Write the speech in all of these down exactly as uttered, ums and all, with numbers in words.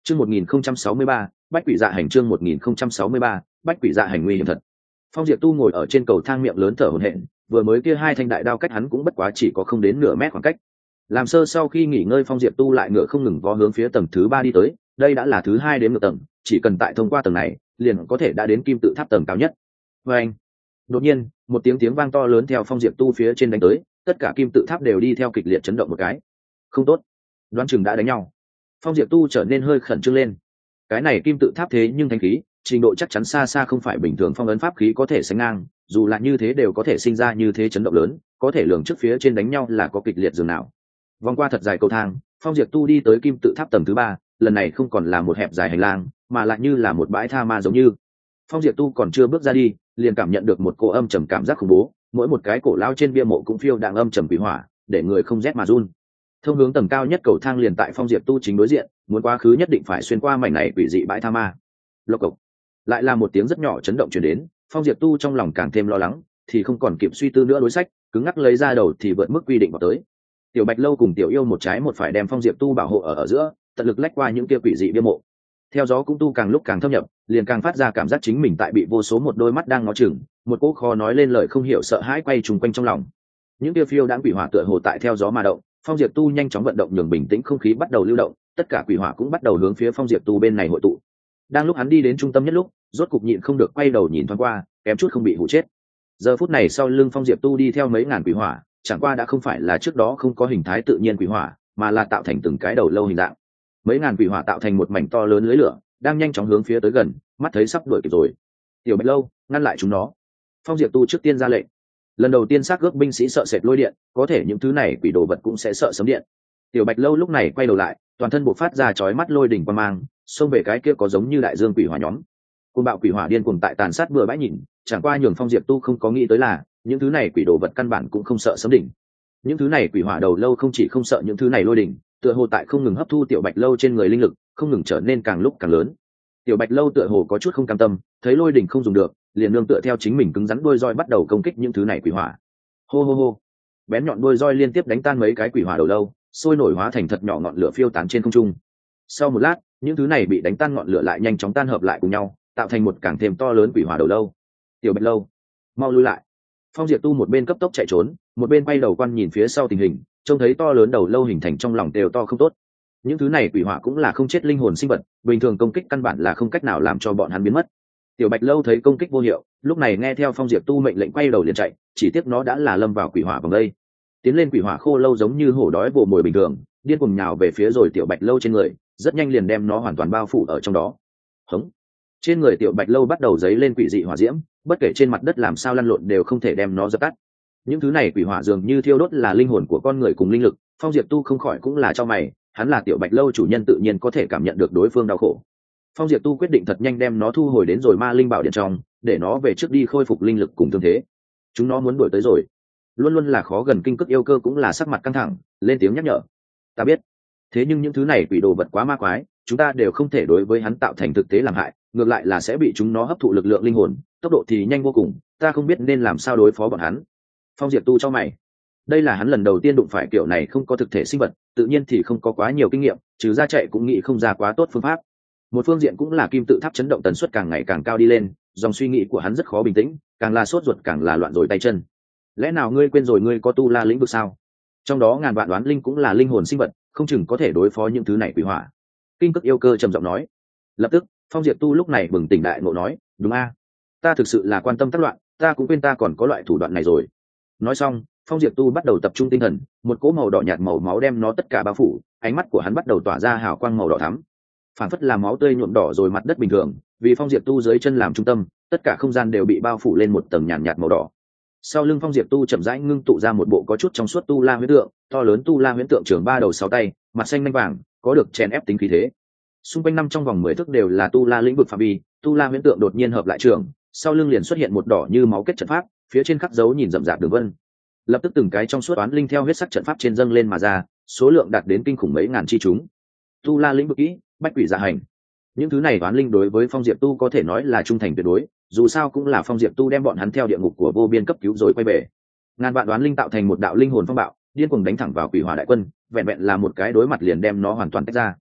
Chương một nghìn không trăm sáu mươi ba, Bách Quỷ Dạ Hành chương một nghìn không trăm sáu mươi ba, Bách Quỷ Dạ Hành nguy hiểm thật. Phong Diệp Tu ngồi ở trên cầu thang miệng lớn thở hổn hển, vừa mới kia hai thanh đại đao cách hắn cũng bất quá chỉ có không đến nửa mét khoảng cách. Làm sơ sau khi nghỉ ngơi, Phong Diệp Tu lại ngựa không ngừng vó hướng phía tầng thứ ba đi tới, đây đã là thứ hai đến ngược tầng, chỉ cần tại thông qua tầng này, liền có thể đã đến kim tự tháp tầng cao nhất. Oeng! Đột nhiên, một tiếng tiếng vang to lớn theo Phong Diệp Tu phía trên đánh tới, tất cả kim tự tháp đều đi theo kịch liệt chấn động một cái. Không tốt, đoán chừng đã đánh nhau. Phong Diệp Tu trở nên hơi khẩn trương lên. Cái này kim tự tháp thế nhưng thánh khí, trình độ chắc chắn xa xa không phải bình thường phong ấn pháp khí có thể sánh ngang, dù là như thế đều có thể sinh ra như thế chấn động lớn, có thể lường trước phía trên đánh nhau là có kịch liệt dường nào. Vòng qua thật dài cầu thang, Phong Diệp Tu đi tới kim tự tháp tầng thứ ba, lần này không còn là một hẹp dài hành lang, mà lại như là một bãi tha ma giống như. Phong Diệp Tu còn chưa bước ra đi, liền cảm nhận được một cỗ âm trầm cảm giác khủng bố, mỗi một cái cổ lao trên bia mộ cũng phiêu đang âm trầm quỷ hỏa, để người không rét mà run. Thông hướng tầng cao nhất cầu thang liền tại Phong Diệp Tu chính đối diện, muốn quá khứ nhất định phải xuyên qua mảnh này quỷ dị bãi tha ma. Lộc cộc, lại là một tiếng rất nhỏ chấn động truyền đến, Phong Diệp Tu trong lòng càng thêm lo lắng, thì không còn kịp suy tư nữa đối sách, cứng ngắc lấy ra đầu thì vượt mức quy định vào tới. Tiểu Bạch Lâu cùng Tiểu Yêu một trái một phải đem Phong Diệp Tu bảo hộ ở ở giữa, tận lực lách qua những kia quỷ dị bia mộ. Theo gió cũng tu càng lúc càng thâm nhập, liền càng phát ra cảm giác chính mình tại bị vô số một đôi mắt đang ngó chừng, một cỗ khó nói lên lời không hiểu sợ hãi quay trùng quanh trong lòng. Những kia phiêu đãng quỷ hỏa tựa hồ tại theo gió mà động, Phong Diệp Tu nhanh chóng vận động nhường bình tĩnh không khí bắt đầu lưu động, tất cả quỷ hỏa cũng bắt đầu hướng phía Phong Diệp Tu bên này hội tụ. Đang lúc hắn đi đến trung tâm nhất lúc, rốt cục nhịn không được quay đầu nhìn thoáng qua, kém chút không bị hụ chết. Giờ phút này sau lưng Phong Diệp Tu đi theo mấy ngàn quỷ hỏa, chẳng qua đã không phải là trước đó không có hình thái tự nhiên quỷ hỏa, mà là tạo thành từng cái đầu lâu hình dạng. Mấy ngàn quỷ hỏa tạo thành một mảnh to lớn lưới lửa, đang nhanh chóng hướng phía tới gần, mắt thấy sắp đuổi kịp rồi. Tiểu Bạch Lâu, ngăn lại chúng nó. Phong Diệp Tu trước tiên ra lệnh. Lần đầu tiên xác ướp binh sĩ sợ sệt lôi điện, có thể những thứ này quỷ đồ vật cũng sẽ sợ sấm điện. Tiểu Bạch Lâu lúc này quay đầu lại, toàn thân bộc phát ra chói mắt lôi đỉnh quang mang, xông về cái kia có giống như đại dương quỷ hỏa nhóm. Côn bạo quỷ hỏa điên cuồng tại tàn sát bừa bãi nhìn, chẳng qua nhường Phong Diệp Tu không có nghĩ tới là, những thứ này quỷ đồ vật căn bản cũng không sợ sấm đỉnh. Những thứ này quỷ hỏa đầu lâu không chỉ không sợ những thứ này lôi đỉnh, tựa hồ tại không ngừng hấp thu Tiểu Bạch Lâu trên người linh lực, không ngừng trở nên càng lúc càng lớn. Tiểu Bạch Lâu tựa hồ có chút không cam tâm, thấy lôi đỉnh không dùng được, liền nương tựa theo chính mình cứng rắn đuôi roi bắt đầu công kích những thứ này quỷ hỏa. Hô hô hô, bén nhọn đuôi roi liên tiếp đánh tan mấy cái quỷ hỏa đầu lâu, sôi nổi hóa thành thật nhỏ ngọn lửa phiêu tán trên không trung. Sau một lát, những thứ này bị đánh tan ngọn lửa lại nhanh chóng tan hợp lại cùng nhau, tạo thành một càng thêm to lớn quỷ hỏa đầu lâu. Tiểu Bạch Lâu, mau lui lại. Phong Diệp Tu một bên cấp tốc chạy trốn, một bên quay đầu quan nhìn phía sau tình hình, trông thấy to lớn đầu lâu hình thành trong lòng đều to không tốt. Những thứ này quỷ hỏa cũng là không chết linh hồn sinh vật, bình thường công kích căn bản là không cách nào làm cho bọn hắn biến mất. Tiểu Bạch Lâu thấy công kích vô hiệu, lúc này nghe theo Phong Diệp Tu mệnh lệnh quay đầu liền chạy, chỉ tiếc nó đã là lâm vào quỷ hỏa vòng đây. Tiến lên quỷ hỏa khô lâu giống như hổ đói vồ mồi bình thường, điên cuồng nhào về phía rồi Tiểu Bạch Lâu trên người, rất nhanh liền đem nó hoàn toàn bao phủ ở trong đó. Hống! Trên người Tiểu Bạch Lâu bắt đầu dấy lên quỷ dị hỏa diễm, bất kể trên mặt đất làm sao lăn lộn đều không thể đem nó dập tắt. Những thứ này quỷ hỏa dường như thiêu đốt là linh hồn của con người cùng linh lực, Phong Diệp Tu không khỏi cũng là cho mày, hắn là Tiểu Bạch Lâu chủ nhân tự nhiên có thể cảm nhận được đối phương đau khổ. Phong Diệp Tu quyết định thật nhanh đem nó thu hồi đến rồi Ma Linh Bảo Điện trong, để nó về trước đi khôi phục linh lực cùng thương thế. Chúng nó muốn đuổi tới rồi. Luôn luôn là khó gần kinh cức yêu cơ cũng là sắc mặt căng thẳng, lên tiếng nhắc nhở. Ta biết. Thế nhưng những thứ này quỷ đồ vật quá ma quái, chúng ta đều không thể đối với hắn tạo thành thực tế làm hại, ngược lại là sẽ bị chúng nó hấp thụ lực lượng linh hồn, tốc độ thì nhanh vô cùng, ta không biết nên làm sao đối phó bọn hắn. Phong Diệp Tu cho mày. Đây là hắn lần đầu tiên đụng phải kiểu này không có thực thể sinh vật, tự nhiên thì không có quá nhiều kinh nghiệm, trừ ra chạy cũng nghĩ không ra quá tốt phương pháp. Một phương diện cũng là kim tự tháp chấn động tần suất càng ngày càng cao đi lên, dòng suy nghĩ của hắn rất khó bình tĩnh, càng là sốt ruột càng là loạn rồi tay chân. Lẽ nào ngươi quên rồi ngươi có tu la lĩnh vực sao? Trong đó ngàn vạn đoán linh cũng là linh hồn sinh vật, không chừng có thể đối phó những thứ này quỷ hỏa. Kinh cức yêu cơ trầm giọng nói. Lập tức, Phong Diệp Tu lúc này bừng tỉnh đại ngộ nói, đúng a, ta thực sự là quan tâm tác loạn, ta cũng quên ta còn có loại thủ đoạn này rồi. Nói xong, Phong Diệp Tu bắt đầu tập trung tinh thần, một cỗ màu đỏ nhạt màu máu đem nó tất cả bao phủ, ánh mắt của hắn bắt đầu tỏa ra hào quang màu đỏ thắm, phản phất là máu tươi nhuộm đỏ rồi mặt đất bình thường, vì Phong Diệp Tu dưới chân làm trung tâm, tất cả không gian đều bị bao phủ lên một tầng nhàn nhạt, nhạt màu đỏ. Sau lưng Phong Diệp Tu chậm rãi ngưng tụ ra một bộ có chút trong suốt tu la huyễn tượng, to lớn tu la huyễn tượng trường ba đầu sáu tay, mặt xanh nanh vàng, có được chèn ép tính khí thế. Xung quanh năm trong vòng mười thước đều là tu la lĩnh vực phạm vi, tu la huyễn tượng đột nhiên hợp lại trường, sau lưng liền xuất hiện một đỏ như máu kết trận pháp, phía trên khắc dấu nhìn rậm rạp đường vân. Lập tức từng cái trong suốt oán linh theo huyết sắc trận pháp trên dâng lên mà ra, số lượng đạt đến kinh khủng mấy ngàn chi chúng. Tu la lĩnh vực kỹ, bách quỷ dạ hành. Những thứ này oán linh đối với Phong Diệp Tu có thể nói là trung thành tuyệt đối, dù sao cũng là Phong Diệp Tu đem bọn hắn theo địa ngục của vô biên cấp cứu rồi quay về. Ngàn vạn oán linh tạo thành một đạo linh hồn phong bạo, điên cuồng đánh thẳng vào quỷ hỏa đại quân, vẹn vẹn là một cái đối mặt liền đem nó hoàn toàn tách ra.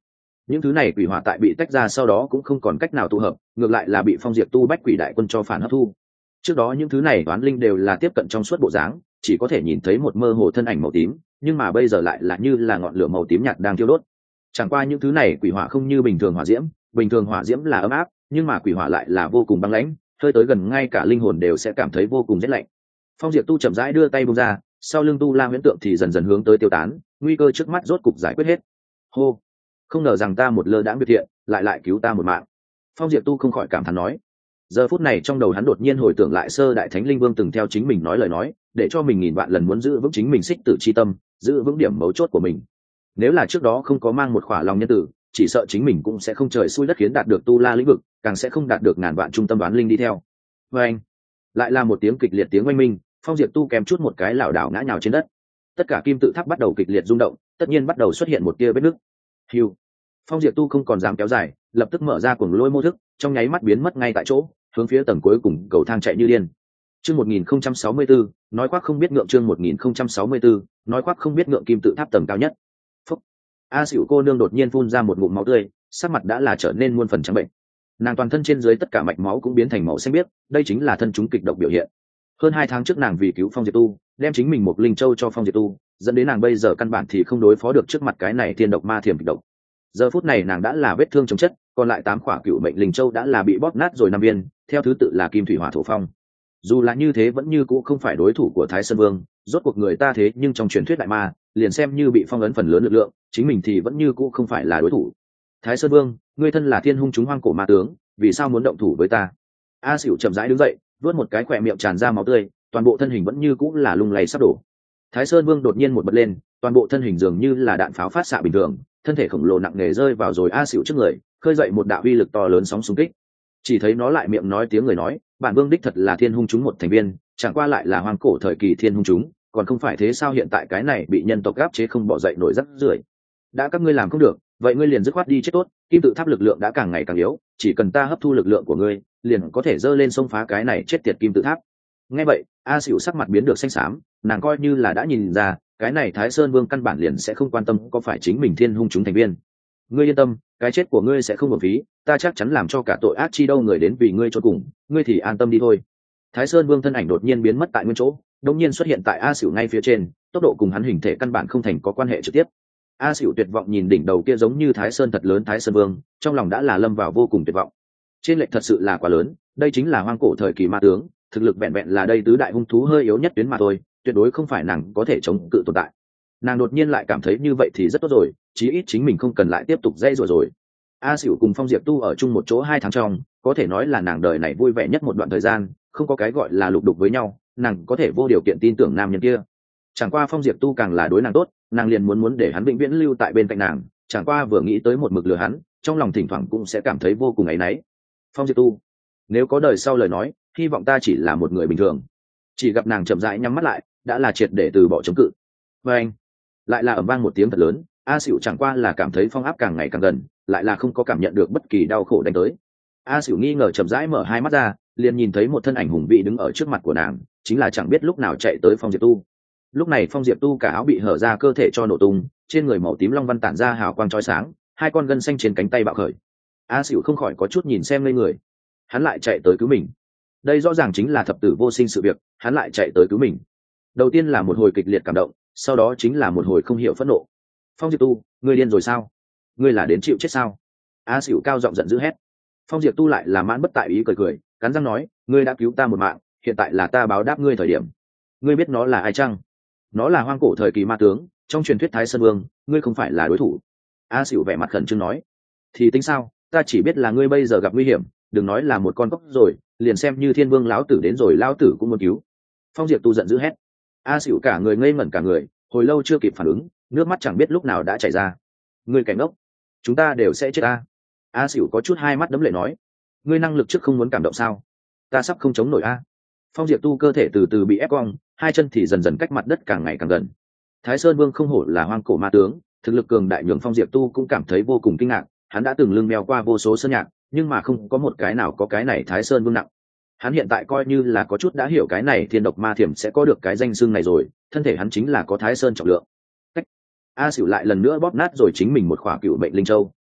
những thứ này quỷ hỏa tại bị tách ra sau đó cũng không còn cách nào tụ hợp, ngược lại là bị Phong Diệp Tu bách quỷ đại quân cho phản hấp thu. Trước đó những thứ này toán linh đều là tiếp cận trong suốt bộ dáng, chỉ có thể nhìn thấy một mơ hồ thân ảnh màu tím, nhưng mà bây giờ lại là như là ngọn lửa màu tím nhạt đang thiêu đốt. Chẳng qua những thứ này quỷ hỏa không như bình thường hỏa diễm, bình thường hỏa diễm là ấm áp, nhưng mà quỷ hỏa lại là vô cùng băng lãnh, hơi tới gần ngay cả linh hồn đều sẽ cảm thấy vô cùng rét lạnh. Phong Diệp Tu chậm rãi đưa tay buông ra, sau lưng Tu La huyễn tượng thì dần dần hướng tới tiêu tán, nguy cơ trước mắt rốt cục giải quyết hết. Hô, không ngờ rằng ta một lơ đãng biệt thiện, lại lại cứu ta một mạng. Phong Diệp Tu không khỏi cảm thán nói. Giờ phút này trong đầu hắn đột nhiên hồi tưởng lại sơ đại thánh linh vương từng theo chính mình nói lời nói, để cho mình nghìn vạn lần muốn giữ vững chính mình xích tử chi tâm, giữ vững điểm mấu chốt của mình. Nếu là trước đó không có mang một khỏa lòng nhân tử, chỉ sợ chính mình cũng sẽ không trời xui đất khiến đạt được Tu La lĩnh vực, càng sẽ không đạt được ngàn vạn trung tâm đoán linh đi theo. Và anh, lại là một tiếng kịch liệt tiếng oanh minh, Phong Diệp Tu kèm chút một cái lảo đảo ngã nhào trên đất. Tất cả kim tự tháp bắt đầu kịch liệt rung động, tất nhiên bắt đầu xuất hiện một tia vết nứt. Hưu. Phong Diệp Tu không còn dám kéo dài, lập tức mở ra cuồng lôi mô thức, trong nháy mắt biến mất ngay tại chỗ, hướng phía tầng cuối cùng cầu thang chạy như điên. Chương một nghìn không trăm sáu mươi tư, nói khoác không biết ngượng chương một nghìn không trăm sáu mươi tư, nói khoác không biết ngượng kim tự tháp tầng cao nhất. Phúc. A Sửu cô nương đột nhiên phun ra một ngụm máu tươi, sắc mặt đã là trở nên muôn phần trắng bệnh. Nàng toàn thân trên dưới tất cả mạch máu cũng biến thành màu xanh biếc, đây chính là thân chúng kịch độc biểu hiện. Hơn hai tháng trước nàng vì cứu Phong Diệp Tu, đem chính mình một linh châu cho Phong Diệp Tu, dẫn đến nàng bây giờ căn bản thì không đối phó được trước mặt cái này thiên độc ma thiểm kịch độc. Giờ phút này nàng đã là vết thương chồng chất, còn lại tám khỏa cựu mệnh linh châu đã là bị bóp nát rồi năm viên, theo thứ tự là kim thủy hỏa thổ phong. Dù là như thế vẫn như cũ không phải đối thủ của Thái Sơn Vương, rốt cuộc người ta thế nhưng trong truyền thuyết đại ma, liền xem như bị phong ấn phần lớn lực lượng, chính mình thì vẫn như cũ không phải là đối thủ. Thái Sơn Vương, ngươi thân là thiên hung chúng hoang cổ ma tướng, vì sao muốn động thủ với ta? A Sửu chậm rãi đứng dậy, vuốt một cái khỏe miệng tràn ra máu tươi, toàn bộ thân hình vẫn như cũ là lung lay sắp đổ. Thái Sơn Vương đột nhiên một bật lên, toàn bộ thân hình dường như là đạn pháo phát xạ bình thường, thân thể khổng lồ nặng nề rơi vào rồi A Sửu trước người, khơi dậy một đạo uy lực to lớn sóng xung kích. Chỉ thấy nó lại miệng nói tiếng người nói, bản vương đích thật là thiên hung chúng một thành viên, chẳng qua lại là hoang cổ thời kỳ thiên hung chúng, còn không phải thế sao hiện tại cái này bị nhân tộc áp chế không bỏ dậy nổi rắc rưởi. Đã các ngươi làm không được, vậy ngươi liền dứt khoát đi chết tốt, kim tự tháp lực lượng đã càng ngày càng yếu, chỉ cần ta hấp thu lực lượng của ngươi, liền có thể dơ lên xông phá cái này chết tiệt kim tự tháp. Nghe vậy, A Sửu sắc mặt biến được xanh xám, nàng coi như là đã nhìn ra, cái này Thái Sơn Vương căn bản liền sẽ không quan tâm có phải chính mình thiên hung chúng thành viên. Ngươi yên tâm, cái chết của ngươi sẽ không uổng phí, ta chắc chắn làm cho cả tội ác chi đâu người đến vì ngươi cho cùng, ngươi thì an tâm đi thôi. Thái Sơn Vương thân ảnh đột nhiên biến mất tại nguyên chỗ, đột nhiên xuất hiện tại A Sửu ngay phía trên, tốc độ cùng hắn hình thể căn bản không thành có quan hệ trực tiếp. A Sửu tuyệt vọng nhìn đỉnh đầu kia giống như Thái Sơn thật lớn Thái Sơn Vương, trong lòng đã là lâm vào vô cùng tuyệt vọng. Trên lệch thật sự là quá lớn, đây chính là hoang cổ thời kỳ ma tướng, thực lực vẹn vẹn là đây tứ đại hung thú hơi yếu nhất tuyến mà thôi, tuyệt đối không phải nàng có thể chống cự tồn tại. Nàng đột nhiên lại cảm thấy như vậy thì rất tốt rồi, chí ít chính mình không cần lại tiếp tục dây rồi rồi. A Sửu cùng Phong Diệp Tu ở chung một chỗ hai tháng trong, có thể nói là nàng đời này vui vẻ nhất một đoạn thời gian, không có cái gọi là lục đục với nhau, nàng có thể vô điều kiện tin tưởng nam nhân kia. Chẳng qua Phong Diệp Tu càng là đối nàng tốt, nàng liền muốn muốn để hắn vĩnh viễn lưu tại bên cạnh nàng, chẳng qua vừa nghĩ tới một mực lừa hắn, trong lòng thỉnh thoảng cũng sẽ cảm thấy vô cùng áy náy. Phong Diệp Tu, nếu có đời sau lời nói, hy vọng ta chỉ là một người bình thường. Chỉ gặp nàng chậm rãi nhắm mắt lại, đã là triệt để từ bỏ chống cự. Và anh, lại là ầm vang một tiếng thật lớn, A Sửu chẳng qua là cảm thấy phong áp càng ngày càng gần, lại là không có cảm nhận được bất kỳ đau khổ đánh tới. A Sửu nghi ngờ chậm rãi mở hai mắt ra, liền nhìn thấy một thân ảnh hùng vĩ đứng ở trước mặt của nàng, chính là chẳng biết lúc nào chạy tới Phong Diệp Tu. Lúc này Phong Diệp Tu cả áo bị hở ra cơ thể cho nổ tung, trên người màu tím long văn tản ra hào quang chói sáng, hai con gân xanh trên cánh tay bạo khởi. A Sửu không khỏi có chút nhìn xem lên người, hắn lại chạy tới cứu mình. Đây rõ ràng chính là thập tử vô sinh sự việc, hắn lại chạy tới cứu mình. Đầu tiên là một hồi kịch liệt cảm động, sau đó chính là một hồi không hiểu phẫn nộ. Phong Diệp Tu, ngươi điên rồi sao? Ngươi là đến chịu chết sao? A Sửu cao giọng giận dữ hét. Phong Diệp Tu lại là mãn bất tại ý cười cười, cắn răng nói, ngươi đã cứu ta một mạng, hiện tại là ta báo đáp ngươi thời điểm. Ngươi biết nó là ai chăng? Nó là hoang cổ thời kỳ ma tướng, trong truyền thuyết Thái Sơn Vương, ngươi không phải là đối thủ. A Sửu vẻ mặt khẩn trương nói, thì tính sao, ta chỉ biết là ngươi bây giờ gặp nguy hiểm, đừng nói là một con cóc rồi, liền xem như Thiên Vương lão tử đến rồi lão tử cũng muốn cứu. Phong Diệp Tu giận dữ hét. A Sửu cả người ngây ngẩn cả người, hồi lâu chưa kịp phản ứng, nước mắt chẳng biết lúc nào đã chảy ra. Ngươi cảnh ngốc, chúng ta đều sẽ chết ta. A Sửu có chút hai mắt đấm lệ nói, ngươi năng lực trước không muốn cảm động sao? Ta sắp không chống nổi a. Phong Diệp Tu cơ thể từ từ bị ép cong, hai chân thì dần dần cách mặt đất càng ngày càng gần. Thái Sơn Vương không hổ là hoang cổ ma tướng, thực lực cường đại nhường Phong Diệp Tu cũng cảm thấy vô cùng kinh ngạc, hắn đã từng lưng mèo qua vô số sơn nhạc, nhưng mà không có một cái nào có cái này Thái Sơn Vương nặng. Hắn hiện tại coi như là có chút đã hiểu cái này thiên độc ma thiểm sẽ có được cái danh xưng này rồi, thân thể hắn chính là có Thái Sơn trọng lượng. Cách. A Sửu lại lần nữa bóp nát rồi chính mình một khỏa cựu mệnh linh châu,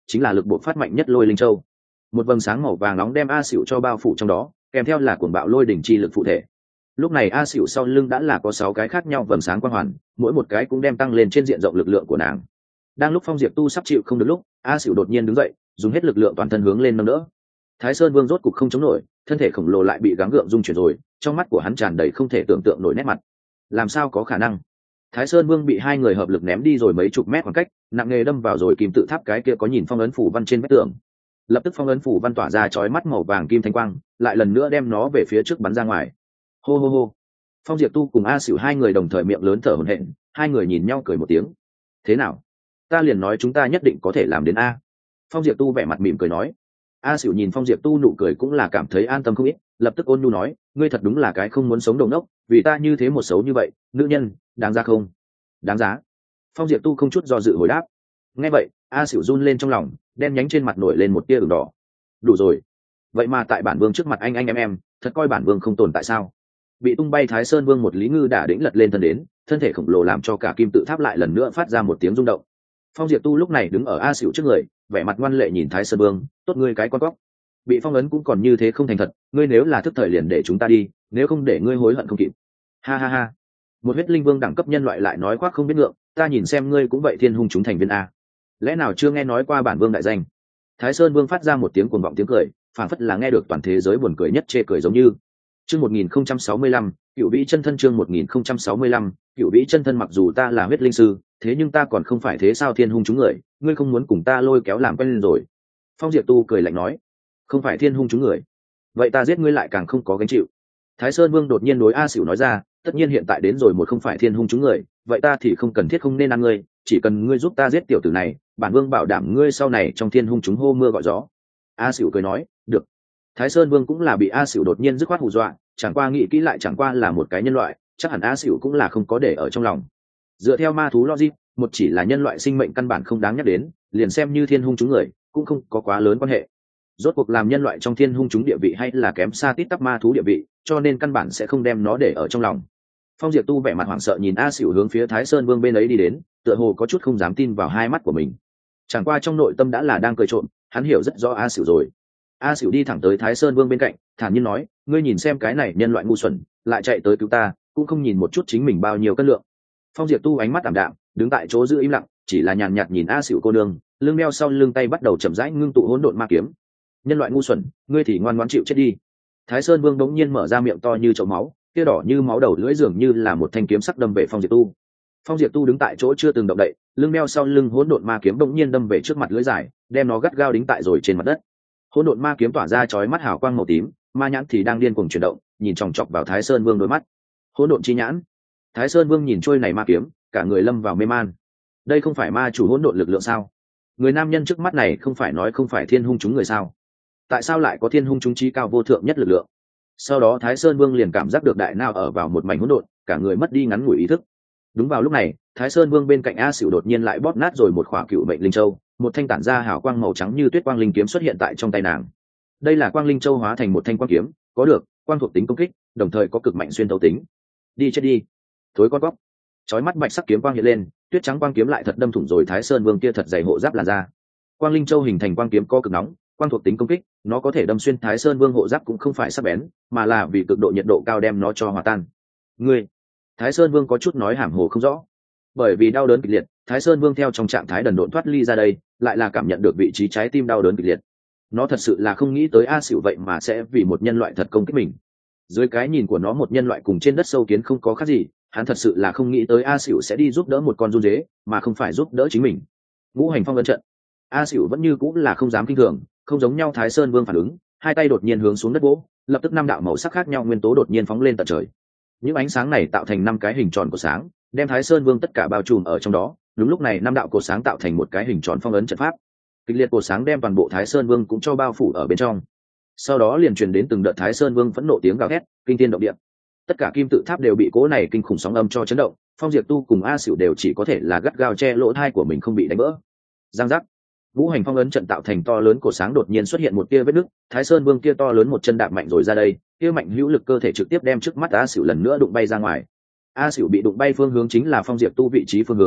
chính là lực buộc phát mạnh nhất lôi linh châu. Một vầng sáng màu vàng nóng đem a xỉu cho bao phủ trong đó, kèm theo là cuồng bạo lôi đỉnh chi lực phụ thể. Lúc này a xỉu sau lưng đã là có sáu cái khác nhau vầng sáng quang hoàn, mỗi một cái cũng đem tăng lên trên diện rộng lực lượng của nàng. Đang lúc Phong Diệp Tu sắp chịu không được lúc, a xỉu đột nhiên đứng dậy, dùng hết lực lượng toàn thân hướng lên nâng đỡ. Thái Sơn Vương rốt cục không chống nổi, thân thể khổng lồ lại bị gắng gượng dung chuyển rồi, trong mắt của hắn tràn đầy không thể tưởng tượng nổi nét mặt. Làm sao có khả năng? Thái Sơn Vương bị hai người hợp lực ném đi rồi mấy chục mét khoảng cách, nặng nề đâm vào rồi kim tự tháp cái kia có nhìn phong ấn phủ văn trên vách tường. Lập tức phong ấn phủ văn tỏa ra chói mắt màu vàng kim thanh quang, lại lần nữa đem nó về phía trước bắn ra ngoài. Hô hô hô. Phong Diệp Tu cùng A Sửu hai người đồng thời miệng lớn thở hổn hển, hai người nhìn nhau cười một tiếng. Thế nào? Ta liền nói chúng ta nhất định có thể làm đến a. Phong Diệp Tu vẻ mặt mỉm cười nói. A Sửu nhìn Phong Diệp Tu nụ cười cũng là cảm thấy an tâm không ít, lập tức ôn nhu nói, ngươi thật đúng là cái không muốn sống đồng đốc, vì ta như thế một xấu như vậy, nữ nhân, đáng giá không? Đáng giá. Phong Diệp Tu không chút do dự hồi đáp. Nghe vậy, A Sửu run lên trong lòng, đen nhánh trên mặt nổi lên một tia ửng đỏ. Đủ rồi. Vậy mà tại bản vương trước mặt anh anh em em, thật coi bản vương không tồn tại sao? Bị tung bay Thái Sơn Vương một lý ngư đả đĩnh lật lên thân đến, thân thể khổng lồ làm cho cả kim tự tháp lại lần nữa phát ra một tiếng rung động. Phong Diệp Tu lúc này đứng ở A Sửu trước người, vẻ mặt ngoan lệ nhìn Thái Sơn Vương, tốt ngươi cái con cóc. Bị phong ấn cũng còn như thế không thành thật, ngươi nếu là thức thời liền để chúng ta đi, nếu không để ngươi hối hận không kịp. Ha ha ha. Một huyết linh vương đẳng cấp nhân loại lại nói khoác không biết ngượng, ta nhìn xem ngươi cũng vậy thiên hung chúng thành viên a. Lẽ nào chưa nghe nói qua bản vương đại danh? Thái Sơn Vương phát ra một tiếng cuồng vọng tiếng cười, phảng phất là nghe được toàn thế giới buồn cười nhất chê cười giống như. Chương một nghìn không trăm sáu mươi lăm, Cửu Vĩ chân thân chương một nghìn không trăm sáu mươi lăm, Cửu Vĩ chân thân mặc dù ta là huyết linh sư, thế nhưng ta còn không phải thế sao thiên hung chúng người, ngươi không muốn cùng ta lôi kéo làm quen lên rồi. Phong Diệp Tu cười lạnh nói, không phải thiên hung chúng người, vậy ta giết ngươi lại càng không có gánh chịu. Thái Sơn Vương đột nhiên đối A Sửu nói ra, tất nhiên hiện tại đến rồi một không phải thiên hung chúng người, vậy ta thì không cần thiết không nên ăn ngươi, chỉ cần ngươi giúp ta giết tiểu tử này, bản vương bảo đảm ngươi sau này trong thiên hung chúng hô mưa gọi gió. A Sửu cười nói, được. Thái Sơn Vương cũng là bị A Sửu đột nhiên dứt khoát hù dọa, chẳng qua nghĩ kỹ lại chẳng qua là một cái nhân loại, chắc hẳn A Sửu cũng là không có để ở trong lòng. Dựa theo ma thú logic, một chỉ là nhân loại sinh mệnh căn bản không đáng nhắc đến, liền xem như thiên hung chúng người, cũng không có quá lớn quan hệ. Rốt cuộc làm nhân loại trong thiên hung chúng địa vị hay là kém xa tít tắp ma thú địa vị, cho nên căn bản sẽ không đem nó để ở trong lòng. Phong Diệp Tu vẻ mặt hoảng sợ nhìn A Sửu hướng phía Thái Sơn Vương bên ấy đi đến, tựa hồ có chút không dám tin vào hai mắt của mình. Chẳng qua trong nội tâm đã là đang cười trộm, hắn hiểu rất rõ A Sửu rồi. A Sửu đi thẳng tới Thái Sơn Vương bên cạnh, thản nhiên nói, ngươi nhìn xem cái này nhân loại ngu xuẩn, lại chạy tới cứu ta, cũng không nhìn một chút chính mình bao nhiêu cân lượng. Phong Diệp Tu ánh mắt ảm đạm, đứng tại chỗ giữ im lặng, chỉ là nhàn nhạt nhìn A Sửu cô nương, lưng đeo sau lưng tay bắt đầu chậm rãi ngưng tụ hỗn độn ma kiếm. Nhân loại ngu xuẩn, ngươi thì ngoan ngoãn chịu chết đi. Thái Sơn Vương đống nhiên mở ra miệng to như chậu máu, kia đỏ như máu đầu lưỡi dường như là một thanh kiếm sắc đâm về Phong Diệp Tu. Phong Diệp Tu đứng tại chỗ chưa từng động đậy, lưng đeo sau lưng hỗn độn ma kiếm đống nhiên đâm về trước mặt lưỡi dài, đem nó gắt gao đính tại rồi trên mặt đất. Hỗn độn ma kiếm tỏa ra chói mắt hào quang màu tím, ma nhãn thì đang điên cuồng chuyển động, nhìn chòng chọc vào Thái Sơn Vương đôi mắt. Hỗn độn chi nhãn. Thái Sơn Vương nhìn trôi này ma kiếm, cả người lâm vào mê man. Đây không phải ma chủ hỗn độn lực lượng sao? Người nam nhân trước mắt này không phải nói không phải thiên hung chúng người sao? Tại sao lại có thiên hung chúng trí cao vô thượng nhất lực lượng? Sau đó Thái Sơn Vương liền cảm giác được đại não ở vào một mảnh hỗn độn, cả người mất đi ngắn ngủi ý thức. Đúng vào lúc này, Thái Sơn Vương bên cạnh A Sửu đột nhiên lại bóp nát rồi một khỏa cựu mệnh linh châu, một thanh tản ra hào quang màu trắng như tuyết quang linh kiếm xuất hiện tại trong tay nàng. Đây là quang linh châu hóa thành một thanh quang kiếm, có được quang thuộc tính công kích, đồng thời có cực mạnh xuyên thấu tính. Đi chết đi, thối con cóc. Chói mắt bạch sắc kiếm quang hiện lên, tuyết trắng quang kiếm lại thật đâm thủng rồi Thái Sơn Vương kia thật dày hộ giáp làn da. Quang linh châu hình thành quang kiếm có cực nóng, quang thuộc tính công kích, nó có thể đâm xuyên Thái Sơn Vương hộ giáp cũng không phải sắc bén, mà là vì cực độ nhiệt độ cao đem nó cho hòa tan. Ngươi, Thái Sơn Vương có chút nói hàm hồ không rõ. Bởi vì đau đớn kịch liệt, Thái Sơn Vương theo trong trạng thái đần độn thoát ly ra đây, lại là cảm nhận được vị trí trái tim đau đớn kịch liệt. Nó thật sự là không nghĩ tới A Sửu vậy mà sẽ vì một nhân loại thật công kích mình. Dưới cái nhìn của nó một nhân loại cùng trên đất sâu kiến không có khác gì, hắn thật sự là không nghĩ tới A Sửu sẽ đi giúp đỡ một con run dế, mà không phải giúp đỡ chính mình. Ngũ hành phong ấn trận. A Sửu vẫn như cũng là không dám kinh thường, không giống nhau Thái Sơn Vương phản ứng, hai tay đột nhiên hướng xuống đất vỗ, lập tức năm đạo màu sắc khác nhau nguyên tố đột nhiên phóng lên tận trời. Những ánh sáng này tạo thành năm cái hình tròn của sáng, đem Thái Sơn Vương tất cả bao trùm ở trong đó. Đúng lúc này năm đạo cột sáng tạo thành một cái hình tròn phong ấn trận pháp. Kịch liệt cột sáng đem toàn bộ Thái Sơn Vương cũng cho bao phủ ở bên trong. Sau đó liền truyền đến từng đợt Thái Sơn Vương phẫn nộ tiếng gào thét, kinh thiên động địa. Tất cả kim tự tháp đều bị cố này kinh khủng sóng âm cho chấn động, Phong Diệp Tu cùng A Sửu đều chỉ có thể là gắt gao che lỗ tai của mình không bị đánh vỡ. Giang giác. Ngũ hành phong ấn trận tạo thành to lớn cột sáng đột nhiên xuất hiện một tia vết nứt, Thái Sơn Vương kia to lớn một chân đạp mạnh rồi ra đây, kia mạnh hữu lực cơ thể trực tiếp đem trước mắt A Sửu lần nữa đụng bay ra ngoài. A Sửu bị đụng bay phương hướng chính là Phong Diệp Tu vị trí phương hướng,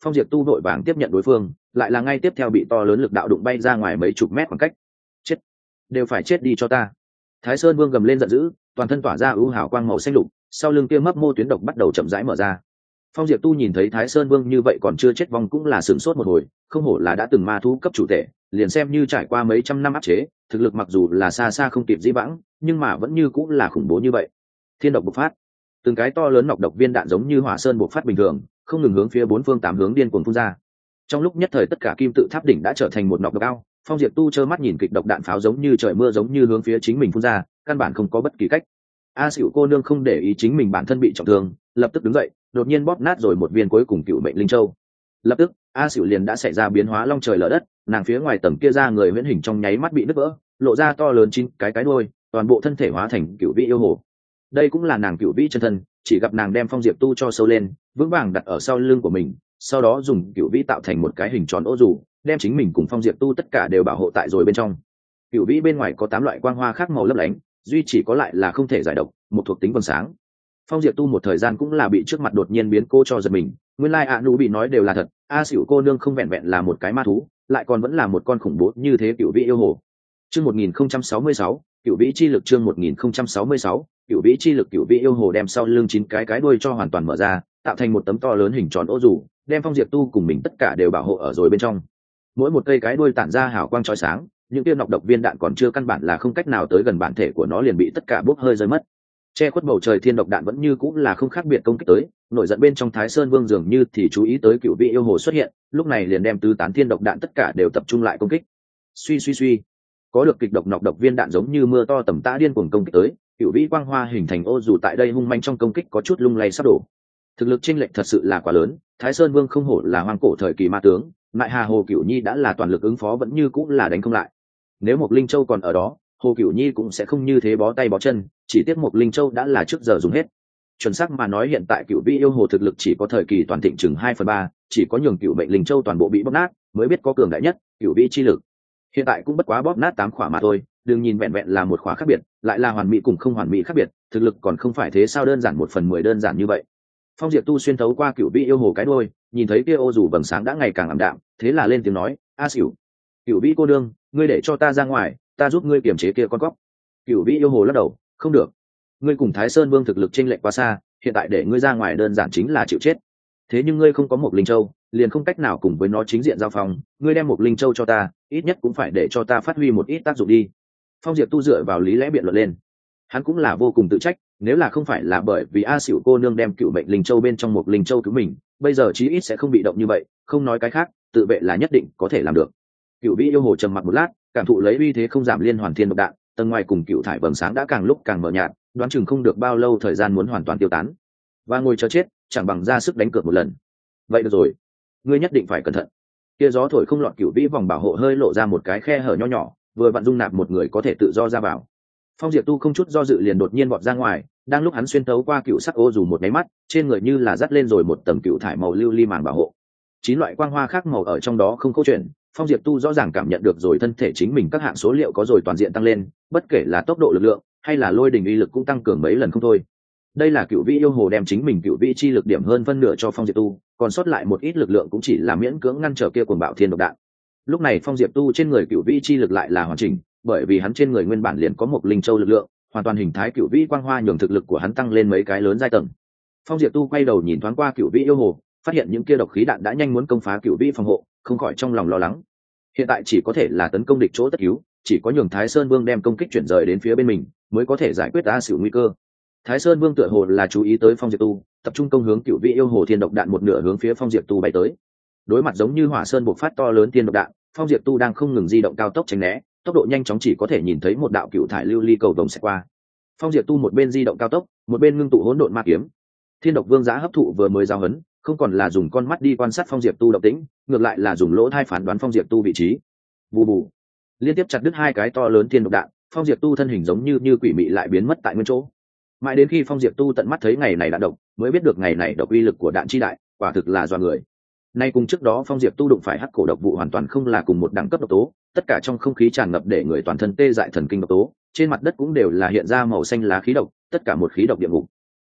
Phong Diệp tu vội vàng tiếp nhận đối phương, lại là ngay tiếp theo bị to lớn lực đạo đụng bay ra ngoài mấy chục mét khoảng cách. Chết, đều phải chết đi cho ta. Thái Sơn Vương gầm lên giận dữ, toàn thân tỏa ra ưu hào quang màu xanh lục, sau lưng kia mấp mô tuyến độc bắt đầu chậm rãi mở ra. Phong Diệp tu nhìn thấy Thái Sơn Vương như vậy còn chưa chết vong cũng là sửng sốt một hồi, không hổ là đã từng ma thú cấp chủ thể, liền xem như trải qua mấy trăm năm áp chế, thực lực mặc dù là xa xa không kịp Dĩ Vãng, nhưng mà vẫn như cũng là khủng bố như vậy. Thiên độc bộc phát, từng cái to lớn nọc độc viên đạn giống như hỏa sơn bộc phát bình thường, không ngừng hướng phía bốn phương tám hướng điên cuồng phun ra. Trong lúc nhất thời tất cả kim tự tháp đỉnh đã trở thành một nọc độc ao, Phong Diệp tu trơ mắt nhìn kịch độc đạn pháo giống như trời mưa giống như hướng phía chính mình phun ra, căn bản không có bất kỳ cách. A Sửu cô nương không để ý chính mình bản thân bị trọng thương, lập tức đứng dậy, đột nhiên bóp nát rồi một viên cuối cùng cựu mệnh linh châu. Lập tức, A Sửu liền đã xảy ra biến hóa long trời lở đất, nàng phía ngoài tầng kia ra người huyễn hình trong nháy mắt bị nứt vỡ, lộ ra to lớn chín cái cái đuôi, toàn bộ thân thể hóa thành cựu vị yêu hồ. Đây cũng là nàng cựu vị chân thân, chỉ gặp nàng đem Phong Diệp tu cho sâu lên, vững vàng đặt ở sau lưng của mình, sau đó dùng cựu vị tạo thành một cái hình tròn ô dù, đem chính mình cùng Phong Diệp tu tất cả đều bảo hộ tại rồi bên trong. Cựu vị bên ngoài có tám loại quang hoa khác màu lấp lánh, duy chỉ có lại là không thể giải độc, một thuộc tính vầng sáng. Phong Diệp tu một thời gian cũng là bị trước mặt đột nhiên biến cô cho giật mình, nguyên lai ạ nụ bị nói đều là thật, A Sửu cô nương không vẹn vẹn là một cái ma thú, lại còn vẫn là một con khủng bố như thế cựu vị yêu hồ. Chương một nghìn không trăm sáu mươi sáu, cựu vị chi lực chương một nghìn không trăm sáu mươi sáu, cựu vị chi lực cựu vị yêu hồ đem sau lưng chín cái cái đuôi cho hoàn toàn mở ra, tạo thành một tấm to lớn hình tròn ô dù, đem Phong Diệp tu cùng mình tất cả đều bảo hộ ở rồi bên trong. Mỗi một cây cái đuôi tản ra hào quang chói sáng, những tia nọc độc viên đạn còn chưa căn bản là không cách nào tới gần bản thể của nó liền bị tất cả bốc hơi rơi mất. Che khuất bầu trời thiên độc đạn vẫn như cũng là không khác biệt công kích tới, nổi giận bên trong Thái Sơn Vương dường như thì chú ý tới cựu vị yêu hồ xuất hiện, lúc này liền đem tứ tán thiên độc đạn tất cả đều tập trung lại công kích. Suy suy suy, có được kịch độc nọc độc viên đạn giống như mưa to tầm tã điên cuồng công kích tới, cựu vị quang hoa hình thành ô dù tại đây hung manh trong công kích có chút lung lay sắp đổ. Thực lực chênh lệch thật sự là quá lớn, Thái Sơn Vương không hổ là hoang cổ thời kỳ ma tướng, lại Hà Hồ Cửu Nhi đã là toàn lực ứng phó vẫn như cũng là đánh không lại. Nếu một Linh Châu còn ở đó, Hồ Cửu Nhi cũng sẽ không như thế bó tay bó chân, chỉ tiếc một Linh Châu đã là trước giờ dùng hết. Chuẩn xác mà nói hiện tại Cửu Vĩ yêu hồ thực lực chỉ có thời kỳ toàn thịnh chừng hai phần ba, chỉ có nhường Cửu Mệnh Linh Châu toàn bộ bị bóp nát, mới biết có cường đại nhất, Cửu Vĩ chi lực. Hiện tại cũng bất quá bóp nát tám khỏa mà thôi, đừng nhìn vẹn vẹn là một khỏa khác biệt, lại là hoàn mỹ cùng không hoàn mỹ khác biệt, thực lực còn không phải thế sao đơn giản một phần mười đơn giản như vậy. Phong Diệp tu xuyên thấu qua Cửu Vĩ yêu hồ cái đuôi, nhìn thấy kia ô dù vầng sáng đã ngày càng ảm đạm, thế là lên tiếng nói, "A Sửu, Cửu Vĩ cô đương, ngươi để cho ta ra ngoài, ta giúp ngươi kiềm chế kia con cóc." Cửu Vĩ yêu hồ lắc đầu, "Không được, ngươi cùng Thái Sơn Vương thực lực chênh lệch quá xa, hiện tại để ngươi ra ngoài đơn giản chính là chịu chết. Thế nhưng ngươi không có một Linh Châu, liền không cách nào cùng với nó chính diện giao phòng, ngươi đem một Linh Châu cho ta, ít nhất cũng phải để cho ta phát huy một ít tác dụng đi." Phong Diệp tu dựa vào lý lẽ biện luận lên, hắn cũng là vô cùng tự trách, nếu là không phải là bởi vì A Sửu cô nương đem Cửu Mệnh Linh Châu bên trong một Linh Châu cứu mình, bây giờ chí ít sẽ không bị động như vậy, không nói cái khác, tự vệ là nhất định có thể làm được. Cửu Vĩ yêu hồ trầm mặc một lát, cảm thụ lấy uy thế không giảm liên hoàn thiên độc đạn, tầng ngoài cùng cựu thải vầng sáng đã càng lúc càng mờ nhạt, đoán chừng không được bao lâu thời gian muốn hoàn toàn tiêu tán. Và ngồi chờ chết, chẳng bằng ra sức đánh cược một lần. Vậy được rồi, ngươi nhất định phải cẩn thận. Kia gió thổi không lọt Cửu Vĩ vòng bảo hộ hơi lộ ra một cái khe hở nho nhỏ, vừa vặn dung nạp một người có thể tự do ra vào. Phong Diệp tu không chút do dự liền đột nhiên vọt ra ngoài, đang lúc hắn xuyên tấu qua cựu sắc ô dù một nháy mắt, trên người như là dắt lên rồi một tầng cựu thải màu lưu ly màng bảo hộ. Chín loại quang hoa khác màu ở trong đó không câu chuyện, Phong Diệp tu rõ ràng cảm nhận được rồi thân thể chính mình các hạng số liệu có rồi toàn diện tăng lên, bất kể là tốc độ lực lượng hay là lôi đình uy lực cũng tăng cường mấy lần không thôi. Đây là Cửu Vĩ yêu hồ đem chính mình Cửu Vĩ chi lực điểm hơn phân nửa cho Phong Diệp tu, còn sót lại một ít lực lượng cũng chỉ là miễn cưỡng ngăn trở kia cuồng bạo thiên độc đạn. Lúc này Phong Diệp tu trên người Cửu Vĩ chi lực lại là hoàn chỉnh, bởi vì hắn trên người nguyên bản liền có một Linh Châu lực lượng, hoàn toàn hình thái Cửu Vĩ quang hoa nhường thực lực của hắn tăng lên mấy cái lớn giai tầng. Phong Diệp tu quay đầu nhìn thoáng qua Cửu Vĩ yêu hồ, phát hiện những kia độc khí đạn đã nhanh muốn công phá Cửu Vĩ phòng hộ, không khỏi trong lòng lo lắng. Hiện tại chỉ có thể là tấn công địch chỗ tất cứu, chỉ có nhường Thái Sơn Vương đem công kích chuyển rời đến phía bên mình, mới có thể giải quyết A Sửu nguy cơ. Thái Sơn Vương tựa hồ là chú ý tới Phong Diệp tu, tập trung công hướng Cửu Vĩ yêu hồ thiên độc đạn một nửa hướng phía Phong Diệp tu bay tới. Đối mặt giống như hỏa sơn bộc phát to lớn thiên độc đạn, Phong Diệp tu đang không ngừng di động cao tốc tránh né, tốc độ nhanh chóng chỉ có thể nhìn thấy một đạo cựu thải lưu ly cầu vồng sẽ qua. Phong Diệp tu một bên di động cao tốc, một bên ngưng tụ hỗn độn ma kiếm. Thiên độc vương giá hấp thụ vừa mới giao hấn, không còn là dùng con mắt đi quan sát Phong Diệp tu động tĩnh, ngược lại là dùng lỗ tai phán đoán Phong Diệp tu vị trí. Bù bù, liên tiếp chặt đứt hai cái to lớn thiên độc đạn, Phong Diệp tu thân hình giống như như quỷ mị lại biến mất tại nguyên chỗ. Mãi đến khi Phong Diệp tu tận mắt thấy ngày này đạn độc, mới biết được ngày này độc uy lực của đạn chi đại, quả thực là doa người. Nay cùng trước đó Phong Diệp tu đụng phải hắc cổ độc vụ hoàn toàn không là cùng một đẳng cấp độc tố, tất cả trong không khí tràn ngập để người toàn thân tê dại thần kinh độc tố, trên mặt đất cũng đều là hiện ra màu xanh lá khí độc, tất cả một khí độc địa ngục.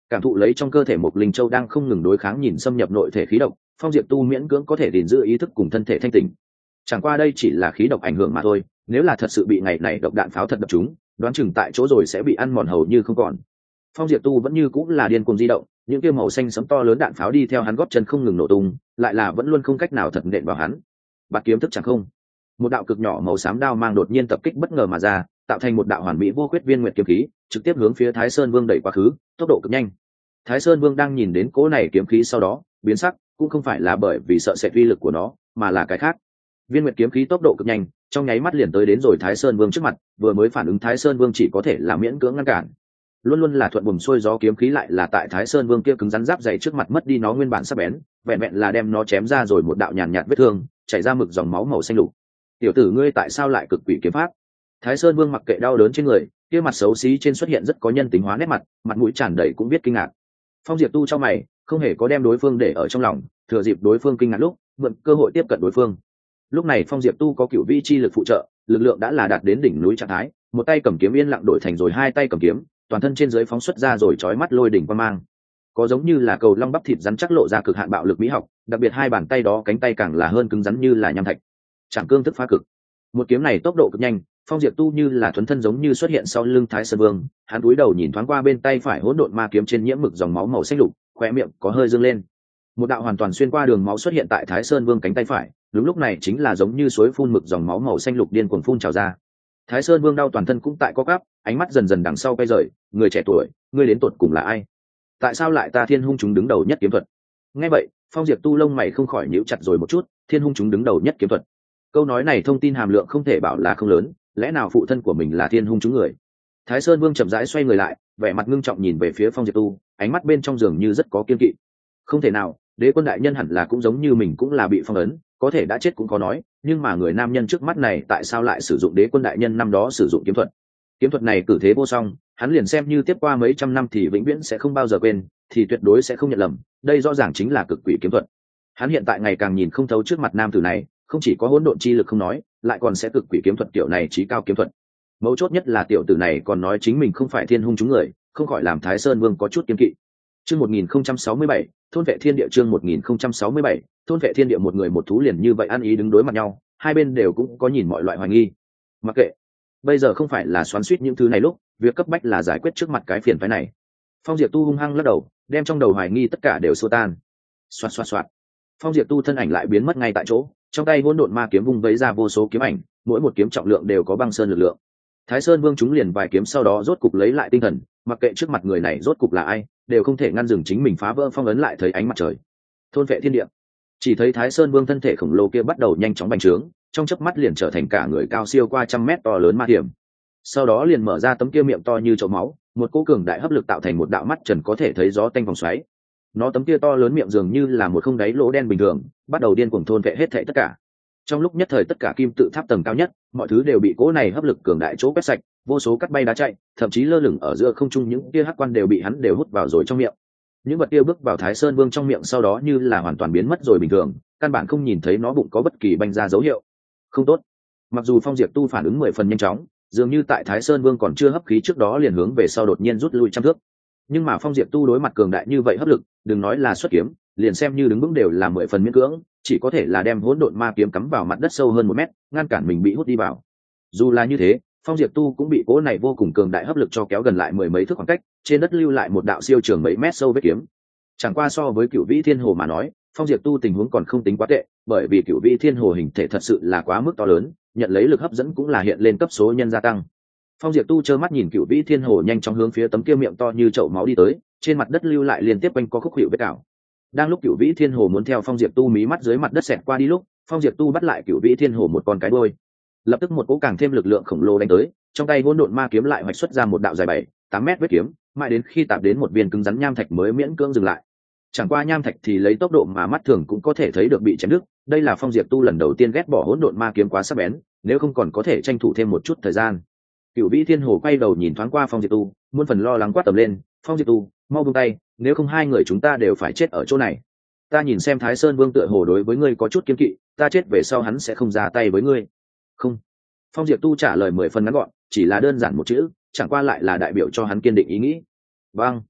Cảm thụ lấy trong cơ thể một linh châu đang không ngừng đối kháng nhìn xâm nhập nội thể khí độc, Phong Diệp Tu miễn cưỡng có thể gìn giữ ý thức cùng thân thể thanh tỉnh. Chẳng qua đây chỉ là khí độc ảnh hưởng mà thôi, nếu là thật sự bị ngày này độc đạn pháo thật đập chúng, đoán chừng tại chỗ rồi sẽ bị ăn mòn hầu như không còn. Phong Diệp Tu vẫn như cũng là điên cuồng di động, những kia màu xanh sẫm to lớn đạn pháo đi theo hắn gót chân không ngừng nổ tung, lại là vẫn luôn không cách nào thật nện vào hắn. Bạt kiếm thức chẳng không. Một đạo cực nhỏ màu xám đao mang đột nhiên tập kích bất ngờ mà ra, tạo thành một đạo hoàn mỹ vô khuyết viên nguyệt kiếm khí, trực tiếp hướng phía Thái Sơn Vương đẩy quá khứ, tốc độ cực nhanh. Thái Sơn Vương đang nhìn đến cỗ này kiếm khí sau đó, biến sắc, cũng không phải là bởi vì sợ sệt uy lực của nó, mà là cái khác. Viên nguyệt kiếm khí tốc độ cực nhanh, trong nháy mắt liền tới đến rồi Thái Sơn Vương trước mặt, vừa mới phản ứng Thái Sơn Vương chỉ có thể là miễn cưỡng ngăn cản. Luôn luôn là thuận buồm xuôi gió kiếm khí lại là tại Thái Sơn Vương kia cứng rắn giáp dày trước mặt mất đi nó nguyên bản sắc bén, vẹn vẹn là đem nó chém ra rồi một đạo nhàn nhạt vết thương, chảy ra mực dòng máu màu xanh lục. Tiểu tử ngươi tại sao lại cực quỷ kiếm pháp? Thái Sơn Vương mặc kệ đau đớn trên người, kia mặt xấu xí trên xuất hiện rất có nhân tính hóa nét mặt, mặt mũi tràn đầy cũng biết kinh ngạc. Phong Diệp Tu trong mày, không hề có đem đối phương để ở trong lòng, thừa dịp đối phương kinh ngạc lúc, mượn cơ hội tiếp cận đối phương. Lúc này Phong Diệp Tu có cửu vi chi lực phụ trợ, lực lượng đã là đạt đến đỉnh núi trạng thái, một tay cầm kiếm yên lặng đổi thành rồi hai tay cầm kiếm, toàn thân trên dưới phóng xuất ra rồi chói mắt lôi đỉnh quang mang. Có giống như là cầu long bắp thịt rắn chắc lộ ra cực hạn bạo lực mỹ học, đặc biệt hai bàn tay đó cánh tay càng là hơn cứng rắn như là nham thạch. Trảm cương thức phá cực. Một kiếm này tốc độ cực nhanh, Phong Diệp Tu như là thuần thân giống như xuất hiện sau lưng Thái Sơn Vương, hắn cúi đầu nhìn thoáng qua bên tay phải hỗn độn ma kiếm trên nhiễm mực dòng máu màu xanh lục, khóe miệng có hơi dương lên. Một đạo hoàn toàn xuyên qua đường máu xuất hiện tại Thái Sơn Vương cánh tay phải, đúng lúc này chính là giống như suối phun mực dòng máu màu xanh lục điên cuồng phun trào ra. Thái Sơn Vương đau toàn thân cũng tại co quắp, ánh mắt dần dần đằng sau quay rời, người trẻ tuổi, ngươi đến tột cùng là ai? Tại sao lại ta Thiên Hung chúng đứng đầu nhất kiếm thuật? Nghe vậy, Phong Diệp Tu lông mày không khỏi nhíu chặt rồi một chút, Thiên Hung chúng đứng đầu nhất kiếm thuật. Câu nói này thông tin hàm lượng không thể bảo là không lớn, lẽ nào phụ thân của mình là Thiên Hung chúng người? Thái Sơn Vương chậm rãi xoay người lại, vẻ mặt ngưng trọng nhìn về phía Phong Diệp Tu, ánh mắt bên trong giường như rất có kiên kỵ. Không thể nào, Đế Quân đại nhân hẳn là cũng giống như mình cũng là bị phong ấn, có thể đã chết cũng có nói, nhưng mà người nam nhân trước mắt này tại sao lại sử dụng Đế Quân đại nhân năm đó sử dụng kiếm thuật? Kiếm thuật này cử thế vô song, hắn liền xem như tiếp qua mấy trăm năm thì vĩnh viễn sẽ không bao giờ quên, thì tuyệt đối sẽ không nhận lầm, đây rõ ràng chính là cực quỷ kiếm thuật. Hắn hiện tại ngày càng nhìn không thấu trước mặt nam tử này, không chỉ có hỗn độn chi lực không nói, lại còn sẽ cực quỷ kiếm thuật kiểu này chí cao kiếm thuật. Mấu chốt nhất là tiểu tử này còn nói chính mình không phải Thiên Hung chúng người, không khỏi làm Thái Sơn Vương có chút kiên kỵ. Chương một nghìn không trăm sáu mươi bảy, thôn vệ thiên địa chương một nghìn không trăm sáu mươi bảy, thôn vệ thiên địa một người một thú liền như vậy ăn ý đứng đối mặt nhau, hai bên đều cũng có nhìn mọi loại hoài nghi. Mặc kệ, bây giờ không phải là xoắn xuýt những thứ này lúc, việc cấp bách là giải quyết trước mặt cái phiền phức này. Phong Diệp Tu hung hăng lắc đầu, đem trong đầu hoài nghi tất cả đều xua tan. Xoạt xoạt xoạt. Phong Diệp Tu thân ảnh lại biến mất ngay tại chỗ, trong tay hỗn độn ma kiếm vung vấy ra vô số kiếm ảnh, mỗi một kiếm trọng lượng đều có băng sơn lực lượng. Thái Sơn Vương chúng liền vài kiếm sau đó rốt cục lấy lại tinh thần, mặc kệ trước mặt người này rốt cục là ai, đều không thể ngăn dừng chính mình phá vỡ phong ấn lại thấy ánh mặt trời. Thôn vệ thiên địa. Chỉ thấy Thái Sơn Vương thân thể khổng lồ kia bắt đầu nhanh chóng bành trướng, trong chớp mắt liền trở thành cả người cao siêu qua trăm mét to lớn ma hiểm. Sau đó liền mở ra tấm kia miệng to như chậu máu, một cỗ cường đại hấp lực tạo thành một đạo mắt trần có thể thấy gió tanh vòng xoáy. Nó tấm kia to lớn miệng dường như là một không đáy lỗ đen bình thường, bắt đầu điên cuồng thôn vệ hết thảy tất cả. Trong lúc nhất thời tất cả kim tự tháp tầng cao nhất, mọi thứ đều bị cỗ này hấp lực cường đại chỗ quét sạch, vô số cắt bay đá chạy, thậm chí lơ lửng ở giữa không trung những kia hắc quan đều bị hắn đều hút vào rồi trong miệng. Những vật kia bước vào Thái Sơn Vương trong miệng sau đó như là hoàn toàn biến mất rồi bình thường, căn bản không nhìn thấy nó bụng có bất kỳ banh ra dấu hiệu. Không tốt. Mặc dù Phong Diệp Tu phản ứng mười phần nhanh chóng, dường như tại Thái Sơn Vương còn chưa hấp khí trước đó liền hướng về sau đột nhiên rút lui trăm thước. Nhưng mà Phong Diệp Tu đối mặt cường đại như vậy hấp lực, đừng nói là xuất kiếm, liền xem như đứng vững đều là mười phần miễn cưỡng, chỉ có thể là đem hỗn độn ma kiếm cắm vào mặt đất sâu hơn một mét, ngăn cản mình bị hút đi vào. Dù là như thế, Phong Diệp Tu cũng bị cỗ này vô cùng cường đại hấp lực cho kéo gần lại mười mấy thước khoảng cách, trên đất lưu lại một đạo siêu trường mấy mét sâu vết kiếm. Chẳng qua so với Cửu Vĩ Thiên Hồ mà nói, Phong Diệp Tu tình huống còn không tính quá tệ, bởi vì Cửu Vĩ Thiên Hồ hình thể thật sự là quá mức to lớn, nhận lấy lực hấp dẫn cũng là hiện lên cấp số nhân gia tăng. Phong Diệp Tu trơ mắt nhìn Cửu Vĩ Thiên Hồ nhanh chóng hướng phía tấm kia miệng to như chậu máu đi tới, trên mặt đất lưu lại liên tiếp quanh co khúc hiệu vết cào. Đang lúc Cửu Vĩ Thiên Hồ muốn theo Phong Diệp Tu mí mắt dưới mặt đất xẹt qua đi lúc, Phong Diệp Tu bắt lại Cửu Vĩ Thiên Hồ một con cái đuôi. Lập tức một cỗ càng thêm lực lượng khổng lồ đánh tới, trong tay hỗn độn ma kiếm lại hoạch xuất ra một đạo dài bảy, tám mét vết kiếm, mãi đến khi tạp đến một viên cứng rắn nham thạch mới miễn cưỡng dừng lại. Chẳng qua nham thạch thì lấy tốc độ mà mắt thường cũng có thể thấy được bị chém đứt, đây là Phong Diệp Tu lần đầu tiên ghét bỏ hỗn độn ma kiếm quá sắc bén, nếu không còn có thể tranh thủ thêm một chút thời gian. Cửu Vĩ Thiên Hồ quay đầu nhìn thoáng qua Phong Diệp Tu, muôn phần lo lắng quát tầm lên, "Phong Diệp Tu, mau buông tay, nếu không hai người chúng ta đều phải chết ở chỗ này. Ta nhìn xem Thái Sơn Vương tựa hồ đối với ngươi có chút kiêng kỵ, ta chết về sau hắn sẽ không ra tay với ngươi." "Không." Phong Diệp Tu trả lời mười phần ngắn gọn, chỉ là đơn giản một chữ, chẳng qua lại là đại biểu cho hắn kiên định ý nghĩ. "Vâng."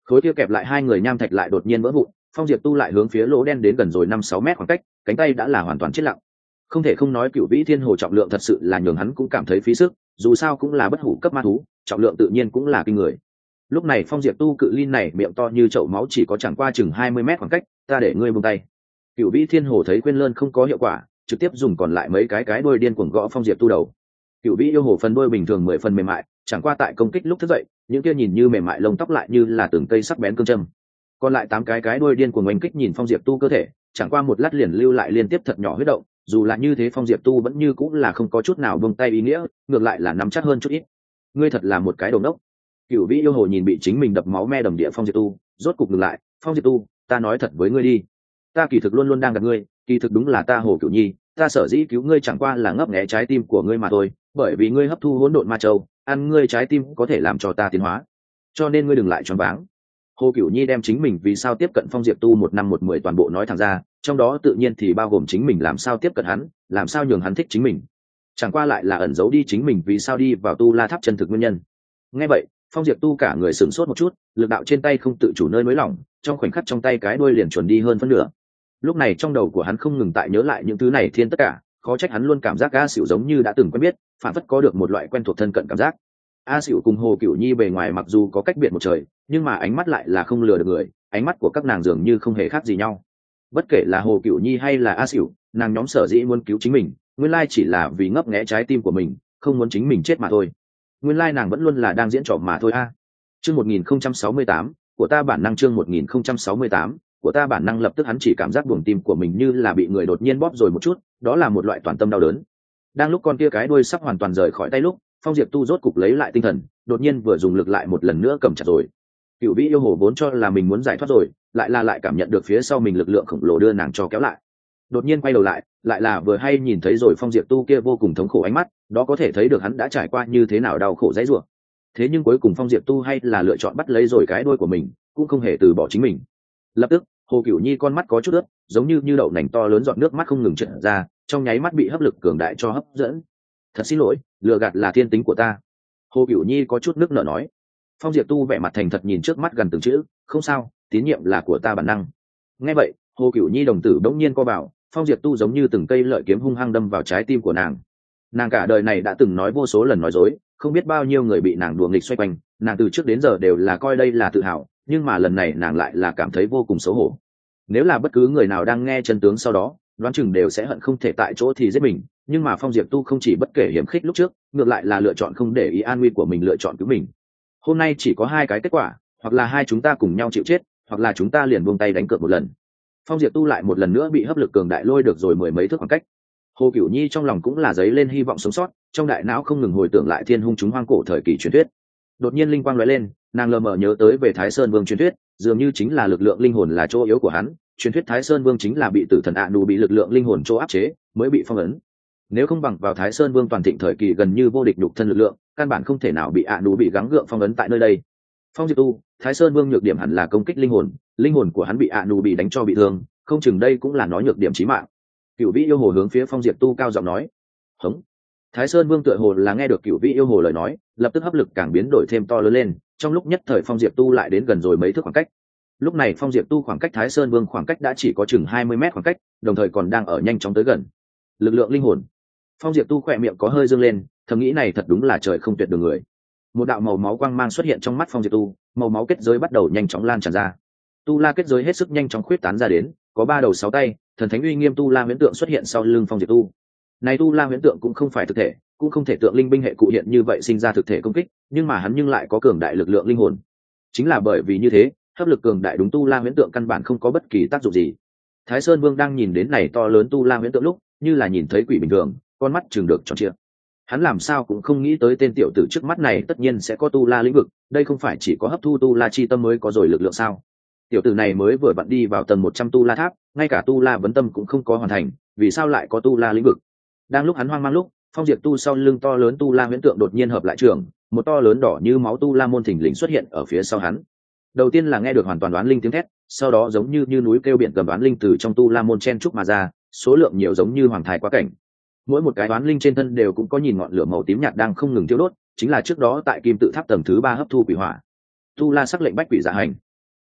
Khối kia kẹp lại hai người nham thạch lại đột nhiên vỡ vụn, Phong Diệp Tu lại hướng phía lỗ đen đến gần rồi năm sáu mét khoảng cách, cánh tay đã là hoàn toàn chết lặng. Không thể không nói Cửu Vĩ Thiên Hồ trọng lượng thật sự là nhường hắn cũng cảm thấy phí sức, dù sao cũng là bất hủ cấp ma thú, trọng lượng tự nhiên cũng là kinh người. Lúc này Phong Diệp Tu cự ly này miệng to như chậu máu chỉ có chẳng qua chừng hai mươi mét khoảng cách, ta để ngươi buông tay. Cửu Vĩ Thiên Hồ thấy khuyên lơn không có hiệu quả, trực tiếp dùng còn lại mấy cái cái đuôi điên cuồng gõ Phong Diệp Tu đầu. Cửu Vĩ yêu hồ phần đuôi bình thường mười phần mềm mại, chẳng qua tại công kích lúc thức dậy, những kia nhìn như mềm mại lông tóc lại như là từng cây sắc bén cương châm. Còn lại tám cái cái đuôi điên cuồng oanh kích nhìn Phong Diệp Tu cơ thể, chẳng qua một lát liền lưu lại liên tiếp thật nhỏ huyết động, dù là như thế Phong Diệp Tu vẫn như cũng là không có chút nào buông tay ý nghĩa, ngược lại là nắm chắc hơn chút ít. Ngươi thật là một cái đồ đốc. Cửu Vĩ yêu hồ nhìn bị chính mình đập máu me đầm địa Phong Diệp Tu, rốt cục ngừng lại. Phong Diệp Tu, ta nói thật với ngươi đi, ta kỳ thực luôn luôn đang gặp ngươi, kỳ thực đúng là ta Hồ Cửu Nhi, ta sở dĩ cứu ngươi chẳng qua là ngấp nghé trái tim của ngươi mà thôi, bởi vì ngươi hấp thu hỗn độn ma châu, ăn ngươi trái tim có thể làm cho ta tiến hóa, cho nên ngươi đừng lại choáng váng. Hồ Cửu Nhi đem chính mình vì sao tiếp cận Phong Diệp Tu một năm một mười toàn bộ nói thẳng ra, trong đó tự nhiên thì bao gồm chính mình làm sao tiếp cận hắn, làm sao nhường hắn thích chính mình, chẳng qua lại là ẩn giấu đi chính mình vì sao đi vào Tu La Tháp chân thực nguyên nhân. Nghe vậy, Phong Diệp Tu cả người sửng sốt một chút, lực đạo trên tay không tự chủ nơi nới lỏng, trong khoảnh khắc trong tay cái đuôi liền chuẩn đi hơn phân nửa. Lúc này trong đầu của hắn không ngừng tại nhớ lại những thứ này thiên tất cả, khó trách hắn luôn cảm giác A Sửu giống như đã từng quen biết, phản phất có được một loại quen thuộc thân cận cảm giác. A Sửu cùng Hồ Cửu Nhi bề ngoài mặc dù có cách biệt một trời, nhưng mà ánh mắt lại là không lừa được người, ánh mắt của các nàng dường như không hề khác gì nhau. Bất kể là Hồ Cửu Nhi hay là A Sửu, nàng nhóm sở dĩ muốn cứu chính mình, nguyên lai chỉ là vì ngấp nghé trái tim của mình, không muốn chính mình chết mà thôi. Nguyên lai nàng vẫn luôn là đang diễn trò mà thôi a. Chương một nghìn không trăm sáu mươi tám, của ta bản năng chương một nghìn không trăm sáu mươi tám, của ta bản năng lập tức hắn chỉ cảm giác buồng tim của mình như là bị người đột nhiên bóp rồi một chút, đó là một loại toàn tâm đau đớn. Đang lúc con kia cái đuôi sắp hoàn toàn rời khỏi tay lúc, Phong Diệp Tu rốt cục lấy lại tinh thần, đột nhiên vừa dùng lực lại một lần nữa cầm chặt rồi. Cửu Vĩ yêu hồ vốn cho là mình muốn giải thoát rồi, lại là lại cảm nhận được phía sau mình lực lượng khổng lồ đưa nàng cho kéo lại. Đột nhiên quay đầu lại, lại là vừa hay nhìn thấy rồi Phong Diệp Tu kia vô cùng thống khổ ánh mắt, đó có thể thấy được hắn đã trải qua như thế nào đau khổ dãy rủa. Thế nhưng cuối cùng Phong Diệp Tu hay là lựa chọn bắt lấy rồi cái đuôi của mình, cũng không hề từ bỏ chính mình. Lập tức, Hồ Cửu Nhi con mắt có chút ướt, giống như như đậu nành to lớn giọt nước mắt không ngừng trượt ra, trong nháy mắt bị hấp lực cường đại cho hấp dẫn. Thật xin lỗi, lừa gạt là thiên tính của ta. Hồ Cửu Nhi có chút nước nở nói. Phong Diệp Tu vẻ mặt thành thật nhìn trước mắt gần từng chữ, không sao, tín nhiệm là của ta bản năng. Nghe vậy, Hồ Cửu Nhi đồng tử bỗng nhiên co bảo, Phong Diệp Tu giống như từng cây lợi kiếm hung hăng đâm vào trái tim của nàng. Nàng cả đời này đã từng nói vô số lần nói dối, không biết bao nhiêu người bị nàng đùa nghịch xoay quanh, nàng từ trước đến giờ đều là coi đây là tự hào, nhưng mà lần này nàng lại là cảm thấy vô cùng xấu hổ. Nếu là bất cứ người nào đang nghe chân tướng sau đó, đoán chừng đều sẽ hận không thể tại chỗ thì giết mình, nhưng mà Phong Diệp Tu không chỉ bất kể hiểm khích lúc trước, ngược lại là lựa chọn không để ý an nguy của mình, lựa chọn cứu mình. Hôm nay chỉ có hai cái kết quả, hoặc là hai chúng ta cùng nhau chịu chết, hoặc là chúng ta liền buông tay đánh cược một lần. Phong Diệp Tu lại một lần nữa bị hấp lực cường đại lôi được rồi mười mấy thước khoảng cách. Hồ Cửu Nhi trong lòng cũng là dấy lên hy vọng sống sót, trong đại não không ngừng hồi tưởng lại thiên hung chúng hoang cổ thời kỳ truyền thuyết. Đột nhiên linh quang lóe lên, nàng lờ mờ nhớ tới về Thái Sơn Vương truyền thuyết, dường như chính là lực lượng linh hồn là chỗ yếu của hắn, truyền thuyết Thái Sơn Vương chính là bị tử thần ạ nù bị lực lượng linh hồn chỗ áp chế, mới bị phong ấn. Nếu không bằng vào Thái Sơn Vương toàn thịnh thời kỳ gần như vô địch nhục thân lực lượng, căn bản không thể nào bị ạ nù bị gắng gượng phong ấn tại nơi đây. Phong Diệp Tu, Thái Sơn Vương nhược điểm hẳn là công kích linh hồn, linh hồn của hắn bị ạ nù bị đánh cho bị thương, không chừng đây cũng là nó nhược điểm chí mạng. Cửu Vĩ yêu hồ hướng phía Phong Diệp Tu cao giọng nói. Hống. Thái Sơn Vương tựa hồ là nghe được Cửu Vĩ yêu hồ lời nói, lập tức hấp lực càng biến đổi thêm to lớn lên, trong lúc nhất thời Phong Diệp Tu lại đến gần rồi mấy thước khoảng cách. Lúc này Phong Diệp Tu khoảng cách Thái Sơn Vương khoảng cách đã chỉ có chừng hai mươi mét khoảng cách, đồng thời còn đang ở nhanh chóng tới gần. Lực lượng linh hồn. Phong Diệp Tu khỏe miệng có hơi dương lên, thầm nghĩ này thật đúng là trời không tuyệt đường người. Một đạo màu máu quang mang xuất hiện trong mắt Phong Diệp Tu, màu máu kết giới bắt đầu nhanh chóng lan tràn ra. Tu La kết giới hết sức nhanh chóng khuyết tán ra đến, có ba đầu sáu tay, thần thánh uy nghiêm Tu La huyễn tượng xuất hiện sau lưng Phong Diệp Tu. Này Tu La huyễn tượng cũng không phải thực thể, cũng không thể tượng linh binh hệ cụ hiện như vậy sinh ra thực thể công kích, nhưng mà hắn nhưng lại có cường đại lực lượng linh hồn. Chính là bởi vì như thế, hấp lực cường đại đúng Tu La huyễn tượng căn bản không có bất kỳ tác dụng gì. Thái Sơn Vương đang nhìn đến này to lớn Tu La huyễn tượng lúc, như là nhìn thấy quỷ bình thường, con mắt chừng được tròn trịa. Hắn làm sao cũng không nghĩ tới tên tiểu tử trước mắt này tất nhiên sẽ có Tu La lĩnh vực, đây không phải chỉ có hấp thu Tu La chi tâm mới có rồi lực lượng sao? Tiểu tử này mới vừa vặn đi vào tầng một trăm Tu La tháp, ngay cả Tu La vấn tâm cũng không có hoàn thành, vì sao lại có Tu La lĩnh vực? Đang lúc hắn hoang mang lúc, Phong Diệp Tu sau lưng to lớn Tu La huyễn tượng đột nhiên hợp lại trường, một to lớn đỏ như máu Tu La môn thình lình xuất hiện ở phía sau hắn. Đầu tiên là nghe được hoàn toàn đoán linh tiếng thét, sau đó giống như như núi kêu biển gầm đoán linh từ trong Tu La môn chen trúc mà ra, số lượng nhiều giống như hoàng thai quá cảnh. Mỗi một cái đoán linh trên thân đều cũng có nhìn ngọn lửa màu tím nhạt đang không ngừng thiêu đốt, chính là trước đó tại Kim Tự Tháp tầng thứ ba hấp thu quỷ hỏa. Tu La sắc lệnh bách quỷ dạ hành.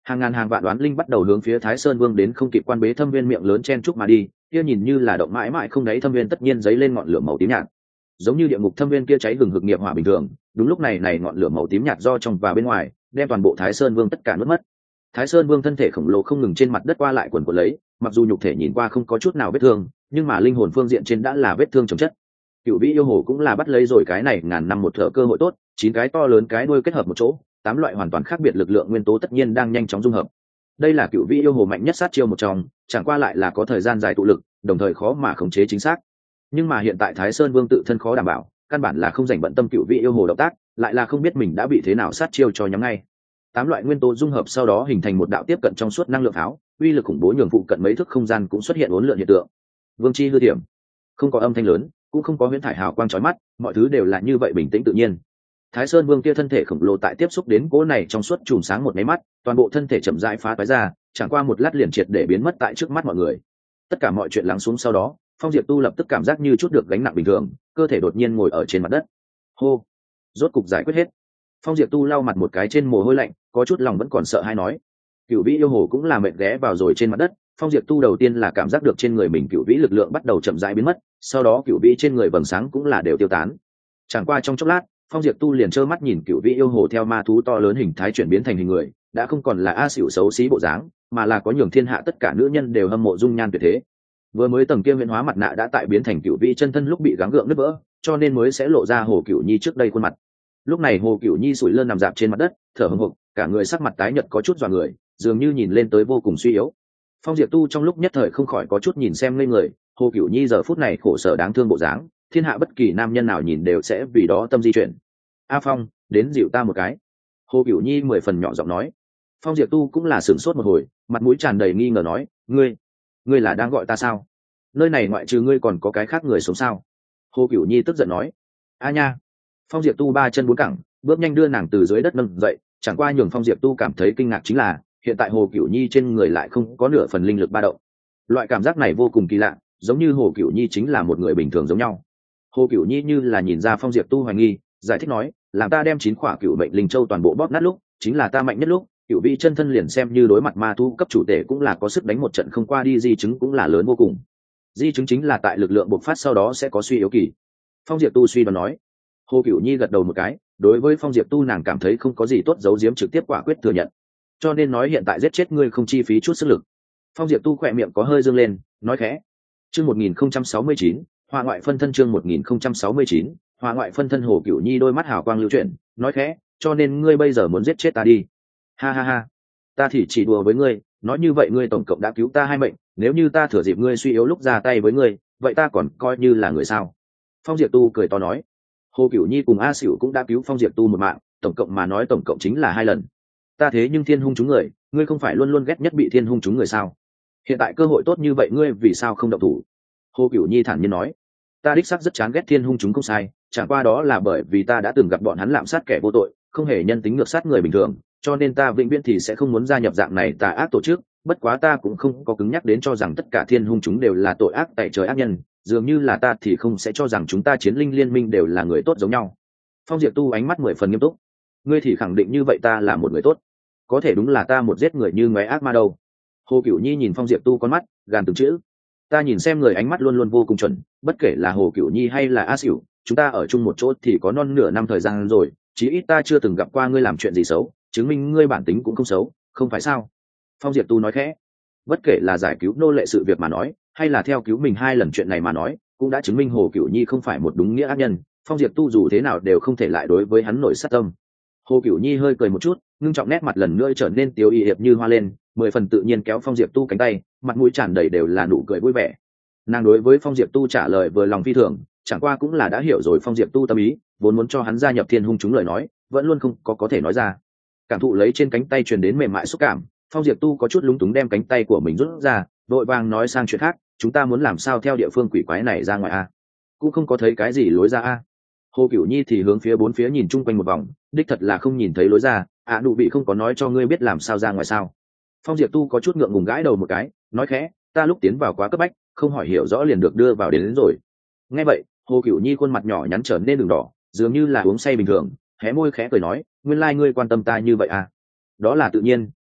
hàng ngàn hàng vạn đoán linh bắt đầu hướng phía Thái Sơn Vương đến không kịp quan bế thâm viên miệng lớn chen chúc mà đi, kia nhìn như là động mãi mãi không đáy thâm viên tất nhiên dấy lên ngọn lửa màu tím nhạt, giống như địa ngục thâm viên kia cháy hừng hực nghiệp hỏa bình thường. Đúng lúc này này ngọn lửa màu tím nhạt do trong và bên ngoài đem toàn bộ Thái Sơn Vương tất cả nuốt mất. Thái Sơn Vương thân thể khổng lồ không ngừng trên mặt đất qua lại quần quần lấy, mặc dù nhục thể nhìn qua không có chút nào vết thương, nhưng mà linh hồn phương diện trên đã là vết thương chồng chất. Cựu vĩ yêu hồ cũng là bắt lấy rồi cái này ngàn năm một thở cơ hội tốt, chín cái to lớn cái đuôi kết hợp một chỗ, tám loại hoàn toàn khác biệt lực lượng nguyên tố tất nhiên đang nhanh chóng dung hợp. Đây là cựu vĩ yêu hồ mạnh nhất sát chiêu một trong, chẳng qua lại là có thời gian dài tụ lực, đồng thời khó mà khống chế chính xác. Nhưng mà hiện tại Thái Sơn Vương tự thân khó đảm bảo, căn bản là không dành bận tâm cựu vĩ yêu hồ động tác, lại là không biết mình đã bị thế nào sát chiêu cho nhắm ngay. Tám loại nguyên tố dung hợp sau đó hình thành một đạo tiếp cận trong suốt năng lượng pháo, uy lực khủng bố nhường phụ cận mấy thước không gian cũng xuất hiện uốn lượn hiện tượng. Vương chi hư điểm, không có âm thanh lớn, cũng không có huyễn thải hào quang chói mắt, mọi thứ đều là như vậy bình tĩnh tự nhiên. Thái Sơn Vương kia thân thể khổng lồ tại tiếp xúc đến cỗ này trong suốt chùm sáng một máy mắt, toàn bộ thân thể chậm rãi phá toái ra, chẳng qua một lát liền triệt để biến mất tại trước mắt mọi người. Tất cả mọi chuyện lắng xuống sau đó, Phong Diệp Tu lập tức cảm giác như chút được gánh nặng bình thường, cơ thể đột nhiên ngồi ở trên mặt đất. Hô, rốt cục giải quyết hết. Phong Diệp Tu lau mặt một cái trên mồ hôi lạnh, có chút lòng vẫn còn sợ hay nói. Cửu vĩ yêu hồ cũng là mệt ghé vào rồi trên mặt đất. Phong Diệp Tu đầu tiên là cảm giác được trên người mình cửu vĩ lực lượng bắt đầu chậm rãi biến mất, sau đó cửu vĩ trên người vầng sáng cũng là đều tiêu tán. Chẳng qua trong chốc lát, Phong Diệp Tu liền trơ mắt nhìn cửu vĩ yêu hồ theo ma thú to lớn hình thái chuyển biến thành hình người, đã không còn là a xỉu xấu xí bộ dáng, mà là có nhường thiên hạ tất cả nữ nhân đều hâm mộ dung nhan tuyệt thế. Vừa mới tầng kia huyễn hóa mặt nạ đã tại biến thành cửu vĩ chân thân lúc bị gắng gượng nứt vỡ, cho nên mới sẽ lộ ra Hồ Cửu Nhi trước đây khuôn mặt. Lúc này Hồ Cửu Nhi sủi lơ nằm dạp trên mặt đất, thở hổn hộc, cả người sắc mặt tái nhợt có chút dọa người, dường như nhìn lên tới vô cùng suy yếu. Phong Diệp Tu trong lúc nhất thời không khỏi có chút nhìn xem lên người, Hồ Cửu Nhi giờ phút này khổ sở đáng thương bộ dáng, thiên hạ bất kỳ nam nhân nào nhìn đều sẽ vì đó tâm di chuyển. A Phong, đến dịu ta một cái. Hồ Cửu Nhi mười phần nhỏ giọng nói. Phong Diệp Tu cũng là sửng sốt một hồi, mặt mũi tràn đầy nghi ngờ nói, ngươi, ngươi là đang gọi ta sao? Nơi này ngoại trừ ngươi còn có cái khác người sống sao? Hồ Cửu Nhi tức giận nói. A nha. Phong Diệp Tu ba chân bốn cẳng, bước nhanh đưa nàng từ dưới đất nâng dậy, chẳng qua nhường Phong Diệp Tu cảm thấy kinh ngạc chính là, hiện tại Hồ Cửu Nhi trên người lại không có nửa phần linh lực ba động. Loại cảm giác này vô cùng kỳ lạ, giống như Hồ Cửu Nhi chính là một người bình thường giống nhau. Hồ Cửu Nhi như là nhìn ra Phong Diệp Tu hoài nghi, giải thích nói, làm ta đem chín quả cửu mệnh linh châu toàn bộ bóp nát lúc, chính là ta mạnh nhất lúc, cửu vị chân thân liền xem như đối mặt ma thu cấp chủ tể cũng là có sức đánh một trận không qua đi, di chứng cũng là lớn vô cùng. Di chứng chính là tại lực lượng bộc phát sau đó sẽ có suy yếu kỳ. Phong Diệp Tu suy đoán nói. Hồ Cửu Nhi gật đầu một cái, đối với Phong Diệp Tu nàng cảm thấy không có gì tốt giấu giếm, trực tiếp quả quyết thừa nhận. Cho nên nói hiện tại giết chết ngươi không chi phí chút sức lực. Phong Diệp Tu khỏe miệng có hơi dương lên, nói khẽ. Chương một nghìn không trăm sáu mươi chín, Hỏa ngoại phân thân chương một nghìn không trăm sáu mươi chín, Hỏa ngoại phân thân. Hồ Cửu Nhi đôi mắt hào quang lưu chuyển, nói khẽ, cho nên ngươi bây giờ muốn giết chết ta đi. Ha ha ha, ta thì chỉ đùa với ngươi, nói như vậy ngươi tổng cộng đã cứu ta hai mệnh, nếu như ta thừa dịp ngươi suy yếu lúc ra tay với ngươi, vậy ta còn coi như là người sao? Phong Diệp Tu cười to nói. Hồ Cửu Nhi cùng A Sửu cũng đã cứu Phong Diệp Tu một mạng, tổng cộng mà nói tổng cộng chính là hai lần. Ta thế nhưng thiên hung chúng người, ngươi không phải luôn luôn ghét nhất bị thiên hung chúng người sao? Hiện tại cơ hội tốt như vậy ngươi vì sao không động thủ? Hồ Cửu Nhi thản nhiên nói. Ta đích xác rất chán ghét thiên hung chúng không sai, chẳng qua đó là bởi vì ta đã từng gặp bọn hắn lạm sát kẻ vô tội, không hề nhân tính ngược sát người bình thường, cho nên ta vĩnh viễn thì sẽ không muốn gia nhập dạng này tà ác tổ chức. Bất quá ta cũng không có cứng nhắc đến cho rằng tất cả thiên hung chúng đều là tội ác tại trời ác nhân, dường như là ta thì không sẽ cho rằng chúng ta chiến linh liên minh đều là người tốt giống nhau. Phong Diệp Tu ánh mắt mười phần nghiêm túc. Ngươi thì khẳng định như vậy ta là một người tốt? Có thể đúng là ta một giết người như ngoé ác ma đâu. Hồ Cửu Nhi nhìn Phong Diệp Tu con mắt, gàn từng chữ. Ta nhìn xem người ánh mắt luôn luôn vô cùng chuẩn, bất kể là Hồ Cửu Nhi hay là A Sửu, chúng ta ở chung một chỗ thì có non nửa năm thời gian rồi, chí ít ta chưa từng gặp qua ngươi làm chuyện gì xấu, chứng minh ngươi bản tính cũng không xấu, không phải sao? Phong Diệp Tu nói khẽ. Bất kể là giải cứu nô lệ sự việc mà nói, hay là theo cứu mình hai lần chuyện này mà nói, cũng đã chứng minh Hồ Cửu Nhi không phải một đúng nghĩa ác nhân. Phong Diệp Tu dù thế nào đều không thể lại đối với hắn nổi sát tâm. Hồ Cửu Nhi hơi cười một chút, ngưng trọng nét mặt lần nữa trở nên tiếu y hiệp như hoa lên, mười phần tự nhiên kéo Phong Diệp Tu cánh tay, mặt mũi tràn đầy đều là nụ cười vui vẻ. Nàng đối với Phong Diệp Tu trả lời vừa lòng phi thường, chẳng qua cũng là đã hiểu rồi Phong Diệp Tu tâm ý, vốn muốn cho hắn gia nhập thiên hung chúng lời nói, vẫn luôn không có có thể nói ra. Cảm thụ lấy trên cánh tay truyền đến mềm mại xúc cảm, Phong Diệp Tu có chút lúng túng đem cánh tay của mình rút ra, vội vàng nói sang chuyện khác, chúng ta muốn làm sao theo địa phương quỷ quái này ra ngoài a? Cũng không có thấy cái gì lối ra a. Hồ Cửu Nhi thì hướng phía bốn phía nhìn chung quanh một vòng, đích thật là không nhìn thấy lối ra, ạ à, nụ bị không có nói cho ngươi biết làm sao ra ngoài sao? Phong Diệp Tu có chút ngượng ngùng gãi đầu một cái, nói khẽ, ta lúc tiến vào quá cấp bách, không hỏi hiểu rõ liền được đưa vào đến, đến rồi. Nghe vậy, Hồ Cửu Nhi khuôn mặt nhỏ nhắn trở nên đường đỏ, dường như là uống say bình thường, hé môi khẽ cười nói, nguyên lai like ngươi quan tâm ta như vậy à? Đó là tự nhiên,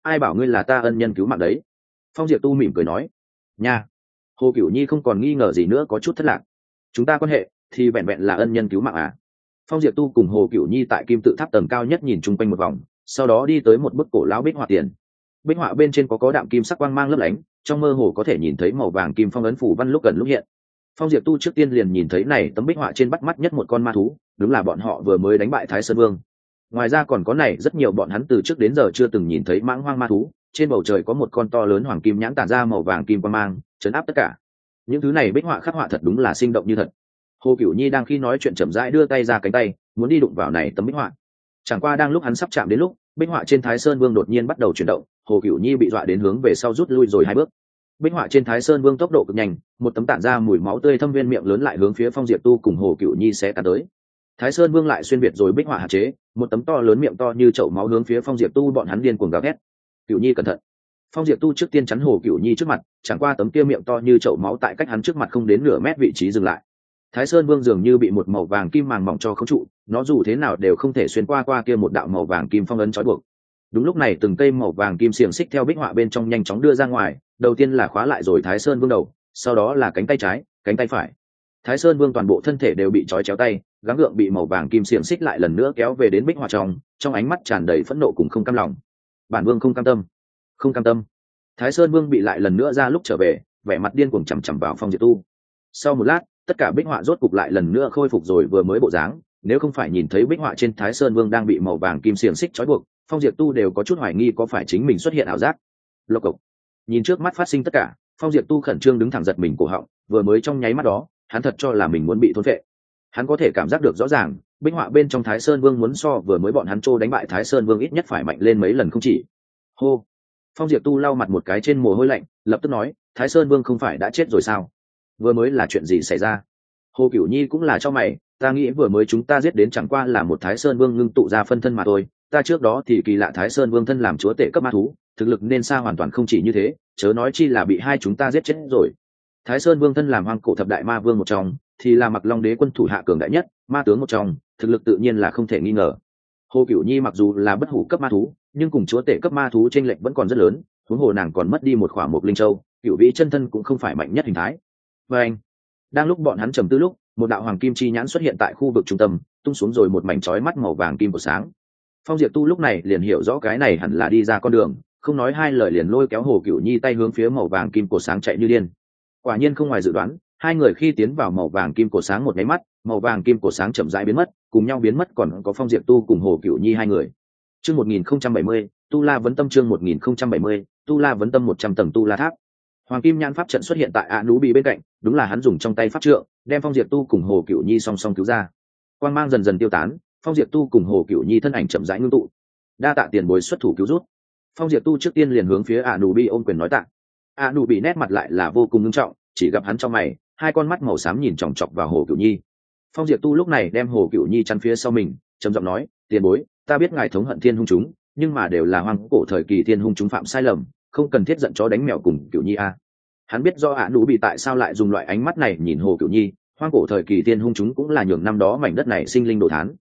ai bảo ngươi là ta ân nhân cứu mạng đấy. Phong Diệp Tu mỉm cười nói. Nha. Hồ Cửu Nhi không còn nghi ngờ gì nữa, có chút thất lạc. Chúng ta quan hệ thì vẹn vẹn là ân nhân cứu mạng à? Phong Diệp Tu cùng Hồ Cửu Nhi tại kim tự tháp tầng cao nhất nhìn chung quanh một vòng, sau đó đi tới một bức cổ lão bích họa tiền. Bích họa bên trên có có đạm kim sắc quang mang lấp lánh, trong mơ hồ có thể nhìn thấy màu vàng kim phong ấn phủ văn lúc gần lúc hiện. Phong Diệp Tu trước tiên liền nhìn thấy này tấm bích họa trên bắt mắt nhất một con ma thú, đúng là bọn họ vừa mới đánh bại Thái Sơn Vương. Ngoài ra còn có này rất nhiều bọn hắn từ trước đến giờ chưa từng nhìn thấy mãng hoang ma thú, trên bầu trời có một con to lớn hoàng kim nhãn tản ra màu vàng kim quang mang, trấn áp tất cả. Những thứ này bích họa khắc họa thật đúng là sinh động như thật. Hồ Cửu Nhi đang khi nói chuyện chậm rãi đưa tay ra cánh tay, muốn đi đụng vào này tấm bích họa. Chẳng qua đang lúc hắn sắp chạm đến lúc, bích họa trên Thái Sơn Vương đột nhiên bắt đầu chuyển động, Hồ Cửu Nhi bị dọa đến hướng về sau rút lui rồi hai bước. Bích họa trên Thái Sơn Vương tốc độ cực nhanh, một tấm tản ra mùi máu tươi thâm viên miệng lớn lại hướng phía Phong Diệp Tu cùng Hồ Cửu Nhi sẽ cắn tới. Thái Sơn Vương lại xuyên biệt rồi bích họa hạn chế, một tấm to lớn miệng to như chậu máu hướng phía Phong Diệp Tu bọn hắn điên cuồng gào thét. Cửu Nhi cẩn thận. Phong Diệp Tu trước tiên chắn Hồ Cửu Nhi trước mặt, chẳng qua tấm kia miệng to như chậu máu tại cách hắn trước mặt không đến nửa mét vị trí dừng lại. Thái Sơn Vương dường như bị một màu vàng kim màng mỏng cho khống trụ, nó dù thế nào đều không thể xuyên qua qua kia một đạo màu vàng kim phong ấn trói buộc. Đúng lúc này từng cây màu vàng kim xiềng xích theo bích họa bên trong nhanh chóng đưa ra ngoài, đầu tiên là khóa lại rồi Thái Sơn Vương đầu, sau đó là cánh tay trái, cánh tay phải. Thái Sơn Vương toàn bộ thân thể đều bị trói chéo tay, gắng gượng bị màu vàng kim xiềng xích lại lần nữa kéo về đến bích họa trong, trong ánh mắt tràn đầy phẫn nộ cùng không cam lòng. Bản Vương không cam tâm, không cam tâm. Thái Sơn Vương bị lại lần nữa ra lúc trở về, vẻ mặt điên cuồng chằm chằm vào Phong Diệp Tu. Sau một lát, tất cả bích họa rốt cục lại lần nữa khôi phục rồi vừa mới bộ dáng, nếu không phải nhìn thấy bích họa trên Thái Sơn Vương đang bị màu vàng kim xiềng xích trói buộc, Phong Diệp Tu đều có chút hoài nghi có phải chính mình xuất hiện ảo giác. Lộc cộc. Nhìn trước mắt phát sinh tất cả, Phong Diệp Tu khẩn trương đứng thẳng giật mình cổ họng, vừa mới trong nháy mắt đó, hắn thật cho là mình muốn bị thôn phệ. Hắn có thể cảm giác được rõ ràng, bích họa bên trong Thái Sơn Vương muốn so vừa mới bọn hắn trô đánh bại Thái Sơn Vương ít nhất phải mạnh lên mấy lần không chỉ. Hô. Phong Diệp Tu lau mặt một cái trên mồ hôi lạnh, lập tức nói, Thái Sơn Vương không phải đã chết rồi sao? Vừa mới là chuyện gì xảy ra? Hồ Cửu Nhi cũng là cho mày, ta nghĩ vừa mới chúng ta giết đến chẳng qua là một Thái Sơn Vương ngưng tụ ra phân thân mà thôi, ta trước đó thì kỳ lạ Thái Sơn Vương thân làm chúa tể cấp ma thú, thực lực nên xa hoàn toàn không chỉ như thế, chớ nói chi là bị hai chúng ta giết chết rồi. Thái Sơn Vương thân làm hoang cổ thập đại ma vương một trong, thì là Mặc Long Đế quân thủ hạ cường đại nhất, ma tướng một trong, thực lực tự nhiên là không thể nghi ngờ. Hồ Cửu Nhi mặc dù là bất hủ cấp ma thú, nhưng cùng chúa tể cấp ma thú chênh lệch vẫn còn rất lớn, huống hồ nàng còn mất đi một khỏa mộc linh châu, cửu vĩ chân thân cũng không phải mạnh nhất hình thái. Và anh, đang lúc bọn hắn trầm tư lúc, một đạo hoàng kim chi nhãn xuất hiện tại khu vực trung tâm, tung xuống rồi một mảnh chói mắt màu vàng kim của sáng. Phong Diệp Tu lúc này liền hiểu rõ cái này hẳn là đi ra con đường, không nói hai lời liền lôi kéo Hồ Cửu Nhi tay hướng phía màu vàng kim của sáng chạy như điên. Quả nhiên không ngoài dự đoán, hai người khi tiến vào màu vàng kim của sáng một cái mắt, màu vàng kim của sáng chậm rãi biến mất, cùng nhau biến mất còn có Phong Diệp Tu cùng Hồ Cửu Nhi hai người. Chương một nghìn không trăm bảy mươi, Tu La vấn tâm chương một nghìn không trăm bảy mươi, Tu La vấn tâm một trăm tầng Tu La tháp. Hoàng kim nhãn pháp trận xuất hiện tại A Nú Bị bên cạnh, đúng là hắn dùng trong tay pháp trượng, đem Phong Diệp Tu cùng Hồ Cửu Nhi song song cứu ra. Quang mang dần dần tiêu tán, Phong Diệp Tu cùng Hồ Cửu Nhi thân ảnh chậm rãi ngưng tụ. Đa tạ tiền bối xuất thủ cứu rút. Phong Diệp Tu trước tiên liền hướng phía A Nú Bị ôm quyền nói tạ. A Nú Bị nét mặt lại là vô cùng nghiêm trọng, chỉ gặp hắn trong mày, hai con mắt màu xám nhìn chòng chọc vào Hồ Cửu Nhi. Phong Diệp Tu lúc này đem Hồ Cửu Nhi chắn phía sau mình, trầm giọng nói, tiền bối, ta biết ngài thống hận thiên hung chúng, nhưng mà đều là hoang cổ thời kỳ thiên hung chúng phạm sai lầm, không cần thiết giận chó đánh mèo cùng Cửu Nhi a. Hắn biết do A Nú Bị tại sao lại dùng loại ánh mắt này nhìn Hồ Cửu Nhi, hoang cổ thời kỳ thiên hung chúng cũng là nhường năm đó mảnh đất này sinh linh đồ thán.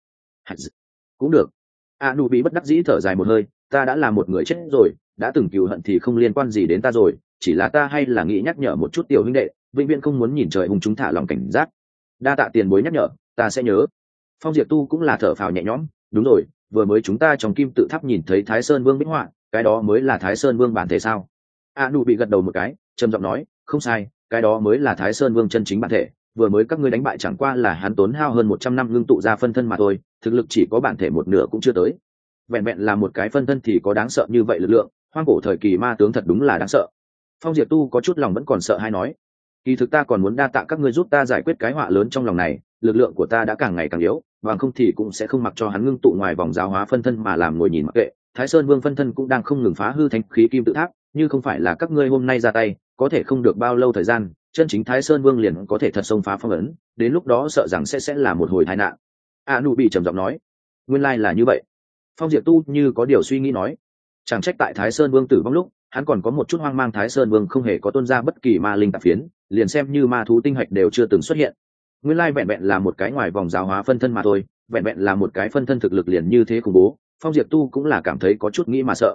Cũng được. A Nú Bị bất đắc dĩ thở dài một hơi, ta đã là một người chết rồi, đã từng cừu hận thì không liên quan gì đến ta rồi, chỉ là ta hay là nghĩ nhắc nhở một chút tiểu huynh đệ, vĩnh viễn không muốn nhìn trời hung chúng thả lòng cảnh giác. Đa tạ tiền bối nhắc nhở, ta sẽ nhớ. Phong Diệp Tu cũng là thở phào nhẹ nhõm, đúng rồi, vừa mới chúng ta trong kim tự tháp nhìn thấy Thái Sơn Vương bích họa, cái đó mới là Thái Sơn Vương bản thể sao? A Nú Bị gật đầu một cái, trầm giọng nói, không sai, cái đó mới là Thái Sơn Vương chân chính bản thể, vừa mới các ngươi đánh bại chẳng qua là hắn tốn hao hơn một trăm năm ngưng tụ ra phân thân mà thôi, thực lực chỉ có bản thể một nửa cũng chưa tới. Vẹn vẹn là một cái phân thân thì có đáng sợ như vậy lực lượng, hoang cổ thời kỳ ma tướng thật đúng là đáng sợ. Phong Diệp Tu có chút lòng vẫn còn sợ hay nói, kỳ thực ta còn muốn đa tạ các ngươi giúp ta giải quyết cái họa lớn trong lòng này, lực lượng của ta đã càng ngày càng yếu, bằng không thì cũng sẽ không mặc cho hắn ngưng tụ ngoài vòng giáo hóa phân thân mà làm ngồi nhìn mặc kệ. Thái Sơn Vương phân thân cũng đang không ngừng phá hư thánh khí kim tự tháp, như không phải là các ngươi hôm nay ra tay, có thể không được bao lâu thời gian, chân chính Thái Sơn Vương liền có thể thật xông phá phong ấn, đến lúc đó sợ rằng sẽ sẽ là một hồi tai nạn. A Nú Bị trầm giọng nói, nguyên lai là như vậy. Phong Diệp Tu như có điều suy nghĩ nói, chẳng trách tại Thái Sơn Vương tử vong lúc, hắn còn có một chút hoang mang, Thái Sơn Vương không hề có tuôn ra bất kỳ ma linh tạp phiến, liền xem như ma thú tinh hạch đều chưa từng xuất hiện. Nguyên lai vẹn vẹn là một cái ngoài vòng giáo hóa phân thân mà thôi, vẹn vẹn là một cái phân thân thực lực liền như thế khủng bố, Phong Diệp Tu cũng là cảm thấy có chút nghĩ mà sợ.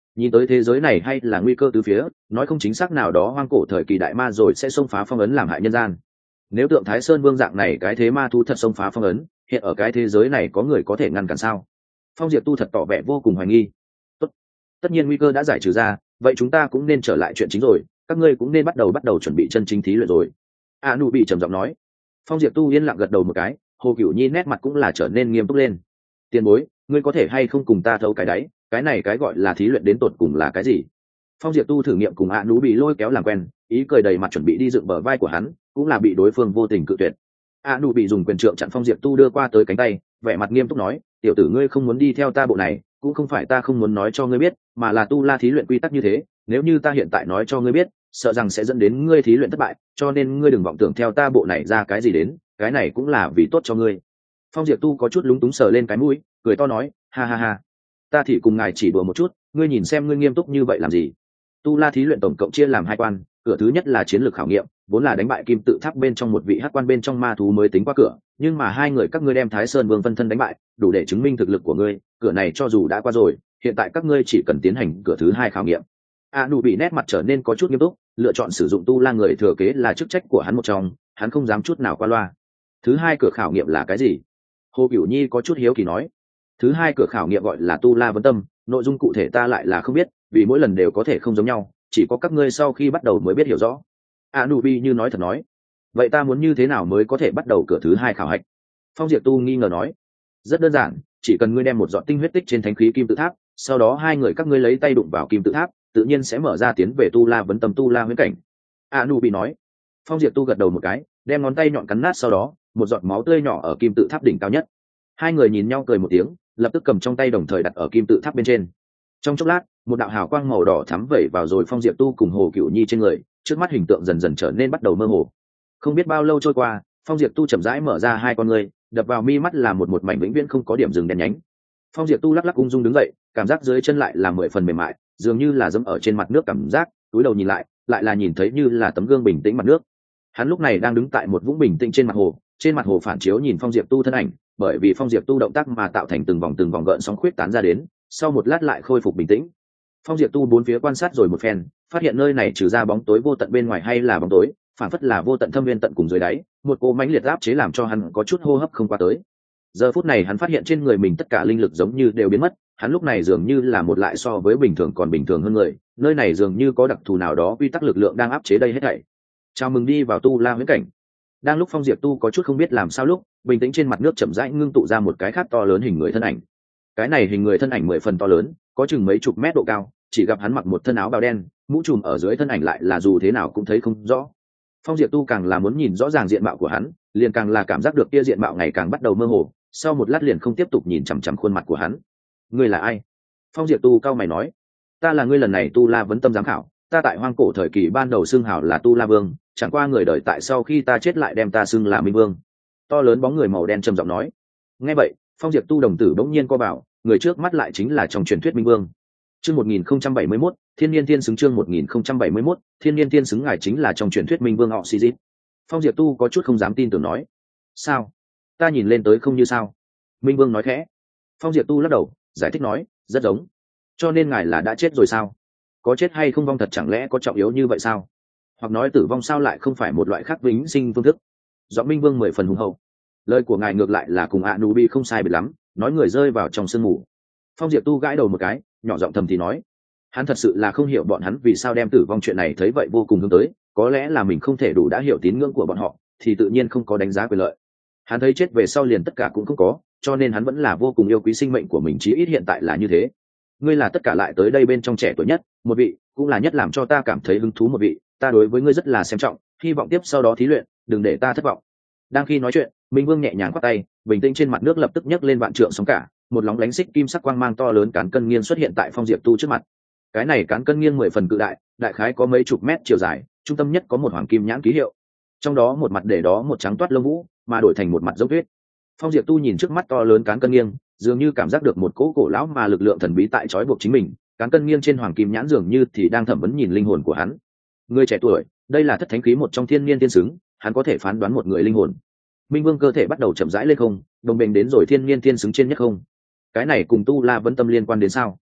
nhìn tới thế giới này hay là nguy cơ từ phía, nói không chính xác nào đó hoang cổ thời kỳ đại ma rồi sẽ xông phá phong ấn làm hại nhân gian. Nếu tượng Thái Sơn Vương dạng này cái thế ma thú thật xông phá phong ấn, hiện ở cái thế giới này có người có thể ngăn cản sao? Phong Diệp Tu thật tỏ vẻ vô cùng hoài nghi. Tốt, tất nhiên nguy cơ đã giải trừ ra, vậy chúng ta cũng nên trở lại chuyện chính rồi, các ngươi cũng nên bắt đầu bắt đầu chuẩn bị chân chính thí luyện rồi. A Nu bị trầm giọng nói. Phong Diệp Tu yên lặng gật đầu một cái, Hồ Cửu Nhi nét mặt cũng là trở nên nghiêm túc lên. Tiền bối, ngươi có thể hay không cùng ta thấu cái đáy, cái này cái gọi là thí luyện đến tột cùng là cái gì? Phong Diệp Tu thử nghiệm cùng A Nu bị lôi kéo làm quen, ý cười đầy mặt chuẩn bị đi dựng bờ vai của hắn, cũng là bị đối phương vô tình cự tuyệt. A Nu bị dùng quyền trượng chặn Phong Diệp Tu đưa qua tới cánh tay, vẻ mặt nghiêm túc nói, tiểu tử ngươi không muốn đi theo ta bộ này, cũng không phải ta không muốn nói cho ngươi biết, mà là tu la thí luyện quy tắc như thế, nếu như ta hiện tại nói cho ngươi biết, sợ rằng sẽ dẫn đến ngươi thí luyện thất bại, cho nên ngươi đừng vọng tưởng theo ta bộ này ra cái gì đến, cái này cũng là vì tốt cho ngươi. Phong Diệp Tu có chút lúng túng sờ lên cái mũi, cười to nói, ha ha ha, ta thì cùng ngài chỉ đùa một chút, ngươi nhìn xem ngươi nghiêm túc như vậy làm gì? Tu la thí luyện tổng cộng chia làm hai quan, cửa thứ nhất là chiến lược khảo nghiệm, vốn là đánh bại kim tự tháp bên trong một vị hắc quan bên trong ma thú mới tính qua cửa, nhưng mà hai người các ngươi đem Thái Sơn Vương phân thân đánh bại, đủ để chứng minh thực lực của ngươi, cửa này cho dù đã qua rồi, hiện tại các ngươi chỉ cần tiến hành cửa thứ hai khảo nghiệm. A Nu bị nét mặt trở nên có chút nghiêm túc, lựa chọn sử dụng tu la người thừa kế là chức trách của hắn một trong, hắn không dám chút nào qua loa. Thứ hai cửa khảo nghiệm là cái gì? Hồ Cửu Nhi có chút hiếu kỳ nói. Thứ hai cửa khảo nghiệm gọi là tu la vấn tâm, nội dung cụ thể ta lại là không biết, vì mỗi lần đều có thể không giống nhau, chỉ có các ngươi sau khi bắt đầu mới biết hiểu rõ. A Nu bị như nói thật nói. Vậy ta muốn như thế nào mới có thể bắt đầu cửa thứ hai khảo hạch? Phong Diệp Tu nghi ngờ nói. Rất đơn giản, chỉ cần ngươi đem một giọt tinh huyết tích trên thánh khí kim tự tháp, sau đó hai người các ngươi lấy tay đụng vào kim tự tháp, tự nhiên sẽ mở ra tiến về tu la vấn tâm tu la huyễn cảnh. A Nu bị nói. Phong Diệp Tu gật đầu một cái, đem ngón tay nhọn cắn nát, sau đó một giọt máu tươi nhỏ ở kim tự tháp đỉnh cao nhất. Hai người nhìn nhau cười một tiếng, lập tức cầm trong tay đồng thời đặt ở kim tự tháp bên trên. Trong chốc lát, một đạo hào quang màu đỏ thắm vẩy vào rồi Phong Diệp Tu cùng Hồ Cửu Nhi trên người, trước mắt hình tượng dần dần trở nên bắt đầu mơ hồ. Không biết bao lâu trôi qua, Phong Diệp Tu chậm rãi mở ra hai con người, đập vào mi mắt là một một mảnh vĩnh viễn không có điểm dừng đen nhánh. Phong Diệp Tu lắc lắc ung dung đứng dậy, cảm giác dưới chân lại là mười phần mềm mại, dường như là dẫm ở trên mặt nước cảm giác, túi đầu nhìn lại, lại là nhìn thấy như là tấm gương bình tĩnh mặt nước. Hắn lúc này đang đứng tại một vũng bình tĩnh trên mặt hồ, trên mặt hồ phản chiếu nhìn Phong Diệp Tu thân ảnh, bởi vì Phong Diệp Tu động tác mà tạo thành từng vòng từng vòng gợn sóng khuyết tán ra đến, sau một lát lại khôi phục bình tĩnh. Phong Diệp Tu bốn phía quan sát rồi một phen, phát hiện nơi này trừ ra bóng tối vô tận bên ngoài hay là bóng tối, phản phất là vô tận thâm viên tận cùng dưới đáy, một cô mãnh liệt áp chế làm cho hắn có chút hô hấp không qua tới. Giờ phút này hắn phát hiện trên người mình tất cả linh lực giống như đều biến mất, hắn lúc này dường như là một lại so với bình thường còn bình thường hơn người, nơi này dường như có đặc thù nào đó quy tắc lực lượng đang áp chế đây hết thảy. Chào mừng đi vào tu la huyễn cảnh. Đang lúc Phong Diệp Tu có chút không biết làm sao lúc, bình tĩnh trên mặt nước chậm rãi ngưng tụ ra một cái khác to lớn hình người thân ảnh. Cái này hình người thân ảnh mười phần to lớn, có chừng mấy chục mét độ cao, chỉ gặp hắn mặc một thân áo bào đen, mũ trùm ở dưới thân ảnh lại là dù thế nào cũng thấy không rõ. Phong Diệp Tu càng là muốn nhìn rõ ràng diện mạo của hắn, liền càng là cảm giác được kia diện mạo ngày càng bắt đầu mơ hồ, sau một lát liền không tiếp tục nhìn chằm chằm khuôn mặt của hắn. Ngươi là ai? Phong Diệp Tu cao mày nói. Ta là ngươi lần này tu la vấn tâm giám khảo, ta tại hoang cổ thời kỳ ban đầu xưng hào là tu la vương, chẳng qua người đời tại sau khi ta chết lại đem ta xưng là minh vương. To lớn bóng người màu đen trầm giọng nói. Nghe vậy, Phong Diệp Tu đồng tử bỗng nhiên co bảo, người trước mắt lại chính là trong truyền thuyết minh vương. Chương một nghìn không trăm bảy mươi mốt, Thiên Niên Tiên xứng chương một nghìn không trăm bảy mươi mốt, Thiên Niên Tiên xứng ngài chính là trong truyền thuyết minh vương họ Xizit. Phong Diệp Tu có chút không dám tin tưởng nói. Sao? Ta nhìn lên tới không như sao? Minh vương nói khẽ. Phong Diệp Tu lắc đầu, giải thích nói, rất giống. Cho nên ngài là đã chết rồi sao? Có chết hay không vong thật chẳng lẽ có trọng yếu như vậy sao? Hoặc nói tử vong sao lại không phải một loại khác vĩnh sinh phương thức? Giọng Minh vương mười phần hùng hậu. Lời của ngài ngược lại là cùng A Nu bị không sai biệt lắm, nói người rơi vào trong sương mù. Phong Diệp Tu gãi đầu một cái, nhỏ giọng thầm thì nói, hắn thật sự là không hiểu bọn hắn vì sao đem tử vong chuyện này thấy vậy vô cùng hướng tới, có lẽ là mình không thể đủ đã hiểu tín ngưỡng của bọn họ, thì tự nhiên không có đánh giá quyền lợi. Hắn thấy chết về sau liền tất cả cũng không có, cho nên hắn vẫn là vô cùng yêu quý sinh mệnh của mình, chí ít hiện tại là như thế. Ngươi là tất cả lại tới đây bên trong trẻ tuổi nhất, một vị, cũng là nhất làm cho ta cảm thấy hứng thú một vị, ta đối với ngươi rất là xem trọng, hy vọng tiếp sau đó thí luyện, đừng để ta thất vọng. Đang khi nói chuyện, Minh Vương nhẹ nhàng quát tay, bình tĩnh trên mặt nước lập tức nhấc lên vạn trượng sóng cả, một lóng lánh xích kim sắc quang mang to lớn cán cân nghiêng xuất hiện tại Phong Diệp Tu trước mặt. Cái này cán cân nghiêng mười phần cự đại, đại khái có mấy chục mét chiều dài, trung tâm nhất có một hoàng kim nhãn ký hiệu, trong đó một mặt để đó một trắng toát lông vũ, mà đổi thành một mặt dấu tuyết. Phong Diệp Tu nhìn trước mắt to lớn cán cân nghiêng, dường như cảm giác được một cỗ cổ lão mà lực lượng thần bí tại trói buộc chính mình. Cán cân nghiêng trên hoàng kim nhãn dường như thì đang thẩm vấn nhìn linh hồn của hắn. Người trẻ tuổi, đây là thất thánh khí một trong thiên niên tiên xứng, hắn có thể phán đoán một người linh hồn. Minh Vương cơ thể bắt đầu chậm rãi lên không, đồng bình đến rồi thiên niên tiên xứng trên nhất không. Cái này cùng tu la vấn tâm liên quan đến sao?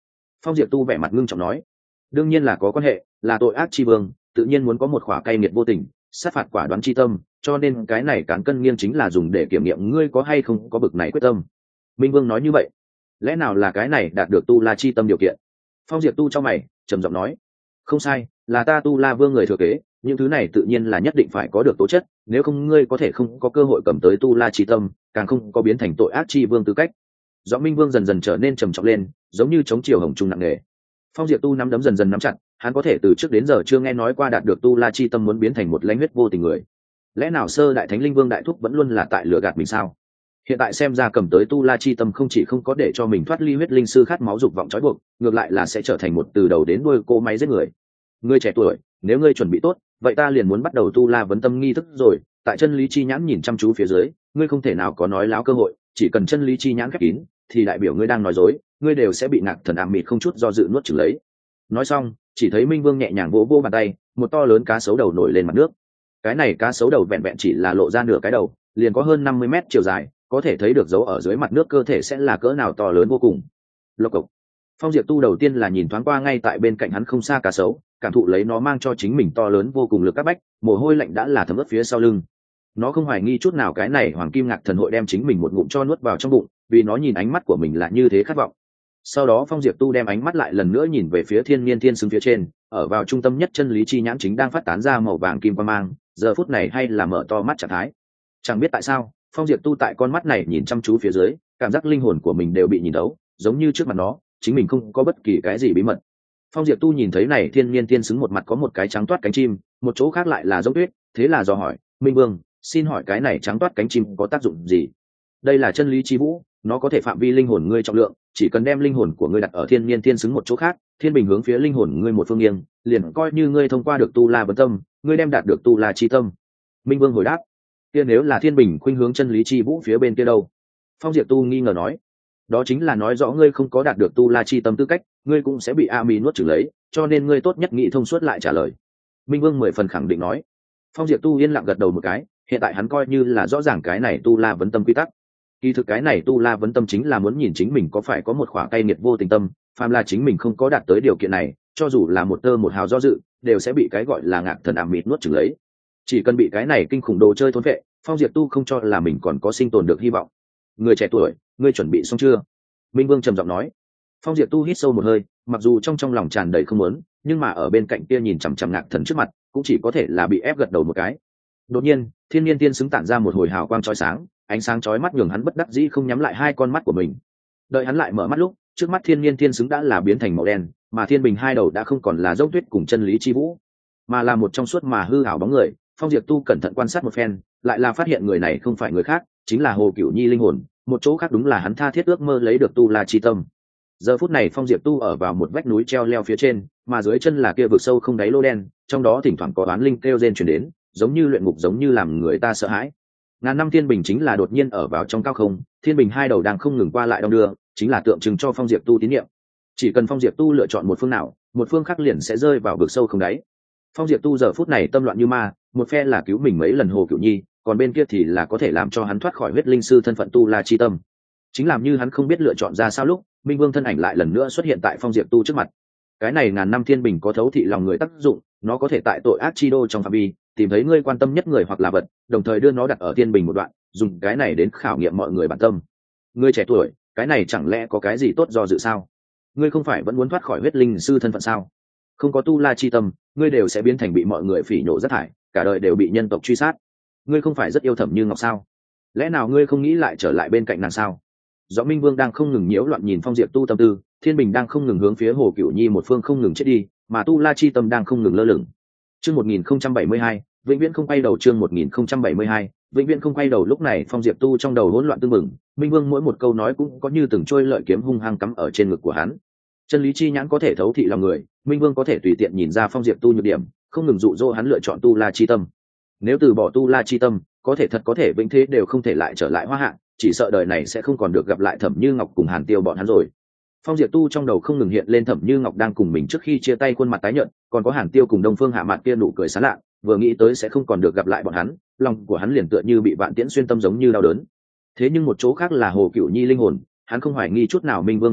Phong Diệp Tu vẻ mặt ngưng trọng nói, đương nhiên là có quan hệ, là tội ác chi vương, tự nhiên muốn có một khỏa cay nghiệt vô tình, sát phạt quả đoán chi tâm, cho nên cái này cán cân nghiêng chính là dùng để kiểm nghiệm ngươi có hay không có bực này quyết tâm. Minh Vương nói như vậy, lẽ nào là cái này đạt được tu la chi tâm điều kiện? Phong Diệp Tu trong mày trầm giọng nói, không sai, là ta tu la vương người thừa kế, những thứ này tự nhiên là nhất định phải có được tố chất, nếu không ngươi có thể không có cơ hội cầm tới tu la chi tâm, càng không có biến thành tội ác chi vương tư cách. Rõ Minh Vương dần dần trở nên trầm trọng lên, giống như chống chiều hồng trung nặng nề. Phong Diệp Tu nắm đấm dần dần nắm chặt, hắn có thể từ trước đến giờ chưa nghe nói qua đạt được tu la chi tâm muốn biến thành một lãnh huyết vô tình người. Lẽ nào sơ đại thánh linh vương đại thúc vẫn luôn là tại lừa gạt mình sao? Hiện tại xem ra cầm tới tu la chi tâm không chỉ không có để cho mình thoát ly huyết linh sư khát máu dục vọng trói buộc, ngược lại là sẽ trở thành một từ đầu đến đuôi cô máy giết người. Ngươi trẻ tuổi, nếu ngươi chuẩn bị tốt, vậy ta liền muốn bắt đầu tu la vấn tâm nghi thức rồi. Tại chân lý chi nhãn nhìn chăm chú phía dưới, ngươi không thể nào có nói láo cơ hội, chỉ cần chân lý chi nhãn khép kín, thì đại biểu ngươi đang nói dối, ngươi đều sẽ bị ngạc thần ảm mịt không chút do dự nuốt chửng lấy. Nói xong, chỉ thấy Minh Vương nhẹ nhàng vỗ vỗ bàn tay, một to lớn cá sấu đầu nổi lên mặt nước. Cái này cá sấu đầu vẹn vẹn chỉ là lộ ra nửa cái đầu, liền có hơn năm mươi mét chiều dài, có thể thấy được dấu ở dưới mặt nước cơ thể sẽ là cỡ nào to lớn vô cùng. Lộc cộc. Phong Diệp Tu đầu tiên là nhìn thoáng qua ngay tại bên cạnh hắn không xa cá sấu, cảm thụ lấy nó mang cho chính mình to lớn vô cùng lực các bách, mồ hôi lạnh đã là thấm ướt phía sau lưng. Nó không hoài nghi chút nào cái này Hoàng Kim Ngạc Thần hội đem chính mình một ngụm cho nuốt vào trong bụng, vì nó nhìn ánh mắt của mình là như thế khát vọng. Sau đó Phong Diệp Tu đem ánh mắt lại lần nữa nhìn về phía Thiên Nhiên Thiên Xứng phía trên, ở vào trung tâm nhất chân lý chi nhãn chính đang phát tán ra màu vàng kim quang mang, giờ phút này hay là mở to mắt trạng thái. Chẳng biết tại sao, Phong Diệp Tu tại con mắt này nhìn chăm chú phía dưới, cảm giác linh hồn của mình đều bị nhìn thấu, giống như trước mặt nó, chính mình không có bất kỳ cái gì bí mật. Phong Diệp Tu nhìn thấy này Thiên Nhiên Thiên Xứng một mặt có một cái trắng toát cánh chim, một chỗ khác lại là giống tuyết, thế là dò hỏi, Minh Vương, xin hỏi cái này trắng toát cánh chim có tác dụng gì? Đây là chân lý chi vũ, nó có thể phạm vi linh hồn ngươi trọng lượng, chỉ cần đem linh hồn của ngươi đặt ở Thiên Nhiên Thiên Xứng một chỗ khác, thiên bình hướng phía linh hồn ngươi một phương nghiêng, liền coi như ngươi thông qua được tu la vấn tâm, ngươi đem đạt được tu la chi tâm. Minh Vương hồi đáp, kia nếu là thiên bình khuynh hướng chân lý chi vũ phía bên kia đâu? Phong Diệp Tu nghi ngờ nói, đó chính là nói rõ ngươi không có đạt được tu la chi tâm tư cách, ngươi cũng sẽ bị a mi nuốt chửng lấy, cho nên ngươi tốt nhất nghĩ thông suốt lại trả lời. Minh Vương mười phần khẳng định nói. Phong Diệp Tu yên lặng gật đầu một cái, hiện tại hắn coi như là rõ ràng cái này tu la vấn tâm quy tắc. Kỳ thực cái này tu la vấn tâm chính là muốn nhìn chính mình có phải có một khỏa cay nghiệt vô tình tâm, phàm là chính mình không có đạt tới điều kiện này, cho dù là một tơ một hào do dự, đều sẽ bị cái gọi là ngạc thần ảm mịt nuốt chửng lấy. Chỉ cần bị cái này kinh khủng đồ chơi thốn vệ, Phong Diệp Tu không cho là mình còn có sinh tồn được hy vọng. Người trẻ tuổi, ngươi chuẩn bị xong chưa? Minh Vương trầm giọng nói. Phong Diệp Tu hít sâu một hơi, mặc dù trong trong lòng tràn đầy không muốn, nhưng mà ở bên cạnh kia nhìn chằm chằm ngạc thần trước mặt, cũng chỉ có thể là bị ép gật đầu một cái. Đột nhiên, Thiên Nhiên Tiên xứng tản ra một hồi hào quang chói sáng, ánh sáng chói mắt nhường hắn bất đắc dĩ không nhắm lại hai con mắt của mình. Đợi hắn lại mở mắt lúc, trước mắt Thiên Nhiên Tiên xứng đã là biến thành màu đen, mà thiên bình hai đầu đã không còn là dốc tuyết cùng chân lý chi vũ, mà là một trong suốt mà hư ảo bóng người. Phong Diệp Tu cẩn thận quan sát một phen, lại là phát hiện người này không phải người khác, chính là Hồ Cửu Nhi linh hồn, một chỗ khác đúng là hắn tha thiết ước mơ lấy được tu la chi tâm. Giờ phút này Phong Diệp Tu ở vào một vách núi treo leo phía trên, mà dưới chân là kia vực sâu không đáy lô đen, trong đó thỉnh thoảng có oán linh kêu rên truyền đến, giống như luyện ngục, giống như làm người ta sợ hãi. Ngàn năm thiên bình chính là đột nhiên ở vào trong cao không, thiên bình hai đầu đang không ngừng qua lại đong đưa, chính là tượng trưng cho Phong Diệp Tu tín nhiệm. Chỉ cần Phong Diệp Tu lựa chọn một phương nào, một phương khác liền sẽ rơi vào vực sâu không đáy. Phong Diệp Tu giờ phút này tâm loạn như ma, một phe là cứu mình mấy lần Hồ Cửu Nhi, còn bên kia thì là có thể làm cho hắn thoát khỏi huyết linh sư thân phận tu la chi tâm. Chính làm như hắn không biết lựa chọn ra sao lúc, Minh Vương thân ảnh lại lần nữa xuất hiện tại Phong Diệp Tu trước mặt. Cái này ngàn năm thiên bình có thấu thị lòng người tác dụng, nó có thể tại tội ác chi đô trong phạm vi tìm thấy ngươi quan tâm nhất người hoặc là vật, đồng thời đưa nó đặt ở thiên bình một đoạn, dùng cái này đến khảo nghiệm mọi người bản tâm. Ngươi trẻ tuổi, cái này chẳng lẽ có cái gì tốt do dự sao? Ngươi không phải vẫn muốn thoát khỏi huyết linh sư thân phận sao? Không có tu la chi tâm, ngươi đều sẽ biến thành bị mọi người phỉ nhổ rác thải, cả đời đều bị nhân tộc truy sát. Ngươi không phải rất yêu Thẩm Như Ngọc sao? Lẽ nào ngươi không nghĩ lại trở lại bên cạnh nàng sao? Rõ Minh Vương đang không ngừng nhiễu loạn nhìn Phong Diệp Tu tâm tư, thiên bình đang không ngừng hướng phía Hồ Cửu Nhi một phương không ngừng chết đi, mà tu la chi tâm đang không ngừng lơ lửng. Chương một nghìn không trăm bảy mươi hai, vĩnh viễn không quay đầu. Chương một nghìn không trăm bảy mươi hai, vĩnh viễn không quay đầu. Lúc này Phong Diệp Tu trong đầu hỗn loạn tương mừng, Minh Vương mỗi một câu nói cũng có như từng trôi lợi kiếm hung hăng cắm ở trên ngực của hắn. Chân lý chi nhãn có thể thấu thị lòng người, Minh Vương có thể tùy tiện nhìn ra Phong Diệp Tu nhược điểm, không ngừng dụ dỗ hắn lựa chọn tu la chi tâm. Nếu từ bỏ tu la chi tâm, có thể thật có thể vĩnh thế đều không thể lại trở lại Hoa Hạ, chỉ sợ đời này sẽ không còn được gặp lại Thẩm Như Ngọc cùng Hàn Tiêu bọn hắn rồi. Phong Diệp Tu trong đầu không ngừng hiện lên Thẩm Như Ngọc đang cùng mình trước khi chia tay khuôn mặt tái nhợt, còn có Hàn Tiêu cùng Đông Phương Hạ Mạn kia nụ cười sán lạ, vừa nghĩ tới sẽ không còn được gặp lại bọn hắn, lòng của hắn liền tựa như bị vạn tiễn xuyên tâm giống như đau đớn. Thế nhưng một chỗ khác là Hồ Cửu Nhi linh hồn, hắn không hoài nghi chút nào Minh Vương thủ đoạn,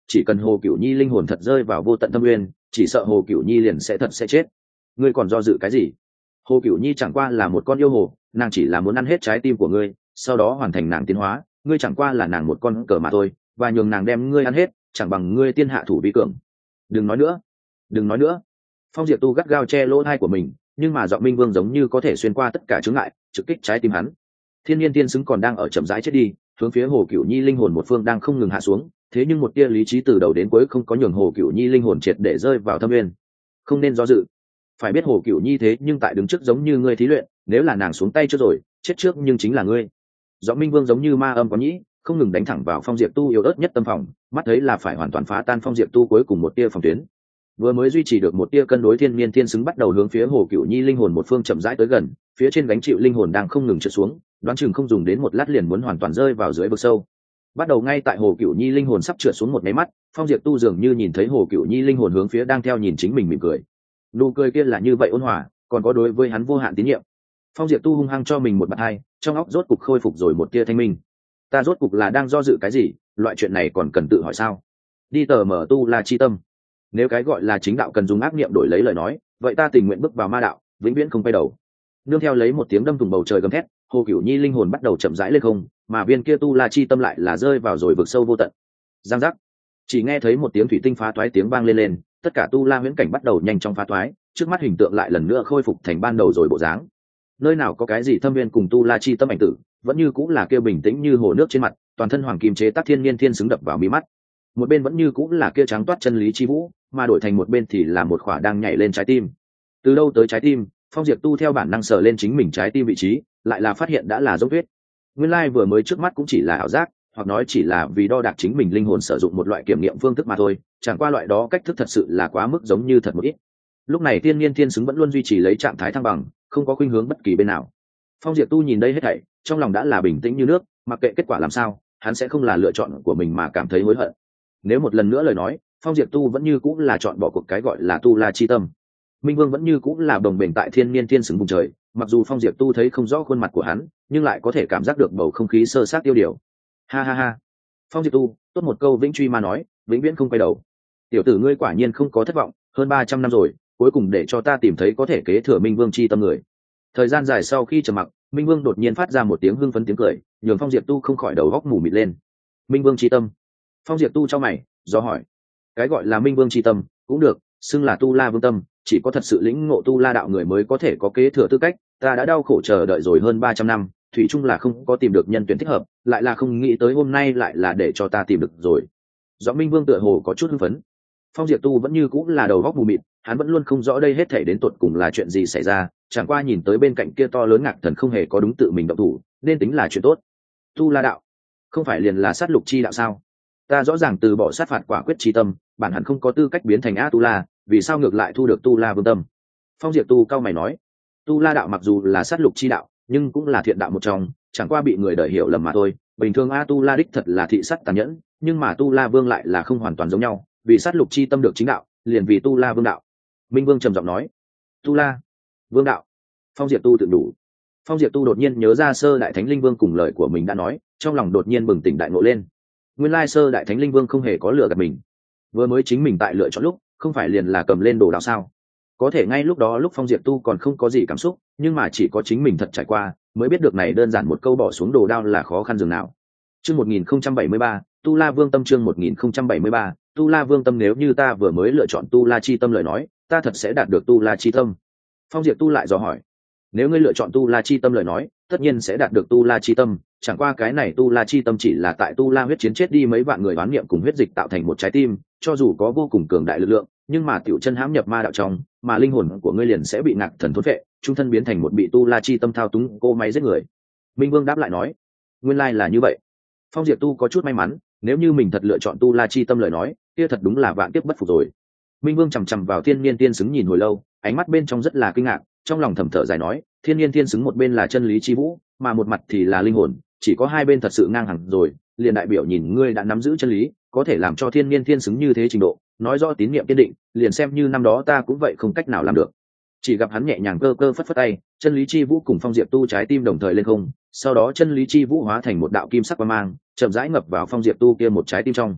chỉ cần Hồ Cửu Nhi linh hồn thật rơi vào vô tận thâm nguyên, chỉ sợ Hồ Cửu Nhi liền sẽ thật sẽ chết. Ngươi còn do dự cái gì? Hồ Cửu Nhi chẳng qua là một con yêu hồ, nàng chỉ là muốn ăn hết trái tim của ngươi, sau đó hoàn thành nàng tiến hóa, ngươi chẳng qua là nàng một con cờ mà thôi, và nhường nàng đem ngươi ăn hết, chẳng bằng ngươi tiên hạ thủ vi cường. Đừng nói nữa, đừng nói nữa. Phong Diệp Tu gắt gao che lỗ tai của mình, nhưng mà giọng Minh Vương giống như có thể xuyên qua tất cả chướng ngại, trực kích trái tim hắn. Thiên Nhiên Tiên Xứng còn đang ở chậm rãi chết đi, hướng phía Hồ Cửu Nhi linh hồn một phương đang không ngừng hạ xuống, thế nhưng một tia lý trí từ đầu đến cuối không có nhường Hồ Cửu Nhi linh hồn triệt để rơi vào thâm nguyên. Không nên do dự, phải biết Hồ Cửu Nhi thế nhưng tại đứng trước giống như ngươi thí luyện, nếu là nàng xuống tay trước rồi, chết trước nhưng chính là ngươi. Giọng Minh Vương giống như ma âm có nhĩ, không ngừng đánh thẳng vào Phong Diệp Tu yếu ớt nhất tâm phòng, mắt thấy là phải hoàn toàn phá tan Phong Diệp Tu cuối cùng một tia phòng tuyến. Vừa mới duy trì được một tia cân đối, Thiên Niên Thiên Xứng bắt đầu hướng phía Hồ Cửu Nhi linh hồn một phương chậm rãi tới gần, phía trên gánh chịu linh hồn đang không ngừng trượt xuống, đoán chừng không dùng đến một lát liền muốn hoàn toàn rơi vào dưới vực sâu. Bắt đầu ngay tại Hồ Cửu Nhi linh hồn sắp trượt xuống một máy mắt, Phong Diệp Tu dường như nhìn thấy Hồ Cửu Nhi linh hồn hướng phía đang theo nhìn chính mình mỉm cười. Nụ cười kia là như vậy ôn hòa, còn có đối với hắn vô hạn tín nhiệm. Phong Diệp Tu hung hăng cho mình một bạt hai, trong óc rốt cục khôi phục rồi một tia thanh minh. Ta rốt cục là đang do dự cái gì, loại chuyện này còn cần tự hỏi sao? Đi tờ mở tu là chi tâm. Nếu cái gọi là chính đạo cần dùng ác niệm đổi lấy lời nói, vậy ta tình nguyện bước vào ma đạo, vĩnh viễn không quay đầu. Nương theo lấy một tiếng đâm thủng bầu trời gầm thét, Hồ Cửu Nhi linh hồn bắt đầu chậm rãi lên không, mà viên kia tu la chi tâm lại là rơi vào rồi vực sâu vô tận. Giang giác, chỉ nghe thấy một tiếng thủy tinh phá toái tiếng vang lên lên, tất cả tu la huyễn cảnh bắt đầu nhanh chóng phá toái, trước mắt hình tượng lại lần nữa khôi phục thành ban đầu rồi bộ dáng. Nơi nào có cái gì thâm viên cùng tu la chi tâm ảnh tử, vẫn như cũng là kia bình tĩnh như hồ nước trên mặt, toàn thân hoàng kim chế tác Thiên Niên Thiên Xứng đập vào mí mắt. Một bên vẫn như cũng là kia trắng toát chân lý chi vũ, mà đổi thành một bên thì là một khỏa đang nhảy lên trái tim. Từ đâu tới trái tim? Phong Diệp Tu theo bản năng sờ lên chính mình trái tim vị trí, lại là phát hiện đã là dấu vết. Nguyên lai vừa mới trước mắt cũng chỉ là ảo giác, hoặc nói chỉ là vì đo đạc chính mình linh hồn sử dụng một loại kiểm nghiệm phương thức mà thôi, chẳng qua loại đó cách thức thật sự là quá mức giống như thật một ít. Lúc này Thiên Niên Thiên Xứng vẫn luôn duy trì lấy trạng thái thăng bằng, không có khuynh hướng bất kỳ bên nào. Phong Diệp Tu nhìn đây hết thảy, trong lòng đã là bình tĩnh như nước, mặc kệ kết quả làm sao, hắn sẽ không là lựa chọn của mình mà cảm thấy hối hận. Nếu một lần nữa lời nói, Phong Diệp Tu vẫn như cũng là chọn bỏ cuộc cái gọi là tu la chi tâm. Minh Vương vẫn như cũng là đồng bền tại Thiên Niên Thiên Xứng vùng trời, mặc dù Phong Diệp Tu thấy không rõ khuôn mặt của hắn, nhưng lại có thể cảm giác được bầu không khí sơ sát tiêu điều. Ha ha ha. Phong Diệp Tu, tốt một câu vĩnh truy mà nói, vĩnh viễn không quay đầu. Tiểu tử ngươi quả nhiên không có thất vọng, hơn ba trăm năm rồi, cuối cùng để cho ta tìm thấy có thể kế thừa Minh Vương chi tâm người. Thời gian dài sau khi trầm mặc, Minh Vương đột nhiên phát ra một tiếng hưng phấn tiếng cười, nhường Phong Diệp Tu không khỏi đầu góc mù mịt lên. Minh Vương chi tâm. Phong Diệp Tu cho mày, do hỏi. Cái gọi là Minh Vương chi tâm, cũng được, xưng là tu la vương tâm, chỉ có thật sự lĩnh ngộ tu la đạo người mới có thể có kế thừa tư cách. Ta đã đau khổ chờ đợi rồi hơn ba trăm năm, thủy chung là không có tìm được nhân tuyển thích hợp, lại là không nghĩ tới hôm nay lại là để cho ta tìm được rồi. Rõ Minh Vương tựa hồ có chút hưng phấn. Phong Diệp Tu vẫn như cũng là đầu góc mù mịt, hắn vẫn luôn không rõ đây hết thảy đến tột cùng là chuyện gì xảy ra, chẳng qua nhìn tới bên cạnh kia to lớn Ngạc Thần không hề có đúng tự mình động thủ, nên tính là chuyện tốt. Tu la đạo, không phải liền là sát lục chi đạo sao? Ta rõ ràng từ bỏ sát phạt quả quyết chi tâm, bản hẳn không có tư cách biến thành A Tu La, vì sao ngược lại thu được Tu La vương tâm? Phong Diệp Tu cao mày nói, Tu La đạo mặc dù là sát lục chi đạo, nhưng cũng là thiện đạo một trong, chẳng qua bị người đời hiểu lầm mà thôi. Bình thường A Tu La đích thật là thị sát tàn nhẫn, nhưng mà Tu La vương lại là không hoàn toàn giống nhau, vì sát lục chi tâm được chính đạo, liền vì Tu La vương đạo. Minh Vương trầm giọng nói, Tu La vương đạo. Phong Diệp Tu tự đủ. Phong Diệp Tu đột nhiên nhớ ra Sơ Đại Thánh Linh Vương cùng lời của mình đã nói, trong lòng đột nhiên bừng tỉnh đại ngộ lên. Nguyên lai Sơ Đại Thánh Linh Vương không hề có lừa gạt mình, vừa mới chính mình tại lựa chọn lúc không phải liền là cầm lên đồ đạo sao? Có thể ngay lúc đó lúc Phong Diệp Tu còn không có gì cảm xúc, nhưng mà chỉ có chính mình thật trải qua mới biết được này đơn giản một câu bỏ xuống đồ đao là khó khăn dường nào. Chương một nghìn không trăm bảy mươi ba, Tu La Vương tâm. Chương một nghìn không trăm bảy mươi ba, Tu La Vương tâm. Nếu như ta vừa mới lựa chọn Tu La chi tâm lời nói, ta thật sẽ đạt được Tu La chi tâm. Phong Diệp Tu lại dò hỏi, nếu ngươi lựa chọn Tu La chi tâm lời nói, tất nhiên sẽ đạt được Tu La chi tâm, chẳng qua cái này Tu La chi tâm chỉ là tại Tu La huyết chiến chết đi mấy vạn người oán niệm cùng huyết dịch tạo thành một trái tim, cho dù có vô cùng cường đại lực lượng, nhưng mà tiểu chân hãm nhập ma đạo trong, mà linh hồn của ngươi liền sẽ bị Ngạc Thần thôn phệ, trung thân biến thành một bị Tu La chi tâm thao túng cô máy giết người. Minh Vương đáp lại nói, nguyên lai là như vậy. Phong Diệp Tu có chút may mắn, nếu như mình thật lựa chọn Tu La chi tâm lời nói, kia thật đúng là vạn kiếp bất phục rồi. Minh Vương chằm chằm vào Thiên Niên Tiên Xứng nhìn hồi lâu, ánh mắt bên trong rất là kinh ngạc, trong lòng thầm thở dài nói, Thiên Niên Tiên Xứng một bên là chân lý chi vũ, mà một mặt thì là linh hồn, chỉ có hai bên thật sự ngang hàng rồi, liền đại biểu nhìn ngươi đã nắm giữ chân lý, có thể làm cho Thiên Niên Thiên Xứng như thế trình độ, nói rõ tín niệm kiên định, liền xem như năm đó ta cũng vậy không cách nào làm được. Chỉ gặp hắn nhẹ nhàng cơ cơ phất phất tay, chân lý chi vũ cùng Phong Diệp Tu trái tim đồng thời lên không, sau đó chân lý chi vũ hóa thành một đạo kim sắc quang mang, chậm rãi ngập vào Phong Diệp Tu kia một trái tim trong.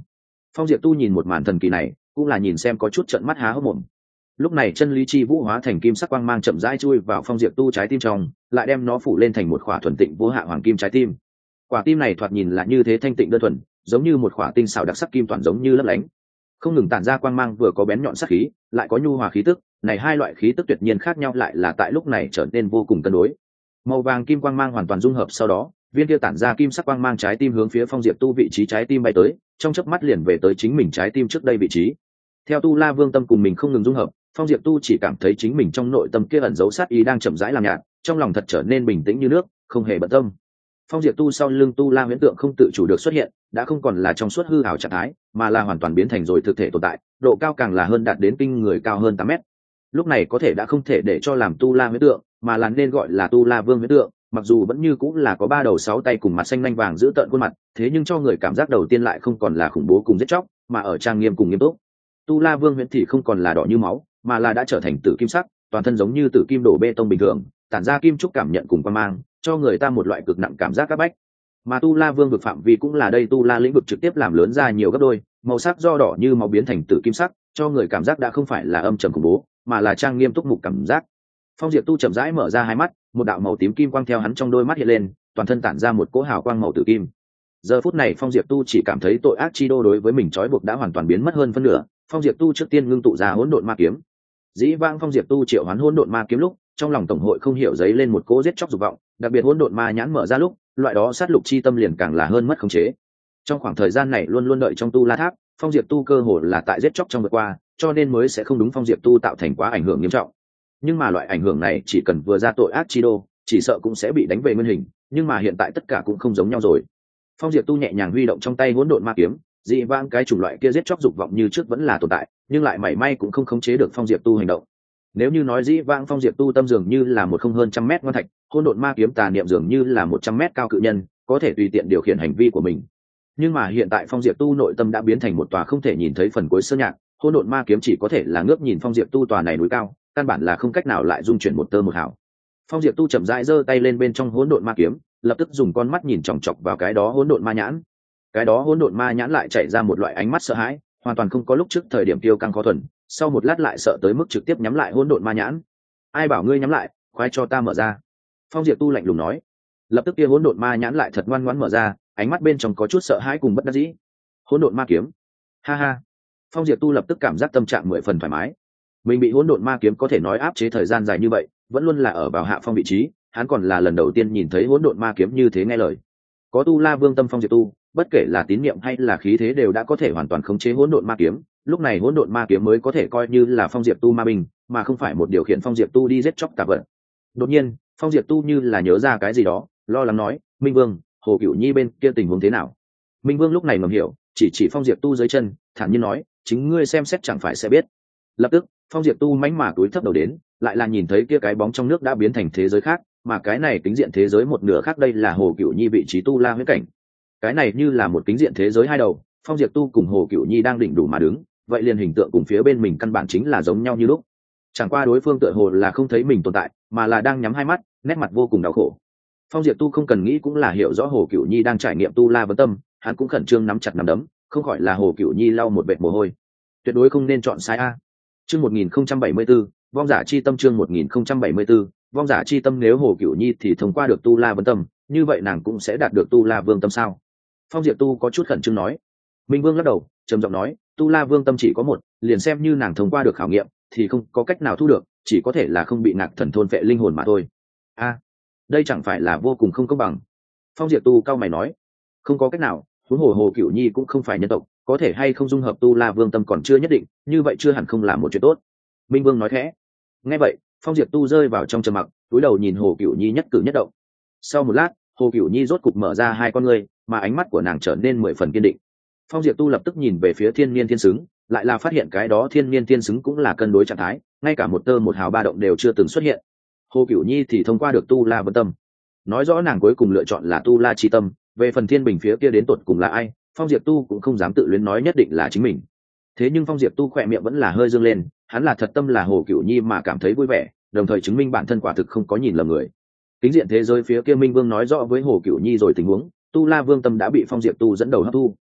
Phong Diệp Tu nhìn một màn thần kỳ này, cũng là nhìn xem có chút trợn mắt há hốc mồm. Lúc này chân lý chi vũ hóa thành kim sắc quang mang chậm rãi chui vào Phong Diệp Tu trái tim trong, lại đem nó phủ lên thành một khỏa thuần tịnh vô hạ hoàng kim trái tim. Quả tim này thoạt nhìn là như thế thanh tịnh đơn thuần, giống như một khỏa tinh xảo đặc sắc kim toàn giống như lấp lánh, không ngừng tản ra quang mang, vừa có bén nhọn sắc khí, lại có nhu hòa khí tức. Này hai loại khí tức tuyệt nhiên khác nhau, lại là tại lúc này trở nên vô cùng cân đối. Màu vàng kim quang mang hoàn toàn dung hợp, sau đó viên kia tản ra kim sắc quang mang trái tim hướng phía Phong Diệp Tu vị trí trái tim bay tới, trong chớp mắt liền về tới chính mình trái tim trước đây vị trí. Theo Tu La Vương tâm cùng mình không ngừng dung hợp, Phong Diệp Tu chỉ cảm thấy chính mình trong nội tâm kia ẩn giấu sát ý đang chậm rãi làm nhạt, trong lòng thật trở nên bình tĩnh như nước, không hề bận tâm. Phong Diệp Tu sau lưng Tu La huyễn tượng không tự chủ được xuất hiện, đã không còn là trong suốt hư ảo trạng thái, mà là hoàn toàn biến thành rồi thực thể tồn tại, độ cao càng là hơn đạt đến kinh người, cao hơn tám mét. Lúc này có thể đã không thể để cho làm Tu La huyễn tượng, mà là nên gọi là Tu La Vương huyễn tượng, mặc dù vẫn như cũng là có ba đầu sáu tay cùng mặt xanh nanh vàng giữ tợn khuôn mặt, thế nhưng cho người cảm giác đầu tiên lại không còn là khủng bố cùng giết chóc, mà ở trang nghiêm cùng nghiêm túc. Tu La Vương huyễn thì không còn là đỏ như máu, mà là đã trở thành tử kim sắc, toàn thân giống như tử kim đổ bê tông bình thường, tản ra kim trúc cảm nhận cùng quang mang, cho người ta một loại cực nặng cảm giác áp bách. Mà Tu La Vương vực phạm vi cũng là đây Tu La lĩnh vực trực tiếp làm lớn ra nhiều gấp đôi, màu sắc do đỏ như máu biến thành tử kim sắc, cho người cảm giác đã không phải là âm trầm khủng bố, mà là trang nghiêm túc mục cảm giác. Phong Diệp Tu chậm rãi mở ra hai mắt, một đạo màu tím kim quang theo hắn trong đôi mắt hiện lên, toàn thân tản ra một cỗ hào quang màu tử kim. Giờ phút này Phong Diệp Tu chỉ cảm thấy tội ác chi đô đối với mình trói buộc đã hoàn toàn biến mất hơn phân nửa. Phong Diệp Tu trước tiên ngưng tụ ra hỗn độn ma kiếm. Dĩ vãng Phong Diệp Tu triệu hoán hỗn độn ma kiếm lúc, trong lòng tổng hội không hiểu dấy lên một cỗ giết chóc dục vọng, đặc biệt hỗn độn ma nhãn mở ra lúc, loại đó sát lục chi tâm liền càng là hơn mất khống chế. Trong khoảng thời gian này luôn luôn đợi trong Tu La Tháp, Phong Diệp Tu cơ hồ là tại giết chóc trong vượt qua, cho nên mới sẽ không đúng Phong Diệp Tu tạo thành quá ảnh hưởng nghiêm trọng. Nhưng mà loại ảnh hưởng này chỉ cần vừa ra tội ác chi đô, chỉ sợ cũng sẽ bị đánh về nguyên hình, nhưng mà hiện tại tất cả cũng không giống nhau rồi. Phong Diệp Tu nhẹ nhàng huy động trong tay hỗn độn ma kiếm, dị vãng cái chủng loại kia giết chóc dục vọng như trước vẫn là tồn tại, nhưng lại mảy may cũng không khống chế được Phong Diệp Tu hành động. Nếu như nói dĩ vãng Phong Diệp Tu tâm dường như là một không hơn trăm mét ngoan thạch, hỗn độn ma kiếm tà niệm dường như là một trăm mét cao cự nhân, có thể tùy tiện điều khiển hành vi của mình. Nhưng mà hiện tại Phong Diệp Tu nội tâm đã biến thành một tòa không thể nhìn thấy phần cuối sơn nhạc, hỗn độn ma kiếm chỉ có thể là ngước nhìn Phong Diệp Tu tòa này núi cao, căn bản là không cách nào lại dung chuyển một tơ một hào. Phong Diệp Tu chậm rãi giơ tay lên bên trong hỗn độn ma kiếm, lập tức dùng con mắt nhìn chòng chọc vào cái đó hỗn độn ma nhãn. Cái đó hỗn độn ma nhãn lại chạy ra một loại ánh mắt sợ hãi, hoàn toàn không có lúc trước thời điểm tiêu căng khó thuần, sau một lát lại sợ tới mức trực tiếp nhắm lại hỗn độn ma nhãn. Ai bảo ngươi nhắm lại, khoái cho ta mở ra. Phong Diệp Tu lạnh lùng nói. Lập tức kia hỗn độn ma nhãn lại thật ngoan ngoãn mở ra, ánh mắt bên trong có chút sợ hãi cùng bất đắc dĩ. Hỗn độn ma kiếm. Ha ha. Phong Diệp Tu lập tức cảm giác tâm trạng mười phần thoải mái. Mình bị hỗn độn ma kiếm có thể nói áp chế thời gian dài như vậy, vẫn luôn là ở vào hạ phong vị trí, hắn còn là lần đầu tiên nhìn thấy hỗn độn ma kiếm như thế nghe lời. Có Tu La Vương tâm Phong Diệp Tu, bất kể là tín niệm hay là khí thế đều đã có thể hoàn toàn khống chế hỗn độn ma kiếm, lúc này hỗn độn ma kiếm mới có thể coi như là Phong Diệp Tu ma binh, mà không phải một điều khiển Phong Diệp Tu đi giết chóc tà vật. Đột nhiên, Phong Diệp Tu như là nhớ ra cái gì đó, lo lắng nói, "Minh Vương, Hồ Cửu Nhi bên kia tình huống thế nào?" Minh Vương lúc này ngầm hiểu, chỉ chỉ Phong Diệp Tu dưới chân, thản nhiên nói, "Chính ngươi xem xét chẳng phải sẽ biết." Lập tức, Phong Diệp Tu mánh mà túi thấp đầu đến, lại là nhìn thấy kia cái bóng trong nước đã biến thành thế giới khác, mà cái này kính diện thế giới một nửa khác đây là Hồ Cửu Nhi vị trí Tu La huyễn cảnh. Cái này như là một kính diện thế giới hai đầu, Phong Diệp Tu cùng Hồ Cửu Nhi đang đỉnh đủ mà đứng, vậy liền hình tượng cùng phía bên mình căn bản chính là giống nhau như lúc. Chẳng qua đối phương tựa hồ là không thấy mình tồn tại, mà là đang nhắm hai mắt, nét mặt vô cùng đau khổ. Phong Diệp Tu không cần nghĩ cũng là hiểu rõ Hồ Cửu Nhi đang trải nghiệm Tu La vấn tâm, hắn cũng khẩn trương nắm chặt nắm đấm, không khỏi là Hồ Cửu Nhi lau một vệt mồ hôi. Tuyệt đối không nên chọn sai a. Chương một nghìn không trăm bảy mươi tư, vong giả chi tâm chương một nghìn không trăm bảy mươi tư, vong giả chi tâm nếu Hồ Cửu Nhi thì thông qua được Tu La vấn tâm, như vậy nàng cũng sẽ đạt được Tu La Vương tâm sao? Phong Diệp Tu có chút khẩn trương nói. Minh Vương lắc đầu, trầm giọng nói, Tu La Vương tâm chỉ có một, liền xem như nàng thông qua được khảo nghiệm, thì không có cách nào thu được, chỉ có thể là không bị Ngạc Thần thôn phệ linh hồn mà thôi. A, đây chẳng phải là vô cùng không công bằng? Phong Diệp Tu cao mày nói, không có cách nào, huống hồ Hồ Cửu Nhi cũng không phải nhân tộc, có thể hay không dung hợp Tu La Vương tâm còn chưa nhất định, như vậy chưa hẳn không là một chuyện tốt. Minh Vương nói khẽ. Nghe vậy, Phong Diệp Tu rơi vào trong trầm mặc, cúi đầu nhìn Hồ Cửu Nhi nhất cử nhất động. Sau một lát, Hồ Cửu Nhi rốt cục mở ra hai con ngươi, mà ánh mắt của nàng trở nên mười phần kiên định. Phong Diệp Tu lập tức nhìn về phía Thiên Niên Thiên Xứng, lại là phát hiện cái đó Thiên Niên Thiên Xứng cũng là cân đối trạng thái, ngay cả một tơ một hào ba động đều chưa từng xuất hiện. Hồ Cửu Nhi thì thông qua được Tu La Vấn Tâm, nói rõ nàng cuối cùng lựa chọn là Tu La Chi Tâm. Về phần Thiên Bình phía kia đến tột cùng là ai, Phong Diệp Tu cũng không dám tự luyến nói nhất định là chính mình. Thế nhưng Phong Diệp Tu khỏe miệng vẫn là hơi dương lên, hắn là thật tâm là Hồ Cửu Nhi mà cảm thấy vui vẻ, đồng thời chứng minh bản thân quả thực không có nhìn lầm người. Kính diện thế giới phía kia Minh Vương nói rõ với Hồ Cửu Nhi rồi tình huống, Tu La Vương tâm đã bị Phong Diệp Tu dẫn đầu hấp thu.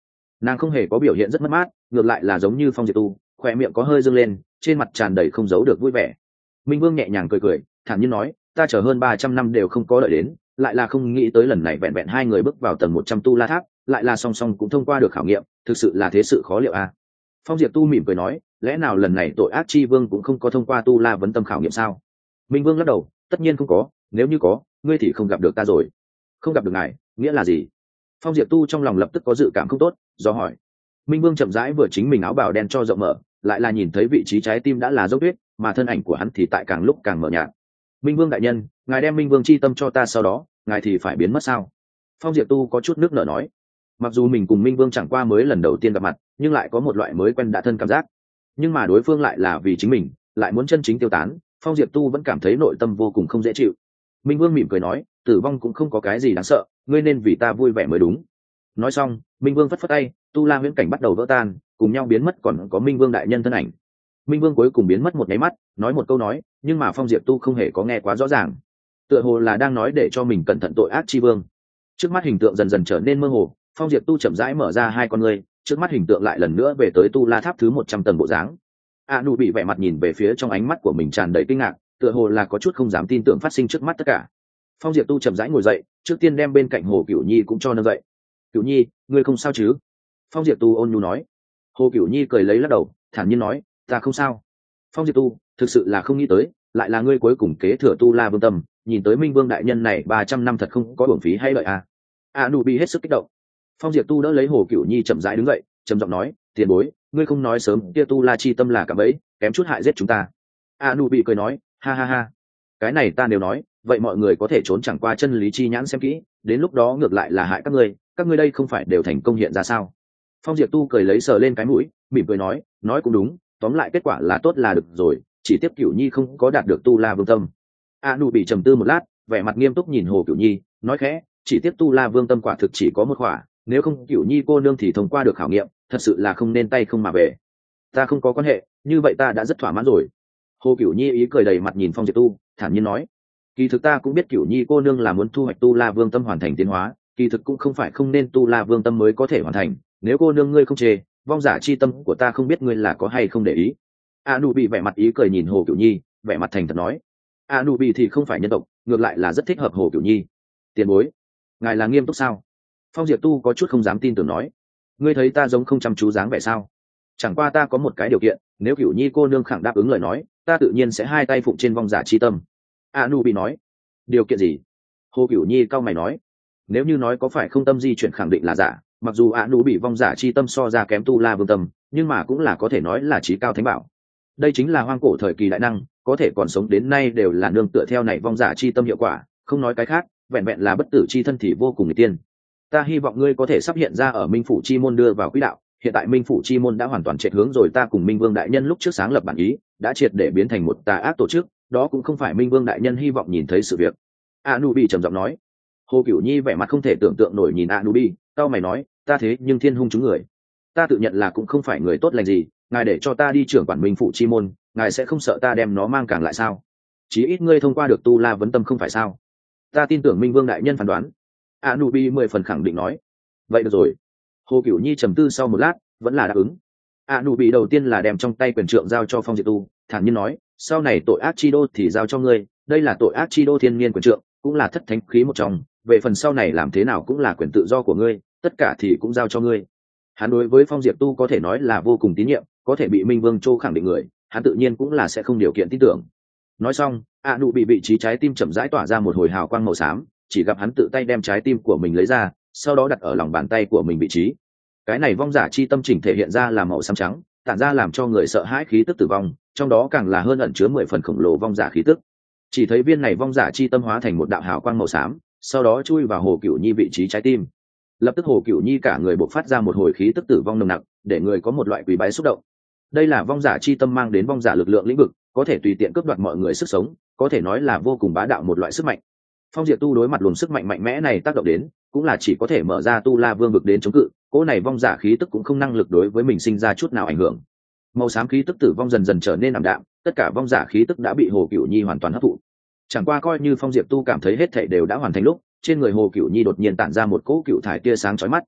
Nàng không hề có biểu hiện rất mất mát, ngược lại là giống như Phong Diệp Tu, khoe miệng có hơi dâng lên, trên mặt tràn đầy không giấu được vui vẻ. Minh Vương nhẹ nhàng cười cười, thản nhiên nói, ta chờ hơn ba trăm năm đều không có đợi đến, lại là không nghĩ tới lần này vẹn vẹn hai người bước vào tầng một trăm tu la tháp, lại là song song cũng thông qua được khảo nghiệm, thực sự là thế sự khó liệu a. À. Phong Diệp Tu mỉm cười nói, lẽ nào lần này tội ác chi vương cũng không có thông qua tu la vấn tâm khảo nghiệm sao? Minh Vương lắc đầu, tất nhiên không có, nếu như có, ngươi thì không gặp được ta rồi. Không gặp được ngài, nghĩa là gì? Phong Diệp Tu trong lòng lập tức có dự cảm không tốt, do hỏi. Minh Vương chậm rãi vừa chính mình áo bào đen cho rộng mở, lại là nhìn thấy vị trí trái tim đã là dốc tuyết, mà thân ảnh của hắn thì tại càng lúc càng mờ nhạt. Minh Vương đại nhân, ngài đem Minh Vương chi tâm cho ta sau đó, ngài thì phải biến mất sao? Phong Diệp Tu có chút nước nở nói. Mặc dù mình cùng Minh Vương chẳng qua mới lần đầu tiên gặp mặt, nhưng lại có một loại mới quen đã thân cảm giác. Nhưng mà đối phương lại là vì chính mình, lại muốn chân chính tiêu tán, Phong Diệp Tu vẫn cảm thấy nội tâm vô cùng không dễ chịu. Minh Vương mỉm cười nói, tử vong cũng không có cái gì đáng sợ, ngươi nên vì ta vui vẻ mới đúng. Nói xong, Minh Vương phất phất tay, tu la huyễn cảnh bắt đầu vỡ tan, cùng nhau biến mất, còn có Minh Vương đại nhân thân ảnh. Minh Vương cuối cùng biến mất một nháy mắt, nói một câu nói, nhưng mà Phong Diệp Tu không hề có nghe quá rõ ràng, tựa hồ là đang nói để cho mình cẩn thận tội ác chi vương. Trước mắt hình tượng dần dần trở nên mơ hồ, Phong Diệp Tu chậm rãi mở ra hai con ngươi, trước mắt hình tượng lại lần nữa về tới tu la tháp thứ một trăm tầng bộ dáng. A Nu bị vẻ mặt nhìn về phía trong ánh mắt của mình tràn đầy kinh ngạc, tựa hồ là có chút không dám tin tưởng phát sinh trước mắt tất cả. Phong Diệp Tu chậm rãi ngồi dậy, trước tiên đem bên cạnh Hồ Cửu Nhi cũng cho nâng dậy. Cửu Nhi, ngươi không sao chứ? Phong Diệp Tu ôn nhu nói. Hồ Cửu Nhi cười lấy lắc đầu, thản nhiên nói, ta không sao. Phong Diệp Tu, thực sự là không nghĩ tới, lại là ngươi cuối cùng kế thừa tu la vương tâm, nhìn tới Minh Vương đại nhân này ba trăm năm thật không có uổng phí hay lợi à? A Nu bị hết sức kích động. Phong Diệp Tu đỡ lấy Hồ Cửu Nhi chậm rãi đứng dậy, trầm giọng nói, tiền bối, ngươi không nói sớm, kia tu la chi tâm là cả bẫy, kém chút hại giết chúng ta. A Nu bị cười nói, ha ha ha, cái này ta nếu nói, vậy mọi người có thể trốn chẳng qua chân lý chi nhãn xem kỹ, đến lúc đó ngược lại là hại các ngươi, các ngươi đây không phải đều thành công hiện ra sao? Phong Diệp Tu cười lấy sờ lên cái mũi, mỉm cười nói, nói cũng đúng, tóm lại kết quả là tốt là được rồi, chỉ tiếp Cửu Nhi không có đạt được tu la vương tâm. A Nu bị trầm tư một lát, vẻ mặt nghiêm túc nhìn Hồ Cửu Nhi, nói khẽ, chỉ tiếp tu la vương tâm quả thực chỉ có một khỏa, nếu không Cửu Nhi cô nương thì thông qua được khảo nghiệm, thật sự là không nên tay không mà về. Ta không có quan hệ, như vậy ta đã rất thỏa mãn rồi. Hồ Cửu Nhi ý cười đầy mặt nhìn Phong Diệp Tu, thản nhiên nói, kỳ thực ta cũng biết Cửu Nhi cô nương là muốn thu hoạch tu la vương tâm hoàn thành tiến hóa, kỳ thực cũng không phải không nên tu la vương tâm mới có thể hoàn thành, nếu cô nương ngươi không chê, vong giả chi tâm của ta không biết ngươi là có hay không để ý. A Nu bị vẻ mặt ý cười nhìn Hồ Cửu Nhi, vẻ mặt thành thật nói, A Nu bị thì không phải nhân tộc, ngược lại là rất thích hợp Hồ Cửu Nhi. Tiền bối, ngài là nghiêm túc sao? Phong Diệp Tu có chút không dám tin tưởng nói, ngươi thấy ta giống không chăm chú dáng vẻ sao? Chẳng qua ta có một cái điều kiện, nếu Cửu Nhi cô nương khẳng đáp ứng lời nói, ta tự nhiên sẽ hai tay phụng trên vong giả chi tâm. A Nu bị nói, điều kiện gì? Hồ Cửu Nhi cau mày nói, nếu như nói có phải không tâm di chuyển khẳng định là giả, mặc dù A Nu bị vong giả chi tâm so ra kém tu la vương tâm, nhưng mà cũng là có thể nói là chí cao thánh bảo. Đây chính là hoang cổ thời kỳ đại năng, có thể còn sống đến nay đều là nương tựa theo này vong giả chi tâm hiệu quả, không nói cái khác, vẹn vẹn là bất tử chi thân thì vô cùng người tiên. Ta hy vọng ngươi có thể sắp hiện ra ở Minh phủ chi môn đưa vào quỹ đạo, hiện tại Minh phủ chi môn đã hoàn toàn chạy hướng rồi, ta cùng Minh Vương đại nhân lúc trước sáng lập bản ý, đã triệt để biến thành một tà ác tổ chức, đó cũng không phải Minh Vương đại nhân hy vọng nhìn thấy sự việc. Anubi trầm giọng nói. Hồ Cửu Nhi vẻ mặt không thể tưởng tượng nổi nhìn Anubi, tao mày nói, ta thế nhưng thiên hung chúng người, ta tự nhận là cũng không phải người tốt lành gì, ngài để cho ta đi trưởng quản Minh phủ chi môn, ngài sẽ không sợ ta đem nó mang càng lại sao? Chí ít ngươi thông qua được tu la vấn tâm không phải sao? Ta tin tưởng Minh Vương đại nhân phán đoán. Anubi mười phần khẳng định nói. Vậy được rồi. Hồ Cửu Nhi trầm tư sau một lát, vẫn là đáp ứng. Anubi đầu tiên là đem trong tay quyền trượng giao cho Phong Diệp Tu, thản nhiên nói, sau này tội ác chi đô thì giao cho ngươi, đây là tội ác chi đô thiên nhiên quyền trượng, cũng là thất thánh khí một trong, về phần sau này làm thế nào cũng là quyền tự do của ngươi, tất cả thì cũng giao cho ngươi. Hắn đối với Phong Diệp Tu có thể nói là vô cùng tín nhiệm, có thể bị Minh Vương Châu khẳng định người, hắn tự nhiên cũng là sẽ không điều kiện tin tưởng. Nói xong, A Nụ bị vị trí trái tim chậm rãi tỏa ra một hồi hào quang màu xám, chỉ gặp hắn tự tay đem trái tim của mình lấy ra, sau đó đặt ở lòng bàn tay của mình vị trí. Cái này vong giả chi tâm chỉnh thể hiện ra là màu xám trắng, tản ra làm cho người sợ hãi khí tức tử vong, trong đó càng là hơn ẩn chứa mười phần khổng lồ vong giả khí tức. Chỉ thấy viên này vong giả chi tâm hóa thành một đạo hào quang màu xám, sau đó chui vào Hồ Cửu Nhi vị trí trái tim. Lập tức Hồ Cửu Nhi cả người bộc phát ra một hồi khí tức tử vong nồng nặc, để người có một loại quỳ bái xúc động. Đây là vong giả chi tâm mang đến vong giả lực lượng lĩnh vực, có thể tùy tiện cướp đoạt mọi người sức sống, có thể nói là vô cùng bá đạo một loại sức mạnh. Phong Diệp Tu đối mặt luồng sức mạnh mạnh mẽ này tác động đến, cũng là chỉ có thể mở ra tu la vương vực đến chống cự, cỗ này vong giả khí tức cũng không năng lực đối với mình sinh ra chút nào ảnh hưởng. Màu xám khí tức tử vong dần dần trở nên ảm đạm, tất cả vong giả khí tức đã bị Hồ Cửu Nhi hoàn toàn hấp thụ. Chẳng qua coi như Phong Diệp Tu cảm thấy hết thảy đều đã hoàn thành lúc, trên người Hồ Cửu Nhi đột nhiên tản ra một cỗ cựu thải tia sáng chói mắt.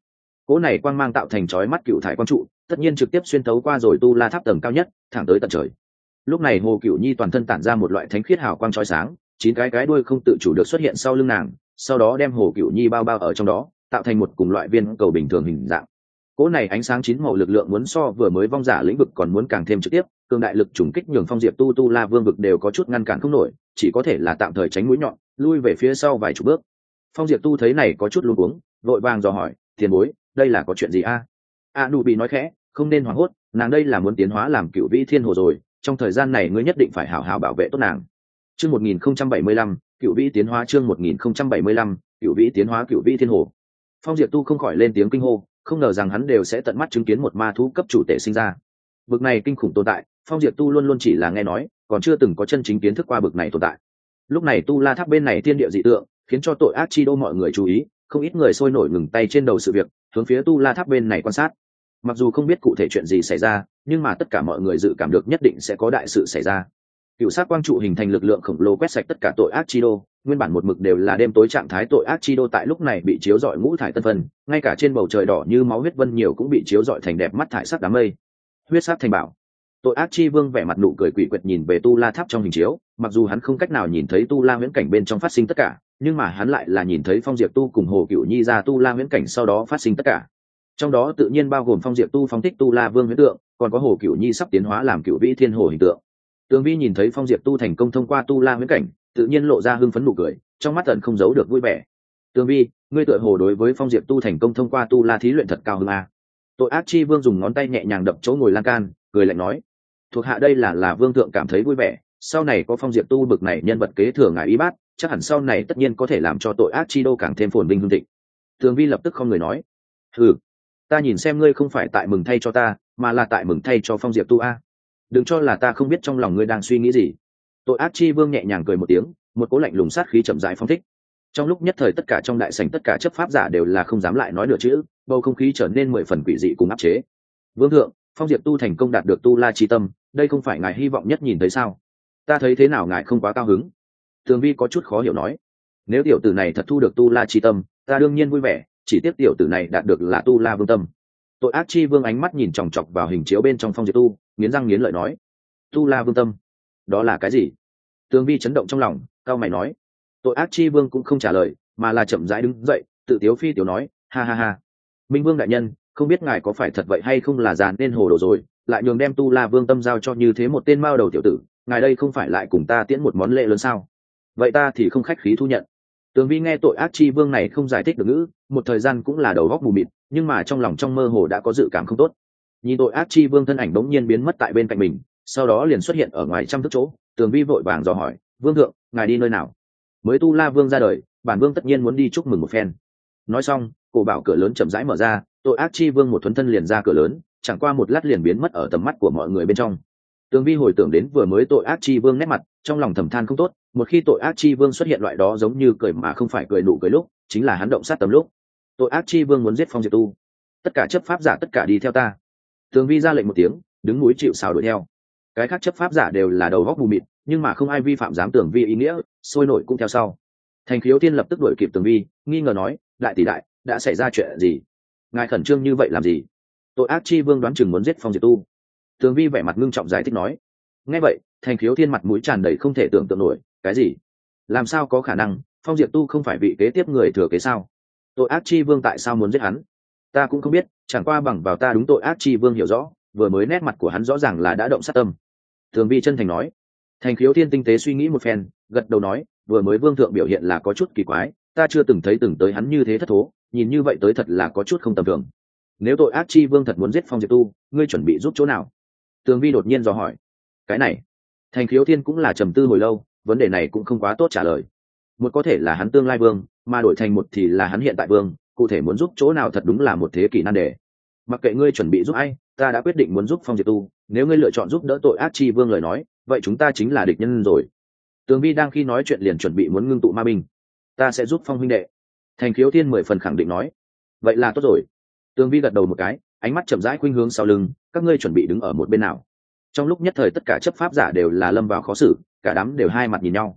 cỗ này quang mang tạo thành chói mắt cựu thải quang trụ, tất nhiên trực tiếp xuyên thấu qua rồi tu la tháp tầng cao nhất thẳng tới tận trời. Lúc này Hồ Cửu Nhi toàn thân tản ra một loại thánh khiết hào quang chói sáng, chín cái cái đuôi không tự chủ được xuất hiện sau lưng nàng, sau đó đem Hồ Cửu Nhi bao bao ở trong đó, tạo thành một cùng loại viên cầu bình thường hình dạng. Cỗ này ánh sáng chín màu lực lượng muốn so vừa mới vong giả lĩnh vực còn muốn càng thêm trực tiếp, cường đại lực trùng kích nhường Phong Diệp Tu Tu La Vương vực đều có chút ngăn cản không nổi, chỉ có thể là tạm thời tránh mũi nhọn, lui về phía sau vài chục bước. Phong Diệp Tu thấy này có chút luống cuống, vội vàng dò hỏi, "Tiền bối, đây là có chuyện gì a?" A Nụ bị nói khẽ, "Không nên hoảng hốt, nàng đây là muốn tiến hóa làm Cựu Vĩ Thiên Hồ rồi, trong thời gian này ngươi nhất định phải hảo hảo bảo vệ tốt nàng." Chương một nghìn không trăm bảy mươi lăm, Cựu Vĩ tiến hóa chương một nghìn không trăm bảy mươi lăm, Cựu Vĩ tiến hóa Cựu Vĩ Thiên Hồ. Phong Diệp Tu không khỏi lên tiếng kinh hô, không ngờ rằng hắn đều sẽ tận mắt chứng kiến một ma thú cấp chủ tể sinh ra. Bực này kinh khủng tồn tại, Phong Diệp Tu luôn luôn chỉ là nghe nói, còn chưa từng có chân chính kiến thức qua bực này tồn tại. Lúc này Tu La Tháp bên này thiên địa dị tượng, khiến cho tội ác chi đô mọi người chú ý, không ít người sôi nổi ngừng tay trên đầu sự việc, hướng phía Tu La Tháp bên này quan sát. Mặc dù không biết cụ thể chuyện gì xảy ra, nhưng mà tất cả mọi người dự cảm được nhất định sẽ có đại sự xảy ra. Cựu sát quang trụ hình thành lực lượng khổng lồ quét sạch tất cả tội ác chi đô, nguyên bản một mực đều là đêm tối trạng thái tội ác chi đô tại lúc này bị chiếu rọi ngũ thải tân phân, ngay cả trên bầu trời đỏ như máu huyết vân nhiều cũng bị chiếu rọi thành đẹp mắt thải sắc đám mây. Huyết sát thành bảo. Tội ác chi vương vẻ mặt nụ cười quỷ quyệt nhìn về Tu La Tháp trong hình chiếu, mặc dù hắn không cách nào nhìn thấy Tu La huyễn cảnh bên trong phát sinh tất cả, nhưng mà hắn lại là nhìn thấy Phong Diệp Tu cùng Hồ Cửu Nhi ra Tu La huyễn cảnh sau đó phát sinh tất cả. Trong đó tự nhiên bao gồm Phong Diệp Tu phóng thích Tu La Vương huyễn tượng, còn có Hồ Cửu Nhi sắp tiến hóa làm Cựu Vĩ Thiên Hồ hình tượng. Tường Vi nhìn thấy Phong Diệp Tu thành công thông qua Tu La huyễn cảnh, tự nhiên lộ ra hưng phấn nụ cười, trong mắt tận không giấu được vui vẻ. Tường Vi, ngươi tựa hồ đối với Phong Diệp Tu thành công thông qua Tu La thí luyện thật cao hứng a. Tội ác chi vương dùng ngón tay nhẹ nhàng đập chỗ ngồi lan can, cười lạnh nói, thuộc hạ đây là là vương thượng cảm thấy vui vẻ, sau này có Phong Diệp Tu bực này nhân vật kế thừa ngài y bát, chắc hẳn sau này tất nhiên có thể làm cho tội ác chi đô càng thêm phồn vinh hưng thịnh. Tường Vi lập tức không người nói, ừ, ta nhìn xem ngươi không phải tại mừng thay cho ta, mà là tại mừng thay cho Phong Diệp Tu a. Đừng cho là ta không biết trong lòng ngươi đang suy nghĩ gì. Tội ác chi vương nhẹ nhàng cười một tiếng, một cỗ lạnh lùng sát khí chậm rãi phóng thích. Trong lúc nhất thời tất cả trong đại sảnh tất cả chấp pháp giả đều là không dám lại nói nửa chữ, bầu không khí trở nên mười phần quỷ dị cùng áp chế. Vương thượng, Phong Diệp Tu thành công đạt được Tu La chi tâm, đây không phải ngài hy vọng nhất nhìn thấy sao? Ta thấy thế nào ngài không quá cao hứng? Tường Vi có chút khó hiểu nói, nếu tiểu tử này thật thu được Tu La chi tâm, ta đương nhiên vui vẻ, chỉ tiếc tiểu tử này đạt được là Tu La vương tâm. Tội ác chi vương ánh mắt nhìn chòng chọc vào hình chiếu bên trong Phong Diệp Tu, nghiến răng nghiến lợi nói, Tu La vương tâm, đó là cái gì? Tường Vi chấn động trong lòng, cao mày nói. Tội ác chi vương cũng không trả lời, mà là chậm rãi đứng dậy, tự tiếu phi tiểu nói, ha ha ha, Minh Vương đại nhân, không biết ngài có phải thật vậy hay không là giàn nên hồ đồ rồi, lại nhường đem Tu La vương tâm giao cho như thế một tên mao đầu tiểu tử, ngài đây không phải lại cùng ta tiễn một món lễ lớn sao? Vậy ta thì không khách khí thu nhận. Tường Vi nghe tội ác chi vương này không giải thích được ngữ, một thời gian cũng là đầu góc mù mịt, nhưng mà trong lòng trong mơ hồ đã có dự cảm không tốt. Nhìn tội ác chi vương thân ảnh bỗng nhiên biến mất tại bên cạnh mình, sau đó liền xuất hiện ở ngoài trăm thước chỗ. Tường Vi vội vàng dò hỏi, vương thượng, ngài đi nơi nào? Mới Tu La vương ra đời, bản vương tất nhiên muốn đi chúc mừng một phen. Nói xong, cổ bảo cửa lớn chậm rãi mở ra, tội ác chi vương một thuấn thân liền ra cửa lớn, chẳng qua một lát liền biến mất ở tầm mắt của mọi người bên trong. Tường Vi hồi tưởng đến vừa mới tội ác chi vương nét mặt, trong lòng thầm than không tốt, một khi tội ác chi vương xuất hiện loại đó giống như cười mà không phải cười nụ cười lúc, chính là hắn động sát tầm lúc. Tội ác chi vương muốn giết Phong Diệp Tu, tất cả chấp pháp giả tất cả đi theo ta. Tường Vi ra lệnh một tiếng, đứng núi chịu sào đuổi theo. Cái khác chấp pháp giả đều là đầu góc mù mịt, nhưng mà không ai vi phạm dám Tường Vi ý nghĩa, sôi nổi cũng theo sau. Thành Khiếu Thiên lập tức đuổi kịp Tường Vi, nghi ngờ nói, đại tỷ đại, đã xảy ra chuyện gì? Ngài khẩn trương như vậy làm gì? Tội ác chi vương đoán chừng muốn giết Phong Diệp Tu. Tường Vi vẻ mặt ngưng trọng giải thích nói. Nghe vậy, Thành Khiếu Thiên mặt mũi tràn đầy không thể tưởng tượng nổi, cái gì? Làm sao có khả năng? Phong Diệp Tu không phải vị kế tiếp người thừa kế sao? Tội ác chi vương tại sao muốn giết hắn? Ta cũng không biết, chẳng qua bằng vào ta đúng tội ác chi vương hiểu rõ, vừa mới nét mặt của hắn rõ ràng là đã động sát tâm. Tường Vi chân thành nói. Thành Khiếu Thiên tinh tế suy nghĩ một phen, gật đầu nói, vừa mới vương thượng biểu hiện là có chút kỳ quái, ta chưa từng thấy từng tới hắn như thế thất thố, nhìn như vậy tới thật là có chút không tầm thường. Nếu tội ác chi vương thật muốn giết Phong Diệp Tu, ngươi chuẩn bị giúp chỗ nào? Tường Vi đột nhiên dò hỏi. Cái này, Thành Khiếu Thiên cũng là trầm tư hồi lâu, vấn đề này cũng không quá tốt trả lời. Một có thể là hắn tương lai vương, mà đổi thành một thì là hắn hiện tại vương, cụ thể muốn giúp chỗ nào thật đúng là một thế kỷ nan đề. Mặc kệ ngươi chuẩn bị giúp ai, ta đã quyết định muốn giúp Phong Diệp Tu, nếu ngươi lựa chọn giúp đỡ tội ác chi vương lời nói, vậy chúng ta chính là địch nhân rồi. Tường Vi đang khi nói chuyện liền chuẩn bị muốn ngưng tụ ma binh. Ta sẽ giúp Phong huynh đệ. Thành Khiếu Thiên mười phần khẳng định nói. Vậy là tốt rồi. Tường Vi gật đầu một cái, ánh mắt chậm rãi khuynh hướng sau lưng, các ngươi chuẩn bị đứng ở một bên nào? Trong lúc nhất thời tất cả chấp pháp giả đều là lâm vào khó xử, cả đám đều hai mặt nhìn nhau.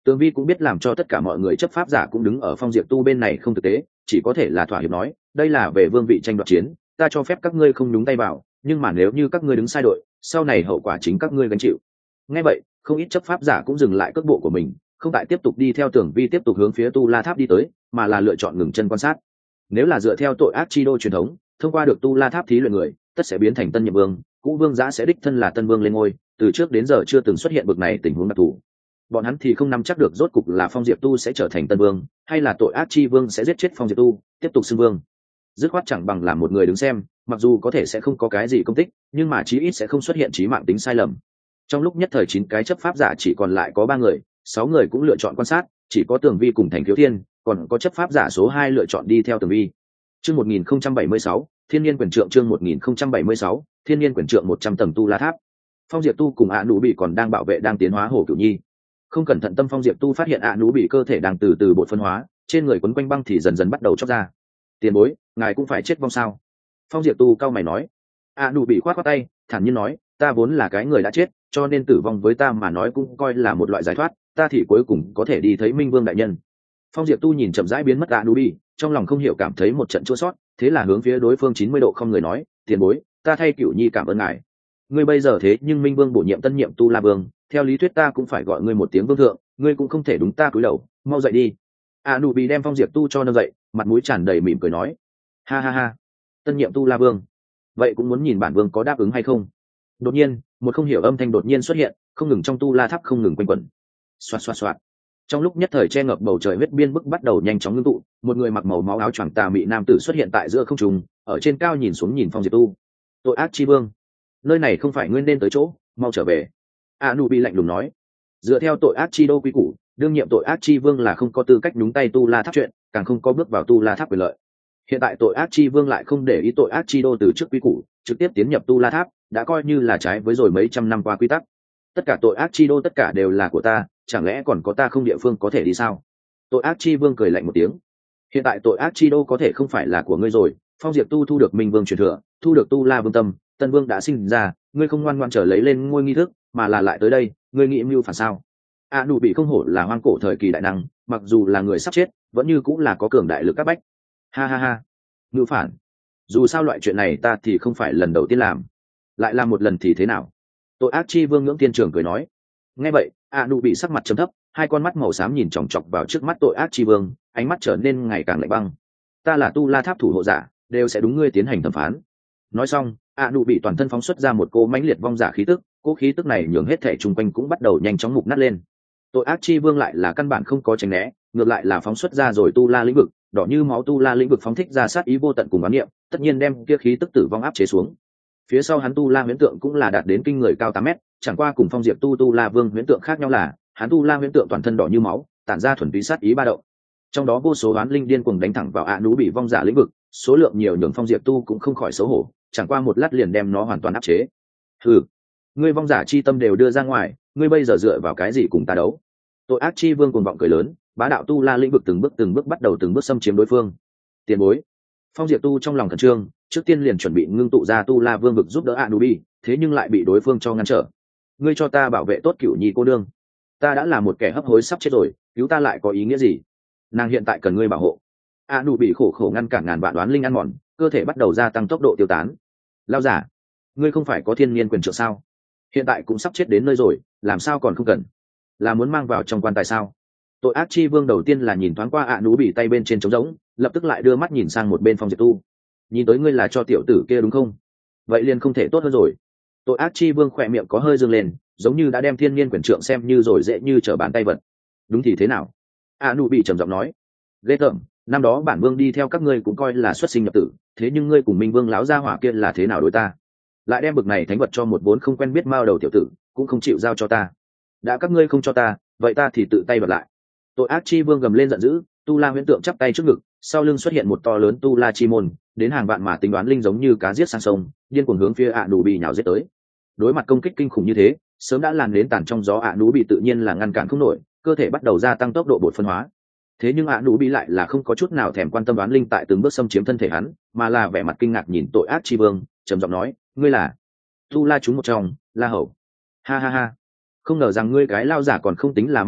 Tường Vi cũng biết làm cho tất cả mọi người chấp pháp giả cũng đứng ở Phong Diệp Tu bên này không thực tế, chỉ có thể là thỏa hiệp nói, đây là về vương vị tranh đoạt chiến, ta cho phép các ngươi không đúng tay vào, nhưng mà nếu như các ngươi đứng sai đội, sau này hậu quả chính các ngươi gánh chịu. Nghe vậy, không ít chấp pháp giả cũng dừng lại cước bộ của mình, không tại tiếp tục đi theo Tường Vi tiếp tục hướng phía Tu La Tháp đi tới, mà là lựa chọn ngừng chân quan sát. Nếu là dựa theo tội ác chi đô truyền thống, thông qua được Tu La Tháp thí luyện người, tất sẽ biến thành tân nhiệm vương, cũ vương giá sẽ đích thân là tân vương lên ngôi, từ trước đến giờ chưa từng xuất hiện bực này tình huống đặc thù. Bọn hắn thì không nắm chắc được rốt cục là Phong Diệp Tu sẽ trở thành tân vương, hay là tội ác chi vương sẽ giết chết Phong Diệp Tu, tiếp tục xưng vương. Dứt khoát chẳng bằng là một người đứng xem, mặc dù có thể sẽ không có cái gì công tích, nhưng mà chí ít sẽ không xuất hiện chí mạng tính sai lầm. Trong lúc nhất thời chín cái chấp pháp giả chỉ còn lại có ba người, sáu người cũng lựa chọn quan sát, chỉ có Tường Vi cùng Thành Thiếu Thiên, còn có chấp pháp giả số hai lựa chọn đi theo Tường Vi. Chương một nghìn không trăm bảy mươi sáu, Thiên Niên Quyền Trượng chương một nghìn không trăm bảy mươi sáu, Thiên Niên Quyền Trượng một trăm tầng Tu La Tháp. Phong Diệp Tu cùng ạ nụ bị còn đang bảo vệ đang tiến hóa Hổ Cửu Nhi. Không cẩn thận tâm Phong Diệp Tu phát hiện ạ nụ bị cơ thể đang từ từ bột phân hóa, trên người quấn quanh băng thì dần dần bắt đầu chóc ra. Tiền bối, ngài cũng phải chết vong sao? Phong Diệp Tu cau mày nói. ạ nụ bị khoát khoát tay, thản nhiên nói, ta vốn là cái người đã chết, cho nên tử vong với ta mà nói cũng coi là một loại giải thoát, ta thì cuối cùng có thể đi thấy Minh Vương đại nhân. Phong Diệp Tu nhìn chậm rãi biến mất ạ nụ bị, trong lòng không hiểu cảm thấy một trận chua xót, thế là hướng phía đối phương chín mươi độ không người nói, tiền bối, ta thay Cửu Nhi cảm ơn ngài. Ngươi bây giờ thế nhưng Minh Vương bổ nhiệm tân nhiệm Tu La Vương, theo lý thuyết ta cũng phải gọi ngươi một tiếng vương thượng, ngươi cũng không thể đúng ta cúi đầu, mau dậy đi. a nụ bị đem Phong Diệp Tu cho nâng dậy, mặt mũi tràn đầy mỉm cười nói, ha ha ha, tân nhiệm Tu La Vương, vậy cũng muốn nhìn bản vương có đáp ứng hay không. Đột nhiên một không hiểu âm thanh đột nhiên xuất hiện, không ngừng trong Tu La Tháp không ngừng quanh quẩn. Xoạt xoạt xoạt, trong lúc nhất thời che ngập bầu trời huyết biên bức bắt đầu nhanh chóng ngưng tụ, một người mặc màu máu áo choàng tà mị nam tử xuất hiện tại giữa không trung, ở trên cao nhìn xuống nhìn Phong Diệp Tu. Tội ác chi vương, nơi này không phải ngươi nên tới chỗ, mau trở về. a nụ bị lạnh lùng nói. Dựa theo tội ác chi đô quy củ, đương nhiệm tội ác chi vương là không có tư cách nhúng tay Tu La Tháp chuyện, càng không có bước vào Tu La Tháp quyền lợi. Hiện tại tội ác chi vương lại không để ý tội ác chi đô từ trước quy củ, trực tiếp tiến nhập Tu La Tháp, đã coi như là trái với rồi mấy trăm năm qua quy tắc. Tất cả tội ác chi đô tất cả đều là của ta, chẳng lẽ còn có ta không địa phương có thể đi sao? Tội ác chi vương cười lạnh một tiếng. Hiện tại tội ác chi đô có thể không phải là của ngươi rồi, Phong Diệp Tu thu được Minh Vương truyền thừa, thu được Tu La Vương tâm, Tân Vương đã sinh ra, ngươi không ngoan ngoãn trở lấy lên ngôi nghi thức, mà là lại tới đây, ngươi nghĩ mưu phản sao? A nụ bị không hổ là hoang cổ thời kỳ đại năng, mặc dù là người sắp chết, vẫn như cũng là có cường đại lực các bách. Ha ha ha, mưu phản. Dù sao loại chuyện này ta thì không phải lần đầu tiên làm, lại làm một lần thì thế nào? Tội ác chi vương ngưỡng tiên trường cười nói. Nghe vậy, A nụ bị sắc mặt trầm thấp, hai con mắt màu xám nhìn chòng chọc vào trước mắt tội ác chi vương, ánh mắt trở nên ngày càng lạnh băng. Ta là Tu La Tháp thủ hộ giả, đều sẽ đúng ngươi tiến hành thẩm phán. Nói xong, A nụ bị toàn thân phóng xuất ra một cô mãnh liệt vong giả khí tức, cô khí tức này nhường hết thể chung quanh cũng bắt đầu nhanh chóng mục nát lên. Tội ác chi vương lại là căn bản không có tránh né, ngược lại là phóng xuất ra rồi Tu La lĩnh vực, đỏ như máu Tu La lĩnh vực phóng thích ra sát ý vô tận cùng oán niệm, tất nhiên đem kia khí tức tử vong áp chế xuống. Phía sau hắn Tu La huyễn tượng cũng là đạt đến kinh người cao tám mét, chẳng qua cùng Phong Diệp Tu Tu La Vương huyễn tượng khác nhau là, hắn Tu La huyễn tượng toàn thân đỏ như máu, tản ra thuần túy sát ý ba động. Trong đó vô số oán linh điên cuồng đánh thẳng vào A nú bị vong giả lĩnh vực, số lượng nhiều nhường Phong Diệp Tu cũng không khỏi xấu hổ, chẳng qua một lát liền đem nó hoàn toàn áp chế. Hừ, ngươi vong giả chi tâm đều đưa ra ngoài, ngươi bây giờ dựa vào cái gì cùng ta đấu? Tội ác chi vương cuồng vọng cười lớn, bá đạo Tu La lĩnh vực từng bước từng bước bắt đầu từng bước xâm chiếm đối phương. Tiền bối. Phong Diệp Tu trong lòng khẩn trương, trước tiên liền chuẩn bị ngưng tụ ra Tu La Vương vực giúp đỡ Anubi, thế nhưng lại bị đối phương cho ngăn trở. Ngươi cho ta bảo vệ tốt Cửu Nhi cô đương, ta đã là một kẻ hấp hối sắp chết rồi, cứu ta lại có ý nghĩa gì? Nàng hiện tại cần ngươi bảo hộ. Anubi khổ khổ ngăn cản ngàn vạn đoán linh ăn mòn, cơ thể bắt đầu gia tăng tốc độ tiêu tán. Lao giả, ngươi không phải có thiên niên quyền trượng sao? Hiện tại cũng sắp chết đến nơi rồi, làm sao còn không cần? Là muốn mang vào trong quan tài sao? Tội ác chi vương đầu tiên là nhìn thoáng qua Anubi tay bên trên trống rỗng, lập tức lại đưa mắt nhìn sang một bên Phong Diệp Tu. Nhìn tới ngươi là cho tiểu tử kia đúng không? Vậy liền không thể tốt hơn rồi. Tội ác chi vương khỏe miệng có hơi dương lên, giống như đã đem thiên niên quyền trượng xem như rồi dễ như trở bàn tay vật. Đúng thì thế nào? A nụ bị trầm giọng nói. Ghê tởm, năm đó bản vương đi theo các ngươi cũng coi là xuất sinh nhập tử, thế nhưng ngươi cùng Minh Vương láo gia hỏa kia là thế nào đối ta? Lại đem bực này thánh vật cho một vốn không quen biết mao đầu tiểu tử, cũng không chịu giao cho ta. Đã các ngươi không cho ta, vậy ta thì tự tay bật lại. Tội ác chi vương gầm lên giận dữ, Tu La huyễn tượng chắp tay trước ngực, sau lưng xuất hiện một to lớn Tu La chi môn, đến hàng vạn mà tính đoán linh giống như cá giết sang sông, điên cuồng hướng phía ạ nú bị nhào giết tới. Đối mặt công kích kinh khủng như thế, sớm đã làn đến tàn trong gió ạ nú bị tự nhiên là ngăn cản không nổi, cơ thể bắt đầu gia tăng tốc độ bột phân hóa. Thế nhưng ạ nú bị lại là không có chút nào thèm quan tâm đoán linh tại từng bước xâm chiếm thân thể hắn, mà là vẻ mặt kinh ngạc nhìn tội ác chi vương, trầm giọng nói, ngươi là Tu La chúng một trong, La Hầu. Ha ha ha, không ngờ rằng ngươi cái lao giả còn không tính là mắt mở,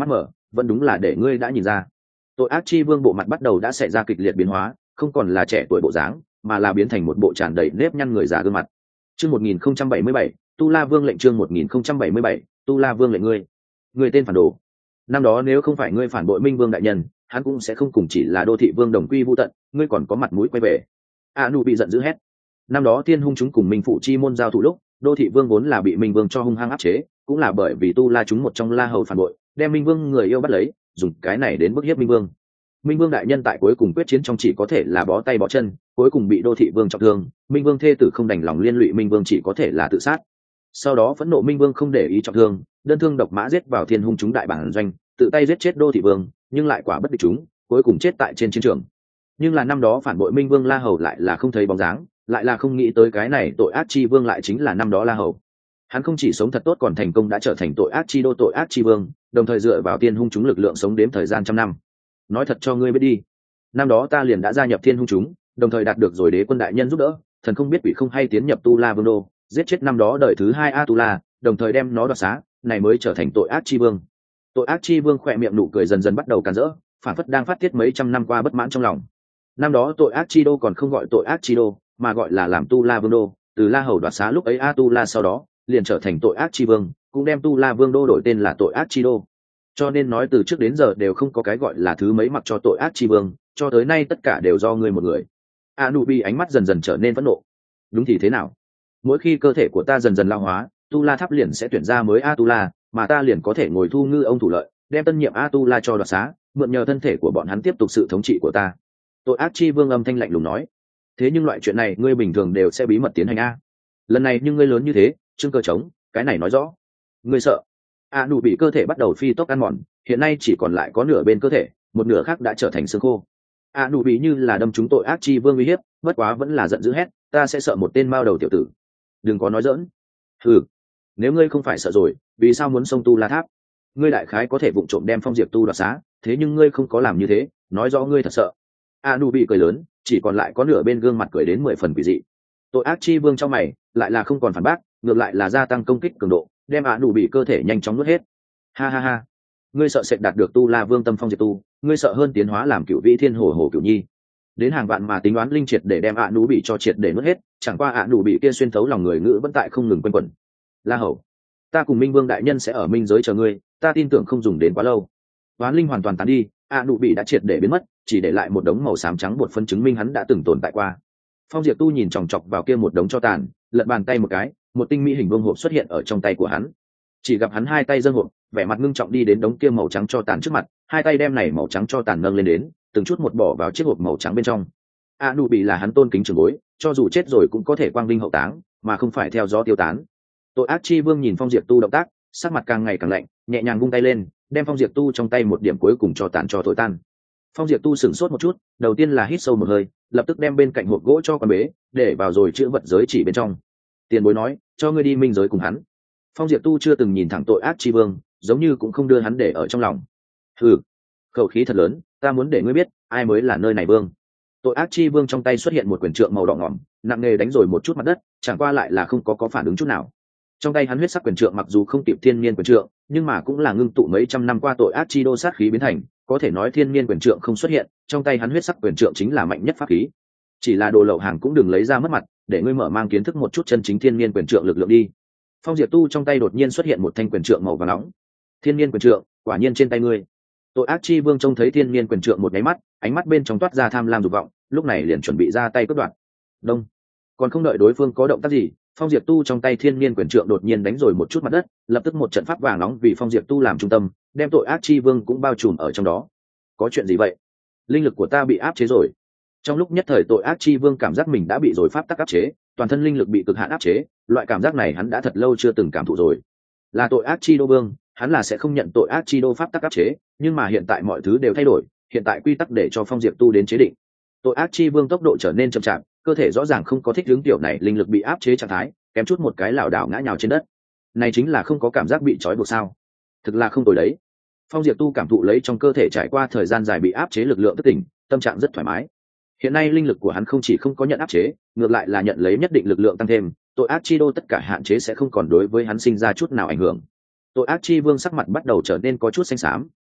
vẫn đúng là để ngươi đã nhìn ra. Tội ác chi vương bộ mặt bắt đầu đã xảy ra kịch liệt biến hóa, không còn là trẻ tuổi bộ dáng, mà là biến thành một bộ tràn đầy nếp nhăn người già gương mặt. Chương một nghìn không trăm bảy mươi bảy, Tu La Vương lệnh chương một nghìn không trăm bảy mươi bảy, Tu La Vương lệnh ngươi. Người tên phản đồ. Năm đó nếu không phải ngươi phản bội Minh Vương đại nhân, hắn cũng sẽ không cùng chỉ là đô thị vương đồng quy vu tận, ngươi còn có mặt mũi quay về. A Nu bị giận dữ hét. Năm đó Tiên Hung chúng cùng Minh phụ chi môn giao thủ lúc, đô thị vương vốn là bị Minh Vương cho hung hăng áp chế, cũng là bởi vì Tu La chúng một trong La hầu phản bội, đem Minh Vương người yêu bắt lấy, dùng cái này đến bức hiếp Minh Vương. Minh Vương đại nhân tại cuối cùng quyết chiến trong chỉ có thể là bó tay bó chân, cuối cùng bị đô thị vương trọng thương, Minh Vương thê tử không đành lòng liên lụy Minh Vương chỉ có thể là tự sát. Sau đó phẫn nộ Minh Vương không để ý trọng thương, đơn thương độc mã giết vào Thiên Hung chúng đại bản doanh, tự tay giết chết đô thị vương, nhưng lại quả bất địch chúng, cuối cùng chết tại trên chiến trường. Nhưng là năm đó phản bội Minh Vương La hầu lại là không thấy bóng dáng, lại là không nghĩ tới cái này tội ác chi vương lại chính là năm đó La hầu. Hắn không chỉ sống thật tốt còn thành công đã trở thành tội ác chi đô tội ác chi vương, đồng thời dựa vào Thiên Hung chúng lực lượng sống đến thời gian trăm năm. Nói thật cho ngươi biết đi, năm đó ta liền đã gia nhập Thiên Hung chúng, đồng thời đạt được rồi đế quân đại nhân giúp đỡ, thần không biết quỷ không hay tiến nhập Tu La Vương đô, giết chết năm đó đời thứ hai A Tu La, đồng thời đem nó đoạt xá, này mới trở thành tội ác chi vương. Tội ác chi vương khỏe miệng nụ cười dần dần bắt đầu càn rỡ, phản phất đang phát tiết mấy trăm năm qua bất mãn trong lòng. Năm đó tội ác chi đô còn không gọi tội ác chi đô, mà gọi là làm Tu La Vương đô, từ La hầu đoạt xá lúc ấy A Tu La sau đó liền trở thành tội ác chi vương, cũng đem Tu La Vương đô đổi tên là tội ác chi đô. Cho nên nói từ trước đến giờ đều không có cái gọi là thứ mấy mặc cho tội ác chi vương, cho tới nay tất cả đều do ngươi một người. Anubi ánh mắt dần dần trở nên phẫn nộ. Đúng thì thế nào? Mỗi khi cơ thể của ta dần dần lao hóa, Tu La tháp liền sẽ tuyển ra mới A Tu La, mà ta liền có thể ngồi thu ngư ông thủ lợi, đem tân nhiệm A Tu La cho đoạt xá, mượn nhờ thân thể của bọn hắn tiếp tục sự thống trị của ta. Tội ác chi vương âm thanh lạnh lùng nói. Thế nhưng loại chuyện này ngươi bình thường đều sẽ bí mật tiến hành a. Lần này nhưng ngươi lớn như thế, trương cơ trống, cái này nói rõ. Ngươi sợ? A nụ bị cơ thể bắt đầu phi tốc ăn mòn, hiện nay chỉ còn lại có nửa bên cơ thể, một nửa khác đã trở thành xương khô. A nụ bị như là đâm trúng tội ác chi vương uy hiếp, bất quá vẫn là giận dữ hét, ta sẽ sợ một tên mao đầu tiểu tử. Đừng có nói dỡn. Ừ, nếu ngươi không phải sợ rồi, vì sao muốn xông Tu La tháp? Ngươi đại khái có thể vụng trộm đem Phong Diệp Tu đoạt xá, thế nhưng ngươi không có làm như thế, nói rõ ngươi thật sợ. A nu bị cười lớn, chỉ còn lại có nửa bên gương mặt cười đến mười phần quỷ dị. Tội ác chi vương trong mày lại là không còn phản bác, ngược lại là gia tăng công kích cường độ, đem A nu bị cơ thể nhanh chóng nuốt hết. Ha ha ha, ngươi sợ sệt đạt được Tu La Vương tâm Phong Diệp Tu, ngươi sợ hơn tiến hóa làm cựu vĩ thiên hồ hồ cựu nhi. Đến hàng vạn mà tính đoán linh triệt để đem A nu bị cho triệt để nuốt hết, chẳng qua A nu bị kia xuyên thấu lòng người ngữ vẫn tại không ngừng quanh quẩn. La hầu, ta cùng Minh Vương đại nhân sẽ ở minh giới chờ ngươi, ta tin tưởng không dùng đến quá lâu. Đoán linh hoàn toàn tán đi, A nụ bị đã triệt để biến mất, chỉ để lại một đống màu xám trắng bột phân chứng minh hắn đã từng tồn tại qua. Phong Diệp Tu nhìn chòng chọc vào kia một đống cho tàn, lật bàn tay một cái, một tinh mỹ hình vương hộp xuất hiện ở trong tay của hắn. Chỉ gặp hắn hai tay giơ hộp, vẻ mặt ngưng trọng đi đến đống kia màu trắng cho tàn trước mặt, hai tay đem này màu trắng cho tàn nâng lên đến, từng chút một bỏ vào chiếc hộp màu trắng bên trong. A nụ bị là hắn tôn kính trưởng bối, cho dù chết rồi cũng có thể quang vinh hậu táng, mà không phải theo gió tiêu tán. Tội ác chi vương nhìn Phong Diệp Tu động tác, sắc mặt càng ngày càng lạnh, nhẹ nhàng vung tay lên, đem Phong Diệp Tu trong tay một điểm cuối cùng cho tàn cho thổi tan. Phong Diệp Tu sửng sốt một chút, đầu tiên là hít sâu một hơi, lập tức đem bên cạnh hộp gỗ cho con bế, để vào rồi chữ vật giới chỉ bên trong. Tiền bối nói, cho ngươi đi minh giới cùng hắn. Phong Diệp Tu chưa từng nhìn thẳng tội ác chi vương, giống như cũng không đưa hắn để ở trong lòng. Hừ, khẩu khí thật lớn, ta muốn để ngươi biết, ai mới là nơi này vương. Tội ác chi vương trong tay xuất hiện một quyển trượng màu đỏ ngỏm, nặng nề đánh rồi một chút mặt đất, chẳng qua lại là không có có phản ứng chút nào. Trong tay hắn huyết sắc quyền trượng mặc dù không kịp thiên niên quyền trượng, nhưng mà cũng là ngưng tụ mấy trăm năm qua tội ác chi đô sát khí biến thành, có thể nói thiên niên quyền trượng không xuất hiện, trong tay hắn huyết sắc quyền trượng chính là mạnh nhất pháp khí. Chỉ là đồ lậu hàng cũng đừng lấy ra mất mặt, để ngươi mở mang kiến thức một chút chân chính thiên niên quyền trượng lực lượng đi. Phong Diệp Tu trong tay đột nhiên xuất hiện một thanh quyền trượng màu vàng nóng. Thiên niên quyền trượng, quả nhiên trên tay ngươi. Tội ác chi vương trông thấy thiên niên quyền trượng một cái mắt, ánh mắt bên trong toát ra tham lam dục vọng, lúc này liền chuẩn bị ra tay cướp đoạt. Đông, còn không đợi đối phương có động tác gì, Phong Diệp Tu trong tay thiên niên quyền trượng đột nhiên đánh rồi một chút mặt đất, lập tức một trận pháp vàng nóng vì Phong Diệp Tu làm trung tâm, đem tội ác chi vương cũng bao trùm ở trong đó. Có chuyện gì vậy? Linh lực của ta bị áp chế rồi. Trong lúc nhất thời tội ác chi vương cảm giác mình đã bị rồi pháp tắc áp chế, toàn thân linh lực bị cực hạn áp chế, loại cảm giác này hắn đã thật lâu chưa từng cảm thụ rồi. Là tội ác chi đô vương, hắn là sẽ không nhận tội ác chi đô pháp tắc áp chế, nhưng mà hiện tại mọi thứ đều thay đổi, hiện tại quy tắc để cho Phong Diệp Tu đến chế định. Tội ác chi vương tốc độ trở nên chậm chạp, cơ thể rõ ràng không có thích ứng tiểu này linh lực bị áp chế trạng thái, kém chút một cái lảo đảo ngã nhào trên đất. Này chính là không có cảm giác bị trói buộc sao? Thực là không tồi đấy. Phong Diệp Tu cảm thụ lấy trong cơ thể trải qua thời gian dài bị áp chế lực lượng thức tỉnh, tâm trạng rất thoải mái. Hiện nay linh lực của hắn không chỉ không có nhận áp chế, ngược lại là nhận lấy nhất định lực lượng tăng thêm, tội ác chi đô tất cả hạn chế sẽ không còn đối với hắn sinh ra chút nào ảnh hưởng. Tội ác chi vương sắc mặt bắt đầu trở nên có chút xanh xám,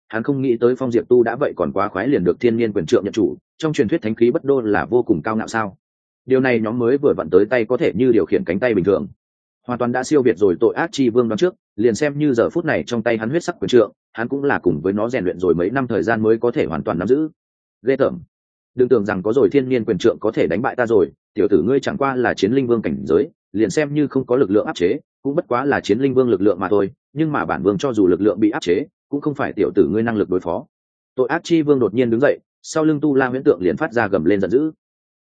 hắn không nghĩ tới Phong Diệp Tu đã vậy còn quá khoái liền được thiên niên quyền trượng nhận chủ, trong truyền thuyết thánh khí bất đô là vô cùng cao ngạo sao? Điều này nhóm mới vừa vặn tới tay có thể như điều khiển cánh tay bình thường, hoàn toàn đã siêu việt rồi tội ác chi vương đoán trước, liền xem như giờ phút này trong tay hắn huyết sắc quyền trượng, hắn cũng là cùng với nó rèn luyện rồi mấy năm thời gian mới có thể hoàn toàn nắm giữ. Ghê tởm. Đừng tưởng rằng có rồi thiên niên quyền trượng có thể đánh bại ta rồi, tiểu tử ngươi chẳng qua là chiến linh vương cảnh giới, liền xem như không có lực lượng áp chế, cũng bất quá là chiến linh vương lực lượng mà thôi, nhưng mà bản vương cho dù lực lượng bị áp chế, cũng không phải tiểu tử ngươi năng lực đối phó. Tội ác chi vương đột nhiên đứng dậy, sau lưng Tu La huyễn tượng liền phát ra gầm lên giận dữ.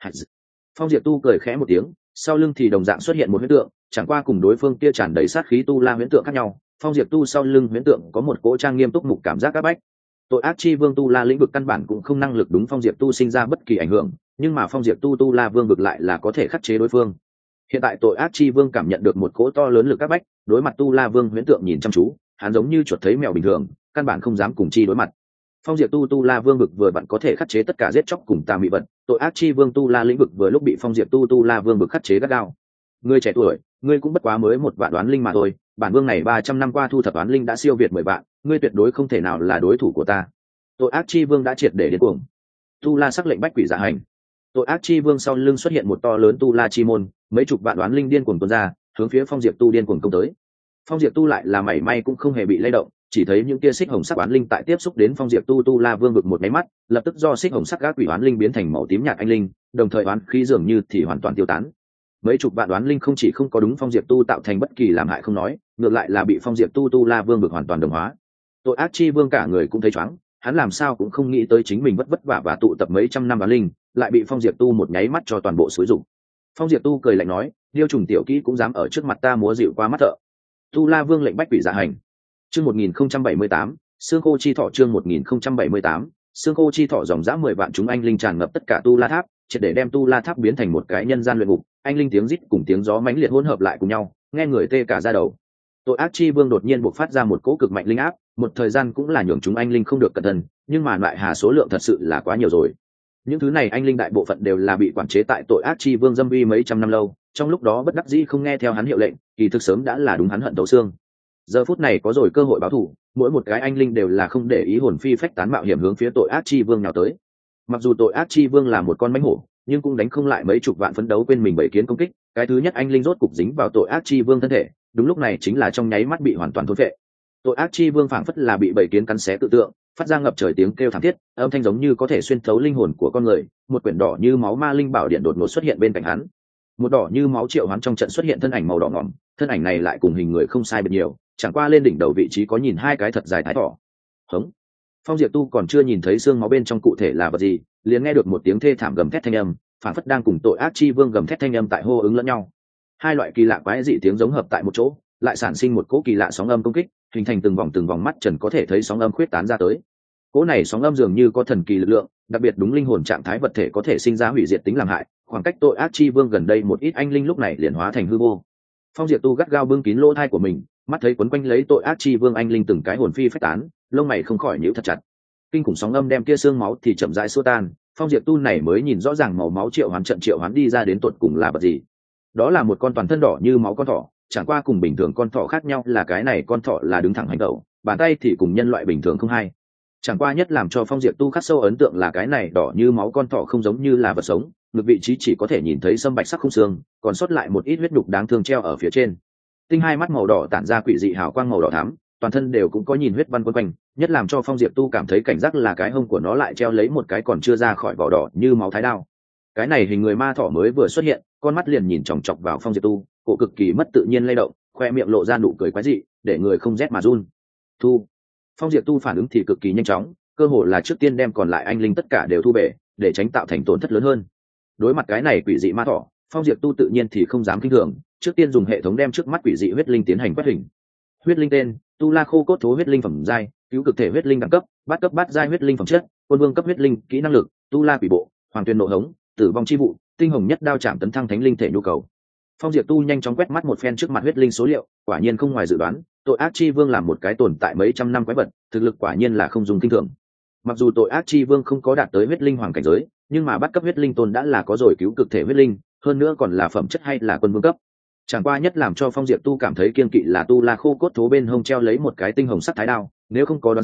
Phong Diệp Tu cười khẽ một tiếng, sau lưng thì đồng dạng xuất hiện một huyễn tượng, chẳng qua cùng đối phương kia tràn đầy sát khí Tu La huyễn tượng khác nhau, Phong Diệp Tu sau lưng huyễn tượng có một cỗ trang nghiêm túc mục cảm giác áp bách. Tội ác chi vương Tu La lĩnh vực căn bản cũng không năng lực đúng Phong Diệp Tu sinh ra bất kỳ ảnh hưởng, nhưng mà Phong Diệp Tu Tu La vương vực lại là có thể khắc chế đối phương. Hiện tại tội ác chi vương cảm nhận được một cỗ to lớn lực áp bách, đối mặt Tu La vương huyễn tượng nhìn chăm chú, hắn giống như chuột thấy mèo bình thường, căn bản không dám cùng chi đối mặt. Phong Diệp Tu Tu La vương vực vừa vặn có thể khắc chế tất cả giết chóc cùng tà mị vật, tội ác chi vương Tu La lĩnh vực vừa lúc bị Phong Diệp Tu Tu La vương vực khắc chế gắt gao. Ngươi trẻ tuổi, ngươi cũng bất quá mới một vạn đoán linh mà thôi, bản vương này ba trăm năm qua thu thập đoán linh đã siêu việt mười vạn, ngươi tuyệt đối không thể nào là đối thủ của ta. Tội ác chi vương đã triệt để điên cuồng. Tu La sắc lệnh bách quỷ dạ hành. Tội ác chi vương sau lưng xuất hiện một to lớn Tu La chi môn, mấy chục vạn đoán linh điên cuồng tuôn ra, hướng phía Phong Diệp Tu điên cuồng công tới. Phong Diệp Tu lại là mảy may cũng không hề bị lay động, chỉ thấy những kia xích hồng sắc oán linh tại tiếp xúc đến Phong Diệp Tu Tu La vương vực một máy mắt, lập tức do xích hồng sắc gác quỷ oán linh biến thành màu tím nhạt anh linh, đồng thời oán khí dường như thì hoàn toàn tiêu tán. Mấy chục vạn oán linh không chỉ không có đúng Phong Diệp Tu tạo thành bất kỳ làm hại không nói, ngược lại là bị Phong Diệp Tu Tu La vương vực hoàn toàn đồng hóa. Tội ác chi vương cả người cũng thấy choáng, hắn làm sao cũng không nghĩ tới chính mình vất vất vả và tụ tập mấy trăm năm oán linh, lại bị Phong Diệp Tu một nháy mắt cho toàn bộ xúi dụng. Phong Diệp Tu cười lạnh nói, điêu trùng tiểu kỹ cũng dám ở trước mặt ta múa dịu qua mắt thợ. Tu La vương lệnh bách quỷ dạ hành. Chương một nghìn không trăm bảy mươi tám, xương khô chi thọ. Chương một nghìn không trăm bảy mươi tám, xương khô chi thọ. Dòng dã mười vạn chúng anh linh tràn ngập tất cả Tu La tháp, triệt để đem Tu La tháp biến thành một cái nhân gian luyện ngục, anh linh tiếng rít cùng tiếng gió mãnh liệt hỗn hợp lại cùng nhau, nghe người tê cả da đầu. Tội ác chi vương đột nhiên bộc phát ra một cỗ cực mạnh linh áp, một thời gian cũng là nhường chúng anh linh không được cẩn thận, nhưng mà loại hà số lượng thật sự là quá nhiều rồi. Những thứ này anh linh đại bộ phận đều là bị quản chế tại tội ác chi vương dâm uy mấy trăm năm lâu, trong lúc đó bất đắc dĩ không nghe theo hắn hiệu lệnh, kỳ thực sớm đã là đúng hắn hận thấu xương. Giờ phút này có rồi cơ hội báo thù, mỗi một cái anh linh đều là không để ý hồn phi phách tán mạo hiểm hướng phía tội ác chi vương nào tới. Mặc dù tội ác chi vương là một con mãnh hổ, nhưng cũng đánh không lại mấy chục vạn phấn đấu quên mình bảy kiến công kích. Cái thứ nhất anh linh rốt cục dính vào tội ác chi vương thân thể, đúng lúc này chính là trong nháy mắt bị hoàn toàn thôn phệ. Tội ác chi vương phảng phất là bị bảy kiến cắn xé tự tượng, phát ra ngập trời tiếng kêu thảm thiết, âm thanh giống như có thể xuyên thấu linh hồn của con người. Một quyển đỏ như máu ma linh bảo điện đột ngột xuất hiện bên cạnh hắn. Một đỏ như máu triệu hoán trong trận xuất hiện thân ảnh màu đỏ ngỏm, thân ảnh này lại cùng hình người không sai biệt nhiều, chẳng qua lên đỉnh đầu vị trí có nhìn hai cái thật dài thái thỏ. Hống. Phong Diệp Tu còn chưa nhìn thấy xương máu bên trong cụ thể là vật gì, liền nghe được một tiếng thê thảm gầm thét thanh âm, phảng phất đang cùng tội ác chi vương gầm thét thanh âm tại hô ứng lẫn nhau. Hai loại kỳ lạ quái dị tiếng giống hợp tại một chỗ, lại sản sinh một cỗ kỳ lạ sóng âm công kích, hình thành từng vòng từng vòng mắt trần có thể thấy sóng âm khuyết tán ra tới. Cỗ này sóng âm dường như có thần kỳ lực lượng, đặc biệt đúng linh hồn trạng thái vật thể có thể sinh ra hủy diệt tính làm hại. Khoảng cách tội ác chi vương gần đây một ít anh linh lúc này liền hóa thành hư vô. Phong Diệp Tu gắt gao bưng kín lỗ thai của mình, mắt thấy quấn quanh lấy tội ác chi vương anh linh từng cái hồn phi phách tán, lông mày không khỏi nhíu thật chặt. Kinh khủng sóng âm đem kia xương máu thì chậm rãi xua tan, Phong Diệp Tu này mới nhìn rõ ràng màu máu triệu hoán trận triệu hoán đi ra đến tột cùng là vật gì. Đó là một con toàn thân đỏ như máu con thỏ, chẳng qua cùng bình thường con thỏ khác nhau là cái này con thỏ là đứng thẳng hành động, bàn tay thì cùng nhân loại bình thường không hai. Chẳng qua nhất làm cho Phong Diệp Tu khắc sâu ấn tượng là cái này đỏ như máu con thỏ không giống như là vật sống, ngực vị trí chỉ có thể nhìn thấy sâm bạch sắc khung xương, còn sót lại một ít huyết nhục đáng thương treo ở phía trên. Tinh hai mắt màu đỏ tản ra quỷ dị hào quang màu đỏ thắm, toàn thân đều cũng có nhìn huyết văn quấn quanh, nhất làm cho Phong Diệp Tu cảm thấy cảnh giác là cái hông của nó lại treo lấy một cái còn chưa ra khỏi vỏ đỏ như máu thái đao. Cái này hình người ma thỏ mới vừa xuất hiện, con mắt liền nhìn chòng chọc vào Phong Diệp Tu, cổ cực kỳ mất tự nhiên lay động, khoe miệng lộ ra nụ cười quái dị, để người không rét mà run. Thu. Phong Diệp Tu phản ứng thì cực kỳ nhanh chóng, cơ hồ là trước tiên đem còn lại anh linh tất cả đều thu về, để tránh tạo thành tổn thất lớn hơn. Đối mặt cái này quỷ dị ma thỏ, Phong Diệp Tu tự nhiên thì không dám kinh thường, trước tiên dùng hệ thống đem trước mắt quỷ dị huyết linh tiến hành quét hình. Huyết linh tên: Tu La khô cốt thố huyết linh phẩm giai, cứu cực thể huyết linh đẳng cấp, bát cấp bát giai huyết linh phẩm chất, quân vương cấp huyết linh, kỹ năng lực: Tu La quỷ bộ, hoàng tuyên nộ hống, tử vong chi vụ, tinh hồng nhất đao chạm tấn thăng thánh linh thể nhu cầu. Phong Diệp Tu nhanh chóng quét mắt một phen trước mặt huyết linh số liệu, quả nhiên không ngoài dự đoán, tội ác chi vương làm một cái tồn tại mấy trăm năm quái vật, thực lực quả nhiên là không dùng kinh thường. Mặc dù tội ác chi vương không có đạt tới huyết linh hoàng cảnh giới, nhưng mà bắt cấp huyết linh tôn đã là có rồi cứu cực thể huyết linh, hơn nữa còn là phẩm chất hay là quân vương cấp. Chẳng qua nhất làm cho Phong Diệp Tu cảm thấy kiên kỵ là Tu La khô cốt thố bên hông treo lấy một cái tinh hồng sắc thái đao, nếu không có đoán sai,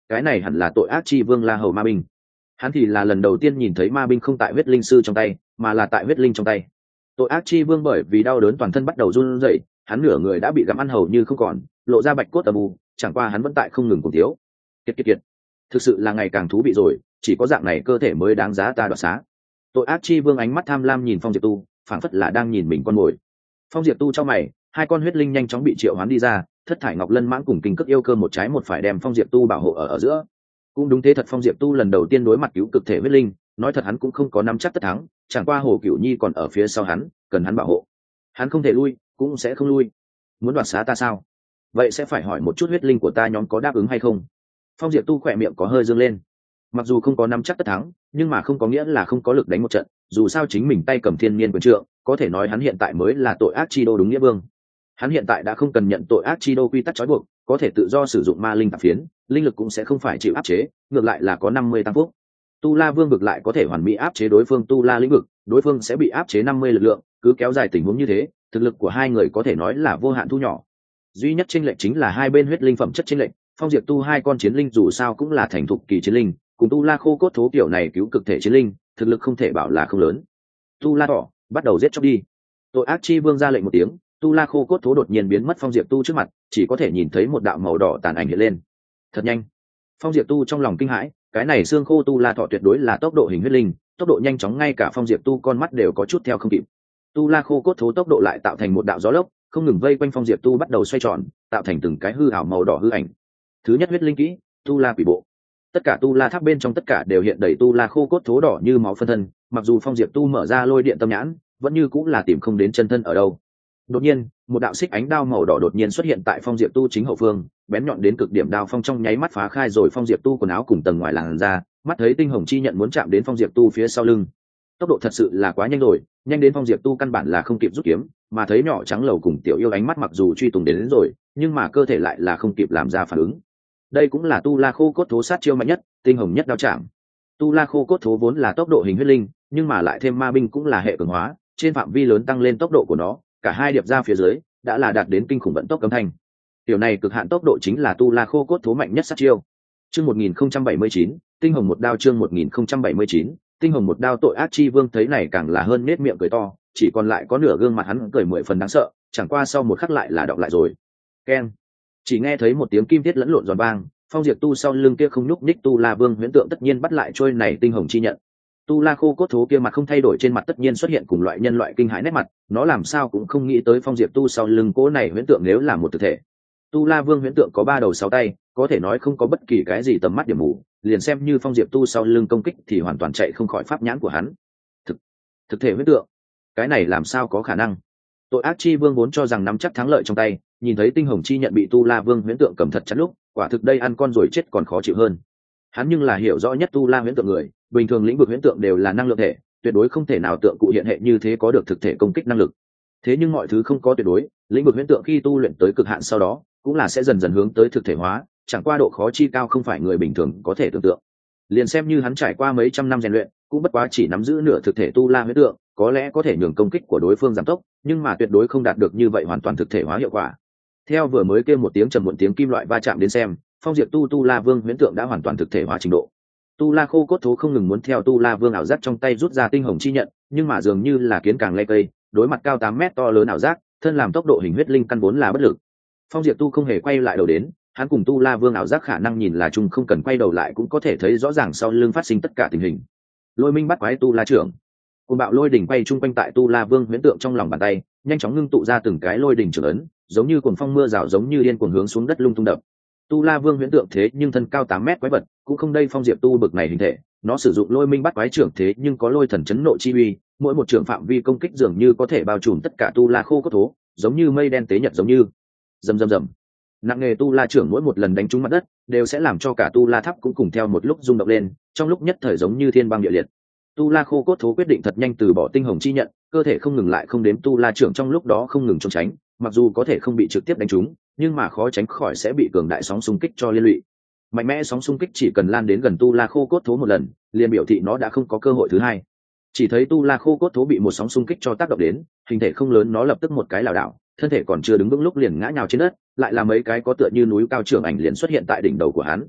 cái này hẳn là tội ác chi vương La Hầu ma binh. Hắn thì là lần đầu tiên nhìn thấy ma binh không tại huyết linh sư trong tay mà là tại huyết linh trong tay. Tội ác chi vương bởi vì đau đớn toàn thân bắt đầu run rẩy, hắn nửa người đã bị gặm ăn hầu như không còn, lộ ra bạch cốt âm u, chẳng qua hắn vẫn tại không ngừng cùng thiếu. Kiệt kiệt kiệt, thực sự là ngày càng thú vị rồi, chỉ có dạng này cơ thể mới đáng giá ta đoạt xá. Tội ác chi vương ánh mắt tham lam nhìn Phong Diệp Tu, phảng phất là đang nhìn mình con mồi. Phong Diệp Tu trong mày, hai con huyết linh nhanh chóng bị triệu hoán đi ra, thất thải ngọc lân mãng cùng kinh cước yêu cơ một trái một phải đem Phong Diệp Tu bảo hộ ở ở giữa. Cũng đúng thế thật, Phong Diệp Tu lần đầu tiên đối mặt cứu cực thể huyết linh, nói thật hắn cũng không có nắm chắc tất thắng, chẳng qua Hồ Cửu Nhi còn ở phía sau hắn, cần hắn bảo hộ. Hắn không thể lui, cũng sẽ không lui. Muốn đoạt xá ta sao? Vậy sẽ phải hỏi một chút huyết linh của ta nhóm có đáp ứng hay không. Phong Diệp Tu khỏe miệng có hơi dương lên. Mặc dù không có nắm chắc tất thắng, nhưng mà không có nghĩa là không có lực đánh một trận, dù sao chính mình tay cầm thiên niên quyền trượng, có thể nói hắn hiện tại mới là tội ác chi đô đúng nghĩa vương. Hắn hiện tại đã không cần nhận tội ác chi đô quy tắc trói buộc, có thể tự do sử dụng ma linh tạp phiến, linh lực cũng sẽ không phải chịu áp chế, ngược lại là có năm mươi tăng phúc. Tu La Vương vực lại có thể hoàn mỹ áp chế đối phương Tu La lĩnh vực, đối phương sẽ bị áp chế năm mươi lực lượng, cứ kéo dài tình huống như thế, thực lực của hai người có thể nói là vô hạn thu nhỏ. Duy nhất chênh lệch chính là hai bên huyết linh phẩm chất chênh lệch, Phong Diệp Tu hai con chiến linh dù sao cũng là thành thục kỳ chiến linh, cùng Tu La khô cốt thố kiểu này cứu cực thể chiến linh, thực lực không thể bảo là không lớn. Tu La đỏ, bắt đầu giết chóc đi. Tội ác chi vương ra lệnh một tiếng, Tu La khô cốt thố đột nhiên biến mất Phong Diệp Tu trước mặt, chỉ có thể nhìn thấy một đạo màu đỏ tàn ảnh hiện lên. Thật nhanh. Phong Diệp Tu trong lòng kinh hãi, cái này xương khô Tu La thọ tuyệt đối là tốc độ hình huyết linh, tốc độ nhanh chóng ngay cả Phong Diệp Tu con mắt đều có chút theo không kịp. Tu La khô cốt thố tốc độ lại tạo thành một đạo gió lốc, không ngừng vây quanh Phong Diệp Tu bắt đầu xoay tròn, tạo thành từng cái hư ảo màu đỏ hư ảnh. Thứ nhất huyết linh kỹ, Tu La quỷ bộ. Tất cả Tu La tháp bên trong tất cả đều hiện đầy Tu La khô cốt thố đỏ như máu phân thân, mặc dù Phong Diệp Tu mở ra lôi điện tâm nhãn, vẫn như cũng là tìm không đến chân thân ở đâu. Đột nhiên, một đạo xích ánh đao màu đỏ đột nhiên xuất hiện tại Phong Diệp Tu chính hậu phương, bén nhọn đến cực điểm, đao phong trong nháy mắt phá khai rồi Phong Diệp Tu quần áo cùng tầng ngoài làn da, mắt thấy tinh hồng chi nhận muốn chạm đến Phong Diệp Tu phía sau lưng. Tốc độ thật sự là quá nhanh rồi, nhanh đến Phong Diệp Tu căn bản là không kịp rút kiếm, mà thấy nhỏ trắng lầu cùng tiểu yêu ánh mắt mặc dù truy tùng đến, đến rồi, nhưng mà cơ thể lại là không kịp làm ra phản ứng. Đây cũng là Tu La khô cốt thố sát chiêu mạnh nhất, tinh hồng nhất đao chạm. Tu La khô cốt thố vốn là tốc độ hình huyết linh, nhưng mà lại thêm ma binh cũng là hệ cường hóa, trên phạm vi lớn tăng lên tốc độ của nó, cả hai điệp ra phía dưới đã là đạt đến kinh khủng vận tốc cấm thanh. Điều này cực hạn tốc độ chính là Tu La khô cốt thố mạnh nhất sát chiêu. Chương một nghìn không trăm bảy mươi chín, tinh hồng một đao. Chương một nghìn không trăm bảy mươi chín, tinh hồng một đao. Tội ác chi vương thấy này càng là hơn nết miệng cười to, chỉ còn lại có nửa gương mặt hắn cười mười phần đáng sợ, chẳng qua sau một khắc lại là đọng lại rồi. Keng. Chỉ nghe thấy một tiếng kim thiết lẫn lộn giòn vang, Phong Diệp Tu sau lưng kia không nhúc nhích Tu La Vương huyễn tượng tất nhiên bắt lại trôi này tinh hồng chi nhận. Tu La khô cốt thố kia mặt không thay đổi, trên mặt tất nhiên xuất hiện cùng loại nhân loại kinh hãi nét mặt, nó làm sao cũng không nghĩ tới Phong Diệp Tu sau lưng cố này huyễn tượng nếu là một thực thể. Tu La Vương huyễn tượng có ba đầu sáu tay, có thể nói không có bất kỳ cái gì tầm mắt điểm mù, liền xem như Phong Diệp Tu sau lưng công kích thì hoàn toàn chạy không khỏi pháp nhãn của hắn. Thực, thực thể huyễn tượng, cái này làm sao có khả năng? Tội ác chi vương vốn cho rằng nắm chắc thắng lợi trong tay, nhìn thấy tinh hồng chi nhận bị Tu La Vương huyễn tượng cầm thật chặt lúc, quả thực đây ăn con rồi chết còn khó chịu hơn. Hắn nhưng là hiểu rõ nhất Tu La huyễn tượng người, bình thường lĩnh vực huyễn tượng đều là năng lượng thể, tuyệt đối không thể nào tượng cụ hiện hệ như thế có được thực thể công kích năng lực. Thế nhưng mọi thứ không có tuyệt đối, lĩnh vực huyễn tượng khi tu luyện tới cực hạn sau đó, cũng là sẽ dần dần hướng tới thực thể hóa, chẳng qua độ khó chi cao không phải người bình thường có thể tưởng tượng. Liền xem như hắn trải qua mấy trăm năm rèn luyện, cũng bất quá chỉ nắm giữ nửa thực thể Tu La huyễn tượng, có lẽ có thể nhường công kích của đối phương giảm tốc, nhưng mà tuyệt đối không đạt được như vậy hoàn toàn thực thể hóa hiệu quả. Theo vừa mới kêu một tiếng trầm muộn tiếng kim loại va chạm đến xem, Phong Diệp Tu Tu La Vương huyễn tượng đã hoàn toàn thực thể hóa trình độ. Tu La khô cốt thố không ngừng muốn theo Tu La Vương ảo giác trong tay rút ra tinh hồng chi nhận, nhưng mà dường như là kiến càng lay cây, đối mặt cao tám mét to lớn ảo giác, thân làm tốc độ hình huyết linh căn vốn là bất lực. Phong Diệp Tu không hề quay lại đầu đến, hắn cùng Tu La Vương ảo giác khả năng nhìn là chung, không cần quay đầu lại cũng có thể thấy rõ ràng sau lưng phát sinh tất cả tình hình. Lôi Minh bắt quái Tu La trưởng, cùng bạo lôi đỉnh quay chung quanh tại Tu La Vương huyễn tượng trong lòng bàn tay, nhanh chóng ngưng tụ ra từng cái lôi đỉnh trưởng ấn, giống như cuồng phong mưa rào giống như điên cuồng hướng xuống đất lung tung đập. Tu La Vương huyễn tượng thế nhưng thân cao tám mét quái vật, cũng không đây Phong Diệp Tu bực này hình thể, nó sử dụng lôi minh bắt quái trưởng thế nhưng có lôi thần chấn nộ chi uy, mỗi một trưởng phạm vi công kích dường như có thể bao trùm tất cả Tu La khô cốt thố, giống như mây đen tế nhật giống như. Rầm rầm rầm. Nặng nghề Tu La trưởng mỗi một lần đánh trúng mặt đất, đều sẽ làm cho cả Tu La tháp cũng cùng theo một lúc rung động lên, trong lúc nhất thời giống như thiên băng địa liệt. Tu La khô cốt thố quyết định thật nhanh từ bỏ tinh hồng chi nhận, cơ thể không ngừng lại không đếm Tu La trưởng trong lúc đó không ngừng trốn tránh, mặc dù có thể không bị trực tiếp đánh trúng, nhưng mà khó tránh khỏi sẽ bị cường đại sóng xung kích cho liên lụy. Mạnh mẽ sóng xung kích chỉ cần lan đến gần Tu La khô cốt thố một lần, liền biểu thị nó đã không có cơ hội thứ hai. Chỉ thấy Tu La khô cốt thố bị một sóng xung kích cho tác động đến, hình thể không lớn, nó lập tức một cái lảo đảo, thân thể còn chưa đứng vững lúc liền ngã nhào trên đất, lại là mấy cái có tựa như núi cao trưởng ảnh liền xuất hiện tại đỉnh đầu của hắn.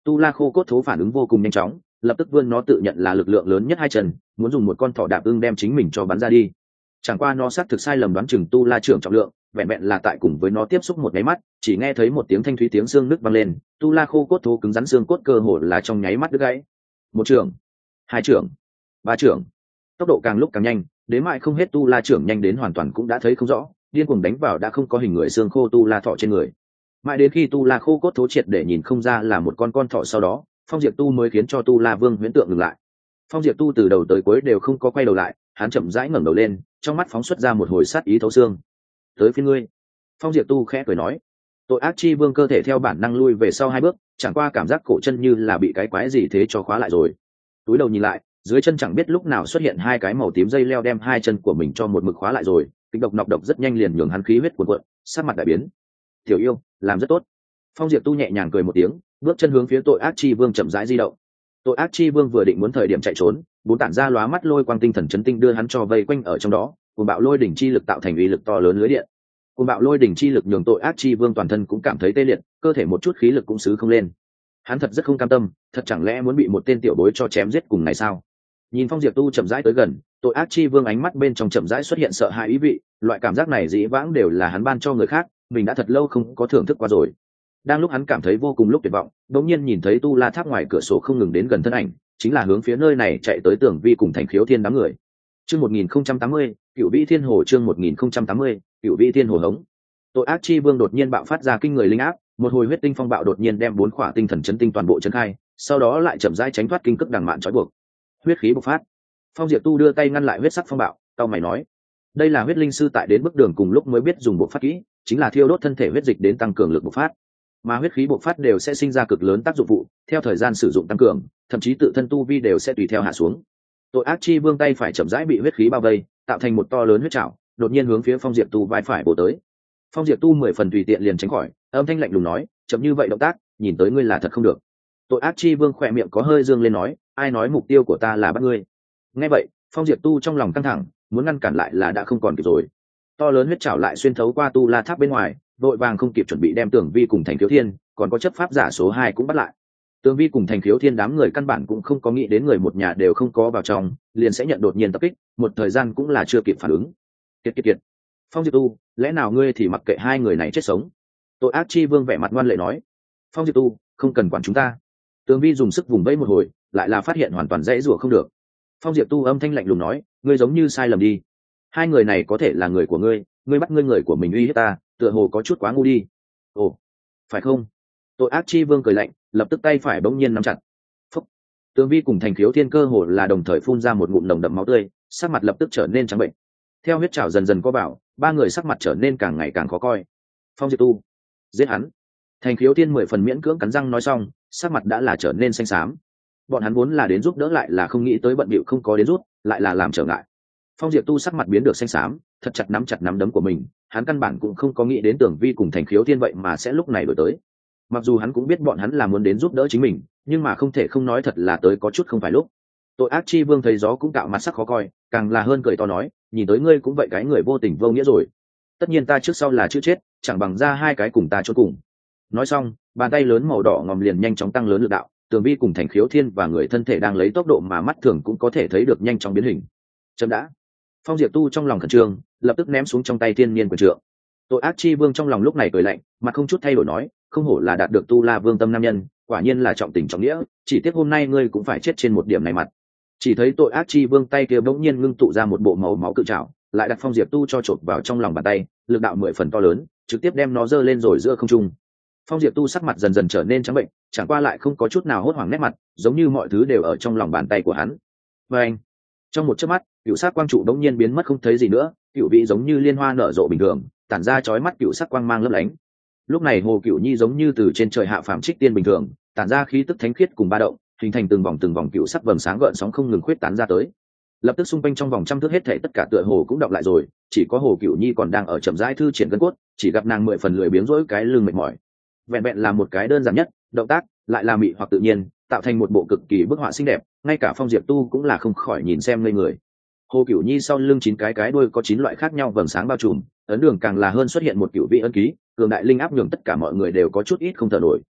Tu La khô cốt thú phản ứng vô cùng nhanh chóng, lập tức vươn nó tự nhận là lực lượng lớn nhất hai chân, muốn dùng một con thỏ đạp ưng đem chính mình cho bắn ra đi. Chẳng qua nó xác thực sai lầm đoán chừng Tu La trưởng trọng lượng, vẹn vẹn là tại cùng với nó tiếp xúc một nháy mắt, chỉ nghe thấy một tiếng thanh thúy tiếng xương nứt vang lên, Tu La khô cốt thú cứng rắn xương cốt cơ hồ là trong nháy mắt đứt gãy. Một trưởng, hai trưởng, ba trưởng, tốc độ càng lúc càng nhanh, đến mãi không hết. Tu La trưởng nhanh đến hoàn toàn cũng đã thấy không rõ, điên cuồng đánh vào đã không có hình người xương khô Tu La thọ trên người. Mãi đến khi Tu La khô cốt thú triệt để nhìn không ra là một con con thọ sau đó, Phong Diệp Tu mới khiến cho Tu La Vương huyễn tượng ngừng lại. Phong Diệp Tu từ đầu tới cuối đều không có quay đầu lại, hắn chậm rãi ngẩng đầu lên, trong mắt phóng xuất ra một hồi sát ý thấu xương. Tới phía ngươi. Phong Diệp Tu khẽ cười nói. Tội ác chi vương cơ thể theo bản năng lui về sau hai bước, chẳng qua cảm giác cổ chân như là bị cái quái gì thế cho khóa lại rồi. Túi đầu nhìn lại, dưới chân chẳng biết lúc nào xuất hiện hai cái màu tím dây leo đem hai chân của mình cho một mực khóa lại rồi, kịch độc nọc độc rất nhanh liền nhường hắn khí huyết cuồn cuộn, sắc mặt đại biến. Tiểu yêu, làm rất tốt. Phong Diệp Tu nhẹ nhàng cười một tiếng, bước chân hướng phía tội ác chi vương chậm rãi di động. Tội ác chi vương vừa định muốn thời điểm chạy trốn, bốn tản ra lóa mắt lôi quang tinh thần chấn tinh đưa hắn cho vây quanh ở trong đó, cùng bạo lôi đỉnh chi lực tạo thành uy lực to lớn lưới điện. Cùng bạo lôi đỉnh chi lực nhường tội ác chi vương toàn thân cũng cảm thấy tê liệt, cơ thể một chút khí lực cũng xứ không lên. Hắn thật rất không cam tâm, thật chẳng lẽ muốn bị một tên tiểu bối cho chém giết cùng này sao? Nhìn Phong Diệp Tu chậm rãi tới gần, tội ác chi vương ánh mắt bên trong chậm rãi xuất hiện sợ hãi ý vị, loại cảm giác này dĩ vãng đều là hắn ban cho người khác, mình đã thật lâu không có thưởng thức qua rồi. Đang lúc hắn cảm thấy vô cùng lúc tuyệt vọng, đột nhiên nhìn thấy Tu La Tháp ngoài cửa sổ không ngừng đến gần thân ảnh, chính là hướng phía nơi này chạy tới Tưởng Vi cùng Thành Khiếu Thiên đám người. Chương một nghìn không trăm tám mươi, Cửu Vĩ Thiên Hồ chương một nghìn không trăm tám mươi, Cửu Vĩ Thiên Hồ hống. Tội ác chi vương đột nhiên bạo phát ra kinh người linh áp, một hồi huyết tinh phong bạo đột nhiên đem bốn khỏa tinh thần chấn tinh toàn bộ chấn khai, sau đó lại chậm rãi tránh thoát kinh cức đằng mạn trói buộc. Huyết khí bộc phát. Phong Diệp Tu đưa tay ngăn lại huyết sắc phong bạo, cau mày nói: "Đây là huyết linh sư tại đến bước đường cùng lúc mới biết dùng bộ phát kỹ, chính là thiêu đốt thân thể huyết dịch đến tăng cường lực bộc phát. Mà huyết khí bộc phát đều sẽ sinh ra cực lớn tác dụng phụ, theo thời gian sử dụng tăng cường, thậm chí tự thân tu vi đều sẽ tùy theo hạ xuống." Tội ác chi vương tay phải chậm rãi bị huyết khí bao vây, tạo thành một to lớn huyết trảo, đột nhiên hướng phía Phong Diệp Tu vai phải bổ tới. Phong Diệp Tu mười phần tùy tiện liền tránh khỏi, âm thanh lạnh lùng nói: "Chậm như vậy động tác, nhìn tới ngươi là thật không được." Tội ác chi vương khỏe miệng có hơi dương lên nói: "Ai nói mục tiêu của ta là bắt ngươi?" Nghe vậy, Phong Diệp Tu trong lòng căng thẳng, muốn ngăn cản lại là đã không còn kịp rồi. To lớn huyết trảo lại xuyên thấu qua Tu La Tháp bên ngoài, đội vàng không kịp chuẩn bị đem Tưởng Vi cùng Thành Khiếu Thiên, còn có chấp pháp giả số hai cũng bắt lại. Tưởng Vi cùng Thành Khiếu Thiên đám người căn bản cũng không có nghĩ đến người một nhà đều không có vào trong, liền sẽ nhận đột nhiên tập kích, một thời gian cũng là chưa kịp phản ứng. Kiệt kiệt kiệt. Phong Diệp Tu, lẽ nào ngươi thì mặc kệ hai người này chết sống? Tội ác chi vương vẻ mặt ngoan lệ nói. Phong Diệp Tu, không cần quản chúng ta. Tưởng Vi dùng sức vùng vẫy một hồi, lại là phát hiện hoàn toàn dễ rủa không được. Phong Diệp Tu âm thanh lạnh lùng nói: "Ngươi giống như sai lầm đi. Hai người này có thể là người của ngươi, ngươi bắt ngươi người của mình uy hiếp ta, tựa hồ có chút quá ngu đi." "Ồ, phải không?" Tội ác chi vương cười lạnh, lập tức tay phải bỗng nhiên nắm chặt. Phúc. Tưởng Vi cùng Thành Khiếu Thiên cơ hồ là đồng thời phun ra một ngụm nồng đậm máu tươi, sắc mặt lập tức trở nên trắng bệnh. Theo huyết trảo dần dần co vào, ba người sắc mặt trở nên càng ngày càng khó coi. Phong Diệp Tu, giết hắn. Thành Khiếu Thiên mười phần miễn cưỡng cắn răng nói xong, sắc mặt đã là trở nên xanh xám. Bọn hắn vốn là đến giúp đỡ lại là không nghĩ tới bận bịu không có đến rút, lại là làm trở ngại. Phong Diệp Tu sắc mặt biến được xanh xám, thật chặt nắm chặt nắm đấm của mình, hắn căn bản cũng không có nghĩ đến Tưởng Vi cùng Thành Khiếu Thiên vậy mà sẽ lúc này đổi tới. Mặc dù hắn cũng biết bọn hắn là muốn đến giúp đỡ chính mình, nhưng mà không thể không nói thật là tới có chút không phải lúc. Tội ác chi vương thấy gió cũng cạo mặt sắc khó coi, càng là hơn cười to nói: "Nhìn tới ngươi cũng vậy cái người vô tình vô nghĩa rồi. Tất nhiên ta trước sau là chữ chết, chẳng bằng ra hai cái cùng ta chôn cùng." Nói xong, bàn tay lớn màu đỏ ngòm liền nhanh chóng tăng lớn lực đạo, Tưởng Vi cùng Thành Khiếu Thiên và người thân thể đang lấy tốc độ mà mắt thường cũng có thể thấy được nhanh chóng biến hình. Chấm đã. Phong Diệp Tu trong lòng khẩn trương, lập tức ném xuống trong tay thiên niên quyền trượng. Tội ác chi vương trong lòng lúc này cười lạnh, mặt không chút thay đổi nói: "Không hổ là đạt được Tu La Vương tâm nam nhân, quả nhiên là trọng tình trọng nghĩa, chỉ tiếc hôm nay ngươi cũng phải chết trên một điểm này mặt." Chỉ thấy tội ác chi vương tay kia bỗng nhiên ngưng tụ ra một bộ màu máu cự trảo, lại đặt Phong Diệp Tu cho chộp vào trong lòng bàn tay, lực đạo mười phần to lớn, trực tiếp đem nó giơ lên rồi giữa không trung. Phong Diệp Tu sắc mặt dần dần trở nên trắng bệnh, chẳng qua lại không có chút nào hốt hoảng nét mặt, giống như mọi thứ đều ở trong lòng bàn tay của hắn. Và anh, trong một chớp mắt, cựu sắc quang trụ đống nhiên biến mất không thấy gì nữa, cựu vị giống như liên hoa nở rộ bình thường, tản ra chói mắt cựu sắc quang mang lấp lánh. Lúc này Hồ Cựu Nhi giống như từ trên trời hạ phàm trích tiên bình thường, tản ra khí tức thánh khiết cùng ba động, hình thành từng vòng từng vòng cựu sắc vầng sáng gợn sóng không ngừng khuyết tán ra tới. Lập tức xung quanh trong vòng trăm thước hết thảy tất cả tựa hồ cũng đọc lại rồi, chỉ có Hồ Cựu Nhi còn đang ở chậm rãi thư triển gân cốt, chỉ gặp nàng mười phần lười biếng rỗi cái lưng mệt mỏi. Vẹn vẹn là một cái đơn giản nhất động tác, lại là mị hoặc tự nhiên, tạo thành một bộ cực kỳ bức họa xinh đẹp, ngay cả Phong Diệp Tu cũng là không khỏi nhìn xem ngây người. Hồ Cửu Nhi sau lưng chín cái cái đuôi có chín loại khác nhau vầng sáng bao trùm, ấn đường càng là hơn xuất hiện một cửu vị ấn ký, cường đại linh áp nhường tất cả mọi người đều có chút ít không thở nổi.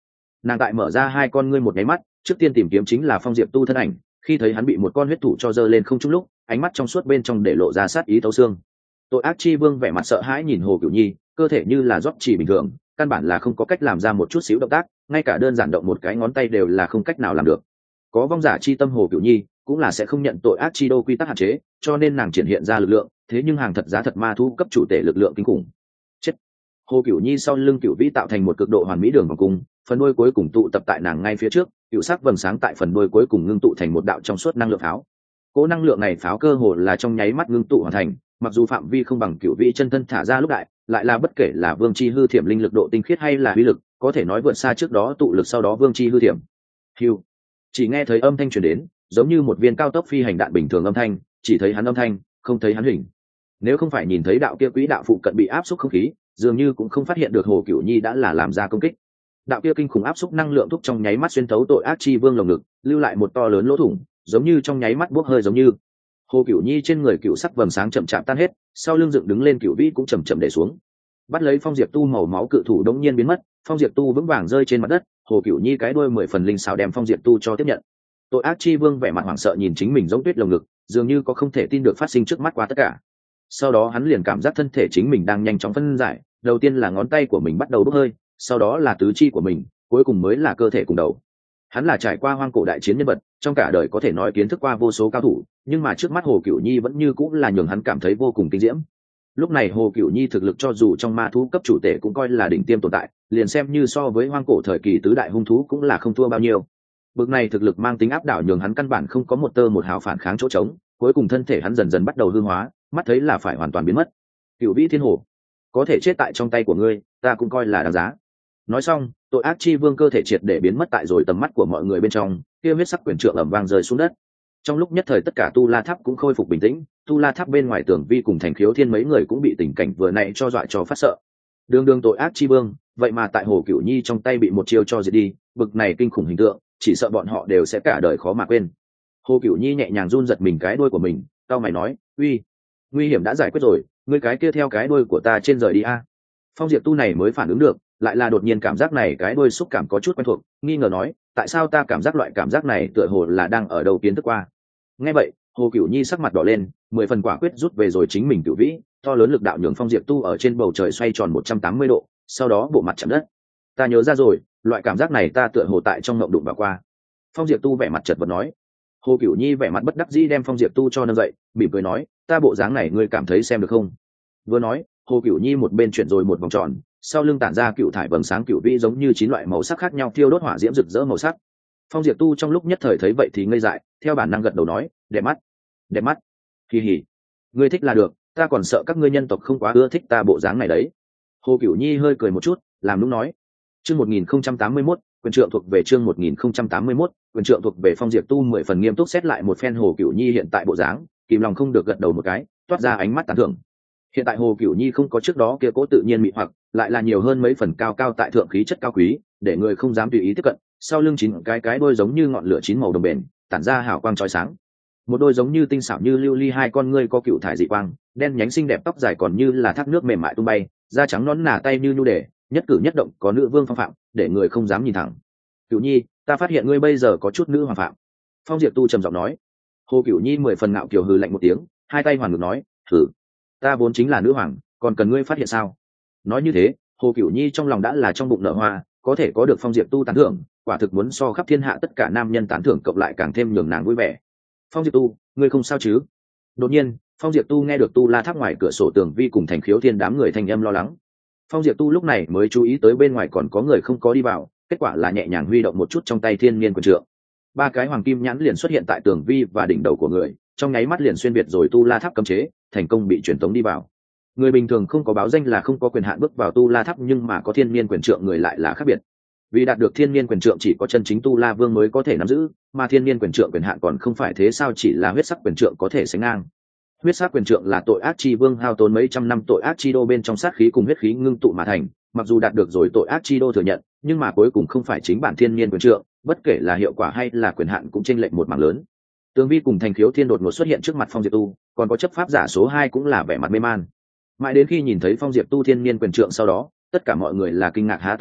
Nàng tại mở ra hai con ngươi một nháy mắt, trước tiên tìm kiếm chính là Phong Diệp Tu thân ảnh, khi thấy hắn bị một con huyết thủ cho giơ lên không trung lúc, ánh mắt trong suốt bên trong để lộ ra sát ý thấu xương. Tội ác chi vương vẻ mặt sợ hãi nhìn Hồ Cửu Nhi, cơ thể như là rót chỉ bình thường, căn bản là không có cách làm ra một chút xíu động tác, ngay cả đơn giản động một cái ngón tay đều là không cách nào làm được. Có vong giả chi tâm Hồ Cửu Nhi cũng là sẽ không nhận tội ác chi đô quy tắc hạn chế, cho nên nàng triển hiện ra lực lượng, thế nhưng hàng thật giá thật ma thu cấp chủ tể lực lượng kinh khủng. Chết. Hồ Cửu Nhi sau lưng Cửu Vĩ tạo thành một cực độ hoàn mỹ đường vòng cung, phần đuôi cuối cùng tụ tập tại nàng ngay phía trước, cựu sắc vầng sáng tại phần đuôi cuối cùng ngưng tụ thành một đạo trong suốt năng lượng pháo. Cỗ năng lượng này pháo cơ hồ là trong nháy mắt ngưng tụ hoàn thành, mặc dù phạm vi không bằng Cửu Vĩ chân thân thả ra lúc đại, lại là bất kể là Vương Chi hư thiểm linh lực độ tinh khiết hay là uy lực, có thể nói vượt xa trước đó tụ lực sau đó Vương Chi hư thiểm. Hưu. Chỉ nghe thấy âm thanh truyền đến, giống như một viên cao tốc phi hành đạn bình thường âm thanh, chỉ thấy hắn âm thanh, không thấy hắn hình. Nếu không phải nhìn thấy đạo kia quỹ đạo phụ cận bị áp suất không khí, dường như cũng không phát hiện được Hồ Cửu Nhi đã là làm ra công kích. Đạo kia kinh khủng áp suất năng lượng thúc trong nháy mắt xuyên thấu tội ác chi vương lồng ngực, lưu lại một to lớn lỗ thủng, giống như trong nháy mắt bốc hơi giống như. Hồ Cửu Nhi trên người cựu sắc vầng sáng chậm chạp tan hết, sau lưng dựng đứng lên Cửu Vĩ cũng chậm chậm để xuống. Bắt lấy Phong Diệp Tu màu máu cự thủ đống nhiên biến mất, Phong Diệp Tu vững vàng rơi trên mặt đất, Hồ Cửu Nhi cái đuôi mười phần linh xảo đem Phong Diệp Tu cho tiếp nhận. Tội ác chi vương vẻ mặt hoảng sợ nhìn chính mình giống tuyết lồng ngực, dường như có không thể tin được phát sinh trước mắt qua tất cả. Sau đó hắn liền cảm giác thân thể chính mình đang nhanh chóng phân giải, đầu tiên là ngón tay của mình bắt đầu bốc hơi, sau đó là tứ chi của mình, cuối cùng mới là cơ thể cùng đầu. Hắn là trải qua hoang cổ đại chiến nhân vật, trong cả đời có thể nói kiến thức qua vô số cao thủ, nhưng mà trước mắt Hồ Cửu Nhi vẫn như cũng là nhường hắn cảm thấy vô cùng kinh diễm. Lúc này Hồ Cửu Nhi thực lực cho dù trong ma thú cấp chủ tể cũng coi là đỉnh tiêm tồn tại, liền xem như so với hoang cổ thời kỳ tứ đại hung thú cũng là không thua bao nhiêu. Bực này thực lực mang tính áp đảo nhường hắn căn bản không có một tơ một hào phản kháng chỗ trống, cuối cùng thân thể hắn dần dần bắt đầu hư hóa, mắt thấy là phải hoàn toàn biến mất. Cửu Vĩ Thiên Hổ, có thể chết tại trong tay của ngươi, ta cũng coi là đáng giá. Nói xong, tội ác chi vương cơ thể triệt để biến mất tại rồi tầm mắt của mọi người bên trong, kia huyết sắc quyền trượng ầm vang rơi xuống đất. Trong lúc nhất thời tất cả Tu La Tháp cũng khôi phục bình tĩnh, Tu La Tháp bên ngoài tường vi cùng Thành Khiếu Thiên mấy người cũng bị tình cảnh vừa nãy cho dọa cho phát sợ. Đường đường tội ác chi vương, vậy mà tại Hồ Cửu Nhi trong tay bị một chiêu cho diệt đi, bực này kinh khủng hình tượng, chỉ sợ bọn họ đều sẽ cả đời khó mà quên. Hồ Cửu Nhi nhẹ nhàng run giật mình cái đuôi của mình, cau mày nói, "Uy, nguy hiểm đã giải quyết rồi, ngươi cái kia theo cái đuôi của ta trên rời đi a." Phong Diệp Tu này mới phản ứng được, lại là đột nhiên cảm giác này cái đuôi xúc cảm có chút quen thuộc, nghi ngờ nói, "Tại sao ta cảm giác loại cảm giác này tựa hồ là đang ở đâu kiến thức qua?" Nghe vậy, Hồ Cửu Nhi sắc mặt đỏ lên, mười phần quả quyết rút về rồi chính mình Cửu Vĩ, to lớn lực đạo nhường Phong Diệp Tu ở trên bầu trời xoay tròn một trăm tám mươi độ, sau đó bộ mặt chạm đất. "Ta nhớ ra rồi, loại cảm giác này ta tựa hồ tại trong mộng đụng vào qua." Phong Diệp Tu vẻ mặt chật vật nói. Hồ Cửu Nhi vẻ mặt bất đắc dĩ đem Phong Diệp Tu cho nâng dậy, mỉm cười nói, "Ta bộ dáng này ngươi cảm thấy xem được không?" Vừa nói, Hồ Cửu Nhi một bên chuyển rồi một vòng tròn, sau lưng tản ra cựu thải vầng sáng cựu vĩ giống như chín loại màu sắc khác nhau thiêu đốt hỏa diễm rực rỡ màu sắc. Phong Diệp Tu trong lúc nhất thời thấy vậy thì ngây dại, theo bản năng gật đầu nói, "Đẹp mắt, đẹp mắt." Kỳ hỉ, "Ngươi thích là được, ta còn sợ các ngươi nhân tộc không quá ưa thích ta bộ dáng này đấy." Hồ Cửu Nhi hơi cười một chút, làm nũng nói. Chương một nghìn không trăm tám mươi mốt, quyền trượng thuộc về chương một nghìn không trăm tám mươi mốt, quyền trượng thuộc về Phong Diệp Tu mười phần nghiêm túc xét lại một phen Hồ Cửu Nhi hiện tại bộ dáng, kìm lòng không được gật đầu một cái, toát ra ánh mắt tán thưởng. Hiện tại Hồ Cửu Nhi không có trước đó kia cố tự nhiên mị hoặc, lại là nhiều hơn mấy phần cao cao tại thượng khí chất cao quý, để người không dám tùy ý tiếp cận. Sau lưng chín cái cái đôi giống như ngọn lửa chín màu đồng bền, tản ra hào quang chói sáng. Một đôi giống như tinh xảo như lưu ly hai con ngươi có cựu thải dị quang, đen nhánh xinh đẹp tóc dài còn như là thác nước mềm mại tung bay, da trắng nõn nà tay như nhu đề, nhất cử nhất động có nữ vương phong phạm, để người không dám nhìn thẳng. "Cửu Nhi, ta phát hiện ngươi bây giờ có chút nữ hoàng phạm." Phong Diệp Tu trầm giọng nói. Hồ Cửu Nhi mười phần ngạo kiều hừ lạnh một tiếng, hai tay hoàn ngực nói, "Hừ, ta vốn chính là nữ hoàng, còn cần ngươi phát hiện sao?" Nói như thế, Hồ Cửu Nhi trong lòng đã là trong bụng nở hoa, có thể có được Phong Diệp Tu tán thưởng, quả thực muốn so khắp thiên hạ tất cả nam nhân tán thưởng cộng lại càng thêm nhường nàng vui vẻ. "Phong Diệp Tu, ngươi không sao chứ?" Đột nhiên, Phong Diệp Tu nghe được Tu La Tháp ngoài cửa sổ tường vi cùng Thành Khiếu Thiên đám người thanh âm lo lắng. Phong Diệp Tu lúc này mới chú ý tới bên ngoài còn có người không có đi vào, kết quả là nhẹ nhàng huy động một chút trong tay Thiên Niên Quyền Trượng. Ba cái hoàng kim nhãn liền xuất hiện tại tường vi và đỉnh đầu của người, trong nháy mắt liền xuyên biệt rồi Tu La Tháp cấm chế, thành công bị truyền tống đi vào. Người bình thường không có báo danh là không có quyền hạn bước vào Tu La Tháp, nhưng mà có Thiên Niên Quyền Trượng người lại là khác biệt. Vì đạt được Thiên Niên Quyền Trượng chỉ có chân chính Tu La Vương mới có thể nắm giữ, mà Thiên Niên Quyền Trượng quyền hạn còn không phải thế sao chỉ là huyết sắc quyền trượng có thể sánh ngang. Huyết sắc quyền trượng là tội ác chi vương hao tốn mấy trăm năm tội ác chi đô bên trong sát khí cùng huyết khí ngưng tụ mà thành, mặc dù đạt được rồi tội ác chi đô thừa nhận, nhưng mà cuối cùng không phải chính bản Thiên Niên Quyền Trượng, bất kể là hiệu quả hay là quyền hạn cũng chênh lệch một mảng lớn. Tường Vi cùng Thành Khiếu Thiên đột ngột xuất hiện trước mặt Phong Diệp Tu, còn có chấp pháp giả số hai cũng là vẻ mặt mê man. Mãi đến khi nhìn thấy Phong Diệp Tu Thiên Niên Quyền Trượng sau đó, tất cả mọi người là kinh ngạc há to miệng,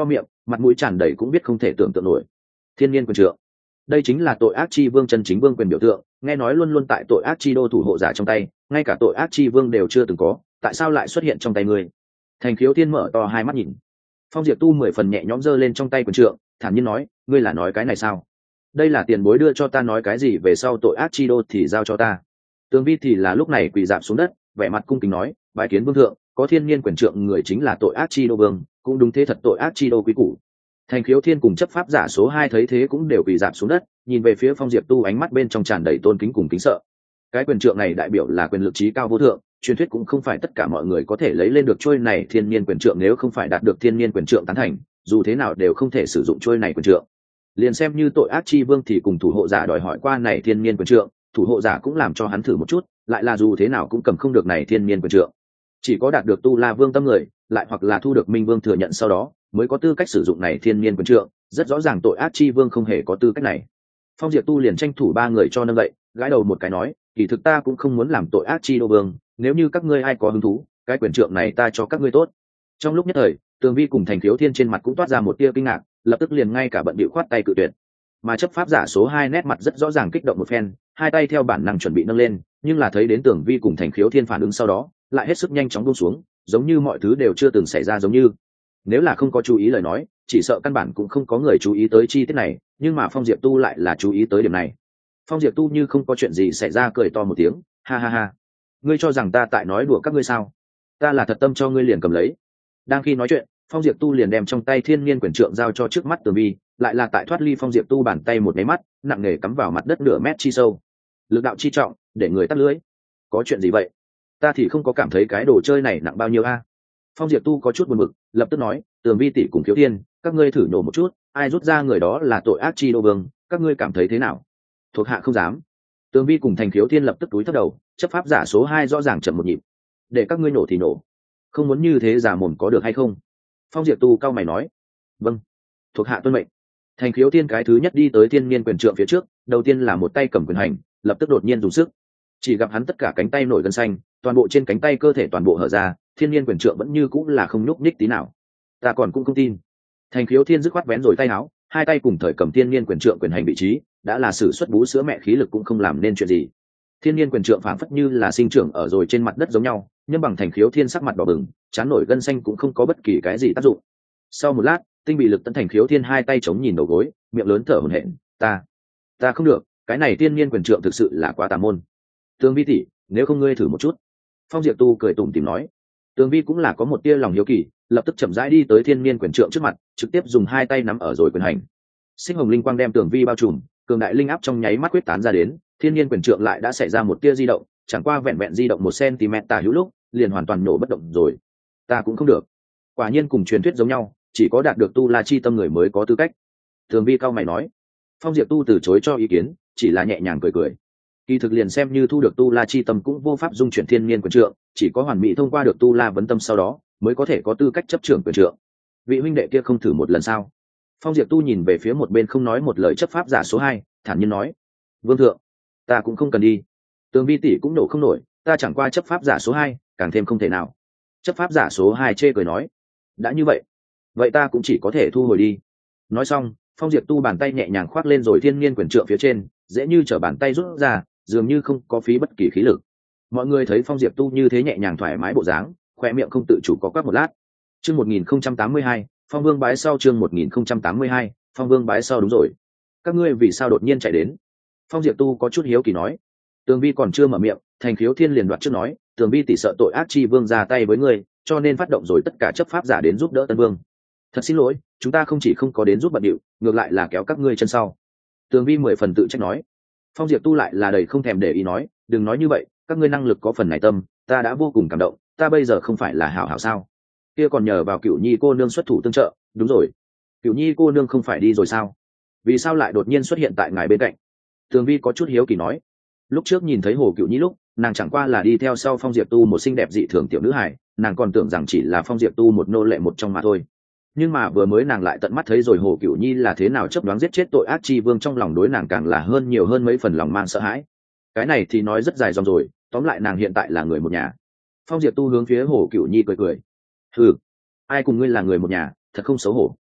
mặt mũi tràn đầy cũng biết không thể tưởng tượng nổi. Thiên nhiên quyền trượng, đây chính là tội ác chi vương chân chính vương quyền biểu tượng, nghe nói luôn luôn tại tội ác chi đô thủ hộ giả trong tay, ngay cả tội ác chi vương đều chưa từng có, tại sao lại xuất hiện trong tay ngươi? Thành Khiếu Thiên mở to hai mắt nhìn. Phong Diệp Tu mười phần nhẹ nhõm giơ lên trong tay quyền trượng, thản nhiên nói, ngươi là nói cái này sao? Đây là tiền bối đưa cho ta, nói cái gì về sau tội ác chi đô thì giao cho ta. Tường Vi thì là lúc này quỳ dạp xuống đất, vẻ mặt cung kính nói, bái kiến vương thượng, có thiên nhiên quyền trượng người chính là tội ác chi đô vương, cũng đúng thế thật tội ác chi đô quý củ. Thành Khiếu Thiên cùng chấp pháp giả số hai thấy thế cũng đều quỳ dạp xuống đất, nhìn về phía Phong Diệp Tu, ánh mắt bên trong tràn đầy tôn kính cùng kính sợ. Cái quyền trượng này đại biểu là quyền lực trí cao vô thượng, truyền thuyết cũng không phải tất cả mọi người có thể lấy lên được trôi này thiên nhiên quyền trượng, nếu không phải đạt được thiên nhiên quyền trượng tán thành, dù thế nào đều không thể sử dụng trôi này quyền trượng. Liền xem như tội ác chi vương thì cùng thủ hộ giả đòi hỏi qua này thiên nhiên quyền trượng, thủ hộ giả cũng làm cho hắn thử một chút, lại là dù thế nào cũng cầm không được này thiên nhiên quyền trượng. Chỉ có đạt được Tu La Vương tâm người, lại hoặc là thu được Minh Vương thừa nhận sau đó, mới có tư cách sử dụng này thiên nhiên quyền trượng, rất rõ ràng tội ác chi vương không hề có tư cách này. Phong Diệp Tu liền tranh thủ ba người cho nâng dậy, gãi đầu một cái nói, kỳ thực ta cũng không muốn làm tội ác chi đô vương, nếu như các ngươi ai có hứng thú, cái quyền trượng này ta cho các ngươi tốt. Trong lúc nhất thời, Tường Vi cùng Thành Khiếu Thiên trên mặt cũng toát ra một tia kinh ngạc, lập tức liền ngay cả bận bịu khoát tay cự tuyệt. Mà chấp pháp giả số hai nét mặt rất rõ ràng kích động một phen, hai tay theo bản năng chuẩn bị nâng lên, nhưng là thấy đến Tường Vi cùng Thành Khiếu Thiên phản ứng sau đó, lại hết sức nhanh chóng buông xuống, giống như mọi thứ đều chưa từng xảy ra giống như. Nếu là không có chú ý lời nói, chỉ sợ căn bản cũng không có người chú ý tới chi tiết này, nhưng mà Phong Diệp Tu lại là chú ý tới điểm này. Phong Diệp Tu như không có chuyện gì xảy ra cười to một tiếng, ha ha ha, ngươi cho rằng ta tại nói đùa các ngươi sao? Ta là thật tâm cho ngươi liền cầm lấy. Đang khi nói chuyện, Phong Diệp Tu liền đem trong tay thiên nhiên quyền trượng giao cho trước mắt Tường Vi, lại là tại thoát ly Phong Diệp Tu bàn tay một cái mắt, nặng nề cắm vào mặt đất nửa mét chi sâu. Lực đạo chi trọng, để người tắt lưỡi. Có chuyện gì vậy? Ta thì không có cảm thấy cái đồ chơi này nặng bao nhiêu a. Phong Diệp Tu có chút buồn bực, lập tức nói, Tường Vi tỷ cùng Khiếu Thiên, các ngươi thử nổ một chút, ai rút ra người đó là tội ác chi đô vương, các ngươi cảm thấy thế nào? Thuộc hạ không dám. Tường Vi cùng Thành Khiếu Thiên lập tức túi thấp đầu, chấp pháp giả số hai rõ ràng chậm một nhịp. Để các ngươi nổ thì nổ, không muốn như thế giả mồm có được hay không? Phong Diệp Tu cao mày nói, vâng, thuộc hạ tuân mệnh. Thành Khiếu Thiên cái thứ nhất đi tới thiên nhiên quyền trượng phía trước, đầu tiên là một tay cầm quyền hành, lập tức đột nhiên dùng sức, chỉ gặp hắn tất cả cánh tay nổi gân xanh, toàn bộ trên cánh tay cơ thể toàn bộ hở ra, thiên nhiên quyền trượng vẫn như cũng là không nhúc nhích tí nào. Ta còn cũng không tin. Thành Khiếu Thiên dứt khoát vén rồi tay áo, hai tay cùng thời cầm thiên nhiên quyền trượng quyền hành vị trí, đã là sử xuất bú sữa mẹ khí lực cũng không làm nên chuyện gì. Thiên nhiên quyền trượng phảng phất như là sinh trưởng ở rồi trên mặt đất giống nhau, nhưng bằng Thành Khiếu Thiên sắc mặt đỏ bừng, chán nổi gân xanh cũng không có bất kỳ cái gì tác dụng. Sau một lát, tinh bị lực tấn Thành Khiếu Thiên hai tay chống nhìn đầu gối, miệng lớn thở hổn hển, ta, ta không được, cái này thiên nhiên quyền trượng thực sự là quá tà môn. Tường Vi tỷ, nếu không ngươi thử một chút. Phong Diệp Tu cười tủm tỉm nói. Tường Vi cũng là có một tia lòng hiếu kỳ, lập tức chậm rãi đi tới thiên nhiên quyền trượng trước mặt, trực tiếp dùng hai tay nắm ở rồi quyền hành. Sinh hồng linh quang đem Tường Vi bao trùm, cường đại linh áp trong nháy mắt quyết tán ra đến, thiên nhiên quyền trượng lại đã xảy ra một tia di động, chẳng qua vẹn vẹn di động một cm tả hữu lúc, liền hoàn toàn nổ bất động rồi. Ta cũng không được. Quả nhiên cùng truyền thuyết giống nhau, chỉ có đạt được tu la chi tâm người mới có tư cách. Tường Vi cao mày nói. Phong Diệp Tu từ chối cho ý kiến, chỉ là nhẹ nhàng cười cười. Kỳ thực liền xem như thu được tu la chi tâm cũng vô pháp dung chuyển thiên nhiên quyền trượng, chỉ có hoàn mỹ thông qua được tu la vấn tâm sau đó mới có thể có tư cách chấp trưởng quyền trượng. Vị huynh đệ kia không thử một lần sao? Phong Diệp Tu nhìn về phía một bên không nói một lời chấp pháp giả số hai, thản nhiên nói, vương thượng, ta cũng không cần đi. Tường Vi tỷ cũng nổ không nổi, ta chẳng qua chấp pháp giả số hai, càng thêm không thể nào. Chấp pháp giả số hai chê cười nói, đã như vậy, vậy ta cũng chỉ có thể thu hồi đi. Nói xong, Phong Diệp Tu bàn tay nhẹ nhàng khoác lên rồi thiên nhiên quyền trượng phía trên, dễ như trở bàn tay rút ra, dường như không có phí bất kỳ khí lực. Mọi người thấy Phong Diệp Tu như thế nhẹ nhàng thoải mái bộ dáng, khoe miệng không tự chủ có quắc một lát. Chương một nghìn không trăm tám mươi hai, Phong Vương bái sau. Chương một nghìn không trăm tám mươi hai, Phong Vương bái sau. Đúng rồi, các ngươi vì sao đột nhiên chạy đến? Phong Diệp Tu có chút hiếu kỳ nói. Tường Vi còn chưa mở miệng, Thành Khiếu Thiên liền đoạt trước nói, Tường Vi tỷ sợ tội ác chi vương ra tay với ngươi, cho nên phát động rồi tất cả chấp pháp giả đến giúp đỡ Tân Vương. Thật xin lỗi, chúng ta không chỉ không có đến giúp bận điệu, ngược lại là kéo các ngươi chân sau. Tường Vi mười phần tự trách nói. Phong Diệp Tu lại là đầy không thèm để ý nói, đừng nói như vậy, các ngươi năng lực có phần này tâm, ta đã vô cùng cảm động, ta bây giờ không phải là hảo hảo sao? Kia còn nhờ vào Cửu Nhi cô nương xuất thủ tương trợ, đúng rồi. Cửu Nhi cô nương không phải đi rồi sao? Vì sao lại đột nhiên xuất hiện tại ngài bên cạnh? Tường Vi có chút hiếu kỳ nói. Lúc trước nhìn thấy Hồ Cửu Nhi lúc, nàng chẳng qua là đi theo sau Phong Diệp Tu một xinh đẹp dị thường tiểu nữ hài, nàng còn tưởng rằng chỉ là Phong Diệp Tu một nô lệ một trong mà thôi. Nhưng mà vừa mới nàng lại tận mắt thấy rồi Hồ Cửu Nhi là thế nào chấp đoán giết chết tội ác chi vương, trong lòng đối nàng càng là hơn nhiều hơn mấy phần lòng mang sợ hãi. Cái này thì nói rất dài dòng rồi, tóm lại nàng hiện tại là người một nhà. Phong Diệp Tu hướng phía Hồ Cửu Nhi cười cười. Ừ, ai cùng ngươi là người một nhà, thật không xấu hổ.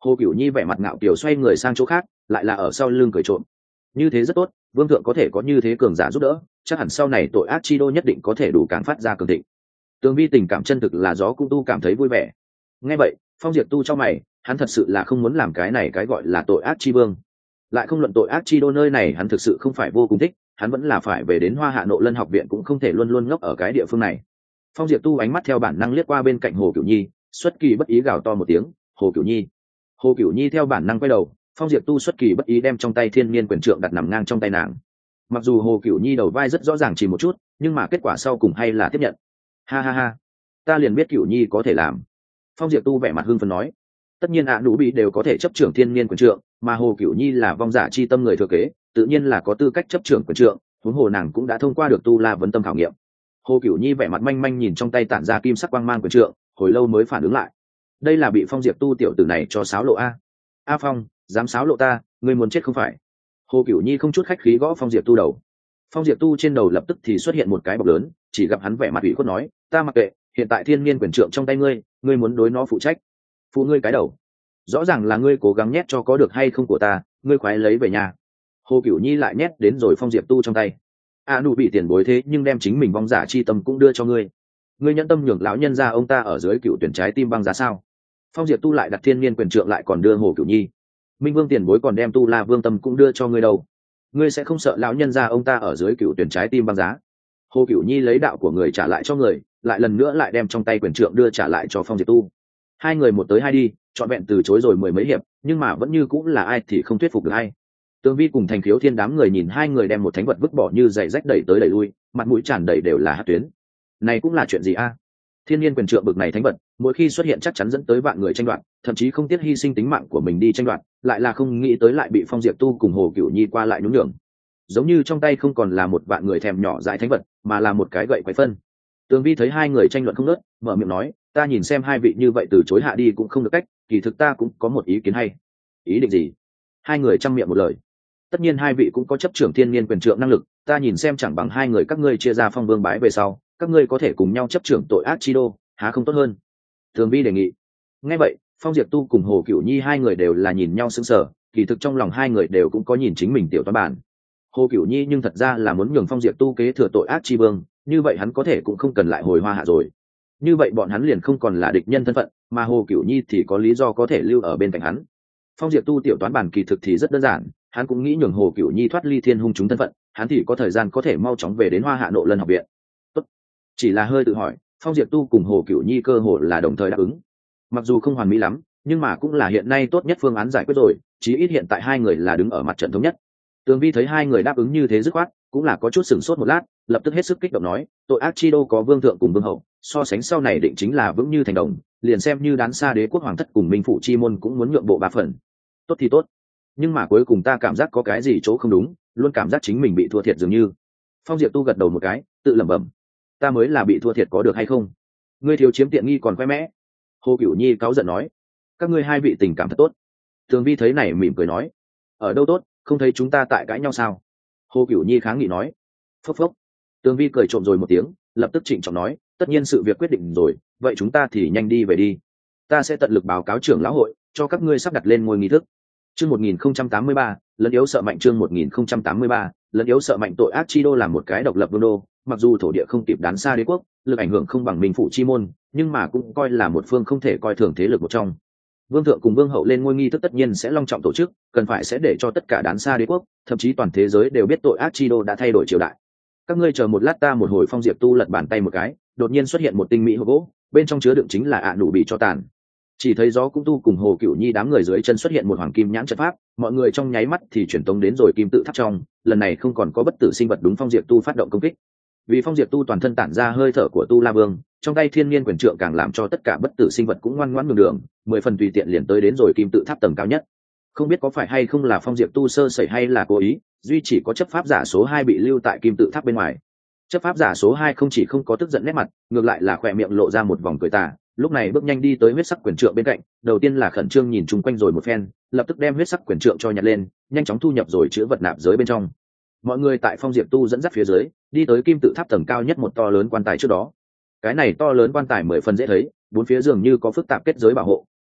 Hồ Cửu Nhi vẻ mặt ngạo kiều xoay người sang chỗ khác, lại là ở sau lưng cười trộm. Như thế rất tốt, vương thượng có thể có như thế cường giả giúp đỡ, chắc hẳn sau này tội ác chi đô nhất định có thể đủ càng phát ra cường thịnh. Tường Vi tình cảm chân thực là gió cũng tu cảm thấy vui vẻ. Nghe vậy, Phong Diệp tu trong mày, hắn thật sự là không muốn làm cái này cái gọi là tội ác chi vương. Lại không luận tội ác chi đô nơi này hắn thực sự không phải vô cùng thích, hắn vẫn là phải về đến Hoa Hạ Nộ Lân học viện, cũng không thể luôn luôn ngốc ở cái địa phương này. Phong Diệp tu ánh mắt theo bản năng liếc qua bên cạnh Hồ Cửu Nhi, xuất kỳ bất ý gào to một tiếng, Hồ Cửu Nhi. Hồ Cửu Nhi theo bản năng quay đầu, Phong Diệp tu xuất kỳ bất ý đem trong tay thiên niên quyền trượng đặt nằm ngang trong tay nàng. Mặc dù Hồ Cửu Nhi đầu vai rất rõ ràng chỉ một chút, nhưng mà kết quả sau cùng hay là tiếp nhận. Ha ha ha, ta liền biết Cửu Nhi có thể làm. Phong Diệp tu vẻ mặt hưng phấn nói, tất nhiên ạ nụ bị đều có thể chấp trưởng thiên niên quyền trượng, mà Hồ Cửu Nhi là vong giả chi tâm người thừa kế, tự nhiên là có tư cách chấp trưởng quyền trượng, huống hồ nàng cũng đã thông qua được tu la vấn tâm khảo nghiệm. Hồ Cửu Nhi vẻ mặt manh manh nhìn trong tay tản ra kim sắc quang mang quyền trượng, hồi lâu mới phản ứng lại. Đây là bị Phong Diệp tu tiểu tử này cho sáo lộ a. A Phong, dám sáo lộ ta, ngươi muốn chết không phải? Hồ Cửu Nhi không chút khách khí gõ Phong Diệp tu đầu. Phong Diệp tu trên đầu lập tức thì xuất hiện một cái bọc lớn, chỉ gặp hắn vẻ mặt ủy khuất nói, ta mặc kệ, hiện tại thiên niên quyền trượng trong tay ngươi, ngươi muốn đối nó phụ trách. Phụ ngươi cái đầu. Rõ ràng là ngươi cố gắng nhét cho có được hay không của ta, ngươi khoái lấy về nhà. Hồ Cửu Nhi lại nhét đến rồi Phong Diệp tu trong tay. A nụ bị tiền bối thế nhưng đem chính mình vong giả chi tâm cũng đưa cho ngươi. Ngươi nhẫn tâm nhường lão nhân ra ông ta ở dưới cựu tuyển trái tim băng giá sao? Phong Diệp tu lại đặt thiên niên quyền trượng lại còn đưa Hồ Cửu Nhi. Minh Vương tiền bối còn đem tu la vương tâm cũng đưa cho ngươi đâu. Ngươi sẽ không sợ lão nhân ra ông ta ở dưới cựu tuyển trái tim băng giá? Hồ Cửu Nhi lấy đạo của người trả lại cho người, lại lần nữa lại đem trong tay quyền trượng đưa trả lại cho Phong Diệp tu. Hai người một tới hai đi, trọn vẹn từ chối rồi mười mấy hiệp, nhưng mà vẫn như cũng là ai thì không thuyết phục được ai. Tường Vi cùng Thành Khiếu Thiên đám người nhìn hai người đem một thánh vật vứt bỏ như giày rách đẩy tới đẩy lui, mặt mũi tràn đầy đều là hát tuyến. Này cũng là chuyện gì a? Thiên nhiên quyền trượng bực này thánh vật, mỗi khi xuất hiện chắc chắn dẫn tới vạn người tranh đoạt, thậm chí không tiếc hy sinh tính mạng của mình đi tranh đoạt, lại là không nghĩ tới lại bị Phong Diệp tu cùng Hồ Cửu Nhi qua lại nhún nhường. Giống như trong tay không còn là một vạn người thèm nhỏ dại thánh vật, mà là một cái gậy quấy phân. Tường Vi thấy hai người tranh luận không ngớt, mở miệng nói, ta nhìn xem hai vị như vậy từ chối hạ đi cũng không được cách, kỳ thực ta cũng có một ý kiến hay. Ý định gì? Hai người chăm miệng một lời. Tất nhiên hai vị cũng có chấp trưởng thiên niên quyền trượng năng lực, ta nhìn xem chẳng bằng hai người các ngươi chia ra phong vương bái về sau, các ngươi có thể cùng nhau chấp trưởng tội ác chi đô, há không tốt hơn? Tường Vi đề nghị. Nghe vậy, Phong Diệp tu cùng Hồ Cửu Nhi hai người đều là nhìn nhau sững sờ, kỳ thực trong lòng hai người đều cũng có nhìn chính mình tiểu toán bản. Hồ Cửu Nhi nhưng thật ra là muốn nhường Phong Diệp tu kế thừa tội ác chi vương, như vậy hắn có thể cũng không cần lại hồi Hoa Hạ rồi. Như vậy bọn hắn liền không còn là địch nhân thân phận, mà Hồ Cửu Nhi thì có lý do có thể lưu ở bên cạnh hắn. Phong Diệp tu tiểu toán bản kỳ thực thì rất đơn giản, hắn cũng nghĩ nhường Hồ Cửu Nhi thoát ly thiên hung chúng thân phận, hắn thì có thời gian có thể mau chóng về đến Hoa Hạ Nộ Lân học viện. Tốt. Chỉ là hơi tự hỏi, Phong Diệp tu cùng Hồ Cửu Nhi cơ hồ là đồng thời đáp ứng. Mặc dù không hoàn mỹ lắm, nhưng mà cũng là hiện nay tốt nhất phương án giải quyết rồi, chí ít hiện tại hai người là đứng ở mặt trận thống nhất. Tường Vi thấy hai người đáp ứng như thế dứt khoát, cũng là có chút sửng sốt một lát, lập tức hết sức kích động nói, tội ác chi đô có vương thượng cùng vương hậu, so sánh sau này định chính là vững như thành đồng, liền xem như đán xa đế quốc hoàng thất cùng minh phủ chi môn cũng muốn nhượng bộ ba phần. Tốt thì tốt, nhưng mà cuối cùng ta cảm giác có cái gì chỗ không đúng, luôn cảm giác chính mình bị thua thiệt dường như. Phong Diệp tu gật đầu một cái, tự lẩm bẩm, ta mới là bị thua thiệt có được hay không? Ngươi thiếu chiếm tiện nghi còn khoe mẽ. Hồ Cửu Nhi cáu giận nói, các ngươi hai vị tình cảm thật tốt. Tường Vi thấy này mỉm cười nói, ở đâu tốt, không thấy chúng ta tại cãi nhau sao? Hồ Cửu Nhi kháng nghị nói. Phốc phốc. Tường Vi cười trộm rồi một tiếng, lập tức trịnh trọng nói, tất nhiên sự việc quyết định rồi, vậy chúng ta thì nhanh đi về đi. Ta sẽ tận lực báo cáo trưởng lão hội, cho các ngươi sắp đặt lên ngôi nghi thức. Chương một nghìn không trăm tám mươi ba, lẫn yếu sợ mạnh chương một nghìn không trăm tám mươi ba, lẫn yếu sợ mạnh tội ác chi đô là một cái độc lập vương đô, mặc dù thổ địa không kịp đán xa đế quốc, lực ảnh hưởng không bằng minh phủ chi môn, nhưng mà cũng coi là một phương không thể coi thường thế lực một trong. Vương thượng cùng vương hậu lên ngôi nghi thức tất nhiên sẽ long trọng tổ chức, cần phải sẽ để cho tất cả đán xa đế quốc, thậm chí toàn thế giới đều biết tội ác chi đô đã thay đổi triều đại. Các ngươi chờ một lát, ta một hồi. Phong Diệp tu lật bàn tay một cái, đột nhiên xuất hiện một tinh mỹ hộp gỗ, bên trong chứa đựng chính là ạ nụ bị cho tàn. Chỉ thấy gió cũng tu cùng Hồ Cửu Nhi đám người dưới chân xuất hiện một hoàng kim nhãn trận pháp, mọi người trong nháy mắt thì chuyển tống đến rồi kim tự tháp trong, lần này không còn có bất tử sinh vật đúng Phong Diệp tu phát động công kích. Vì Phong Diệp tu toàn thân tản ra hơi thở của tu la vương, trong tay thiên niên quyền trượng càng làm cho tất cả bất tử sinh vật cũng ngoan ngoãn nhường đường, mười phần tùy tiện liền tới đến rồi kim tự tháp tầng cao nhất. Không biết có phải hay không là Phong Diệp tu sơ sẩy hay là cố ý, duy chỉ có chấp pháp giả số hai bị lưu tại kim tự tháp bên ngoài. Chấp pháp giả số hai không chỉ không có tức giận nét mặt, ngược lại là khỏe miệng lộ ra một vòng cười tà, lúc này bước nhanh đi tới huyết sắc quyền trượng bên cạnh, đầu tiên là khẩn trương nhìn chung quanh rồi một phen, lập tức đem huyết sắc quyền trượng cho nhặt lên, nhanh chóng thu nhập rồi chứa vật nạp giới bên trong. Mọi người tại Phong Diệp tu dẫn dắt phía dưới, đi tới kim tự tháp tầng cao nhất một to lớn quan tài trước đó. Cái này to lớn quan tài mười phần dễ thấy, bốn phía dường như có phức tạp kết giới bảo hộ,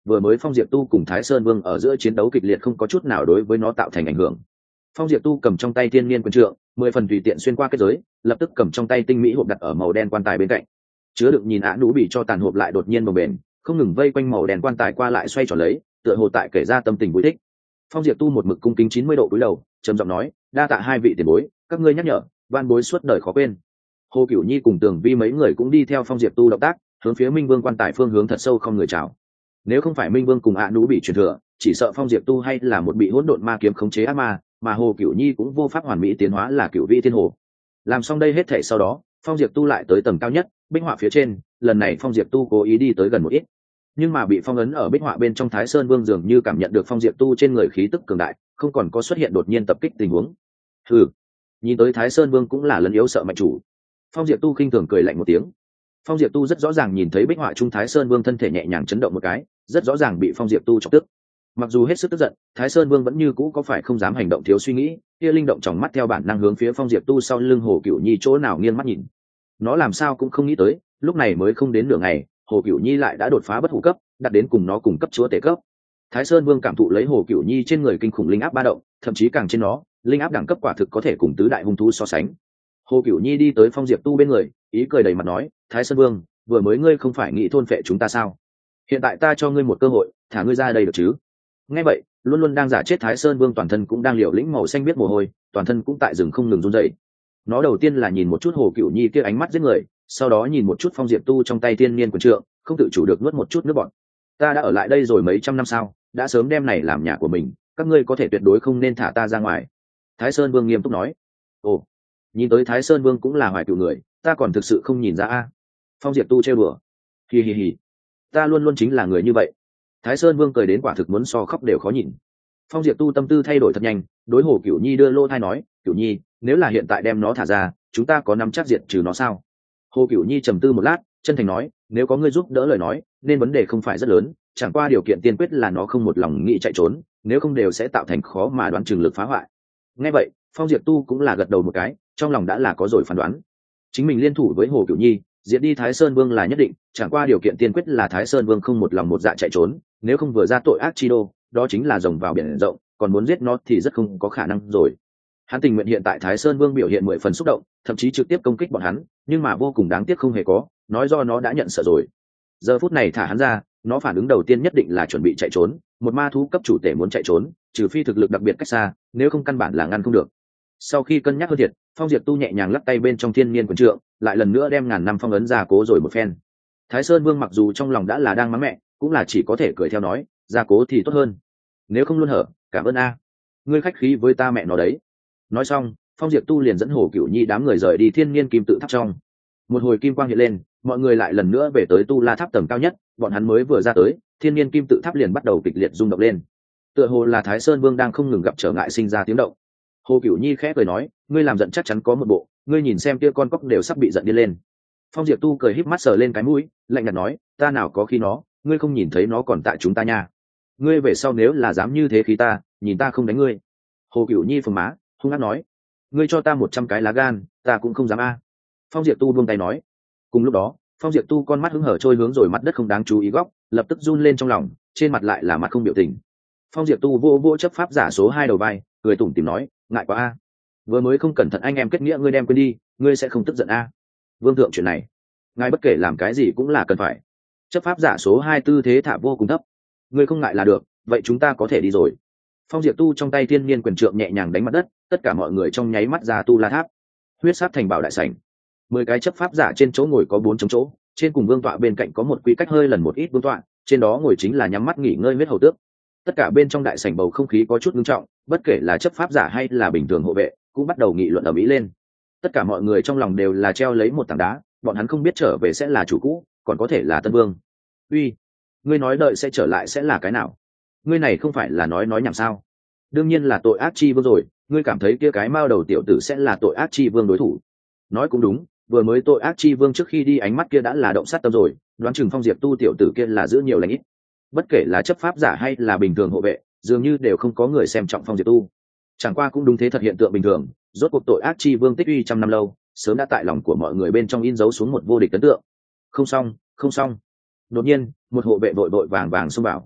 vừa mới Phong Diệp Tu cùng Thái Sơn Vương ở giữa chiến đấu kịch liệt không có chút nào đối với nó tạo thành ảnh hưởng. Phong Diệp Tu cầm trong tay thiên niên quyền trượng, mười phần tùy tiện xuyên qua kết giới, lập tức cầm trong tay tinh mỹ hộp đặt ở màu đen quan tài bên cạnh. Chứa đựng nhìn ạ nú bị cho tàn hộp lại đột nhiên bồng bềnh, không ngừng vây quanh màu đen quan tài qua lại xoay tròn lấy, tựa hồ tại kể ra tâm tình vui thích. Phong Diệp Tu một mực cung kính chín mươi độ cúi đầu, trầm giọng nói, đa tạ hai vị tiền bối, các ngươi nhắc nhở, van bối suốt đời khó quên. Hồ Cửu Nhi cùng Tường Vi mấy người cũng đi theo Phong Diệp Tu động tác, hướng phía Minh Vương quan tài phương hướng thật sâu không người chào. Nếu không phải Minh Vương cùng ạ nú bị truyền thừa, chỉ sợ Phong Diệp Tu hay là một bị hỗn độn ma kiếm khống chế ác ma, mà Hồ Cửu Nhi cũng vô pháp hoàn mỹ tiến hóa là Cửu Vĩ Thiên Hồ. Làm xong đây hết thảy sau đó, Phong Diệp Tu lại tới tầng cao nhất, bích họa phía trên, lần này Phong Diệp Tu cố ý đi tới gần một ít, nhưng mà bị phong ấn ở bích họa bên trong Thái Sơn Vương dường như cảm nhận được Phong Diệp Tu trên người khí tức cường đại, không còn có xuất hiện đột nhiên tập kích tình huống. Hừ, nhìn tới Thái Sơn Vương cũng là lấn yếu sợ mạnh chủ. Phong Diệp Tu khinh thường cười lạnh một tiếng. Phong Diệp Tu rất rõ ràng nhìn thấy bích họa trung Thái Sơn Vương thân thể nhẹ nhàng chấn động một cái, rất rõ ràng bị Phong Diệp Tu chọc tức. Mặc dù hết sức tức giận, Thái Sơn Vương vẫn như cũ có phải không dám hành động thiếu suy nghĩ, kia linh động trong mắt theo bản năng hướng phía Phong Diệp Tu sau lưng Hồ Cửu Nhi chỗ nào nghiêng mắt nhìn. Nó làm sao cũng không nghĩ tới, lúc này mới không đến nửa ngày, Hồ Cửu Nhi lại đã đột phá bất hủ cấp, đạt đến cùng nó cùng cấp chúa tể cấp. Thái Sơn Vương cảm thụ lấy Hồ Cửu Nhi trên người kinh khủng linh áp ba động, thậm chí càng trên nó, linh áp đẳng cấp quả thực có thể cùng tứ đại hung thú so sánh. Hồ Cửu Nhi đi tới Phong Diệp Tu bên người, ý cười đầy mặt nói, Thái Sơn Vương, vừa mới ngươi không phải nghĩ thôn phệ chúng ta sao? Hiện tại ta cho ngươi một cơ hội, thả ngươi ra đây được chứ? Nghe vậy, luôn luôn đang giả chết Thái Sơn Vương toàn thân cũng đang liều lĩnh màu xanh biết mồ hôi, toàn thân cũng tại rừng không ngừng run rẩy. Nó đầu tiên là nhìn một chút Hồ Cửu Nhi kia ánh mắt giết người, sau đó nhìn một chút Phong Diệp Tu trong tay thiên niên quyền trượng, không tự chủ được nuốt một chút nước bọt. Ta đã ở lại đây rồi mấy trăm năm sao, đã sớm đem này làm nhà của mình, các ngươi có thể tuyệt đối không nên thả ta ra ngoài. Thái Sơn Vương nghiêm túc nói. Ồ, nhìn tới Thái Sơn Vương cũng là hoài cựu người, ta còn thực sự không nhìn ra a. Phong Diệp Tu trêu đùa. Hi hi hi, ta luôn luôn chính là người như vậy. Thái Sơn Vương cười đến quả thực muốn so khóc đều khó nhìn. Phong Diệp Tu tâm tư thay đổi thật nhanh, đối Hồ Cửu Nhi đưa lô thai nói, Cửu Nhi, nếu là hiện tại đem nó thả ra, chúng ta có nắm chắc diệt trừ nó sao? Hồ Cửu Nhi trầm tư một lát, chân thành nói, nếu có ngươi giúp đỡ lời nói, nên vấn đề không phải rất lớn, chẳng qua điều kiện tiên quyết là nó không một lòng nghĩ chạy trốn, nếu không đều sẽ tạo thành khó mà đoán chừng lực phá hoại. Nghe vậy, Phong Diệp Tu cũng là gật đầu một cái, trong lòng đã là có rồi phán đoán. Chính mình liên thủ với Hồ Cửu Nhi, diệt đi Thái Sơn Vương là nhất định, chẳng qua điều kiện tiên quyết là Thái Sơn Vương không một lòng một dạ chạy trốn, nếu không vừa ra tội ác chi đô, đó chính là rồng vào biển rộng, còn muốn giết nó thì rất không có khả năng rồi. Hắn tình nguyện hiện tại Thái Sơn Vương biểu hiện mười phần xúc động, thậm chí trực tiếp công kích bọn hắn, nhưng mà vô cùng đáng tiếc không hề có, nói do nó đã nhận sợ rồi. Giờ phút này thả hắn ra, nó phản ứng đầu tiên nhất định là chuẩn bị chạy trốn, một ma thú cấp chủ tể muốn chạy trốn, trừ phi thực lực đặc biệt cách xa, nếu không căn bản là ngăn không được. Sau khi cân nhắc hơn thiệt, Phong Diệp Tu nhẹ nhàng lắc tay bên trong thiên niên quyền trượng, lại lần nữa đem ngàn năm phong ấn ra cố rồi một phen. Thái Sơn Vương mặc dù trong lòng đã là đang mắng mẹ, cũng là chỉ có thể cười theo nói, ra cố thì tốt hơn. Nếu không luôn hở, cảm ơn a. Ngươi khách khí với ta mẹ nó đấy. Nói xong, Phong Diệp Tu liền dẫn Hồ Cửu Nhi đám người rời đi thiên niên kim tự tháp trong. Một hồi kim quang hiện lên, mọi người lại lần nữa về tới Tu La tháp tầng cao nhất, bọn hắn mới vừa ra tới, thiên niên kim tự tháp liền bắt đầu kịch liệt rung động lên. Tựa hồ là Thái Sơn Vương đang không ngừng gặp trở ngại sinh ra tiếng động. Hồ Cửu Nhi khẽ cười nói, ngươi làm giận chắc chắn có một bộ, ngươi nhìn xem kia con cóc đều sắp bị giận điên lên. Phong Diệp Tu cười híp mắt sờ lên cái mũi, lạnh nhạt nói, ta nào có khi nó, ngươi không nhìn thấy nó còn tại chúng ta nha. Ngươi về sau nếu là dám như thế khí ta, nhìn ta không đánh ngươi. Hồ Cửu Nhi phồng má, hung hăng nói, ngươi cho ta một trăm cái lá gan, ta cũng không dám a. Phong Diệp Tu buông tay nói. Cùng lúc đó, Phong Diệp Tu con mắt hứng hở trôi hướng rồi mặt đất không đáng chú ý góc, lập tức run lên trong lòng, trên mặt lại là mặt không biểu tình. Phong Diệp Tu vô vô chấp pháp giả số hai đầu vai, cười tủm tỉm nói, ngại quá a. Vừa mới không cẩn thận anh em kết nghĩa ngươi đem quên đi, ngươi sẽ không tức giận a. Vương thượng chuyện này, ngài bất kể làm cái gì cũng là cần phải. Chấp pháp giả số hai tư thế thả vô cùng thấp. Ngươi không ngại là được, vậy chúng ta có thể đi rồi. Phong Diệp Tu trong tay thiên niên quyền trượng nhẹ nhàng đánh mặt đất, tất cả mọi người trong nháy mắt ra Tu La tháp. Huyết sát thành bảo đại sảnh. Mười cái chấp pháp giả trên chỗ ngồi có bốn trống chỗ, trên cùng vương tọa bên cạnh có một quy cách hơi lần một ít vương tọa, trên đó ngồi chính là nhắm mắt nghỉ ngơi huyết hầu tước. Tất cả bên trong đại sảnh bầu không khí có chút nghiêm trọng, bất kể là chấp pháp giả hay là bình thường hộ vệ, cũng bắt đầu nghị luận ầm ĩ lên. Tất cả mọi người trong lòng đều là treo lấy một tảng đá, bọn hắn không biết trở về sẽ là chủ cũ, còn có thể là tân vương. Uy, ngươi nói đợi sẽ trở lại sẽ là cái nào? Ngươi này không phải là nói nói nhảm sao? Đương nhiên là tội ác chi vương rồi, ngươi cảm thấy kia cái mao đầu tiểu tử sẽ là tội ác chi vương đối thủ? Nói cũng đúng, vừa mới tội ác chi vương trước khi đi ánh mắt kia đã là động sát tâm rồi, đoán chừng Phong Diệp Tu tiểu tử kia là giữ nhiều lãnh ít. Bất kể là chấp pháp giả hay là bình thường hộ vệ, dường như đều không có người xem trọng Phong Diệp Tu. Chẳng qua cũng đúng thế thật hiện tượng bình thường, rốt cuộc tội ác chi vương tích uy trăm năm lâu, sớm đã tại lòng của mọi người bên trong in dấu xuống một vô địch ấn tượng. Không xong, không xong. Đột nhiên, một hộ vệ vội vội vàng vàng xông vào,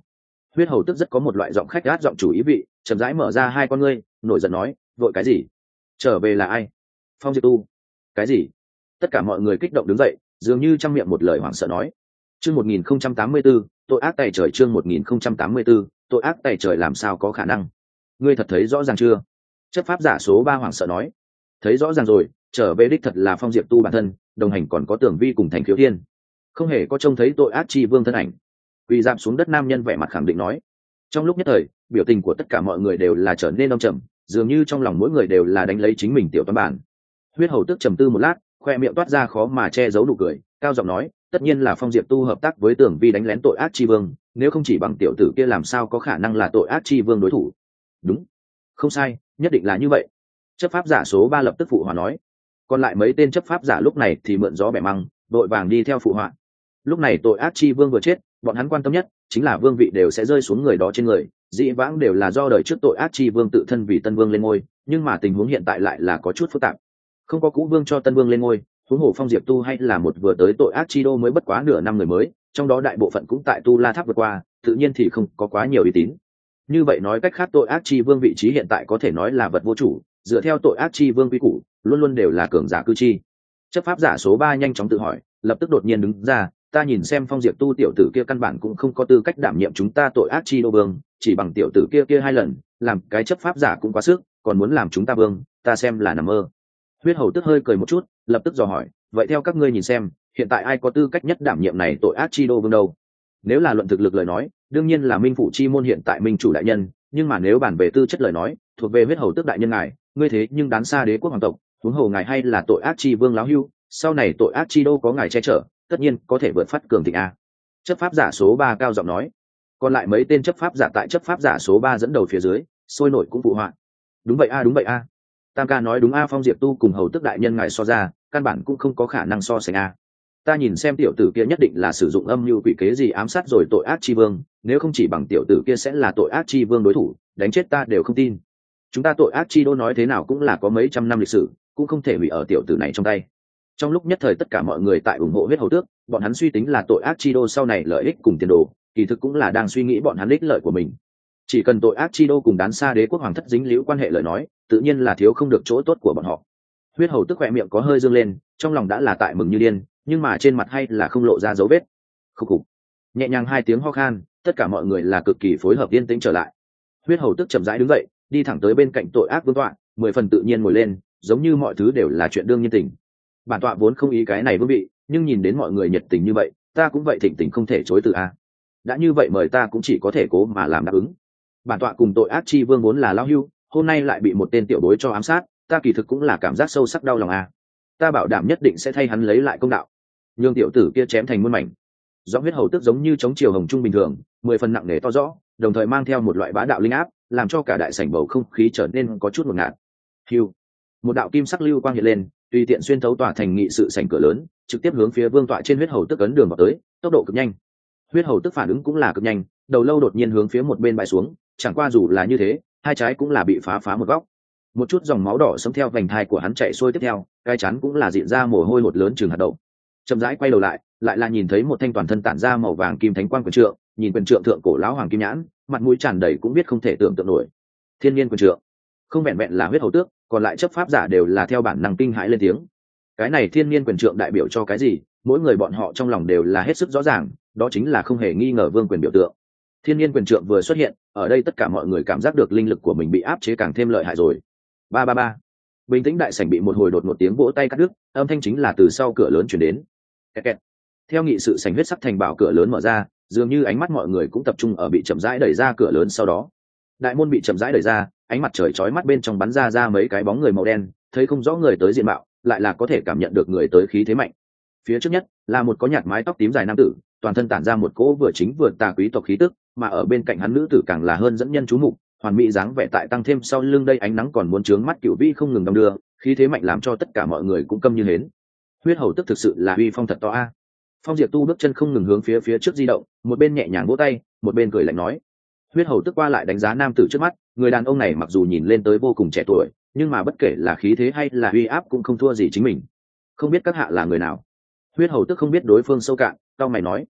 Huyết hầu tức rất có một loại giọng khách gát giọng chủ ý vị, chậm rãi mở ra hai con ngươi, nổi giận nói, vội cái gì? Trở về là ai? Phong Diệp Tu. Cái gì? Tất cả mọi người kích động đứng dậy, dường như trong miệng một lời hoảng sợ nói. Chương một nghìn không trăm tám mươi 1 tội ác tày trời. Chương một nghìn không trăm tám mươi 1 tội ác tày trời làm sao có khả năng? Ngươi thật thấy rõ ràng chưa? Chấp pháp giả số ba hoảng sợ nói. Thấy rõ ràng rồi, trở về đích thật là Phong Diệp Tu bản thân, đồng hành còn có Tưởng Vi cùng Thành Khiếu Thiên. Không hề có trông thấy tội ác chi vương thân ảnh. Quỳ dạp xuống đất nam nhân vẻ mặt khẳng định nói. Trong lúc nhất thời, biểu tình của tất cả mọi người đều là trở nên đông trầm, dường như trong lòng mỗi người đều là đánh lấy chính mình tiểu toán bản. Huyết hầu tức trầm tư một lát, khoe miệng toát ra khó mà che giấu nụ cười, cao giọng nói, tất nhiên là Phong Diệp Tu hợp tác với Tưởng Vi đánh lén tội ác chi vương, nếu không chỉ bằng tiểu tử kia làm sao có khả năng là tội ác chi vương đối thủ. Đúng, không sai, nhất định là như vậy. Chấp pháp giả số ba lập tức phụ họa nói. Còn lại mấy tên chấp pháp giả lúc này thì mượn gió bẻ măng, đội vàng đi theo phụ họa. Lúc này tội ác chi vương vừa chết, bọn hắn quan tâm nhất chính là vương vị đều sẽ rơi xuống người đó trên người, dĩ vãng đều là do đời trước tội ác chi vương tự thân vì tân vương lên ngôi, nhưng mà tình huống hiện tại lại là có chút phức tạp. Không có cũ vương cho tân vương lên ngôi, huống hồ Phong Diệp Tu hay là một vừa tới tội ác chi đô mới bất quá nửa năm người mới, trong đó đại bộ phận cũng tại Tu La Tháp vượt qua, tự nhiên thì không có quá nhiều uy tín. Như vậy nói cách khác, tội ác chi vương vị trí hiện tại có thể nói là vật vô chủ, dựa theo tội ác chi vương quy củ, luôn luôn đều là cường giả cư chi. Chấp pháp giả số ba nhanh chóng tự hỏi, lập tức đột nhiên đứng ra, ta nhìn xem Phong Diệp Tu tiểu tử kia căn bản cũng không có tư cách đảm nhiệm chúng ta tội ác chi đô vương, chỉ bằng tiểu tử kia kia hai lần, làm cái chấp pháp giả cũng quá sức, còn muốn làm chúng ta vương, ta xem là nằm mơ. Huyết hầu tức hơi cười một chút, lập tức dò hỏi, vậy theo các ngươi nhìn xem, hiện tại ai có tư cách nhất đảm nhiệm này tội ác chi đô vương đâu? Nếu là luận thực lực lời nói, đương nhiên là Minh Phủ chi môn hiện tại Minh chủ đại nhân, nhưng mà nếu bàn về tư chất lời nói, thuộc về huyết hầu tức đại nhân ngài, ngươi thế nhưng đán xa đế quốc hoàng tộc, huống hồ ngài hay là tội ác chi vương láo hưu, sau này tội ác chi đô có ngài che chở, tất nhiên có thể vượt phát cường thịnh a. Chấp pháp giả số ba cao giọng nói. Còn lại mấy tên chấp pháp giả tại chấp pháp giả số ba dẫn đầu phía dưới, sôi nổi cũng phụ họa. Đúng vậy a, đúng vậy a. Tam ca nói đúng a, Phong Diệp Tu cùng hầu tức đại nhân ngài so ra, căn bản cũng không có khả năng so sánh a. Ta nhìn xem tiểu tử kia nhất định là sử dụng âm mưu quỷ kế gì ám sát rồi tội ác chi vương, nếu không chỉ bằng tiểu tử kia sẽ là tội ác chi vương đối thủ, đánh chết ta đều không tin. Chúng ta tội ác chi đô nói thế nào cũng là có mấy trăm năm lịch sử, cũng không thể hủy ở tiểu tử này trong tay. Trong lúc nhất thời tất cả mọi người tại ủng hộ huyết hầu tước, bọn hắn suy tính là tội ác chi đô sau này lợi ích cùng tiền đồ, kỳ thực cũng là đang suy nghĩ bọn hắn ích lợi của mình. Chỉ cần tội ác chi đô cùng đán xa đế quốc hoàng thất dính liễu quan hệ lời nói, tự nhiên là thiếu không được chỗ tốt của bọn họ. Huyết hầu tước khỏe miệng có hơi dương lên, trong lòng đã là tại mừng như điên, nhưng mà trên mặt hay là không lộ ra dấu vết. Khúc khục, nhẹ nhàng hai tiếng ho khan, tất cả mọi người là cực kỳ phối hợp yên tĩnh trở lại. Huyết hầu tước chậm rãi đứng dậy, đi thẳng tới bên cạnh tội ác vương tọa, mười phần tự nhiên ngồi lên, giống như mọi thứ đều là chuyện đương nhiên tình. Bản tọa vốn không ý cái này vương vị, nhưng nhìn đến mọi người nhiệt tình như vậy, ta cũng vậy thịnh tình không thể chối từ a. Đã như vậy mời ta cũng chỉ có thể cố mà làm đáp ứng. Bản tọa cùng tội ác chi vương vốn là lao hưu, hôm nay lại bị một tên tiểu bối cho ám sát, ta kỳ thực cũng là cảm giác sâu sắc đau lòng a. Ta bảo đảm nhất định sẽ thay hắn lấy lại công đạo, nhường tiểu tử kia chém thành muôn mảnh. Giọng huyết hầu tức giống như chống chiều hồng trung bình thường, mười phần nặng nề to rõ, đồng thời mang theo một loại bá đạo linh áp, làm cho cả đại sảnh bầu không khí trở nên có chút ngột ngạt. Hưu, một đạo kim sắc lưu quang hiện lên, tùy tiện xuyên thấu tòa thành nghị sự sảnh cửa lớn, trực tiếp hướng phía vương tọa trên huyết hầu tức ấn đường vào tới, tốc độ cực nhanh. Huyết hầu tức phản ứng cũng là cực nhanh, đầu lâu đột nhiên hướng phía một bên bại xuống, chẳng qua dù là như thế, hai trái cũng là bị phá phá một góc. Một chút dòng máu đỏ xông theo vành thai của hắn chạy xuôi tiếp theo, cái chắn cũng là diện ra mồ hôi hột lớn chừng hạt đậu. Chậm rãi quay đầu lại, lại là nhìn thấy một thanh toàn thân tản ra màu vàng kim thánh quang quyền trượng, nhìn quyền trượng thượng cổ lão hoàng kim nhãn, mặt mũi tràn đầy cũng biết không thể tưởng tượng nổi. Thiên nhiên quyền trượng, không vẹn vẹn là huyết hầu tước, còn lại chấp pháp giả đều là theo bản năng kinh hãi lên tiếng. Cái này thiên nhiên quyền trượng đại biểu cho cái gì, mỗi người bọn họ trong lòng đều là hết sức rõ ràng, đó chính là không hề nghi ngờ vương quyền biểu tượng. Thiên nhiên quyền trượng vừa xuất hiện, ở đây tất cả mọi người cảm giác được linh lực của mình bị áp chế càng thêm lợi hại rồi. Ba ba ba. Bình tĩnh đại sảnh bị một hồi đột một tiếng vỗ tay cắt đứt, âm thanh chính là từ sau cửa lớn truyền đến. Kẹt kẹt. Theo nghị sự sảnh huyết sắc thành bảo cửa lớn mở ra, dường như ánh mắt mọi người cũng tập trung ở bị chậm rãi đẩy ra cửa lớn sau đó. Đại môn bị chậm rãi đẩy ra, ánh mặt trời chói mắt bên trong bắn ra ra mấy cái bóng người màu đen, thấy không rõ người tới diện mạo, lại là có thể cảm nhận được người tới khí thế mạnh. Phía trước nhất là một có nhạt mái tóc tím dài nam tử, toàn thân tản ra một cỗ vừa chính vừa tà quý tộc khí tức, mà ở bên cạnh hắn nữ tử càng là hơn dẫn nhân chú mục, hoàn mỹ dáng vẻ tại tăng thêm sau lưng đây ánh nắng còn muốn chướng mắt cửu vĩ không ngừng đong đưa, khí thế mạnh làm cho tất cả mọi người cũng câm như hến. Huyết hầu tức thực sự là uy phong thật to a. Phong Diệp Tu bước chân không ngừng hướng phía phía trước di động, một bên nhẹ nhàng vỗ tay, một bên cười lạnh nói. Huyết hầu tức qua lại đánh giá nam tử trước mắt, người đàn ông này mặc dù nhìn lên tới vô cùng trẻ tuổi, nhưng mà bất kể là khí thế hay là uy áp cũng không thua gì chính mình. Không biết các hạ là người nào? Huyết hầu tức không biết đối phương sâu cạn, cao mày nói.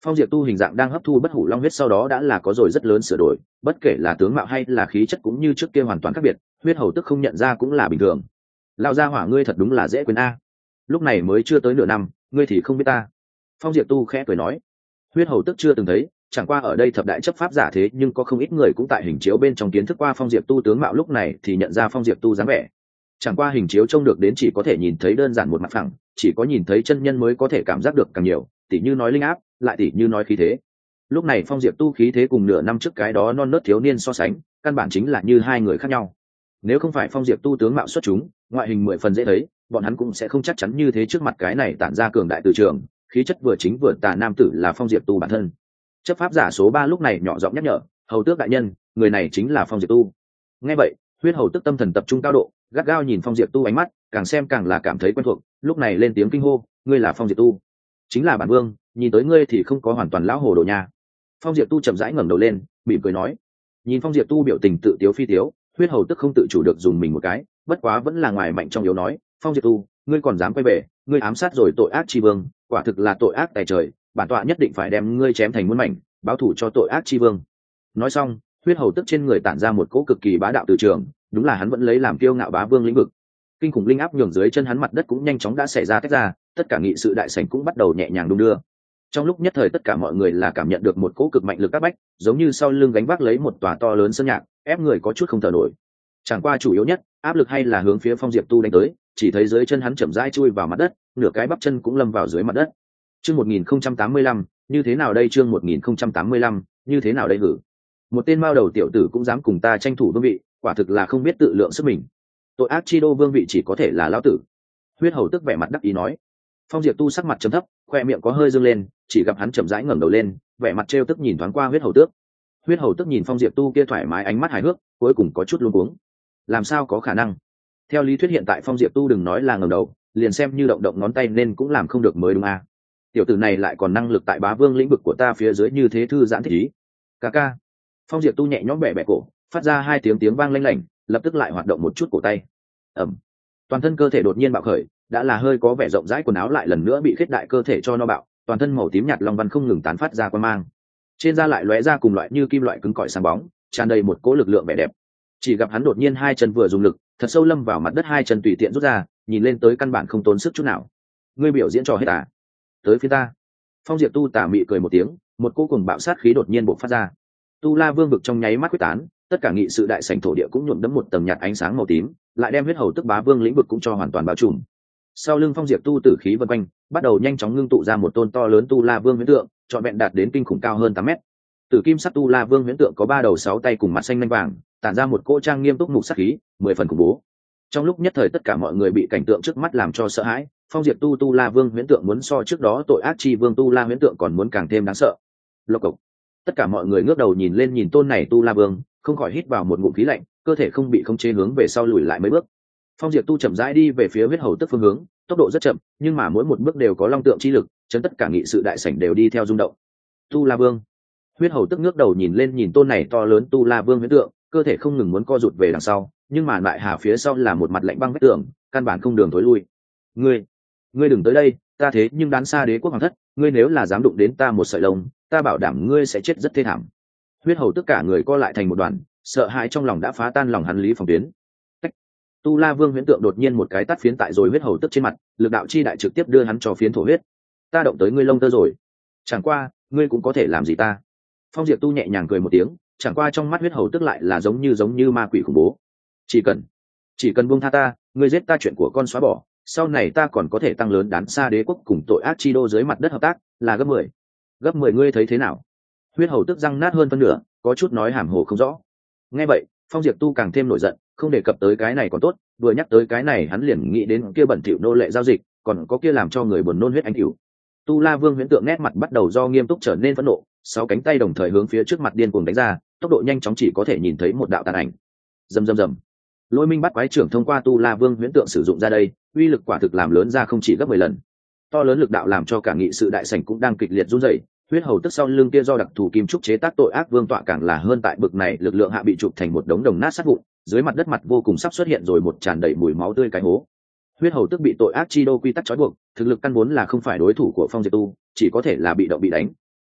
Phong Diệp Tu hình dạng đang hấp thu bất hủ long huyết sau đó đã là có rồi rất lớn sửa đổi, bất kể là tướng mạo hay là khí chất cũng như trước kia hoàn toàn khác biệt, huyết hầu tức không nhận ra cũng là bình thường. Lão gia hỏa ngươi thật đúng là dễ quên a. Lúc này mới chưa tới nửa năm, ngươi thì không biết ta. Phong Diệp Tu khẽ cười nói, huyết hầu tức chưa từng thấy, chẳng qua ở đây thập đại chấp pháp giả thế nhưng có không ít người cũng tại hình chiếu bên trong kiến thức qua Phong Diệp Tu tướng mạo, lúc này thì nhận ra Phong Diệp Tu dáng vẻ. Chẳng qua hình chiếu trông được đến chỉ có thể nhìn thấy đơn giản một mặt phẳng, chỉ có nhìn thấy chân nhân mới có thể cảm giác được càng nhiều, tỉ như nói linh áp, lại tỉ như nói khí thế. Lúc này Phong Diệp Tu khí thế cùng nửa năm trước cái đó non nớt thiếu niên so sánh, căn bản chính là như hai người khác nhau. Nếu không phải Phong Diệp Tu tướng mạo xuất chúng, ngoại hình mười phần dễ thấy, bọn hắn cũng sẽ không chắc chắn như thế trước mặt cái này tản ra cường đại từ trường, khí chất vừa chính vừa tà nam tử là Phong Diệp Tu bản thân. Chấp pháp giả số ba lúc này nhỏ giọng nhắc nhở, hầu tước đại nhân, người này chính là Phong Diệp Tu. Nghe vậy, huyết hầu tức tâm thần tập trung cao độ, gắt gao nhìn Phong Diệp Tu ánh mắt, càng xem càng là cảm thấy quen thuộc, lúc này lên tiếng kinh hô, ngươi là Phong Diệp Tu? Chính là bản vương, nhìn tới ngươi thì không có hoàn toàn lão hồ đồ nha. Phong Diệp Tu chậm rãi ngẩng đầu lên, mỉm cười nói. Nhìn Phong Diệp Tu biểu tình tự tiếu phi tiếu, huyết hầu tức không tự chủ được dùng mình một cái, bất quá vẫn là ngoài mạnh trong yếu nói, Phong Diệp Tu, ngươi còn dám quay về, ngươi ám sát rồi tội ác chi vương, quả thực là tội ác tày trời, bản tọa nhất định phải đem ngươi chém thành muôn mảnh, báo thù cho tội ác chi vương. Nói xong, huyết hầu tức trên người tản ra một cỗ cực kỳ bá đạo từ trường, đúng là hắn vẫn lấy làm kiêu ngạo bá vương lĩnh vực. Kinh khủng linh áp nhường dưới chân hắn mặt đất cũng nhanh chóng đã xảy ra tách ra, tất cả nghị sự đại sảnh cũng bắt đầu nhẹ nhàng đung đưa. Trong lúc nhất thời tất cả mọi người là cảm nhận được một cỗ cực mạnh lực áp bách, giống như sau lưng gánh vác lấy một tòa to lớn sơn nhạc, ép người có chút không thở nổi. Chẳng qua chủ yếu nhất, áp lực hay là hướng phía Phong Diệp Tu đánh tới, chỉ thấy dưới chân hắn chậm rãi chui vào mặt đất, nửa cái bắp chân cũng lâm vào dưới mặt đất. Chương một nghìn không trăm tám mươi lăm, như thế nào đây chương một nghìn không trăm tám mươi lăm, như thế nào đây hử? Một tên mao đầu tiểu tử cũng dám cùng ta tranh thủ vương vị, quả thực là không biết tự lượng sức mình. Tội ác chi đô vương vị chỉ có thể là lão tử. Huyết hầu tức vẻ mặt đắc ý nói. Phong Diệp Tu sắc mặt trầm thấp, khoe miệng có hơi dương lên, chỉ gặp hắn chậm rãi ngẩng đầu lên, vẻ mặt trêu tức nhìn thoáng qua huyết hầu tước. Huyết hầu tức nhìn Phong Diệp Tu kia thoải mái ánh mắt hài hước, cuối cùng có chút luống cuống. Làm sao có khả năng? Theo lý thuyết hiện tại Phong Diệp Tu đừng nói là ngẩng đầu, liền xem như động động ngón tay nên cũng làm không được mới đúng à? Tiểu tử này lại còn năng lực tại bá vương lĩnh vực của ta phía dưới như thế thư giãn thích ý. Ca ca. Phong Diệp Tu nhẹ nhõm bẻ bẻ cổ, phát ra hai tiếng tiếng vang lanh lảnh, lập tức lại hoạt động một chút cổ tay. Ầm. Toàn thân cơ thể đột nhiên bạo khởi, đã là hơi có vẻ rộng rãi quần áo lại lần nữa bị khết đại cơ thể cho no bạo, toàn thân màu tím nhạt long văn không ngừng tán phát ra quang mang. Trên da lại lóe ra cùng loại như kim loại cứng cỏi sáng bóng, tràn đầy một cỗ lực lượng vẻ đẹp. Chỉ gặp hắn đột nhiên hai chân vừa dùng lực, thật sâu lâm vào mặt đất, hai chân tùy tiện rút ra, nhìn lên tới căn bản không tốn sức chút nào. Ngươi biểu diễn trò hết à? Tới phía ta. Phong Diệp Tu tà mị cười một tiếng, một cỗ cùng bạo sát khí đột nhiên bộc phát ra. Tu La Vương vực trong nháy mắt quyết tán, tất cả nghị sự đại sảnh thổ địa cũng nhuộm đẫm một tầng nhạt ánh sáng màu tím, lại đem huyết hầu tức bá vương lĩnh vực cũng cho hoàn toàn bao trùm. Sau lưng Phong Diệp Tu tử khí vần quanh, bắt đầu nhanh chóng ngưng tụ ra một tôn to lớn Tu La Vương huyễn tượng, trọn vẹn đạt đến kinh khủng cao hơn tám mét. Tử kim sắc Tu La Vương huyễn tượng có ba đầu sáu tay cùng mặt xanh lanh vàng, tản ra một cỗ trang nghiêm túc mục sắc khí, mười phần khủng bố. Trong lúc nhất thời tất cả mọi người bị cảnh tượng trước mắt làm cho sợ hãi, Phong Diệp Tu Tu La Vương huyễn tượng muốn so trước đó tội ác chi vương Tu La huyễn tượng còn muốn càng thêm đáng sợ. Lộc cộc. Tất cả mọi người ngước đầu nhìn lên nhìn tôn này Tu La Vương, không khỏi hít vào một ngụm khí lạnh, cơ thể không bị khống chế hướng về sau lùi lại mấy bước. Phong Diệp Tu chậm rãi đi về phía huyết hầu tức phương hướng, tốc độ rất chậm, nhưng mà mỗi một bước đều có long tượng chi lực, chấn tất cả nghị sự đại sảnh đều đi theo rung động. Tu La Vương. Huyết hầu tức ngước đầu nhìn lên nhìn tôn này to lớn Tu La Vương huyễn tượng, cơ thể không ngừng muốn co rụt về đằng sau, nhưng mà lại hà phía sau là một mặt lạnh băng vách tường, căn bản không đường thối lui. Ngươi, ngươi đừng tới đây, ta thế nhưng đán xa đế quốc hoàng thất, ngươi nếu là dám đụng đến ta một sợi lông, ta bảo đảm ngươi sẽ chết rất thê thảm. Huyết hầu tức cả người co lại thành một đoàn, sợ hãi trong lòng đã phá tan lòng hắn lý phòng tuyến. Tách. Tu La Vương huyễn tượng đột nhiên một cái tát phiến tại rồi huyết hầu tức trên mặt, lực đạo chi đại trực tiếp đưa hắn cho phiến thổ huyết. Ta động tới ngươi lông tơ rồi, chẳng qua ngươi cũng có thể làm gì ta? Phong Diệp Tu nhẹ nhàng cười một tiếng, chẳng qua trong mắt huyết hầu tức lại là giống như giống như ma quỷ khủng bố. Chỉ cần, chỉ cần buông tha ta, ngươi giết ta chuyện của con xóa bỏ, sau này ta còn có thể tăng lớn đán xa đế quốc cùng tội ác chi đô dưới mặt đất hợp tác, là gấp mười. Gấp mười ngươi thấy thế nào? Huyết hầu tức răng nát hơn phân nửa, có chút nói hàm hồ không rõ. Nghe vậy, Phong Diệp Tu càng thêm nổi giận, không đề cập tới cái này còn tốt, vừa nhắc tới cái này hắn liền nghĩ đến kia bẩn thỉu nô lệ giao dịch, còn có kia làm cho người buồn nôn huyết anh cửu. Tu La Vương huyễn tượng nét mặt bắt đầu do nghiêm túc trở nên phẫn nộ, sáu cánh tay đồng thời hướng phía trước mặt điên cuồng đánh ra, tốc độ nhanh chóng chỉ có thể nhìn thấy một đạo tàn ảnh. Rầm rầm rầm. Lôi Minh bắt quái trưởng thông qua Tu La Vương huyễn tượng sử dụng ra đây, uy lực quả thực làm lớn ra không chỉ gấp mười lần. To lớn lực đạo làm cho cả nghị sự đại sảnh cũng đang kịch liệt run rẩy, huyết hầu tức sau lưng kia do đặc thù kim trúc chế tác tội ác vương tọa càng là hơn tại bực này lực lượng hạ bị chụp thành một đống đồng nát sát vụn, dưới mặt đất mặt vô cùng sắp xuất hiện rồi một tràn đầy mùi máu tươi cái hố. Huyết hầu tức bị tội ác chi đô quy tắc trói buộc, thực lực căn vốn là không phải đối thủ của Phong Diệp Tu, chỉ có thể là bị động bị đánh.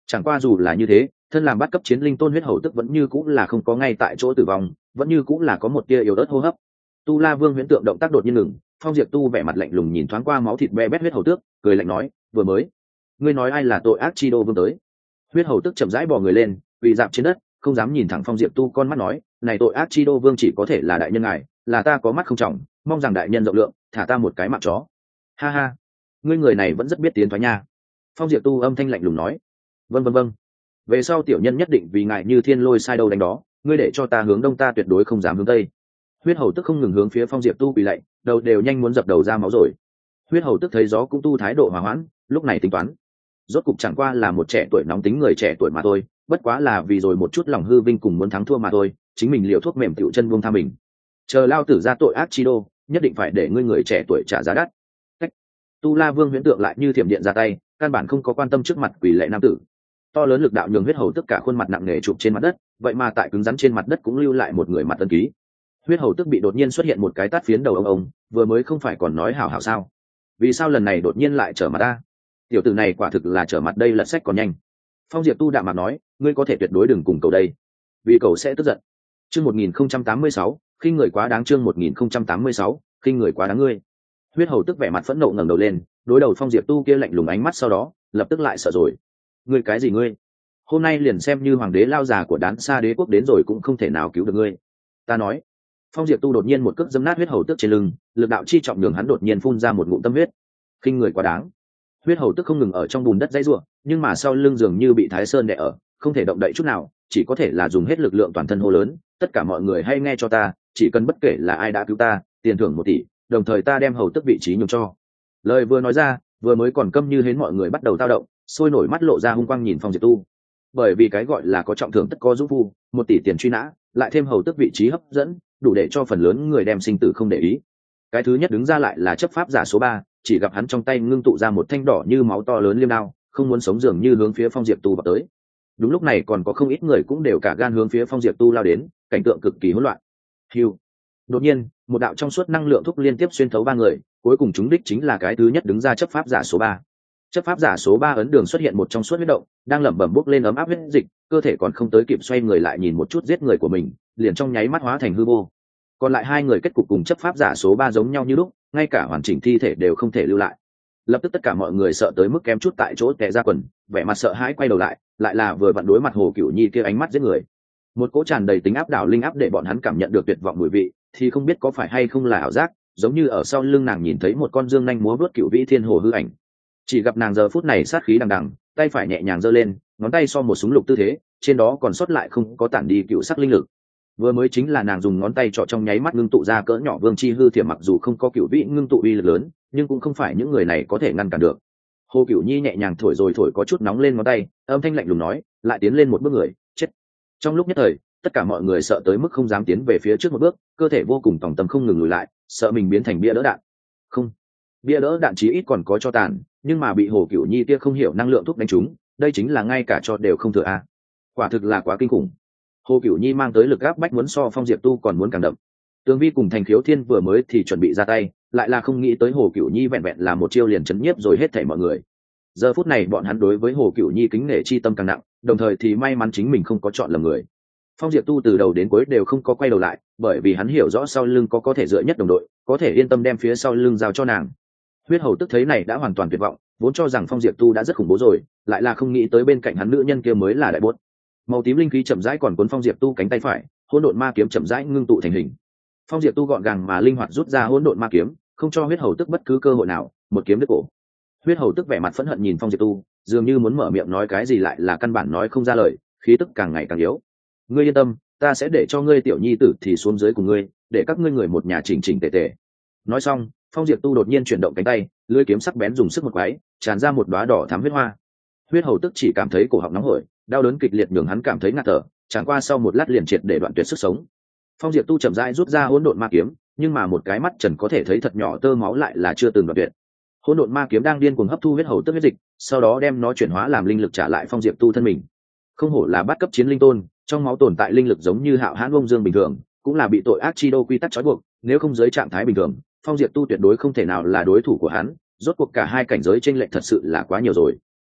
Chẳng qua dù là như thế, thân làm bắt cấp chiến linh tôn huyết hầu tức vẫn như cũng là không có ngay tại chỗ tử vong, vẫn như cũng là có một tia yếu ớt hô hấp. Tu La Vương huyễn tượng động tác đột nhiên ngừng, Phong Diệp Tu vẻ mặt lạnh lùng nhìn thoáng qua máu thịt be bét huyết hầu tước, cười lạnh nói, vừa mới, ngươi nói ai là tội ác chi đô vương tới? Huyết hầu tước chậm rãi bò người lên, quỳ dạp trên đất, không dám nhìn thẳng Phong Diệp Tu con mắt nói, này tội ác chi đô vương chỉ có thể là đại nhân ngài, là ta có mắt không trọng, mong rằng đại nhân rộng lượng, thả ta một cái mạng chó. Ha ha, ngươi người này vẫn rất biết tiến thoái nha. Phong Diệp Tu âm thanh lạnh lùng nói, vâng vâng vâng, về sau tiểu nhân nhất định vì ngài như thiên lôi sai đâu đánh đó, ngươi để cho ta hướng đông ta tuyệt đối không dám hướng tây. Huyết hầu tức không ngừng hướng phía Phong Diệp Tu quỳ lạy, đầu đều nhanh muốn dập đầu ra máu rồi. Huyết hầu tức thấy gió cũng tu thái độ hòa hoãn, lúc này tính toán, rốt cục chẳng qua là một trẻ tuổi nóng tính người trẻ tuổi mà thôi, bất quá là vì rồi một chút lòng hư vinh cùng muốn thắng thua mà thôi, chính mình liều thuốc mềm tiểu chân buông tha mình. Chờ lao tử ra tội ác chi đô, nhất định phải để ngươi người trẻ tuổi trả giá đắt. Cách. Tu La Vương huyễn tượng lại như thiểm điện ra tay, căn bản không có quan tâm trước mặt quỷ lệ nam tử. To lớn lực đạo nhường huyết hầu tất cả khuôn mặt nặng nề chụp trên mặt đất, vậy mà tại cứng rắn trên mặt đất cũng lưu lại một người mặt tân ký. Huyết hầu tức bị đột nhiên xuất hiện một cái tát phiến đầu ông ông, vừa mới không phải còn nói hảo hảo sao? Vì sao lần này đột nhiên lại trở mặt ta? Tiểu tử này quả thực là trở mặt đây lật sách còn nhanh. Phong Diệp Tu đạm mặt nói, ngươi có thể tuyệt đối đừng cùng cầu đây, vì cầu sẽ tức giận. Chương một nghìn không trăm tám mươi sáu, khi người quá đáng chương một nghìn không trăm tám mươi sáu, khi người quá đáng ngươi. Huyết hầu tức vẻ mặt phẫn nộ ngẩng đầu lên, đối đầu Phong Diệp Tu kia lạnh lùng ánh mắt sau đó, lập tức lại sợ rồi. Ngươi cái gì ngươi? Hôm nay liền xem như hoàng đế lao già của Đán Sa đế quốc đến rồi cũng không thể nào cứu được ngươi. Ta nói. Phong Diệp Tu đột nhiên một cước dẫm nát huyết hầu tức trên lưng, lực đạo chi trọng nhường hắn đột nhiên phun ra một ngụm tâm huyết. Khinh người quá đáng. Huyết hầu tức không ngừng ở trong bùn đất dãy rủa, nhưng mà sau lưng dường như bị Thái Sơn đè ở, không thể động đậy chút nào, chỉ có thể là dùng hết lực lượng toàn thân hô lớn, tất cả mọi người hãy nghe cho ta, chỉ cần bất kể là ai đã cứu ta, tiền thưởng một tỷ, đồng thời ta đem hầu tức vị trí nhường cho. Lời vừa nói ra, vừa mới còn câm như hến mọi người bắt đầu tao động, sôi nổi mắt lộ ra hung quang nhìn Phong Diệp Tu. Bởi vì cái gọi là có trọng thưởng tất có dũng phu, một tỷ tiền truy nã, lại thêm hầu tức vị trí hấp dẫn, đủ để cho phần lớn người đem sinh tử không để ý. Cái thứ nhất đứng ra lại là chấp pháp giả số ba, chỉ gặp hắn trong tay ngưng tụ ra một thanh đỏ như máu to lớn liêm đao, không muốn sống dường như hướng phía Phong Diệp Tu vào tới. Đúng lúc này còn có không ít người cũng đều cả gan hướng phía Phong Diệp Tu lao đến, cảnh tượng cực kỳ hỗn loạn. Hưu. Đột nhiên, một đạo trong suốt năng lượng thúc liên tiếp xuyên thấu ba người, cuối cùng chúng đích chính là cái thứ nhất đứng ra chấp pháp giả số ba. Chấp pháp giả số ba ấn đường xuất hiện một trong suốt huyết động, đang lẩm bẩm bốc lên ấm áp huyết dịch, cơ thể còn không tới kịp xoay người lại nhìn một chút giết người của mình, liền trong nháy mắt hóa thành hư vô. Còn lại hai người kết cục cùng chấp pháp giả số ba giống nhau như lúc, ngay cả hoàn chỉnh thi thể đều không thể lưu lại. Lập tức tất cả mọi người sợ tới mức kém chút tại chỗ tè ra quần, vẻ mặt sợ hãi quay đầu lại, lại là vừa vặn đối mặt Hồ Cửu Nhi kia ánh mắt giết người. Một cỗ tràn đầy tính áp đảo linh áp để bọn hắn cảm nhận được tuyệt vọng mùi vị, thì không biết có phải hay không là ảo giác, giống như ở sau lưng nàng nhìn thấy một con dương nhanh múa vớt cựu vĩ thiên hồ hư ảnh. Chỉ gặp nàng giờ phút này sát khí đằng đằng, tay phải nhẹ nhàng giơ lên, ngón tay so một súng lục tư thế, trên đó còn sót lại không có tản đi cựu sắc linh lực. Vừa mới chính là nàng dùng ngón tay trọ trong nháy mắt ngưng tụ ra cỡ nhỏ vương chi hư thiểm, mặc dù không có cựu vĩ ngưng tụ uy lực lớn, nhưng cũng không phải những người này có thể ngăn cản được. Hồ Cửu Nhi nhẹ nhàng thổi rồi thổi có chút nóng lên ngón tay, âm thanh lạnh lùng nói, lại tiến lên một bước người, chết. Trong lúc nhất thời, tất cả mọi người sợ tới mức không dám tiến về phía trước một bước, cơ thể vô cùng tòng tâm không ngừng lùi lại, sợ mình biến thành bia đỡ đạn. Không, bia đỡ đạn chí ít còn có cho tàn, nhưng mà bị Hồ Cửu Nhi tia không hiểu năng lượng thúc đánh trúng, đây chính là ngay cả cho đều không thừa a. Quả thực là quá kinh khủng. Hồ Cửu Nhi mang tới lực áp bách muốn so Phong Diệp Tu còn muốn càng đậm. Tường Vi cùng Thành Khiếu Thiên vừa mới thì chuẩn bị ra tay, lại là không nghĩ tới Hồ Cửu Nhi vẹn vẹn là một chiêu liền chấn nhiếp rồi hết thảy mọi người. Giờ phút này bọn hắn đối với Hồ Cửu Nhi kính nể chi tâm càng nặng, đồng thời thì may mắn chính mình không có chọn lầm người. Phong Diệp Tu từ đầu đến cuối đều không có quay đầu lại, bởi vì hắn hiểu rõ sau lưng có có thể dựa nhất đồng đội, có thể yên tâm đem phía sau lưng giao cho nàng. Huyết Hầu tức thấy này đã hoàn toàn tuyệt vọng, vốn cho rằng Phong Diệp Tu đã rất khủng bố rồi, lại là không nghĩ tới bên cạnh hắn nữ nhân kia mới là đại bốt. Màu tím linh khí chậm rãi còn cuốn Phong Diệp Tu cánh tay phải, hỗn độn ma kiếm chậm rãi ngưng tụ thành hình. Phong Diệp Tu gọn gàng mà linh hoạt rút ra hỗn độn ma kiếm, không cho Huyết Hầu tức bất cứ cơ hội nào, một kiếm đứt cổ. Huyết Hầu tức vẻ mặt phẫn hận nhìn Phong Diệp Tu, dường như muốn mở miệng nói cái gì lại là căn bản nói không ra lời, khí tức càng ngày càng yếu. Ngươi yên tâm, ta sẽ để cho ngươi tiểu nhi tử thì xuống dưới cùng ngươi, để các ngươi người một nhà chỉnh chỉnh tề tề. Nói xong, Phong Diệp Tu đột nhiên chuyển động cánh tay, lưỡi kiếm sắc bén dùng sức một quái, tràn ra một đóa đỏ thắm huyết hoa. Huyết Hầu tức chỉ cảm thấy cổ họng nóng hổi, đau đớn kịch liệt nhường hắn cảm thấy ngạt thở, chẳng qua sau một lát liền triệt để đoạn tuyệt sức sống. Phong Diệp Tu chậm rãi rút ra hỗn độn ma kiếm, nhưng mà một cái mắt trần có thể thấy thật nhỏ tơ máu lại là chưa từng đoạn tuyệt. Hỗn độn ma kiếm đang điên cuồng hấp thu huyết hầu tức huyết dịch, sau đó đem nó chuyển hóa làm linh lực trả lại Phong Diệp Tu thân mình. Không hổ là bát cấp chiến linh tôn, trong máu tồn tại linh lực giống như hạo hãn bông dương bình thường, cũng là bị tội ác chi đô quy tắc trói buộc, nếu không dưới trạng thái bình thường, Phong Diệp Tu tuyệt đối không thể nào là đối thủ của hắn, rốt cuộc cả hai cảnh giới chênh lệch thật sự là quá nhiều rồi.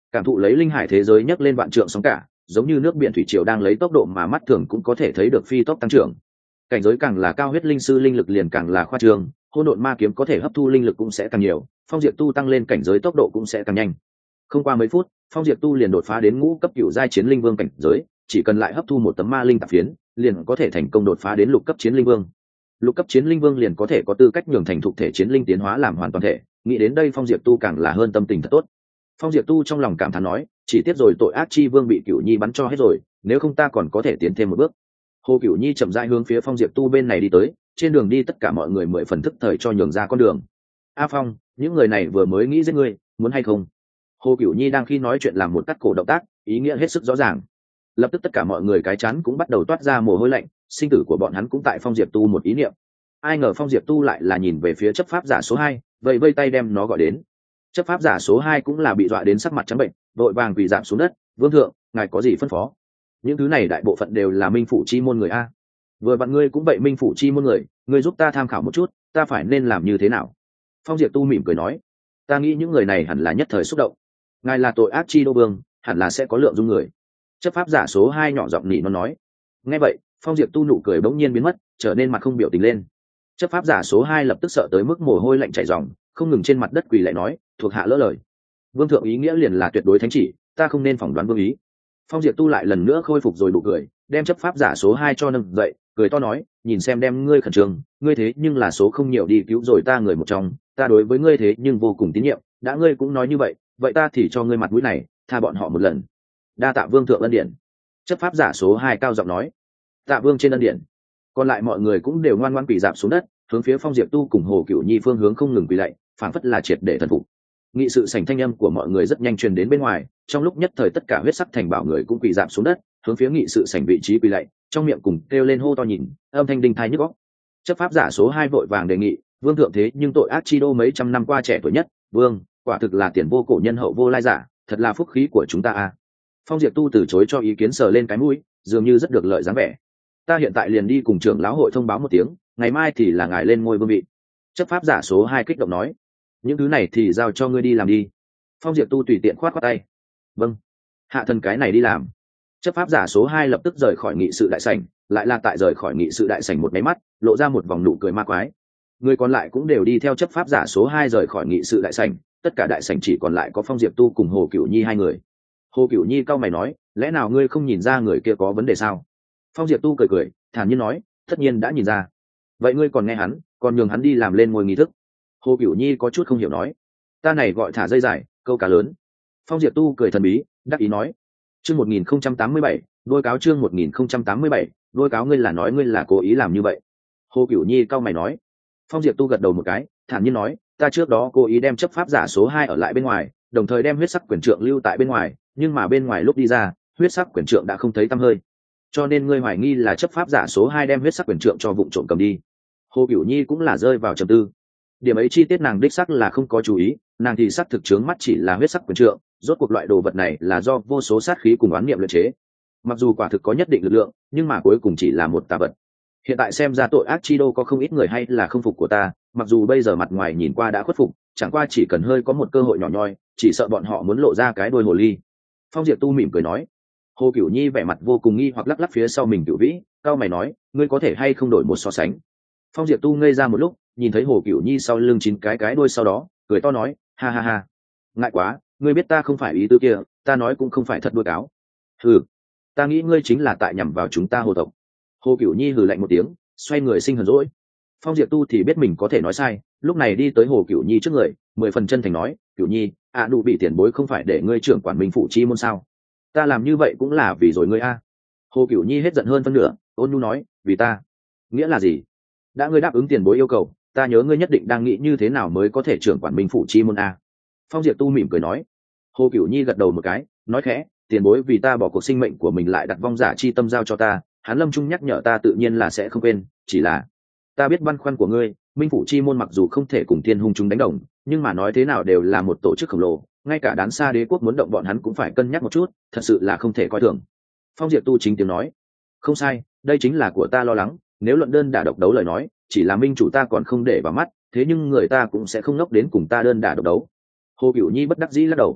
cảm thụ lấy linh hải thế giới nhấc lên vạn trượng sóng cả, giống như nước biển thủy triều đang lấy tốc độ mà mắt thường cũng có thể thấy được phi tốc tăng trưởng. Cảnh giới càng là cao huyết linh sư linh lực liền càng là khoa trương, hỗn độn ma kiếm có thể hấp thu linh lực cũng sẽ càng nhiều, Phong Diệp tu tăng lên cảnh giới tốc độ cũng sẽ càng nhanh. Không qua mấy phút, Phong Diệp tu liền đột phá đến ngũ cấp cựu giai chiến linh vương cảnh giới, chỉ cần lại hấp thu một tấm ma linh tạp phiến, liền có thể thành công đột phá đến lục cấp chiến linh vương. Lục cấp chiến linh vương liền có thể có tư cách nhường thành thục thể chiến linh tiến hóa làm hoàn toàn thể, nghĩ đến đây Phong Diệp tu càng là hơn tâm tình thật tốt. Phong Diệp tu trong lòng cảm thán nói, chỉ tiếc rồi tội ác chi vương bị Cửu Nhi bắn cho hết rồi, nếu không ta còn có thể tiến thêm một bước. Hồ Cửu Nhi chậm rãi hướng phía Phong Diệp tu bên này đi tới, trên đường đi tất cả mọi người mười phần thức thời cho nhường ra con đường. A Phong, những người này vừa mới nghĩ giết ngươi, muốn hay không? Hồ Cửu Nhi đang khi nói chuyện làm một cắt cổ động tác, ý nghĩa hết sức rõ ràng. Lập tức tất cả mọi người cái chán cũng bắt đầu toát ra mồ hôi lạnh, sinh tử của bọn hắn cũng tại Phong Diệp tu một ý niệm. Ai ngờ Phong Diệp tu lại là nhìn về phía chấp pháp giả số hai, vậy vây tay đem nó gọi đến. Chấp pháp giả số hai cũng là bị dọa đến sắc mặt trắng bệnh, vội vàng quỳ rạp xuống đất, "Vương thượng, ngài có gì phân phó?" Những thứ này đại bộ phận đều là minh phủ chi môn người a. Vừa vặn ngươi cũng vậy minh phủ chi môn người, ngươi giúp ta tham khảo một chút, ta phải nên làm như thế nào? Phong Diệp tu mỉm cười nói, ta nghĩ những người này hẳn là nhất thời xúc động. Ngài là tội ác chi đô vương, hẳn là sẽ có lượng dung người. Chấp pháp giả số hai nhỏ giọng nỉ nó nói. Nghe vậy, Phong Diệp tu nụ cười bỗng nhiên biến mất, trở nên mặt không biểu tình lên. Chấp pháp giả số hai lập tức sợ tới mức mồ hôi lạnh chảy ròng, không ngừng trên mặt đất quỳ lại nói, thuộc hạ lỡ lời. Vương thượng ý nghĩa liền là tuyệt đối thánh chỉ, ta không nên phỏng đoán vương ý. Phong Diệp tu lại lần nữa khôi phục rồi nụ cười, đem chấp pháp giả số hai cho nâng dậy, cười to nói, nhìn xem đem ngươi khẩn trương, ngươi thế nhưng là số không nhiều đi cứu rồi ta người một trong, ta đối với ngươi thế nhưng vô cùng tín nhiệm, đã ngươi cũng nói như vậy, vậy ta thì cho ngươi mặt mũi này, tha bọn họ một lần. Đa tạ vương thượng ân điển. Chấp pháp giả số hai cao giọng nói. Tạ vương trên ân điển. Còn lại mọi người cũng đều ngoan ngoãn quỳ rạp xuống đất, hướng phía Phong Diệp tu cùng Hồ Cửu Nhi phương hướng không ngừng quỳ lạy, phảng phất là triệt để thần phục. Nghị sự sảnh thanh âm của mọi người rất nhanh truyền đến bên ngoài, trong lúc nhất thời tất cả huyết sắc thành bảo người cũng quỳ rạp xuống đất, hướng phía nghị sự sảnh vị trí quỳ lạy, trong miệng cùng kêu lên hô to nhìn, âm thanh đinh tai nhức óc. Chấp pháp giả số hai vội vàng đề nghị, vương thượng thế nhưng tội ác chi đô mấy trăm năm qua trẻ tuổi nhất, vương, quả thực là tiền vô cổ nhân hậu vô lai giả, thật là phúc khí của chúng ta a. Phong Diệp tu từ chối cho ý kiến, sờ lên cái mũi, dường như rất được lợi dáng vẻ. Ta hiện tại liền đi cùng trưởng lão hội thông báo một tiếng, ngày mai thì là ngài lên ngôi vương vị. Chấp pháp giả số hai kích động nói, những thứ này thì giao cho ngươi đi làm đi. Phong Diệp tu tùy tiện khoát khoát tay, vâng, hạ thần cái này đi làm. Chấp pháp giả số hai lập tức rời khỏi nghị sự đại sảnh, lại là tại rời khỏi nghị sự đại sảnh một máy mắt, lộ ra một vòng nụ cười ma quái. Người còn lại cũng đều đi theo chấp pháp giả số hai rời khỏi nghị sự đại sảnh, tất cả đại sảnh chỉ còn lại có Phong Diệp tu cùng Hồ Cửu Nhi hai người. Hồ Cửu Nhi cau mày nói, lẽ nào ngươi không nhìn ra người kia có vấn đề sao? Phong Diệp tu cười cười, thản nhiên nói, tất nhiên đã nhìn ra. Vậy ngươi còn nghe hắn, còn nhường hắn đi làm lên ngôi nghi thức? Hồ Cửu Nhi có chút không hiểu nói, ta này gọi thả dây dài, câu cá lớn. Phong Diệp tu cười thần bí, đắc ý nói, chương một nghìn không trăm tám mươi bảy, đôi cáo chương một nghìn không trăm tám mươi bảy, đôi cáo ngươi là nói ngươi là cố ý làm như vậy. Hồ Cửu Nhi cau mày nói. Phong Diệp tu gật đầu một cái, thản nhiên nói, ta trước đó cố ý đem chấp pháp giả số hai ở lại bên ngoài, đồng thời đem huyết sắc quyển trượng lưu tại bên ngoài, nhưng mà bên ngoài lúc đi ra, huyết sắc quyển trượng đã không thấy tăm hơi. Cho nên ngươi hoài nghi là chấp pháp giả số hai đem huyết sắc quyển trượng cho vụng trộm cầm đi. Hồ Cửu Nhi cũng là rơi vào trầm tư. Điểm ấy chi tiết nàng đích sắc là không có chú ý, nàng thì sắc thực chướng mắt chỉ là huyết sắc quyển trượng, rốt cuộc loại đồ vật này là do vô số sát khí cùng oán niệm luyện chế. Mặc dù quả thực có nhất định lực lượng, nhưng mà cuối cùng chỉ là một tà vật. Hiện tại xem ra tội ác chi đô có không ít người hay là không phục của ta, mặc dù bây giờ mặt ngoài nhìn qua đã khuất phục, chẳng qua chỉ cần hơi có một cơ hội nhỏ nhoi, chỉ sợ bọn họ muốn lộ ra cái đuôi hồ ly. Phong Diệp tu mỉm cười nói. Hồ Cửu Nhi vẻ mặt vô cùng nghi hoặc lắc lắc phía sau mình Cửu Vĩ, cao mày nói, ngươi có thể hay không đổi một so sánh? Phong Diệp tu ngây ra một lúc, nhìn thấy Hồ Cửu Nhi sau lưng chín cái cái đuôi sau đó, cười to nói, ha ha ha, ngại quá, ngươi biết ta không phải ý tứ kia, ta nói cũng không phải thật đuôi cáo. Hừ, ta nghĩ ngươi chính là tại nhằm vào chúng ta Hồ tộc. Hồ Cửu Nhi hừ lạnh một tiếng, xoay người sinh hờn dỗi. Phong Diệp tu thì biết mình có thể nói sai, lúc này đi tới Hồ Cửu Nhi trước người, mười phần chân thành nói, Cửu Nhi, ạ à, đủ bị tiền bối không phải để ngươi trưởng quản minh phủ chi môn sao? Ta làm như vậy cũng là vì rồi ngươi a. Hồ Cửu Nhi hết giận hơn phân nửa, ôn nhu nói, vì ta, nghĩa là gì? Đã ngươi đáp ứng tiền bối yêu cầu, ta nhớ ngươi nhất định đang nghĩ như thế nào mới có thể trưởng quản minh phủ chi môn a. Phong Diệp tu mỉm cười nói. Hồ Cửu Nhi gật đầu một cái, nói khẽ, tiền bối vì ta bỏ cuộc sinh mệnh của mình lại đặt vong giả chi tâm giao cho ta, hắn lâm trung nhắc nhở ta tự nhiên là sẽ không quên, chỉ là ta biết băn khoăn của ngươi, minh phủ chi môn mặc dù không thể cùng thiên hung chúng đánh đồng, nhưng mà nói thế nào đều là một tổ chức khổng lồ, ngay cả đán xa đế quốc muốn động bọn hắn cũng phải cân nhắc một chút, thật sự là không thể coi thường. Phong Diệp tu chính tiếng nói, không sai, đây chính là của ta lo lắng, nếu luận đơn đả độc đấu lời nói, chỉ là minh chủ ta còn không để vào mắt, thế nhưng người ta cũng sẽ không ngốc đến cùng ta đơn đả độc đấu. Hồ Cửu Nhi bất đắc dĩ lắc đầu.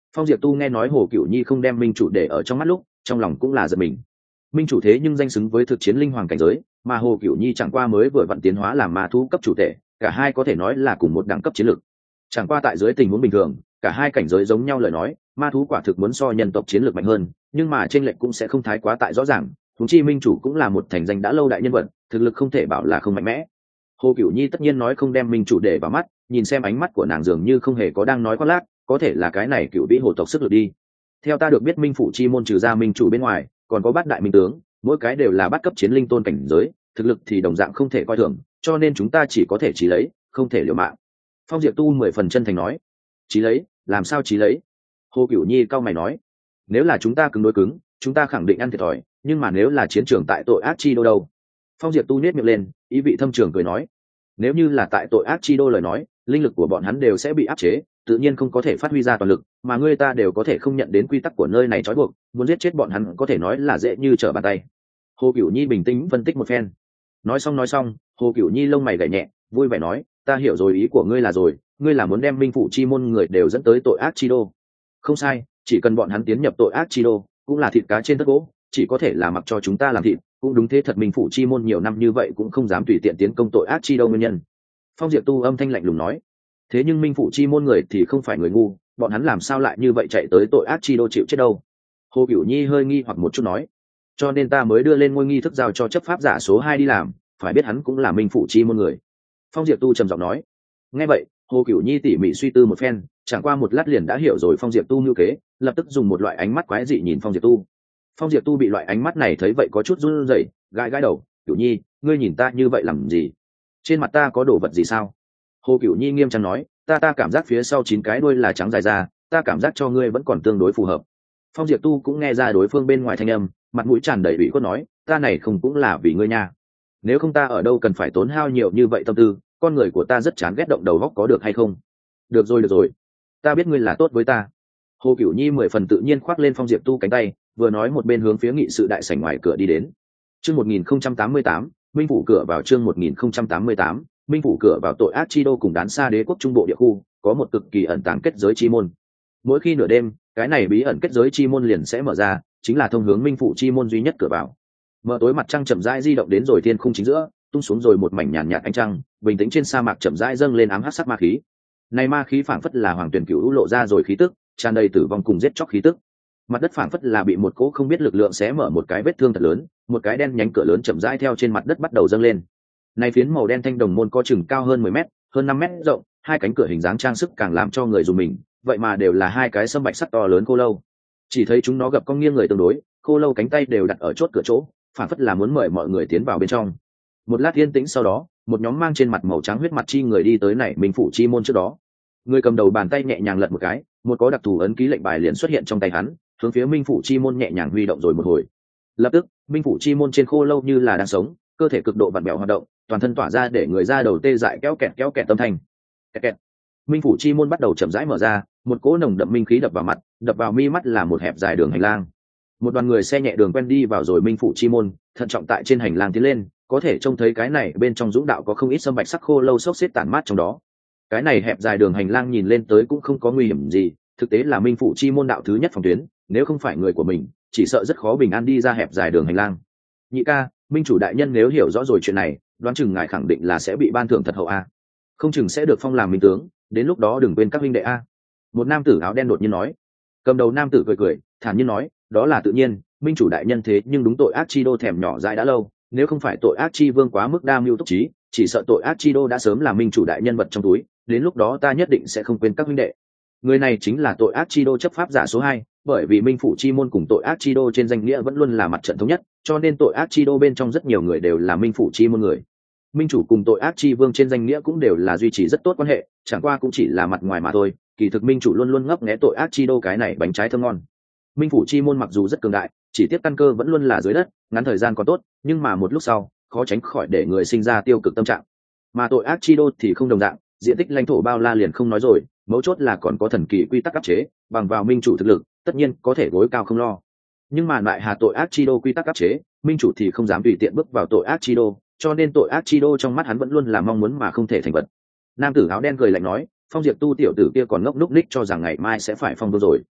Phong Diệp Tu nghe nói Hồ Cửu Nhi không đem minh chủ để ở trong mắt lúc, trong lòng cũng là giật mình. Minh chủ thế nhưng danh xứng với thực chiến linh hoàng cảnh giới, mà Hồ Cửu Nhi chẳng qua mới vừa vận tiến hóa làm ma thú cấp chủ thể, cả hai có thể nói là cùng một đẳng cấp chiến lược. Chẳng qua tại dưới tình huống bình thường, cả hai cảnh giới giống nhau lời nói, ma thú quả thực muốn so nhân tộc chiến lược mạnh hơn, nhưng mà chênh lệch cũng sẽ không thái quá tại rõ ràng. Huống chi minh chủ cũng là một thành danh đã lâu đại nhân vật, thực lực không thể bảo là không mạnh mẽ. Hồ Cửu Nhi tất nhiên nói không đem minh chủ để vào mắt, nhìn xem ánh mắt của nàng dường như không hề có đang nói khoác lác, có thể là cái này Cửu vĩ hồ tộc sức lực đi. Theo ta được biết minh phủ chi môn trừ ra minh chủ bên ngoài, còn có bát đại minh tướng, mỗi cái đều là bát cấp chiến linh tôn cảnh giới, thực lực thì đồng dạng không thể coi thường, cho nên chúng ta chỉ có thể chí lấy, không thể liều mạng. Phong Diệp Tu mười phần chân thành nói. Chí lấy? Làm sao chí lấy? Hồ Cửu Nhi cau mày nói. Nếu là chúng ta cứng đối cứng, chúng ta khẳng định ăn thiệt thòi, nhưng mà nếu là chiến trường tại tội ác chi đô đâu? Phong Diệp Tu nhếch miệng lên, ý vị thâm trường cười nói. Nếu như là tại tội ác chi đô lời nói, linh lực của bọn hắn đều sẽ bị áp chế, tự nhiên không có thể phát huy ra toàn lực, mà người ta đều có thể không nhận đến quy tắc của nơi này trói buộc, muốn giết chết bọn hắn có thể nói là dễ như trở bàn tay. Hồ Cửu Nhi bình tĩnh phân tích một phen. Nói xong nói xong, Hồ Cửu Nhi lông mày gảy nhẹ, vui vẻ nói, ta hiểu rồi, ý của ngươi là rồi, ngươi là muốn đem minh phủ chi môn người đều dẫn tới tội ác chi đô. Không sai, chỉ cần bọn hắn tiến nhập tội ác chi đô, cũng là thịt cá trên tất gỗ, chỉ có thể là mặc cho chúng ta làm thịt, cũng đúng thế thật, minh phủ chi môn nhiều năm như vậy cũng không dám tùy tiện tiến công tội ác chi đô nguyên nhân. Phong Diệp Tu âm thanh lạnh lùng nói. Thế nhưng minh phủ chi môn người thì không phải người ngu, bọn hắn làm sao lại như vậy chạy tới tội ác chi đô chịu chết đâu? Hồ Cửu Nhi hơi nghi hoặc một chút nói. Cho nên ta mới đưa lên ngôi nghi thức giao cho chấp pháp giả số hai đi làm, phải biết hắn cũng là minh phủ chi môn người. Phong Diệp Tu trầm giọng nói. Nghe vậy, Hồ Cửu Nhi tỉ mỉ suy tư một phen, chẳng qua một lát liền đã hiểu rồi Phong Diệp Tu như kế, lập tức dùng một loại ánh mắt quái dị nhìn Phong Diệp Tu. Phong Diệp Tu bị loại ánh mắt này thấy vậy có chút run rẩy, gãi gãi đầu. Cửu Nhi, ngươi nhìn ta như vậy làm gì? Trên mặt ta có đồ vật gì sao? Hồ Cửu Nhi nghiêm trang nói, ta ta cảm giác phía sau chín cái đuôi là trắng dài ra, ta cảm giác cho ngươi vẫn còn tương đối phù hợp. Phong Diệp Tu cũng nghe ra đối phương bên ngoài thanh âm, mặt mũi tràn đầy ủy khuất nói, ta này không cũng là vì ngươi nha. Nếu không ta ở đâu cần phải tốn hao nhiều như vậy tâm tư, con người của ta rất chán ghét động đầu góc có được hay không? Được rồi được rồi, ta biết ngươi là tốt với ta. Hồ Cửu Nhi mười phần tự nhiên khoác lên Phong Diệp Tu cánh tay, vừa nói một bên hướng phía nghị sự đại sảnh ngoài cửa đi đến. Chương một nghìn không trăm tám mươi tám, minh phủ cửa vào. Chương một nghìn không trăm tám mươi tám, minh phủ cửa vào tội ác chi đô cùng đán xa đế quốc trung bộ địa khu, có một cực kỳ ẩn tàng kết giới chi môn. Mỗi khi nửa đêm, cái này bí ẩn kết giới chi môn liền sẽ mở ra, chính là thông hướng minh phủ chi môn duy nhất cửa vào. Mở tối mặt trăng chậm rãi di động đến rồi thiên khung chính giữa, tung xuống rồi một mảnh nhàn nhạt ánh trăng, bình tĩnh trên sa mạc chậm rãi dâng lên ám hắc sắc ma khí. Này ma khí phảng phất là hoàng tuyển cửu lộ ra rồi khí tức, tràn đầy tử vong cùng giết chóc khí tức. Mặt đất phảng phất là bị một cỗ không biết lực lượng xé mở một cái vết thương thật lớn, một cái đen nhánh cửa lớn chậm rãi theo trên mặt đất bắt đầu dâng lên. Này phiến màu đen thanh đồng môn có chừng cao hơn mười mét, hơn năm mét rộng, hai cánh cửa hình dáng trang sức càng làm cho người dùng mình, vậy mà đều là hai cái sâm bạch sắt to lớn khô lâu. Chỉ thấy chúng nó gập cong nghiêng người tương đối, khô lâu cánh tay đều đặt ở chốt cửa chỗ, phản phất là muốn mời mọi người tiến vào bên trong. Một lát yên tĩnh sau đó, một nhóm mang trên mặt màu trắng huyết mặt chi người đi tới này minh phủ chi môn trước đó. Người cầm đầu bàn tay nhẹ nhàng lật một cái, một có đặc thù ấn ký lệnh bài liền xuất hiện trong tay hắn, hướng phía minh phủ chi môn nhẹ nhàng huy động rồi một hồi. Lập tức, minh phủ chi môn trên khô lâu như là đang sống, cơ thể cực độ vặn vẹo hoạt động, toàn thân tỏa ra để người ra đầu tê dại kéo kẹt kéo kẹt âm thanh. Kẹt kẹt. Minh phủ chi môn bắt đầu chậm rãi mở ra, một cỗ nồng đậm minh khí đập vào mặt, đập vào mi mắt là một hẹp dài đường hành lang. Một đoàn người xe nhẹ đường quen đi vào rồi minh phủ chi môn, thận trọng tại trên hành lang tiến lên, có thể trông thấy cái này bên trong dũng đạo có không ít sâm bạch sắc khô lâu xốc xếp tản mát trong đó. Cái này hẹp dài đường hành lang nhìn lên tới cũng không có nguy hiểm gì, thực tế là minh phủ chi môn đạo thứ nhất phòng tuyến, nếu không phải người của mình, chỉ sợ rất khó bình an đi ra hẹp dài đường hành lang. Nhị ca, minh chủ đại nhân nếu hiểu rõ rồi chuyện này, đoán chừng ngài khẳng định là sẽ bị ban thưởng thật hậu a, không chừng sẽ được phong làm minh tướng, đến lúc đó đừng quên các huynh đệ a. Một nam tử áo đen đột nhiên nói. Cầm đầu nam tử cười cười, thản nhiên nói, đó là tự nhiên, minh chủ đại nhân thế nhưng đúng tội ác chi đô thèm nhỏ dãi đã lâu, nếu không phải tội ác chi vương quá mức đa mưu túc trí, chỉ sợ tội ác chi đô đã sớm là minh chủ đại nhân vật trong túi, đến lúc đó ta nhất định sẽ không quên các huynh đệ. Người này chính là tội ác chi đô chấp pháp giả số hai, bởi vì minh phủ chi môn cùng tội ác chi đô trên danh nghĩa vẫn luôn là mặt trận thống nhất, cho nên tội ác chi đô bên trong rất nhiều người đều là minh phủ chi môn người. Minh chủ cùng tội ác chi vương trên danh nghĩa cũng đều là duy trì rất tốt quan hệ, chẳng qua cũng chỉ là mặt ngoài mà thôi, kỳ thực minh chủ luôn luôn ngấp nghé tội ác chi đô cái này bánh trái thơm ngon. Minh phủ chi môn mặc dù rất cường đại, chỉ tiếp căn cơ vẫn luôn là dưới đất, ngắn thời gian còn tốt, nhưng mà một lúc sau khó tránh khỏi để người sinh ra tiêu cực tâm trạng. Mà tội ác chi đô thì không đồng dạng, diện tích lãnh thổ bao la liền không nói rồi, mấu chốt là còn có thần kỳ quy tắc áp chế, bằng vào minh chủ thực lực tất nhiên có thể gối cao không lo. Nhưng mà lại hà tội ác chi đô quy tắc áp chế, minh chủ thì không dám tùy tiện bước vào tội ác chi đô, cho nên tội ác chi đô trong mắt hắn vẫn luôn là mong muốn mà không thể thành vật. Nam tử áo đen cười lạnh nói, Phong Diệp Tu tiểu tử kia còn ngốc núc ních cho rằng ngày mai sẽ phải phong vương rồi,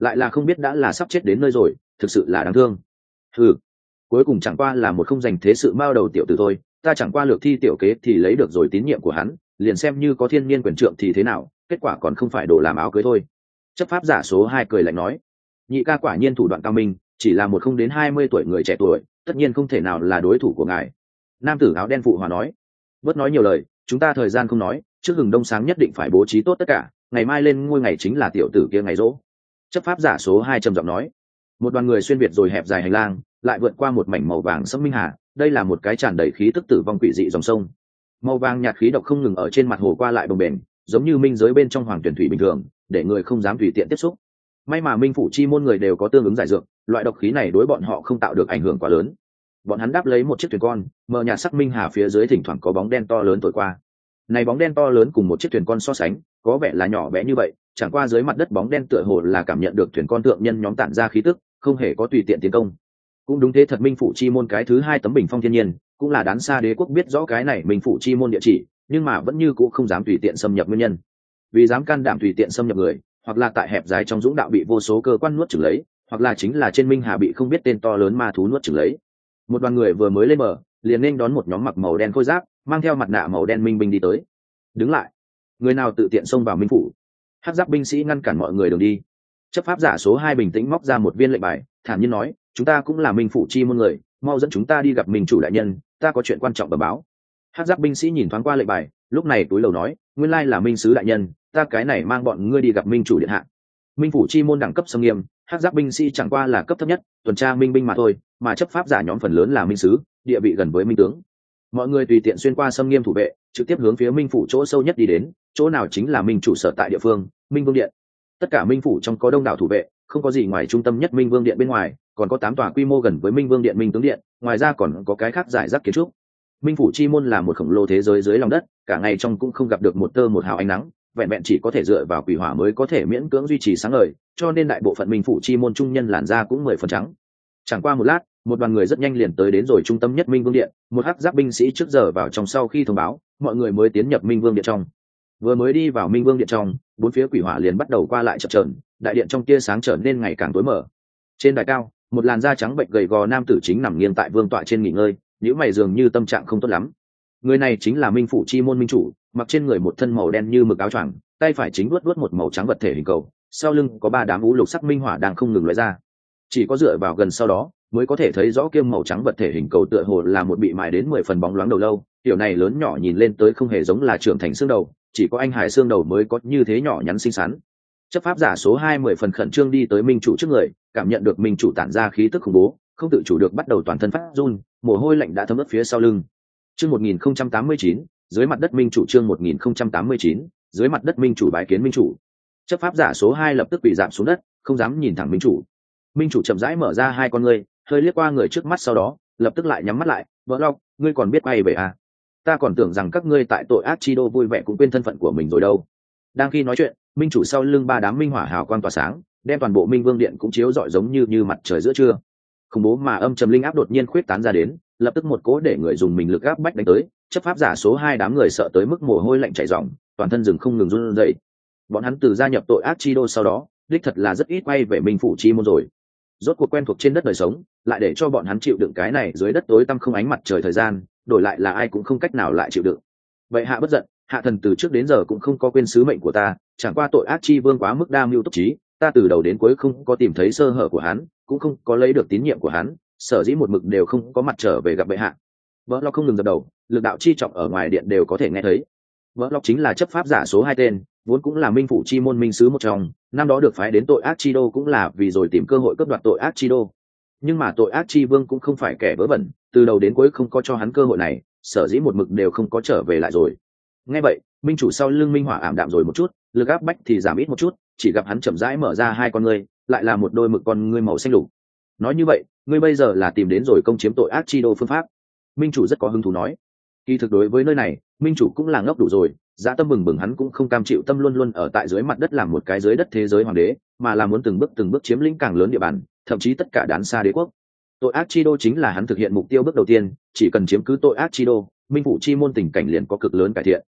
lại là không biết đã là sắp chết đến nơi rồi, thực sự là đáng thương. Ừ, cuối cùng chẳng qua là một không dành thế sự mao đầu tiểu tử thôi, ta chẳng qua lược thi tiểu kế thì lấy được rồi tín nhiệm của hắn, liền xem như có thiên niên quyền trượng thì thế nào, kết quả còn không phải đổ làm áo cưới thôi. Chấp pháp giả số hai cười lạnh nói, nhị ca quả nhiên thủ đoạn cao minh, chỉ là một không đến hai mươi tuổi người trẻ tuổi, tất nhiên không thể nào là đối thủ của ngài. Nam tử áo đen phụ hòa nói, bớt nói nhiều lời, chúng ta thời gian không nói, trước hừng đông sáng nhất định phải bố trí tốt tất cả, ngày mai lên ngôi ngày chính là tiểu tử kia ngày rỗ. Chấp pháp giả số hai trầm giọng nói. Một đoàn người xuyên việt rồi hẹp dài hành lang, lại vượt qua một mảnh màu vàng sẫm minh hà, đây là một cái tràn đầy khí tức tử vong quỷ dị dòng sông. Màu vàng nhạt khí độc không ngừng ở trên mặt hồ qua lại bồng bềnh, giống như minh giới bên trong hoàng tuyển thủy bình thường, để người không dám tùy tiện tiếp xúc. May mà minh phủ chi môn người đều có tương ứng giải dược, loại độc khí này đối bọn họ không tạo được ảnh hưởng quá lớn. Bọn hắn đáp lấy một chiếc thuyền con, mờ nhạt sắc minh hà phía dưới thỉnh thoảng có bóng đen to lớn thổi qua. Này bóng đen to lớn cùng một chiếc thuyền con so sánh, có vẻ là nhỏ bé như vậy, chẳng qua dưới mặt đất bóng đen tựa hồ là cảm nhận được thuyền con thượng nhân nhóm tản ra khí tức, không hề có tùy tiện tiến công. Cũng đúng thế thật, minh phủ chi môn cái thứ hai tấm bình phong thiên nhiên, cũng là đán xa đế quốc biết rõ cái này minh phủ chi môn địa chỉ, nhưng mà vẫn như cũ không dám tùy tiện xâm nhập nguyên nhân. Vì dám can đảm tùy tiện xâm nhập người, hoặc là tại hẹp dài trong dũng đạo bị vô số cơ quan nuốt chửng lấy, hoặc là chính là trên minh hà bị không biết tên to lớn ma thú nuốt chửng lấy. Một đoàn người vừa mới lên bờ, liền nên đón một nhóm mặc màu đen khôi giáp, mang theo mặt nạ màu đen minh binh đi tới. Đứng lại, người nào tự tiện xông vào minh phủ? Hắc giáp binh sĩ ngăn cản mọi người đường đi. Chấp pháp giả số hai bình tĩnh móc ra một viên lệnh bài, thản nhiên nói, chúng ta cũng là minh phủ chi môn người, mau dẫn chúng ta đi gặp minh chủ đại nhân, ta có chuyện quan trọng bẩm báo. Hắc giáp binh sĩ nhìn thoáng qua lệnh bài, lúc này túi lầu nói, nguyên lai là minh sứ đại nhân, ta cái này mang bọn ngươi đi gặp minh chủ điện hạ. Minh phủ chi môn đẳng cấp sâm nghiêm, hắc giáp binh sĩ chẳng qua là cấp thấp nhất, tuần tra minh binh mà thôi, mà chấp pháp giả nhóm phần lớn là minh sứ, địa vị gần với minh tướng. Mọi người tùy tiện xuyên qua sâm nghiêm thủ vệ, trực tiếp hướng phía minh phủ chỗ sâu nhất đi đến, chỗ nào chính là minh chủ sở tại địa phương, minh vương điện. Tất cả minh phủ trong có đông đảo thủ vệ, không có gì ngoài trung tâm nhất minh vương điện bên ngoài, còn có tám tòa quy mô gần với minh vương điện minh tướng điện, ngoài ra còn có cái khác giải rác kiến trúc. Minh phủ chi môn là một khổng lồ thế giới dưới lòng đất, cả ngày trong cũng không gặp được một tơ một hào ánh nắng, vẹn vẹn chỉ có thể dựa vào quỷ hỏa mới có thể miễn cưỡng duy trì sáng ngời, cho nên đại bộ phận minh phủ chi môn trung nhân làn da cũng mười phần trắng. Chẳng qua một lát, một đoàn người rất nhanh liền tới đến rồi trung tâm nhất minh vương điện, một hắc giáp binh sĩ trước giờ vào trong sau khi thông báo, mọi người mới tiến nhập minh vương điện trong. Vừa mới đi vào minh vương điện trong, bốn phía quỷ hỏa liền bắt đầu qua lại chập chờn, đại điện trong tia sáng trở nên ngày càng tối mờ. Trên đài cao, một làn da trắng bệnh gầy gò nam tử chính nằm nghiêng tại vương tọa trên nghỉ ngơi, những mày dường như tâm trạng không tốt lắm. Người này chính là minh phủ chi môn minh chủ, mặc trên người một thân màu đen như mực áo choàng, tay phải chính luốt luốt một màu trắng vật thể hình cầu, sau lưng có ba đám ngũ lục sắc minh hỏa đang không ngừng lóe ra. Chỉ có dựa vào gần sau đó mới có thể thấy rõ kiêm màu trắng vật thể hình cầu tựa hồ là một bị mài đến mười phần bóng loáng đầu lâu, kiểu này lớn nhỏ nhìn lên tới không hề giống là trưởng thành xương đầu, chỉ có anh hải xương đầu mới có như thế nhỏ nhắn xinh xắn. Chấp pháp giả số hai mười phần khẩn trương đi tới minh chủ trước người, cảm nhận được minh chủ tản ra khí tức khủng bố, không tự chủ được bắt đầu toàn thân phát run, mồ hôi lạnh đã thấm ướt phía sau lưng. Chương một nghìn không trăm tám mươi chín, dưới mặt đất minh chủ. Chương một nghìn không trăm tám mươi chín, dưới mặt đất minh chủ bái kiến minh chủ. Chấp pháp giả số hai lập tức bị giảm xuống đất, không dám nhìn thẳng minh chủ. Minh chủ chậm rãi mở ra hai con ngươi, hơi liếc qua người trước mắt, sau đó lập tức lại nhắm mắt lại. Vỡ lọc, ngươi còn biết bay về à? Ta còn tưởng rằng các ngươi tại tội ác chi đô vui vẻ cũng quên thân phận của mình rồi đâu. Đang khi nói chuyện, minh chủ sau lưng ba đám minh hỏa hào quang tỏa sáng, đem toàn bộ minh vương điện cũng chiếu rọi giống như như mặt trời giữa trưa. Khủng bố mà âm trầm linh áp đột nhiên khuyết tán ra đến, lập tức một cố để người dùng mình lực áp bách đánh tới. Chấp pháp giả số hai đám người sợ tới mức mồ hôi lạnh chảy ròng, toàn thân rừng không ngừng run rẩy. Bọn hắn từ gia nhập tội ác chi đô sau đó, đích thật là rất ít quay về minh phủ chi môn rồi. Rốt cuộc quen thuộc trên đất đời sống, lại để cho bọn hắn chịu đựng cái này dưới đất tối tăm không ánh mặt trời thời gian, đổi lại là ai cũng không cách nào lại chịu đựng. Vậy hạ bất giận, hạ thần từ trước đến giờ cũng không có quên sứ mệnh của ta, chẳng qua tội ác chi vương quá mức đa mưu túc trí, ta từ đầu đến cuối không có tìm thấy sơ hở của hắn, cũng không có lấy được tín nhiệm của hắn, sở dĩ một mực đều không có mặt trở về gặp bệ hạ. Vỡ lo không ngừng dập đầu, lực đạo chi trọng ở ngoài điện đều có thể nghe thấy. Vỡ lọc chính là chấp pháp giả số hai tên, vốn cũng là minh phủ chi môn minh sứ một trong, năm đó được phái đến tội ác chi đô cũng là vì rồi tìm cơ hội cướp đoạt tội ác chi đô. Nhưng mà tội ác chi vương cũng không phải kẻ vớ vẩn, từ đầu đến cuối không có cho hắn cơ hội này, sở dĩ một mực đều không có trở về lại rồi. Nghe vậy, minh chủ sau lưng minh hỏa ảm đạm rồi một chút, lực áp bách thì giảm ít một chút, chỉ gặp hắn chậm rãi mở ra hai con ngươi, lại là một đôi mực con ngươi màu xanh lục. Nói như vậy, ngươi bây giờ là tìm đến rồi công chiếm tội ác chi đô phương pháp. Minh chủ rất có hứng thú nói. Kỳ thực đối với nơi này, minh chủ cũng là ngốc đủ rồi, dã tâm bừng bừng, hắn cũng không cam chịu tâm luôn luôn ở tại dưới mặt đất làm một cái dưới đất thế giới hoàng đế, mà là muốn từng bước từng bước chiếm lĩnh càng lớn địa bàn, thậm chí tất cả đán xa đế quốc. Tội ác chi đô chính là hắn thực hiện mục tiêu bước đầu tiên, chỉ cần chiếm cứ tội ác chi đô, minh phủ chi môn tình cảnh liền có cực lớn cải thiện.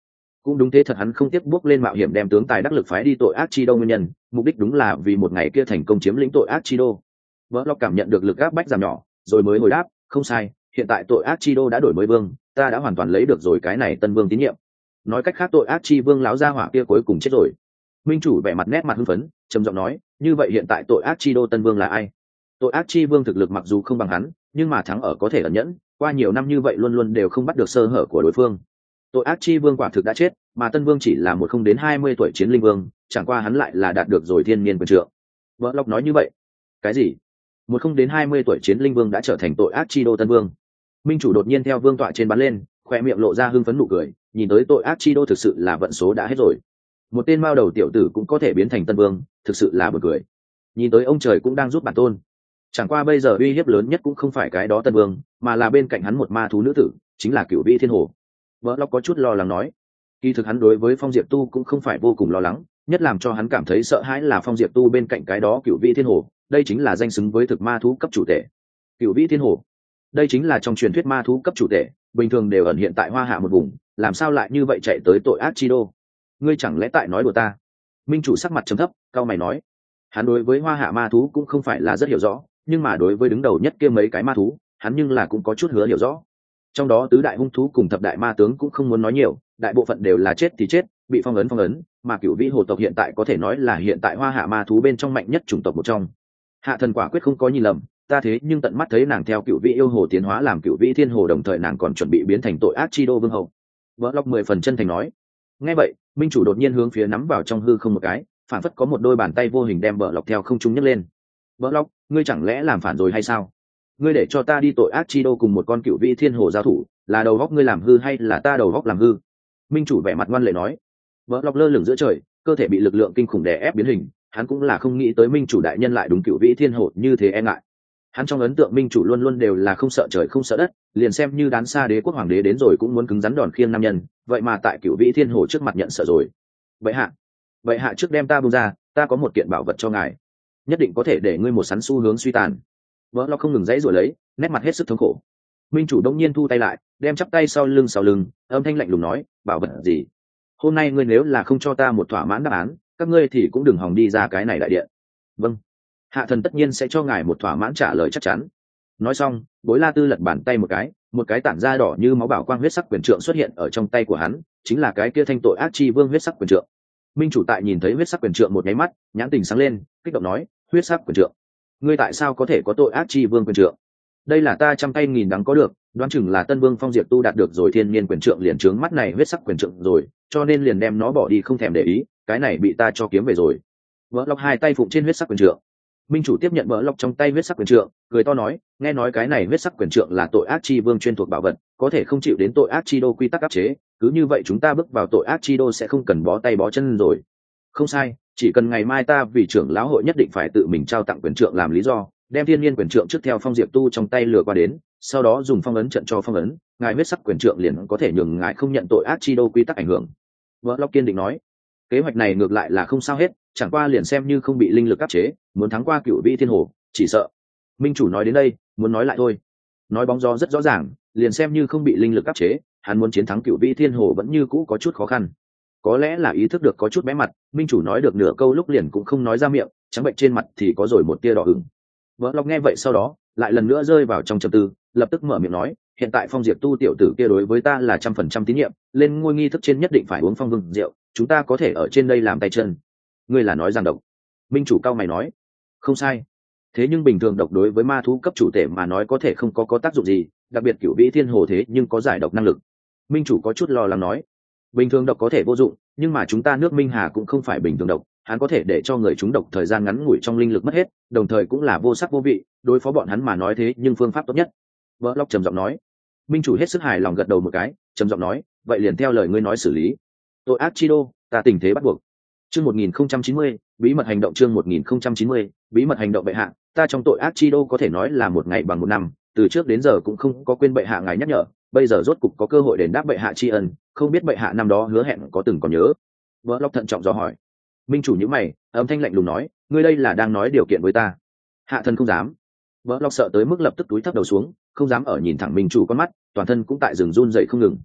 Cũng đúng thế thật, hắn không tiếc bước lên mạo hiểm đem tướng tài đắc lực phái đi tội ác chi đô nguyên nhân, mục đích đúng là vì một ngày kia thành công chiếm lĩnh tội ác chi đô. Vỡ lọc cảm nhận được lực áp bách giảm nhỏ, rồi mới hồi đáp, không sai, hiện tại tội ác chi đô đã đổi mới vương, ta đã hoàn toàn lấy được rồi cái này tân vương tín nhiệm. Nói cách khác tội ác chi vương lão gia hỏa kia cuối cùng chết rồi. Minh chủ vẻ mặt nét mặt hưng phấn, trầm giọng nói, như vậy hiện tại tội ác chi đô tân vương là ai? Tội ác chi vương thực lực mặc dù không bằng hắn, nhưng mà thắng ở có thể ẩn nhẫn, qua nhiều năm như vậy luôn luôn đều không bắt được sơ hở của đối phương. Tội ác chi vương quả thực đã chết, mà tân vương chỉ là một không đến hai mươi tuổi chiến linh vương, chẳng qua hắn lại là đạt được rồi thiên niên quyền trượng. Vỡ lọc nói như vậy. Cái gì? Một không đến hai mươi tuổi chiến linh vương đã trở thành tội ác chi đô tân vương? Minh chủ đột nhiên theo vương tọa trên bắn lên, khoe miệng lộ ra hưng phấn nụ cười, nhìn tới tội ác chi đô thực sự là vận số đã hết rồi. Một tên mao đầu tiểu tử cũng có thể biến thành tân vương, thực sự là buồn cười. Nhìn tới ông trời cũng đang giúp bản tôn. Chẳng qua bây giờ uy hiếp lớn nhất cũng không phải cái đó tân vương, mà là bên cạnh hắn một ma thú nữ tử, chính là Cửu Vĩ Thiên Hồ. Vỡ lóc có chút lo lắng nói, kỳ thực hắn đối với Phong Diệp Tu cũng không phải vô cùng lo lắng, nhất làm cho hắn cảm thấy sợ hãi là Phong Diệp Tu bên cạnh cái đó Cửu Vĩ Thiên Hồ, đây chính là danh xứng với thực ma thú cấp chủ tể. Cửu Vĩ Thiên Hồ, đây chính là trong truyền thuyết ma thú cấp chủ tể, bình thường đều ẩn hiện tại Hoa Hạ một vùng, làm sao lại như vậy chạy tới tội ác chi đô? Ngươi chẳng lẽ tại nói đùa ta? Minh chủ sắc mặt trầm thấp, cao mày nói, hắn đối với Hoa Hạ ma thú cũng không phải là rất hiểu rõ, nhưng mà đối với đứng đầu nhất kia mấy cái ma thú, hắn nhưng là cũng có chút hứa hiểu rõ. Trong đó tứ đại hung thú cùng thập đại ma tướng cũng không muốn nói nhiều, đại bộ phận đều là chết thì chết, bị phong ấn phong ấn, mà Cửu Vĩ Hồ tộc hiện tại có thể nói là hiện tại Hoa Hạ ma thú bên trong mạnh nhất chủng tộc một trong. Hạ thần quả quyết không có nhìn lầm, ta thế nhưng tận mắt thấy nàng theo Cửu Vĩ yêu hồ tiến hóa làm Cửu Vĩ Thiên Hồ, đồng thời nàng còn chuẩn bị biến thành tội ác chi đô vương hậu. Vỡ lóc mười phần chân thành nói. Nghe vậy, Minh chủ đột nhiên hướng phía nắm vào trong hư không một cái, phản phất có một đôi bàn tay vô hình đem Vỡ lóc theo không trung nhấc lên. Vỡ lóc, ngươi chẳng lẽ làm phản rồi hay sao? Ngươi để cho ta đi tội ác chi đô cùng một con Cửu Vĩ Thiên Hồ giao thủ, là đầu góc ngươi làm hư hay là ta đầu góc làm hư? Minh chủ vẻ mặt ngoan lệ nói. Vỡ lóc lơ lửng giữa trời, cơ thể bị lực lượng kinh khủng đè ép biến hình, hắn cũng là không nghĩ tới Minh chủ đại nhân lại đúng Cửu Vĩ Thiên Hồ như thế e ngại. Hắn trong ấn tượng Minh chủ luôn luôn đều là không sợ trời không sợ đất, liền xem như đán xa đế quốc hoàng đế đến rồi cũng muốn cứng rắn đòn khiêng nam nhân, vậy mà tại Cửu Vĩ Thiên Hồ trước mặt nhận sợ rồi. Vậy hạ, vậy hạ trước đem ta buông ra, ta có một kiện bảo vật cho ngài, nhất định có thể để ngươi một sắn xu hướng suy tàn. Vỡ lóc không ngừng dãy rồi lấy, nét mặt hết sức thống khổ. Minh chủ đông nhiên thu tay lại, đem chắp tay sau lưng sau lưng, âm thanh lạnh lùng nói, bảo vật gì? Hôm nay ngươi nếu là không cho ta một thỏa mãn đáp án, các ngươi thì cũng đừng hòng đi ra cái này đại điện. Vâng, hạ thần tất nhiên sẽ cho ngài một thỏa mãn trả lời chắc chắn. Nói xong, Bối La Tư lật bàn tay một cái, một cái tản da đỏ như máu bảo quang huyết sắc quyền trượng xuất hiện ở trong tay của hắn, chính là cái kia thanh tội ác chi vương huyết sắc quyền trượng. Minh chủ tại nhìn thấy huyết sắc quyền trượng một nháy mắt, nhãn tình sáng lên, kích động nói, huyết sắc quyền trượng, ngươi tại sao có thể có tội ác chi vương quyền trượng? Đây là ta trăm tay nghìn đắng có được, đoán chừng là tân vương Phong Diệp Tu đạt được rồi thiên niên quyền trượng liền trướng mắt này huyết sắc quyền trượng rồi, cho nên liền đem nó bỏ đi không thèm để ý, cái này bị ta cho kiếm về rồi. Vỡ lóc hai tay phụng trên huyết sắc quyền trượng. Minh chủ tiếp nhận vỡ lóc trong tay huyết sắc quyền trượng, cười to nói, nghe nói cái này huyết sắc quyền trượng là tội ác chi vương chuyên thuộc bảo vật, có thể không chịu đến tội ác chi đô quy tắc áp chế, cứ như vậy chúng ta bước vào tội ác chi đô sẽ không cần bó tay bó chân rồi. Không sai, chỉ cần ngày mai ta vì trưởng lão hội nhất định phải tự mình trao tặng quyền trượng làm lý do, đem thiên niên quyền trượng trước theo Phong Diệp Tu trong tay lừa qua đến, sau đó dùng phong ấn trận cho phong ấn, ngài huyết sắc quyền trượng liền có thể nhường ngài không nhận tội ác chi đô quy tắc ảnh hưởng. Vỡ lóc kiên định nói, kế hoạch này ngược lại là không sao hết, chẳng qua liền xem như không bị linh lực áp chế, muốn thắng qua Cửu Vĩ Thiên Hồ, chỉ sợ. Minh chủ nói đến đây, muốn nói lại thôi. Nói bóng gió rất rõ ràng, liền xem như không bị linh lực áp chế, hắn muốn chiến thắng Cửu Vĩ Thiên Hồ vẫn như cũ có chút khó khăn. Có lẽ là ý thức được có chút bé mặt, Minh chủ nói được nửa câu lúc liền cũng không nói ra miệng, trắng bệnh trên mặt thì có rồi một tia đỏ ửng. Vỡ lóc nghe vậy sau đó, lại lần nữa rơi vào trong trầm tư, lập tức mở miệng nói, hiện tại Phong Diệp Tu tiểu tử kia đối với ta là trăm phần trăm tín nhiệm, lên ngôi nghi thức trên nhất định phải uống phong vương rượu, chúng ta có thể ở trên đây làm tay chân. Ngươi là nói rằng độc? Minh chủ cao mày nói, không sai. Thế nhưng bình thường độc đối với ma thú cấp chủ thể mà nói có thể không có có tác dụng gì, đặc biệt Cửu Vĩ Thiên Hồ thế nhưng có giải độc năng lực. Minh chủ có chút lo lắng nói, bình thường độc có thể vô dụng, nhưng mà chúng ta nước Minh Hà cũng không phải bình thường độc, hắn có thể để cho người chúng độc thời gian ngắn ngủi trong linh lực mất hết, đồng thời cũng là vô sắc vô vị, đối phó bọn hắn mà nói thế nhưng phương pháp tốt nhất. Vỡ lóc trầm giọng nói. Minh chủ hết sức hài lòng gật đầu một cái, trầm giọng nói, vậy liền theo lời ngươi nói xử lý. Tội ác chi đô, ta tình thế bắt buộc. Chương một nghìn không trăm chín mươi, bí mật hành động. Chương một nghìn không trăm chín mươi, bí mật hành động. Bệ hạ, ta trong tội ác chi đô có thể nói là một ngày bằng một năm, từ trước đến giờ cũng không có quên bệ hạ ngài nhắc nhở, bây giờ rốt cục có cơ hội đền đáp bệ hạ tri ân, không biết bệ hạ năm đó hứa hẹn có từng còn nhớ? Vỡ lóc thận trọng dò hỏi. Minh chủ nhíu mày, âm thanh lạnh lùng nói, ngươi đây là đang nói điều kiện với ta? Hạ thần không dám. Vỡ lóc sợ tới mức lập tức túi thấp đầu xuống, không dám ở nhìn thẳng Minh chủ con mắt, toàn thân cũng tại rừng run dậy không ngừng.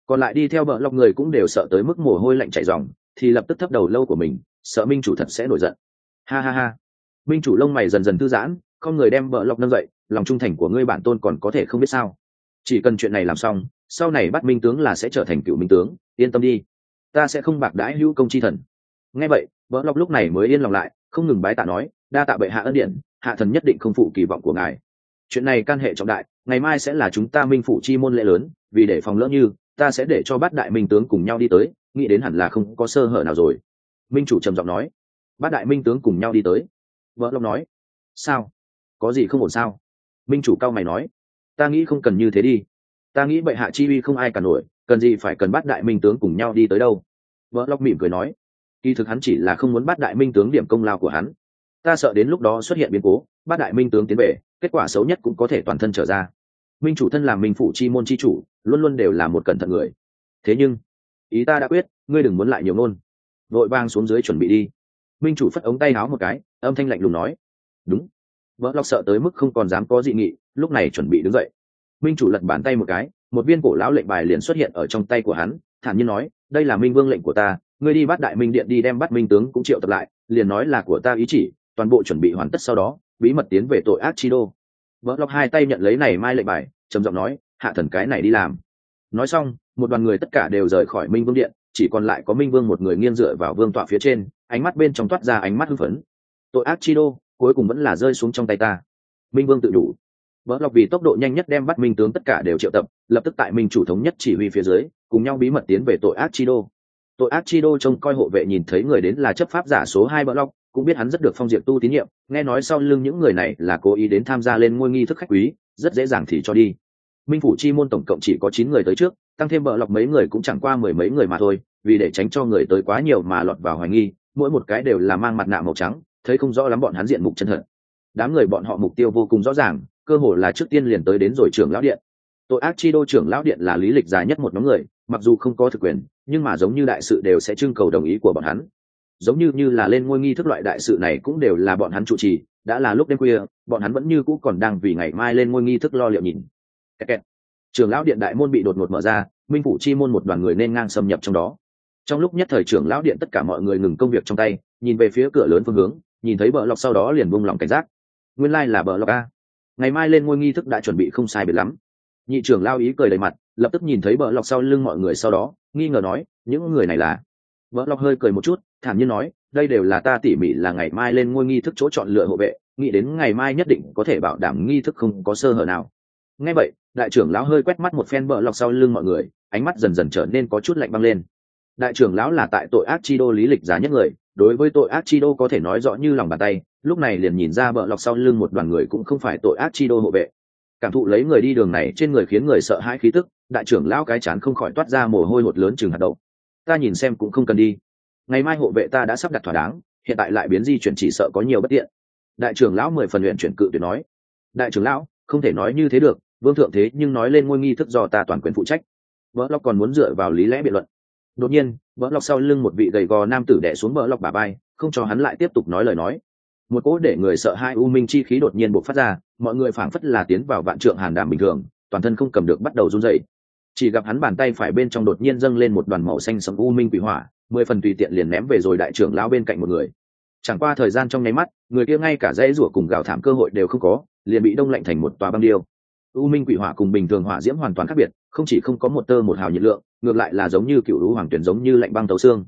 Còn lại đi theo bờ lọc người cũng đều sợ tới mức mồ hôi lạnh chảy ròng, thì lập tức thấp đầu lâu của mình, sợ minh chủ thật sẽ nổi giận. Ha ha ha. Minh chủ lông mày dần dần thư giãn, con người đem bờ lọc nâng dậy, lòng trung thành của ngươi bản tôn còn có thể không biết sao? Chỉ cần chuyện này làm xong, sau này bắt minh tướng là sẽ trở thành cựu minh tướng, yên tâm đi, ta sẽ không bạc đãi hữu công chi thần. Nghe vậy, bờ lọc lúc này mới yên lòng lại, không ngừng bái tạ nói, đa tạ bệ hạ ân điển, hạ thần nhất định không phụ kỳ vọng của ngài. Chuyện này can hệ trọng đại, ngày mai sẽ là chúng ta minh phủ chi môn lễ lớn, vì để phòng lỡ như, ta sẽ để cho bát đại minh tướng cùng nhau đi tới, nghĩ đến hẳn là không có sơ hở nào rồi. Minh chủ trầm giọng nói. Bát đại minh tướng cùng nhau đi tới. Vợ Long nói. Sao? Có gì không ổn sao? Minh chủ cao mày nói. Ta nghĩ không cần như thế đi. Ta nghĩ bệ hạ chi uy không ai cả nổi, cần gì phải cần bát đại minh tướng cùng nhau đi tới đâu. Vợ Long mỉm cười nói. Kỳ thực hắn chỉ là không muốn bát đại minh tướng điểm công lao của hắn. Ta sợ đến lúc đó xuất hiện biến cố, bát đại minh tướng tiến về, kết quả xấu nhất cũng có thể toàn thân trở ra. Minh chủ thân làm minh phủ chi môn chi chủ, luôn luôn đều là một cẩn thận người. Thế nhưng ý ta đã quyết, ngươi đừng muốn lại nhiều ngôn, vội vàng xuống dưới chuẩn bị đi. Minh chủ phất ống tay áo một cái, âm thanh lạnh lùng nói. Đúng. Vợ Lộc sợ tới mức không còn dám có dị nghị, lúc này chuẩn bị đứng dậy. Minh chủ lật bàn tay một cái, một viên cổ lão lệnh bài liền xuất hiện ở trong tay của hắn, thản nhiên nói, đây là minh vương lệnh của ta, ngươi đi bắt đại minh điện đi đem bắt minh tướng cũng triệu tập lại, liền nói là của ta ý chỉ, toàn bộ chuẩn bị hoàn tất sau đó, bí mật tiến về tội ác chi đô. Vợ Lộc hai tay nhận lấy này mai lệnh bài, trầm giọng nói, hạ thần cái này đi làm. Nói xong, một đoàn người tất cả đều rời khỏi minh vương điện, chỉ còn lại có minh vương một người nghiêng dựa vào vương tọa phía trên, ánh mắt bên trong toát ra ánh mắt hưng phấn. Tội ác chi đô cuối cùng vẫn là rơi xuống trong tay ta. Minh vương tự đủ. Vợ Lộc vì tốc độ nhanh nhất đem bắt minh tướng tất cả đều triệu tập, lập tức tại minh chủ thống nhất chỉ huy phía dưới, cùng nhau bí mật tiến về tội ác chi đô. Tội ác chi đô trông coi hộ vệ nhìn thấy người đến là chấp pháp giả số hai Vợ Lộc, cũng biết hắn rất được phong diệt tu tín nhiệm, nghe nói sau lưng những người này là cố ý đến tham gia lên ngôi nghi thức khách quý, rất dễ dàng thì cho đi. Minh phủ chi môn tổng cộng chỉ có chín người tới trước, tăng thêm Vợ Lộc mấy người cũng chẳng qua mười mấy người mà thôi, vì để tránh cho người tới quá nhiều mà lọt vào hoài nghi, mỗi một cái đều là mang mặt nạ màu trắng, thấy không rõ lắm bọn hắn diện mục chân thật. Đám người bọn họ mục tiêu vô cùng rõ ràng, cơ hồ là trước tiên liền tới đến rồi trưởng lão điện. Tội ác chi đô trưởng lão điện là lý lịch dài nhất một nhóm người, mặc dù không có thực quyền, nhưng mà giống như đại sự đều sẽ trưng cầu đồng ý của bọn hắn. Giống như như là lên ngôi nghi thức loại đại sự này cũng đều là bọn hắn chủ trì, đã là lúc đêm khuya, bọn hắn vẫn như cũ còn đang vì ngày mai lên ngôi nghi thức lo liệu nhìn. Kẹt kẹt. Trưởng lão điện đại môn bị đột ngột mở ra, minh phủ chi môn một đoàn người nên ngang xâm nhập trong đó. Trong lúc nhất thời trưởng lão điện tất cả mọi người ngừng công việc trong tay, nhìn về phía cửa lớn phương hướng, nhìn thấy Bờ Lộc sau đó liền buông lòng cảnh giác. Nguyên lai là Bờ Lộc a. Ngày mai lên ngôi nghi thức đã chuẩn bị không sai biệt lắm. Nhị trưởng lão ý cười đầy mặt, lập tức nhìn thấy Bờ Lộc sau lưng mọi người sau đó, nghi ngờ nói, những người này là? Bờ Lộc hơi cười một chút, thản nhiên nói, đây đều là ta tỉ mỉ là ngày mai lên ngôi nghi thức chỗ chọn lựa hộ vệ, nghĩ đến ngày mai nhất định có thể bảo đảm nghi thức không có sơ hở nào. Nghe vậy, đại trưởng lão hơi quét mắt một phen Bờ Lộc sau lưng mọi người, ánh mắt dần dần trở nên có chút lạnh băng lên. Đại trưởng lão là tại tội ác chi đô lý lịch giá nhất người, đối với tội ác chi đô có thể nói rõ như lòng bàn tay, lúc này liền nhìn ra Bờ Lộc sau lưng một đoàn người cũng không phải tội ác chi đô hộ vệ. Cảm thụ lấy người đi đường này trên người khiến người sợ hãi khí tức, đại trưởng lão cái chán không khỏi toát ra mồ hôi hột lớn chừng hạt đậu. Ta nhìn xem cũng không cần đi, ngày mai hộ vệ ta đã sắp đặt thỏa đáng, hiện tại lại biến di chuyển chỉ sợ có nhiều bất tiện. Đại trưởng lão mười phần luyện chuyển cự tuyệt nói. Đại trưởng lão, không thể nói như thế được, vương thượng thế nhưng nói lên ngôi nghi thức do ta toàn quyền phụ trách. Vợ Lộc còn muốn dựa vào lý lẽ biện luận. Đột nhiên, Vợ Lộc sau lưng một vị gầy gò nam tử đè xuống Vợ Lộc bả vai, không cho hắn lại tiếp tục nói lời nói. Một cỗ để người sợ hai u minh chi khí đột nhiên bộc phát ra, mọi người phảng phất là tiến vào vạn trượng hàn đàm bình thường, toàn thân không cầm được bắt đầu run rẩy. Chỉ gặp hắn bàn tay phải bên trong đột nhiên dâng lên một đoàn màu xanh sẫm u minh quỷ hỏa, mười phần tùy tiện liền ném về rồi đại trưởng lão bên cạnh một người. Chẳng qua thời gian trong nháy mắt, người kia ngay cả dãy rủa cùng gào thảm cơ hội đều không có, liền bị đông lạnh thành một tòa băng điêu. U minh quỷ hỏa cùng bình thường hỏa diễm hoàn toàn khác biệt, không chỉ không có một tơ một hào nhiệt lượng, ngược lại là giống như cựu lũ hoàng tuyển, giống như lạnh băng tấu xương.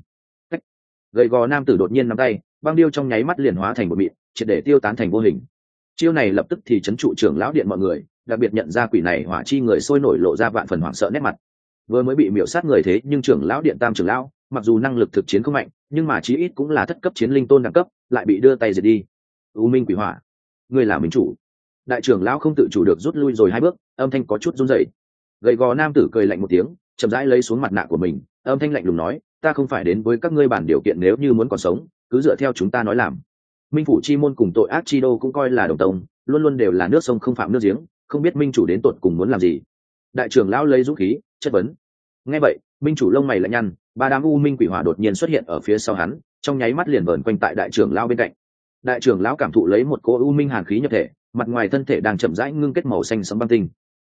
Gầy gò nam tử đột nhiên nắm tay, băng điêu trong nháy mắt liền hóa thành một mịn, triệt để tiêu tán thành vô hình. Chiêu này lập tức thì chấn trụ trưởng lão điện mọi người, đặc biệt nhận ra quỷ này hỏa chi người sôi nổi lộ ra vạn phần hoảng sợ nét mặt. Vừa mới bị miểu sát người thế nhưng trưởng lão điện tam trưởng lão, mặc dù năng lực thực chiến không mạnh, nhưng mà chí ít cũng là thất cấp chiến linh tôn đẳng cấp, lại bị đưa tay diệt đi. U minh quỷ hỏa, ngươi là minh chủ. Đại trưởng lão không tự chủ được rút lui rồi hai bước, âm thanh có chút run rẩy. Gầy gò nam tử cười lạnh một tiếng, chậm rãi lấy xuống mặt nạ của mình, âm thanh lạnh lùng nói, ta không phải đến với các ngươi bàn điều kiện, nếu như muốn còn sống, cứ dựa theo chúng ta nói làm. Minh phủ chi môn cùng tội ác chi đô cũng coi là đồng tông, luôn luôn đều là nước sông không phạm nước giếng, không biết minh chủ đến tột cùng muốn làm gì. Đại trưởng lão lấy dũng khí chất vấn. Nghe vậy, minh chủ lông mày lạnh nhăn, ba đám u minh quỷ hỏa đột nhiên xuất hiện ở phía sau hắn, trong nháy mắt liền vờn quanh tại đại trưởng lão bên cạnh. Đại trưởng lão cảm thụ lấy một cỗ u minh hàn khí nhập thể, mặt ngoài thân thể đang chậm rãi ngưng kết màu xanh sẫm băng tinh.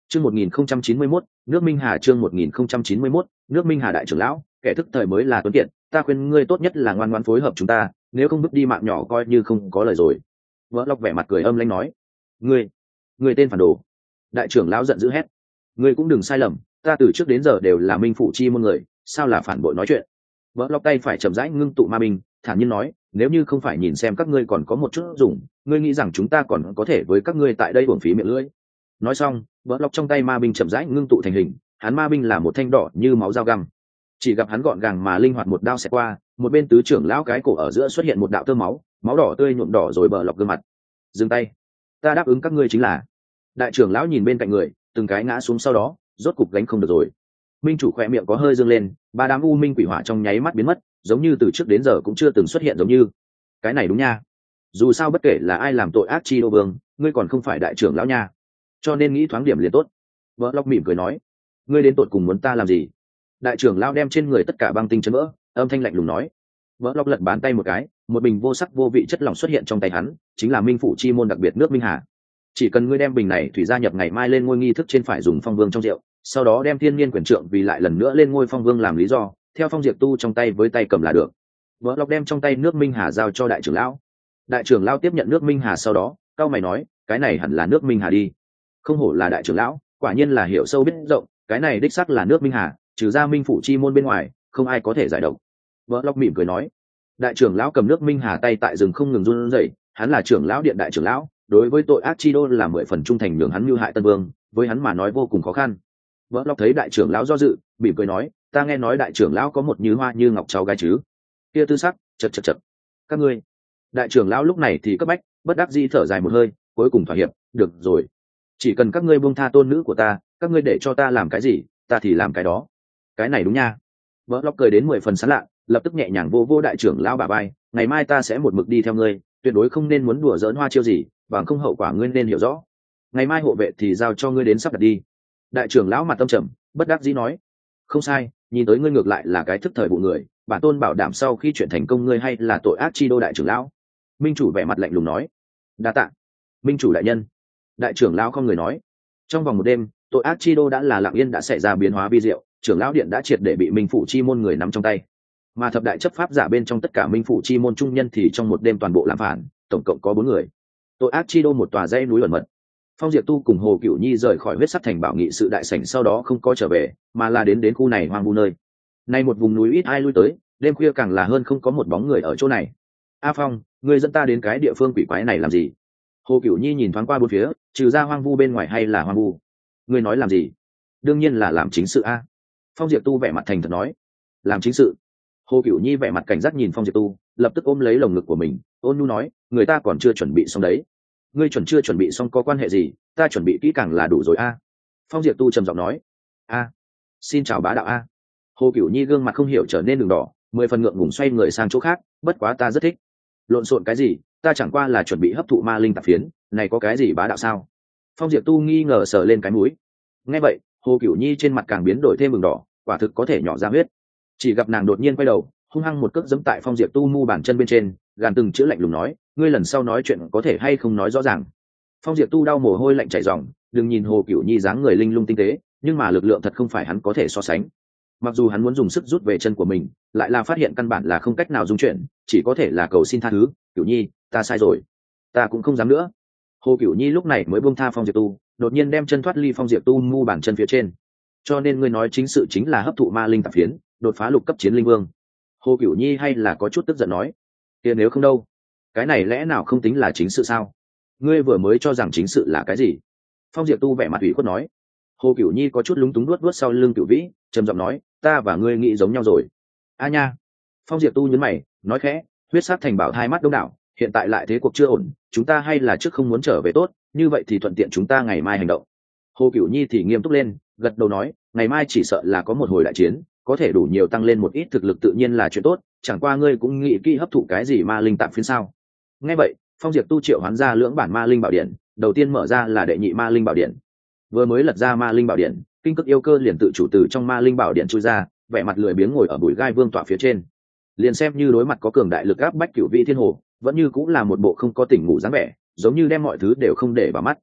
Chương một nghìn không trăm chín mươi mốt, nước Minh Hà chương một nghìn không trăm chín mươi mốt, nước Minh Hà đại trưởng lão, kẻ thức thời mới là tuấn kiệt, ta khuyên ngươi tốt nhất là ngoan ngoãn phối hợp chúng ta, nếu không bước đi mạng nhỏ coi như không có lời rồi. Vỡ Lộc vẻ mặt cười âm lãnh nói, ngươi, ngươi tên phản đồ. Đại trưởng lão giận dữ hét, ngươi cũng đừng sai lầm, ta từ trước đến giờ đều là minh phụ chi môn người, sao là phản bội nói chuyện. Vỡ Lộc tay phải chậm rãi ngưng tụ ma binh, thản nhiên nói, nếu như không phải nhìn xem các ngươi còn có một chút dùng, ngươi nghĩ rằng chúng ta còn có thể với các ngươi tại đây uổng phí miệng lưỡi. Nói xong, Vỡ Lộc trong tay ma binh chậm rãi ngưng tụ thành hình, hắn ma binh là một thanh đỏ như máu dao găm. Chỉ gặp hắn gọn gàng mà linh hoạt một đao xẹt qua, một bên tứ trưởng lão cái cổ ở giữa xuất hiện một đạo tơ máu, máu đỏ tươi nhuộm đỏ rồi Vỡ Lộc gương mặt. Dừng tay, ta đáp ứng các ngươi chính là. Đại trưởng lão nhìn bên cạnh người, từng cái ngã xuống sau đó, rốt cục gánh không được rồi. Minh chủ khỏe miệng có hơi dương lên, ba đám u minh quỷ hỏa trong nháy mắt biến mất, giống như từ trước đến giờ cũng chưa từng xuất hiện giống như. Cái này đúng nha. Dù sao bất kể là ai làm tội ác chi đô vương, ngươi còn không phải đại trưởng lão nha, cho nên nghĩ thoáng điểm liền tốt. Vỡ Lộc mỉm cười nói, ngươi đến tột cùng muốn ta làm gì? Đại trưởng lão đem trên người tất cả băng tinh chấn vỡ, âm thanh lạnh lùng nói. Vỡ Lộc lật bàn tay một cái, một bình vô sắc vô vị chất lỏng xuất hiện trong tay hắn, chính là minh phủ chi môn đặc biệt nước Minh Hà. Chỉ cần ngươi đem bình này thủy gia nhập ngày mai lên ngôi nghi thức trên phải dùng phong vương trong rượu, sau đó đem thiên niên quyền trượng vì lại lần nữa lên ngôi phong vương làm lý do, theo phong diệp tu trong tay với tay cầm là được. Vỡ Lộc đem trong tay nước Minh Hà giao cho đại trưởng lão. Đại trưởng lão tiếp nhận nước Minh Hà sau đó, cao mày nói, cái này hẳn là nước Minh Hà đi. Không hổ là đại trưởng lão, quả nhiên là hiểu sâu biết rộng, cái này đích xác là nước Minh Hà, trừ ra minh phủ chi môn bên ngoài, không ai có thể giải độc. Vỡ Lộc mỉm cười nói. Đại trưởng lão cầm nước Minh Hà tay tại rừng không ngừng run rẩy, hắn là trưởng lão điện đại trưởng lão, đối với tội ác chi đô là mười phần trung thành nhường hắn mưu hại Tân Vương, với hắn mà nói vô cùng khó khăn. Vỡ Lộc thấy đại trưởng lão do dự, mỉm cười nói, ta nghe nói đại trưởng lão có một như hoa như ngọc cháu gái chứ? Kia tư sắc, chật chật chật. Các ngươi. Đại trưởng lão lúc này thì cấp bách, bất đắc dĩ thở dài một hơi, cuối cùng thỏa hiệp, được rồi. Chỉ cần các ngươi buông tha tôn nữ của ta, các ngươi để cho ta làm cái gì, ta thì làm cái đó. Cái này đúng nha. Vỡ Lộc cười đến mười phần sán lạ, lập tức nhẹ nhàng vô vô đại trưởng lão bả vai, ngày mai ta sẽ một mực đi theo ngươi, tuyệt đối không nên muốn đùa giỡn hoa chiêu gì, bằng không hậu quả ngươi nên hiểu rõ. Ngày mai hộ vệ thì giao cho ngươi đến sắp đặt đi. Đại trưởng lão mặt tâm trầm, bất đắc dĩ nói, không sai, nhìn tới ngươi ngược lại là cái thức thời vụ người, bản tôn bảo đảm sau khi chuyện thành công ngươi hay là tội ác chi đô đại trưởng lão. Minh chủ vẻ mặt lạnh lùng nói, đa tạ minh chủ đại nhân. Đại trưởng lão không người nói. Trong vòng một đêm, tội ác chi đô đã là lặng yên đã xảy ra biến hóa vi diệu, trưởng lão điện đã triệt để bị minh phủ chi môn người nắm trong tay, mà thập đại chấp pháp giả bên trong tất cả minh phủ chi môn trung nhân thì trong một đêm toàn bộ làm phản, tổng cộng có bốn người. Tội ác chi đô một tòa dãy núi ẩn mật. Phong Diệp Tu cùng Hồ Cửu Nhi rời khỏi huyết sắc thành bảo nghị sự đại sảnh sau đó không có trở về, mà là đến đến khu này hoang vu nơi. Nay một vùng núi ít ai lui tới, đêm khuya càng là hơn không có một bóng người ở chỗ này. A Phong, ngươi dẫn ta đến cái địa phương quỷ quái này làm gì? Hồ Cửu Nhi nhìn thoáng qua bốn phía, trừ ra hoang vu bên ngoài hay là hoang vu? Ngươi nói làm gì? Đương nhiên là làm chính sự a. Phong Diệp Tu vẻ mặt thành thật nói, làm chính sự. Hồ Cửu Nhi vẻ mặt cảnh giác nhìn Phong Diệp Tu, lập tức ôm lấy lồng ngực của mình, ôn nhu nói, người ta còn chưa chuẩn bị xong đấy. Ngươi chuẩn chưa chuẩn bị xong có quan hệ gì, ta chuẩn bị kỹ càng là đủ rồi a. Phong Diệp Tu trầm giọng nói, a, xin chào bá đạo a. Hồ Cửu Nhi gương mặt không hiểu trở nên đường đỏ, mười phần ngượng ngùng xoay người sang chỗ khác, bất quá ta rất thích. Lộn xộn cái gì, ta chẳng qua là chuẩn bị hấp thụ ma linh tạp phiến, này có cái gì bá đạo sao? Phong Diệp Tu nghi ngờ sờ lên cái mũi. Nghe vậy, Hồ Cửu Nhi trên mặt càng biến đổi thêm mừng đỏ, quả thực có thể nhỏ ra huyết. Chỉ gặp nàng đột nhiên quay đầu, hung hăng một cước giẫm tại Phong Diệp Tu mu bàn chân bên trên, gàn từng chữ lạnh lùng nói, ngươi lần sau nói chuyện có thể hay không nói rõ ràng. Phong Diệp Tu đau mồ hôi lạnh chảy ròng, đừng nhìn Hồ Cửu Nhi dáng người linh lung tinh tế, nhưng mà lực lượng thật không phải hắn có thể so sánh. Mặc dù hắn muốn dùng sức rút về chân của mình, lại là phát hiện căn bản là không cách nào dung chuyển, chỉ có thể là cầu xin tha thứ, Cửu Nhi, ta sai rồi, ta cũng không dám nữa. Hồ Cửu Nhi lúc này mới buông tha Phong Diệp Tu, đột nhiên đem chân thoát ly Phong Diệp Tu mu bàn chân phía trên. Cho nên ngươi nói chính sự chính là hấp thụ ma linh tạp phiến, đột phá lục cấp chiến linh vương. Hồ Cửu Nhi hay là có chút tức giận nói, kia nếu không đâu, cái này lẽ nào không tính là chính sự sao? Ngươi vừa mới cho rằng chính sự là cái gì? Phong Diệp Tu vẻ mặt ủy khuất nói. Hồ Cửu Nhi có chút lúng túng nuốt nuốt sau lưng Cửu Vĩ, trầm giọng nói, ta và ngươi nghĩ giống nhau rồi. A nha. Phong Diệp Tu nhấn mày, nói khẽ, huyết sát thành bảo hai mắt đông đảo, hiện tại lại thế cuộc chưa ổn, chúng ta hay là trước không muốn trở về tốt, như vậy thì thuận tiện chúng ta ngày mai hành động. Hồ Cửu Nhi thì nghiêm túc lên, gật đầu nói, ngày mai chỉ sợ là có một hồi đại chiến, có thể đủ nhiều tăng lên một ít thực lực tự nhiên là chuyện tốt, chẳng qua ngươi cũng nghĩ kỹ hấp thụ cái gì ma linh tạm phiến sao? Nghe vậy, Phong Diệp Tu triệu hoán ra lưỡng bản ma linh bảo điện, đầu tiên mở ra là đệ nhị ma linh bảo điện. Vừa mới lật ra ma linh bảo điện, kinh cực yêu cơ liền tự chủ từ trong ma linh bảo điện chui ra, vẻ mặt lười biếng ngồi ở bụi gai vương tọa phía trên. Liền xem như đối mặt có cường đại lực áp bách Cửu Vị Thiên Hồ, vẫn như cũng là một bộ không có tỉnh ngủ dáng vẻ, giống như đem mọi thứ đều không để vào mắt.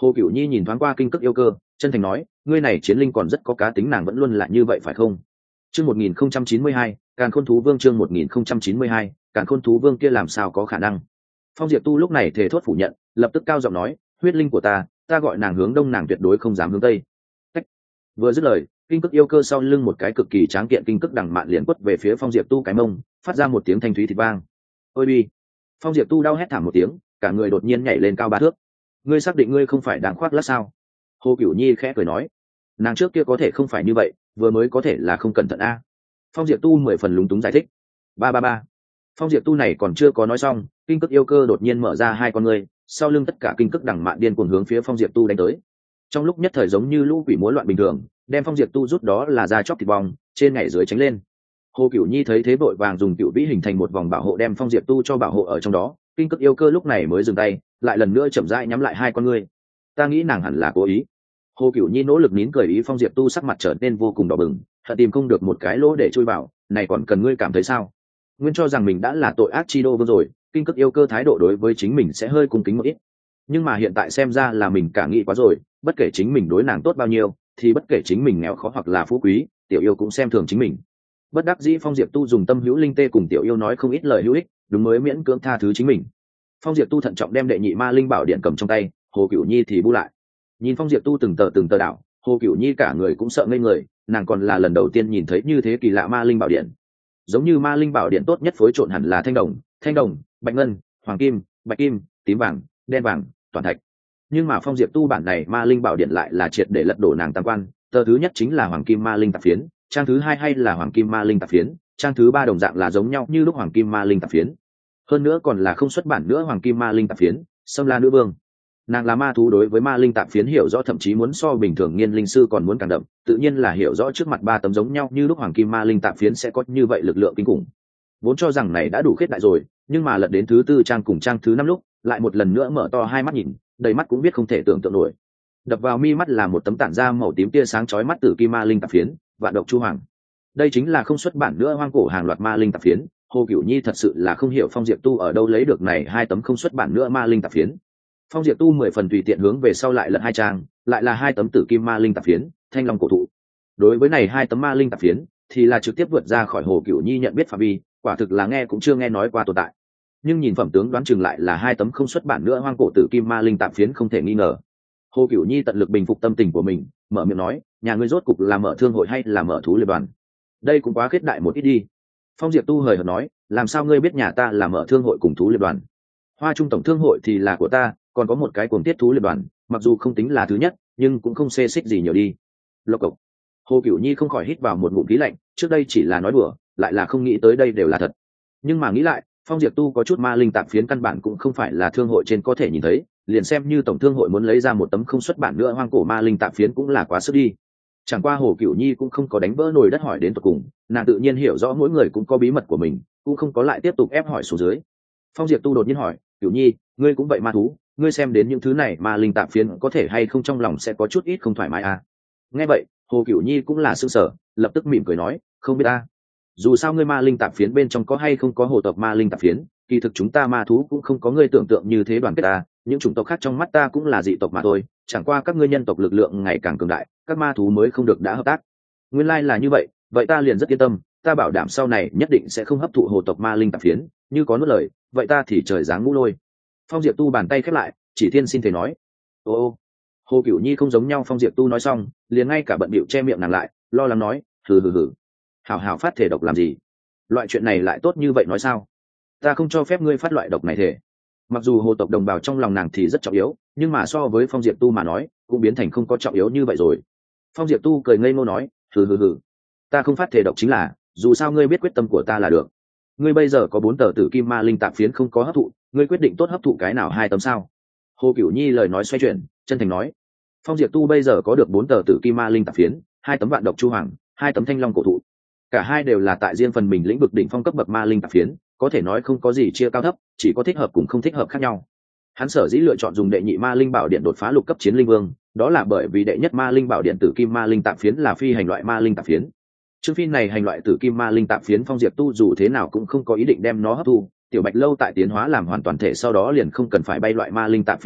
Hồ Cửu Nhi nhìn thoáng qua kinh cực yêu cơ, chân thành nói, ngươi này chiến linh còn rất có cá tính, nàng vẫn luôn là như vậy phải không? Chương một nghìn không trăm chín mươi hai, Càn Khôn thú vương. Chương một nghìn không trăm chín mươi hai, Càn Khôn thú vương kia làm sao có khả năng? Phong Diệp Tu lúc này thề thốt phủ nhận, lập tức cao giọng nói, huyết linh của ta, ta gọi nàng hướng đông, nàng tuyệt đối không dám hướng tây. Cách. Vừa dứt lời, kinh cực yêu cơ sau lưng một cái cực kỳ tráng kiện kinh cực đằng mạn liền quất về phía Phong Diệp Tu cái mông, phát ra một tiếng thanh thúy thịt vang. Ôi bi! Phong Diệp Tu đau hét thảm một tiếng, cả người đột nhiên nhảy lên cao ba thước. Ngươi xác định ngươi không phải đang khoác lác sao? Hồ Cửu Nhi khẽ cười nói, nàng trước kia có thể không phải như vậy, vừa mới có thể là không cẩn thận a. Phong Diệp Tu mười phần lúng túng giải thích. Ba ba ba. Phong Diệp Tu này còn chưa có nói xong, kinh cực yêu cơ đột nhiên mở ra hai con ngươi, sau lưng tất cả kinh cực đằng mạn điên cuồng hướng phía Phong Diệp Tu đánh tới. Trong lúc nhất thời giống như lũ quỷ múa loạn bình thường, đem Phong Diệp Tu rút đó là ra chóc thịt bong, trên nhảy dưới tránh lên. Hồ Cửu Nhi thấy thế vội vàng dùng cựu vĩ hình thành một vòng bảo hộ đem Phong Diệp Tu cho bảo hộ ở trong đó, kinh cực yêu cơ lúc này mới dừng tay, lại lần nữa chậm rãi nhắm lại hai con ngươi. Ta nghĩ nàng hẳn là cố ý. Hồ Cửu Nhi nỗ lực nín cười, ý Phong Diệp Tu sắc mặt trở nên vô cùng đỏ bừng, thật tìm không được một cái lỗ để chui vào, này còn cần ngươi cảm thấy sao? Nguyên cho rằng mình đã là tội ác chi đô vương rồi, kinh cực yêu cơ thái độ đối với chính mình sẽ hơi cung kính một ít, nhưng mà hiện tại xem ra là mình cả nghĩ quá rồi, bất kể chính mình đối nàng tốt bao nhiêu, thì bất kể chính mình nghèo khó hoặc là phú quý, tiểu yêu cũng xem thường chính mình. Bất đắc dĩ Phong Diệp Tu dùng tâm hữu linh tê cùng tiểu yêu nói không ít lời hữu ích, đúng mới miễn cưỡng tha thứ chính mình. Phong Diệp Tu thận trọng đem đệ nhị ma linh bảo điện cầm trong tay, Hồ Cửu Nhi thì bu lại. Nhìn Phong Diệp Tu từng tờ từng tờ đảo, Hồ Cửu Nhi cả người cũng sợ ngây người, nàng còn là lần đầu tiên nhìn thấy như thế kỳ lạ ma linh bảo điện. Giống như ma linh bảo điện tốt nhất phối trộn hẳn là thanh đồng, thanh đồng, bạch ngân, hoàng kim, bạch kim, tím vàng, đen vàng, toàn thạch. Nhưng mà Phong Diệp Tu bản này ma linh bảo điện lại là triệt để lật đổ nàng tam quan, tờ thứ nhất chính là hoàng kim ma linh tạp phiến, trang thứ hai hay là hoàng kim ma linh tạp phiến, trang thứ ba đồng dạng là giống nhau như lúc hoàng kim ma linh tạp phiến. Hơn nữa còn là không xuất bản nữa hoàng kim ma linh tạp phiến, Sâm La nữ vương. Nàng là ma thú, đối với ma linh tạp phiến hiểu rõ thậm chí muốn so bình thường nghiên linh sư còn muốn càng đậm, tự nhiên là hiểu rõ trước mặt ba tấm giống nhau như lúc hoàng kim ma linh tạp phiến sẽ có như vậy lực lượng kinh khủng. Vốn cho rằng này đã đủ khết đại rồi, nhưng mà lật đến thứ tư trang cùng trang thứ năm lúc, lại một lần nữa mở to hai mắt nhìn, đầy mắt cũng biết không thể tưởng tượng nổi. Đập vào mi mắt là một tấm tản ra màu tím tia sáng chói mắt tử kim ma linh tạp phiến, Vạn Độc Chu Hoàng. Đây chính là không xuất bản nữa hoang cổ hàng loạt ma linh tạp phiến. Hồ Cửu Nhi thật sự là không hiểu Phong Diệp Tu ở đâu lấy được này hai tấm không xuất bản nữa ma linh tạp phiến. Phong Diệp Tu mười phần tùy tiện hướng về sau lại lật hai trang, lại là hai tấm tử kim ma linh tạp phiến, Thanh Long cổ thụ. Đối với này hai tấm ma linh tạp phiến, thì là trực tiếp vượt ra khỏi Hồ Cửu Nhi nhận biết phạm vi, quả thực là nghe cũng chưa nghe nói qua tồn tại. Nhưng nhìn phẩm tướng đoán chừng lại là hai tấm không xuất bản nữa hoang cổ tử kim ma linh tạp phiến không thể nghi ngờ. Hồ Cửu Nhi tận lực bình phục tâm tình của mình, mở miệng nói, nhà ngươi rốt cục là mở thương hội hay là mở thú liệp đoàn? Đây cũng quá khết đại một ít đi. Phong Diệp Tu hời hợt nói, làm sao ngươi biết nhà ta là mở thương hội cùng thú liệp đoàn? Hoa Trung tổng thương hội thì là của ta, còn có một cái cuồng tiết thú liệp đoàn, mặc dù không tính là thứ nhất, nhưng cũng không xê xích gì nhiều đi. Lộc cộc. Hồ Cửu Nhi không khỏi hít vào một ngụm khí lạnh, trước đây chỉ là nói đùa, lại là không nghĩ tới đây đều là thật. Nhưng mà nghĩ lại, Phong Diệp Tu có chút ma linh tạp phiến căn bản cũng không phải là thương hội trên có thể nhìn thấy, liền xem như tổng thương hội muốn lấy ra một tấm không xuất bản nữa hoang cổ ma linh tạp phiến cũng là quá sức đi. Chẳng qua Hồ Cửu Nhi cũng không có đánh vỡ nồi đất hỏi đến tận cùng, nàng tự nhiên hiểu rõ mỗi người cũng có bí mật của mình, cũng không có lại tiếp tục ép hỏi xuống dưới. Phong Diệp Tu đột nhiên hỏi, Cửu Nhi, ngươi cũng vậy ma thú, ngươi xem đến những thứ này ma linh tạp phiến có thể hay không trong lòng sẽ có chút ít không thoải mái à? Nghe vậy, Hồ Cửu Nhi cũng là sững sờ, lập tức mỉm cười nói, không biết ta. Dù sao ngươi ma linh tạp phiến bên trong có hay không có hồ tộc ma linh tạp phiến, kỳ thực chúng ta ma thú cũng không có ngươi tưởng tượng như thế đoàn kết ta, những chủng tộc khác trong mắt ta cũng là dị tộc mà thôi, chẳng qua các ngươi nhân tộc lực lượng ngày càng cường đại, các ma thú mới không được đã hợp tác. Nguyên lai là như vậy, vậy ta liền rất yên tâm, ta bảo đảm sau này nhất định sẽ không hấp thụ hồ tộc ma linh tạp phiến, như có nuốt lời, vậy ta thì trời giáng ngũ lôi. Phong Diệp Tu bàn tay khép lại, chỉ thiên xin thề nói. Ô ô. Hồ Cửu Nhi không giống nhau, Phong Diệp Tu nói xong, liền ngay cả bận bịu che miệng nàng lại, lo lắng nói, hừ hừ hừ. Hảo hảo phát thể độc làm gì? Loại chuyện này lại tốt như vậy nói sao? Ta không cho phép ngươi phát loại độc này thể. Mặc dù hồ tộc đồng bào trong lòng nàng thì rất trọng yếu, nhưng mà so với Phong Diệp Tu mà nói, cũng biến thành không có trọng yếu như vậy rồi. Phong Diệp Tu cười ngây ngô nói, hừ hừ hừ. Ta không phát thể độc chính là, dù sao ngươi biết quyết tâm của ta là được. Ngươi bây giờ có bốn tờ tử kim ma linh tạp phiến không có hấp thụ, ngươi quyết định tốt hấp thụ cái nào hai tấm sao? Hồ Cửu Nhi lời nói xoay chuyển, chân thành nói. Phong Diệp Tu bây giờ có được bốn tờ tử kim ma linh tạp phiến, hai tấm vạn độc chu hoàng, hai tấm thanh long cổ thụ. Cả hai đều là tại riêng phần mình lĩnh vực đỉnh phong cấp bậc ma linh tạp phiến, có thể nói không có gì chia cao thấp, chỉ có thích hợp cùng không thích hợp khác nhau. Hắn sở dĩ lựa chọn dùng đệ nhị ma linh bảo điện đột phá lục cấp chiến linh vương, đó là bởi vì đệ nhất ma linh bảo điện tử kim ma linh tạp phiến là phi hành loại ma linh tạp phiến. Chương phi này hành loại tử kim ma linh tạp phiến Phong Diệp Tu dù thế nào cũng không có ý định đem nó hấp thu, tiểu Bạch Lâu tại tiến hóa làm hoàn toàn thể sau đó liền không cần phải bay loại ma linh tạp phiến rồi,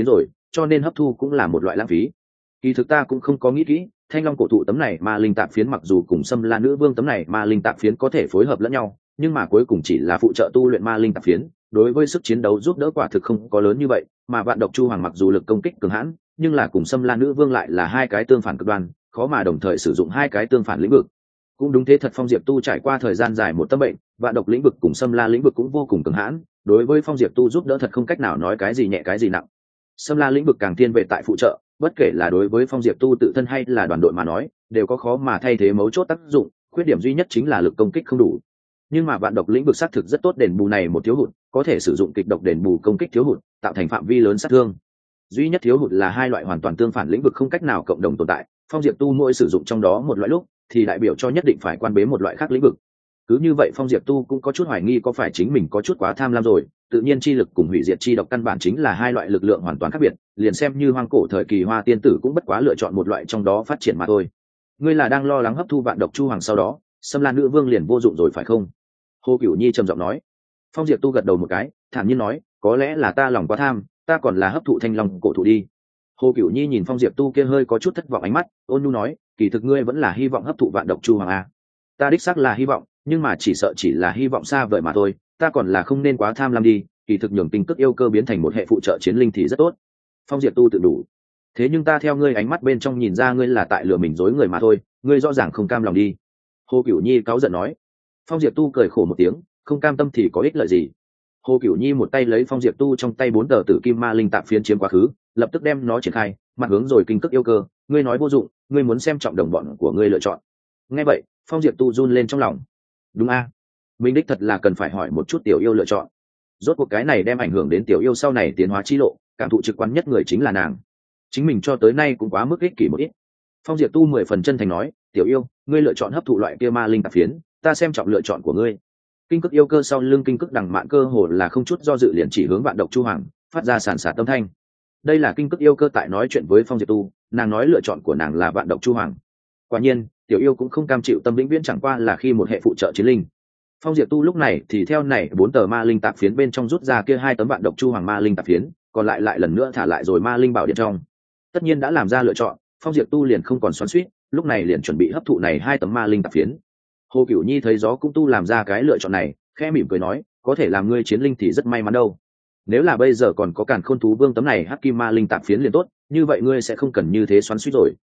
cho nên hấp thu cũng là một loại lãng phí. Kỳ thực ta cũng không có nghĩ kỹ, thanh long cổ thụ tấm này ma linh tạp phiến mặc dù cùng Sâm La nữ vương tấm này ma linh tạp phiến có thể phối hợp lẫn nhau, nhưng mà cuối cùng chỉ là phụ trợ tu luyện ma linh tạp phiến, đối với sức chiến đấu giúp đỡ quả thực không có lớn như vậy. Mà vạn độc chu hoàng mặc dù lực công kích cường hãn, nhưng là cùng Sâm La nữ vương lại là hai cái tương phản cực đoan, khó mà đồng thời sử dụng hai cái tương phản lĩnh vực. Cũng đúng thế thật, Phong Diệp Tu trải qua thời gian dài một tâm bệnh, vạn độc lĩnh vực cùng Sâm La lĩnh vực cũng vô cùng cường hãn, đối với Phong Diệp Tu giúp đỡ thật không cách nào nói cái gì nhẹ cái gì nặng. Sâm La lĩnh vực càng thiên về tại phụ trợ, bất kể là đối với Phong Diệp Tu tự thân hay là đoàn đội mà nói, đều có khó mà thay thế mấu chốt tác dụng, khuyết điểm duy nhất chính là lực công kích không đủ. Nhưng mà vạn độc lĩnh vực xác thực rất tốt đền bù này một thiếu hụt, có thể sử dụng kịch độc đền bù công kích thiếu hụt, tạo thành phạm vi lớn sát thương. Duy nhất thiếu hụt là hai loại hoàn toàn tương phản lĩnh vực không cách nào cộng đồng tồn tại, Phong Diệp Tu mỗi sử dụng trong đó một loại lúc thì đại biểu cho nhất định phải quan bế một loại khác lĩnh vực. Cứ như vậy Phong Diệp Tu cũng có chút hoài nghi có phải chính mình có chút quá tham lam rồi, tự nhiên chi lực cùng hủy diệt chi độc căn bản chính là hai loại lực lượng hoàn toàn khác biệt, liền xem như hoang cổ thời kỳ Hoa tiên tử cũng bất quá lựa chọn một loại trong đó phát triển mà thôi. Ngươi là đang lo lắng hấp thu vạn độc chu hoàng sau đó, Sâm La nữ vương liền vô dụng rồi phải không? Hồ Cửu Nhi trầm giọng nói. Phong Diệp Tu gật đầu một cái, thản nhiên nói, có lẽ là ta lòng quá tham, ta còn là hấp thụ thanh long cổ thụ đi. Hồ Cửu Nhi nhìn Phong Diệp Tu kia hơi có chút thất vọng ánh mắt, ôn nhu nói, kỳ thực ngươi vẫn là hy vọng hấp thụ vạn độc chu hoàng à? Ta đích xác là hy vọng, nhưng mà chỉ sợ chỉ là hy vọng xa vời mà thôi, ta còn là không nên quá tham lam đi, kỳ thực nhường tinh cước yêu cơ biến thành một hệ phụ trợ chiến linh thì rất tốt. Phong Diệp Tu tự đủ. Thế nhưng ta theo ngươi ánh mắt bên trong nhìn ra ngươi là tại lừa mình dối người mà thôi, ngươi rõ ràng không cam lòng đi. Hồ Cửu Nhi cáu giận nói. Phong Diệp Tu cười khổ một tiếng, không cam tâm thì có ích lợi gì. Hồ Cửu Nhi một tay lấy Phong Diệp Tu trong tay bốn tờ tử kim ma linh tạp phiến chiếm quá khứ, lập tức đem nó triển khai, mặt hướng rồi kinh cước yêu cơ, ngươi nói vô dụng, ngươi muốn xem trọng đồng bọn của ngươi lựa chọn. Nghe vậy, Phong Diệp Tu run lên trong lòng. Đúng a, mình đích thật là cần phải hỏi một chút tiểu yêu lựa chọn. Rốt cuộc cái này đem ảnh hưởng đến tiểu yêu sau này tiến hóa chi lộ, cảm thụ trực quan nhất người chính là nàng. Chính mình cho tới nay cũng quá mức ích kỷ một ít. Phong Diệp Tu mười phần chân thành nói, tiểu yêu, ngươi lựa chọn hấp thụ loại kia ma linh tạp phiến, ta xem trọng lựa chọn của ngươi. Kinh cước yêu cơ sau lưng kinh cước đằng mạn cơ hồ là không chút do dự liền chỉ hướng vạn độc chu hoàng, phát ra sàn sạt âm thanh. Đây là kinh cước yêu cơ tại nói chuyện với Phong Diệp Tu, nàng nói lựa chọn của nàng là vạn độc chu hoàng. Quả nhiên, tiểu yêu cũng không cam chịu tâm vĩnh viễn chẳng qua là khi một hệ phụ trợ chiến linh. Phong Diệp Tu lúc này thì theo này bốn tờ ma linh tạp phiến bên trong rút ra kia hai tấm vạn độc chu hoàng ma linh tạp phiến, còn lại lại lần nữa thả lại rồi ma linh bảo điện trong. Tất nhiên đã làm ra lựa chọn, Phong Diệp Tu liền không còn xoắn xuýt, lúc này liền chuẩn bị hấp thụ này hai tấm ma linh tạp phiến. Hồ Cửu Nhi thấy gió cũng tu làm ra cái lựa chọn này, khẽ mỉm cười nói, có thể làm ngươi chiến linh thì rất may mắn đâu. Nếu là bây giờ còn có Càn Khôn thú vương tấm này hắc kim ma linh tạp phiến liền tốt, như vậy ngươi sẽ không cần như thế xoắn xuýt rồi.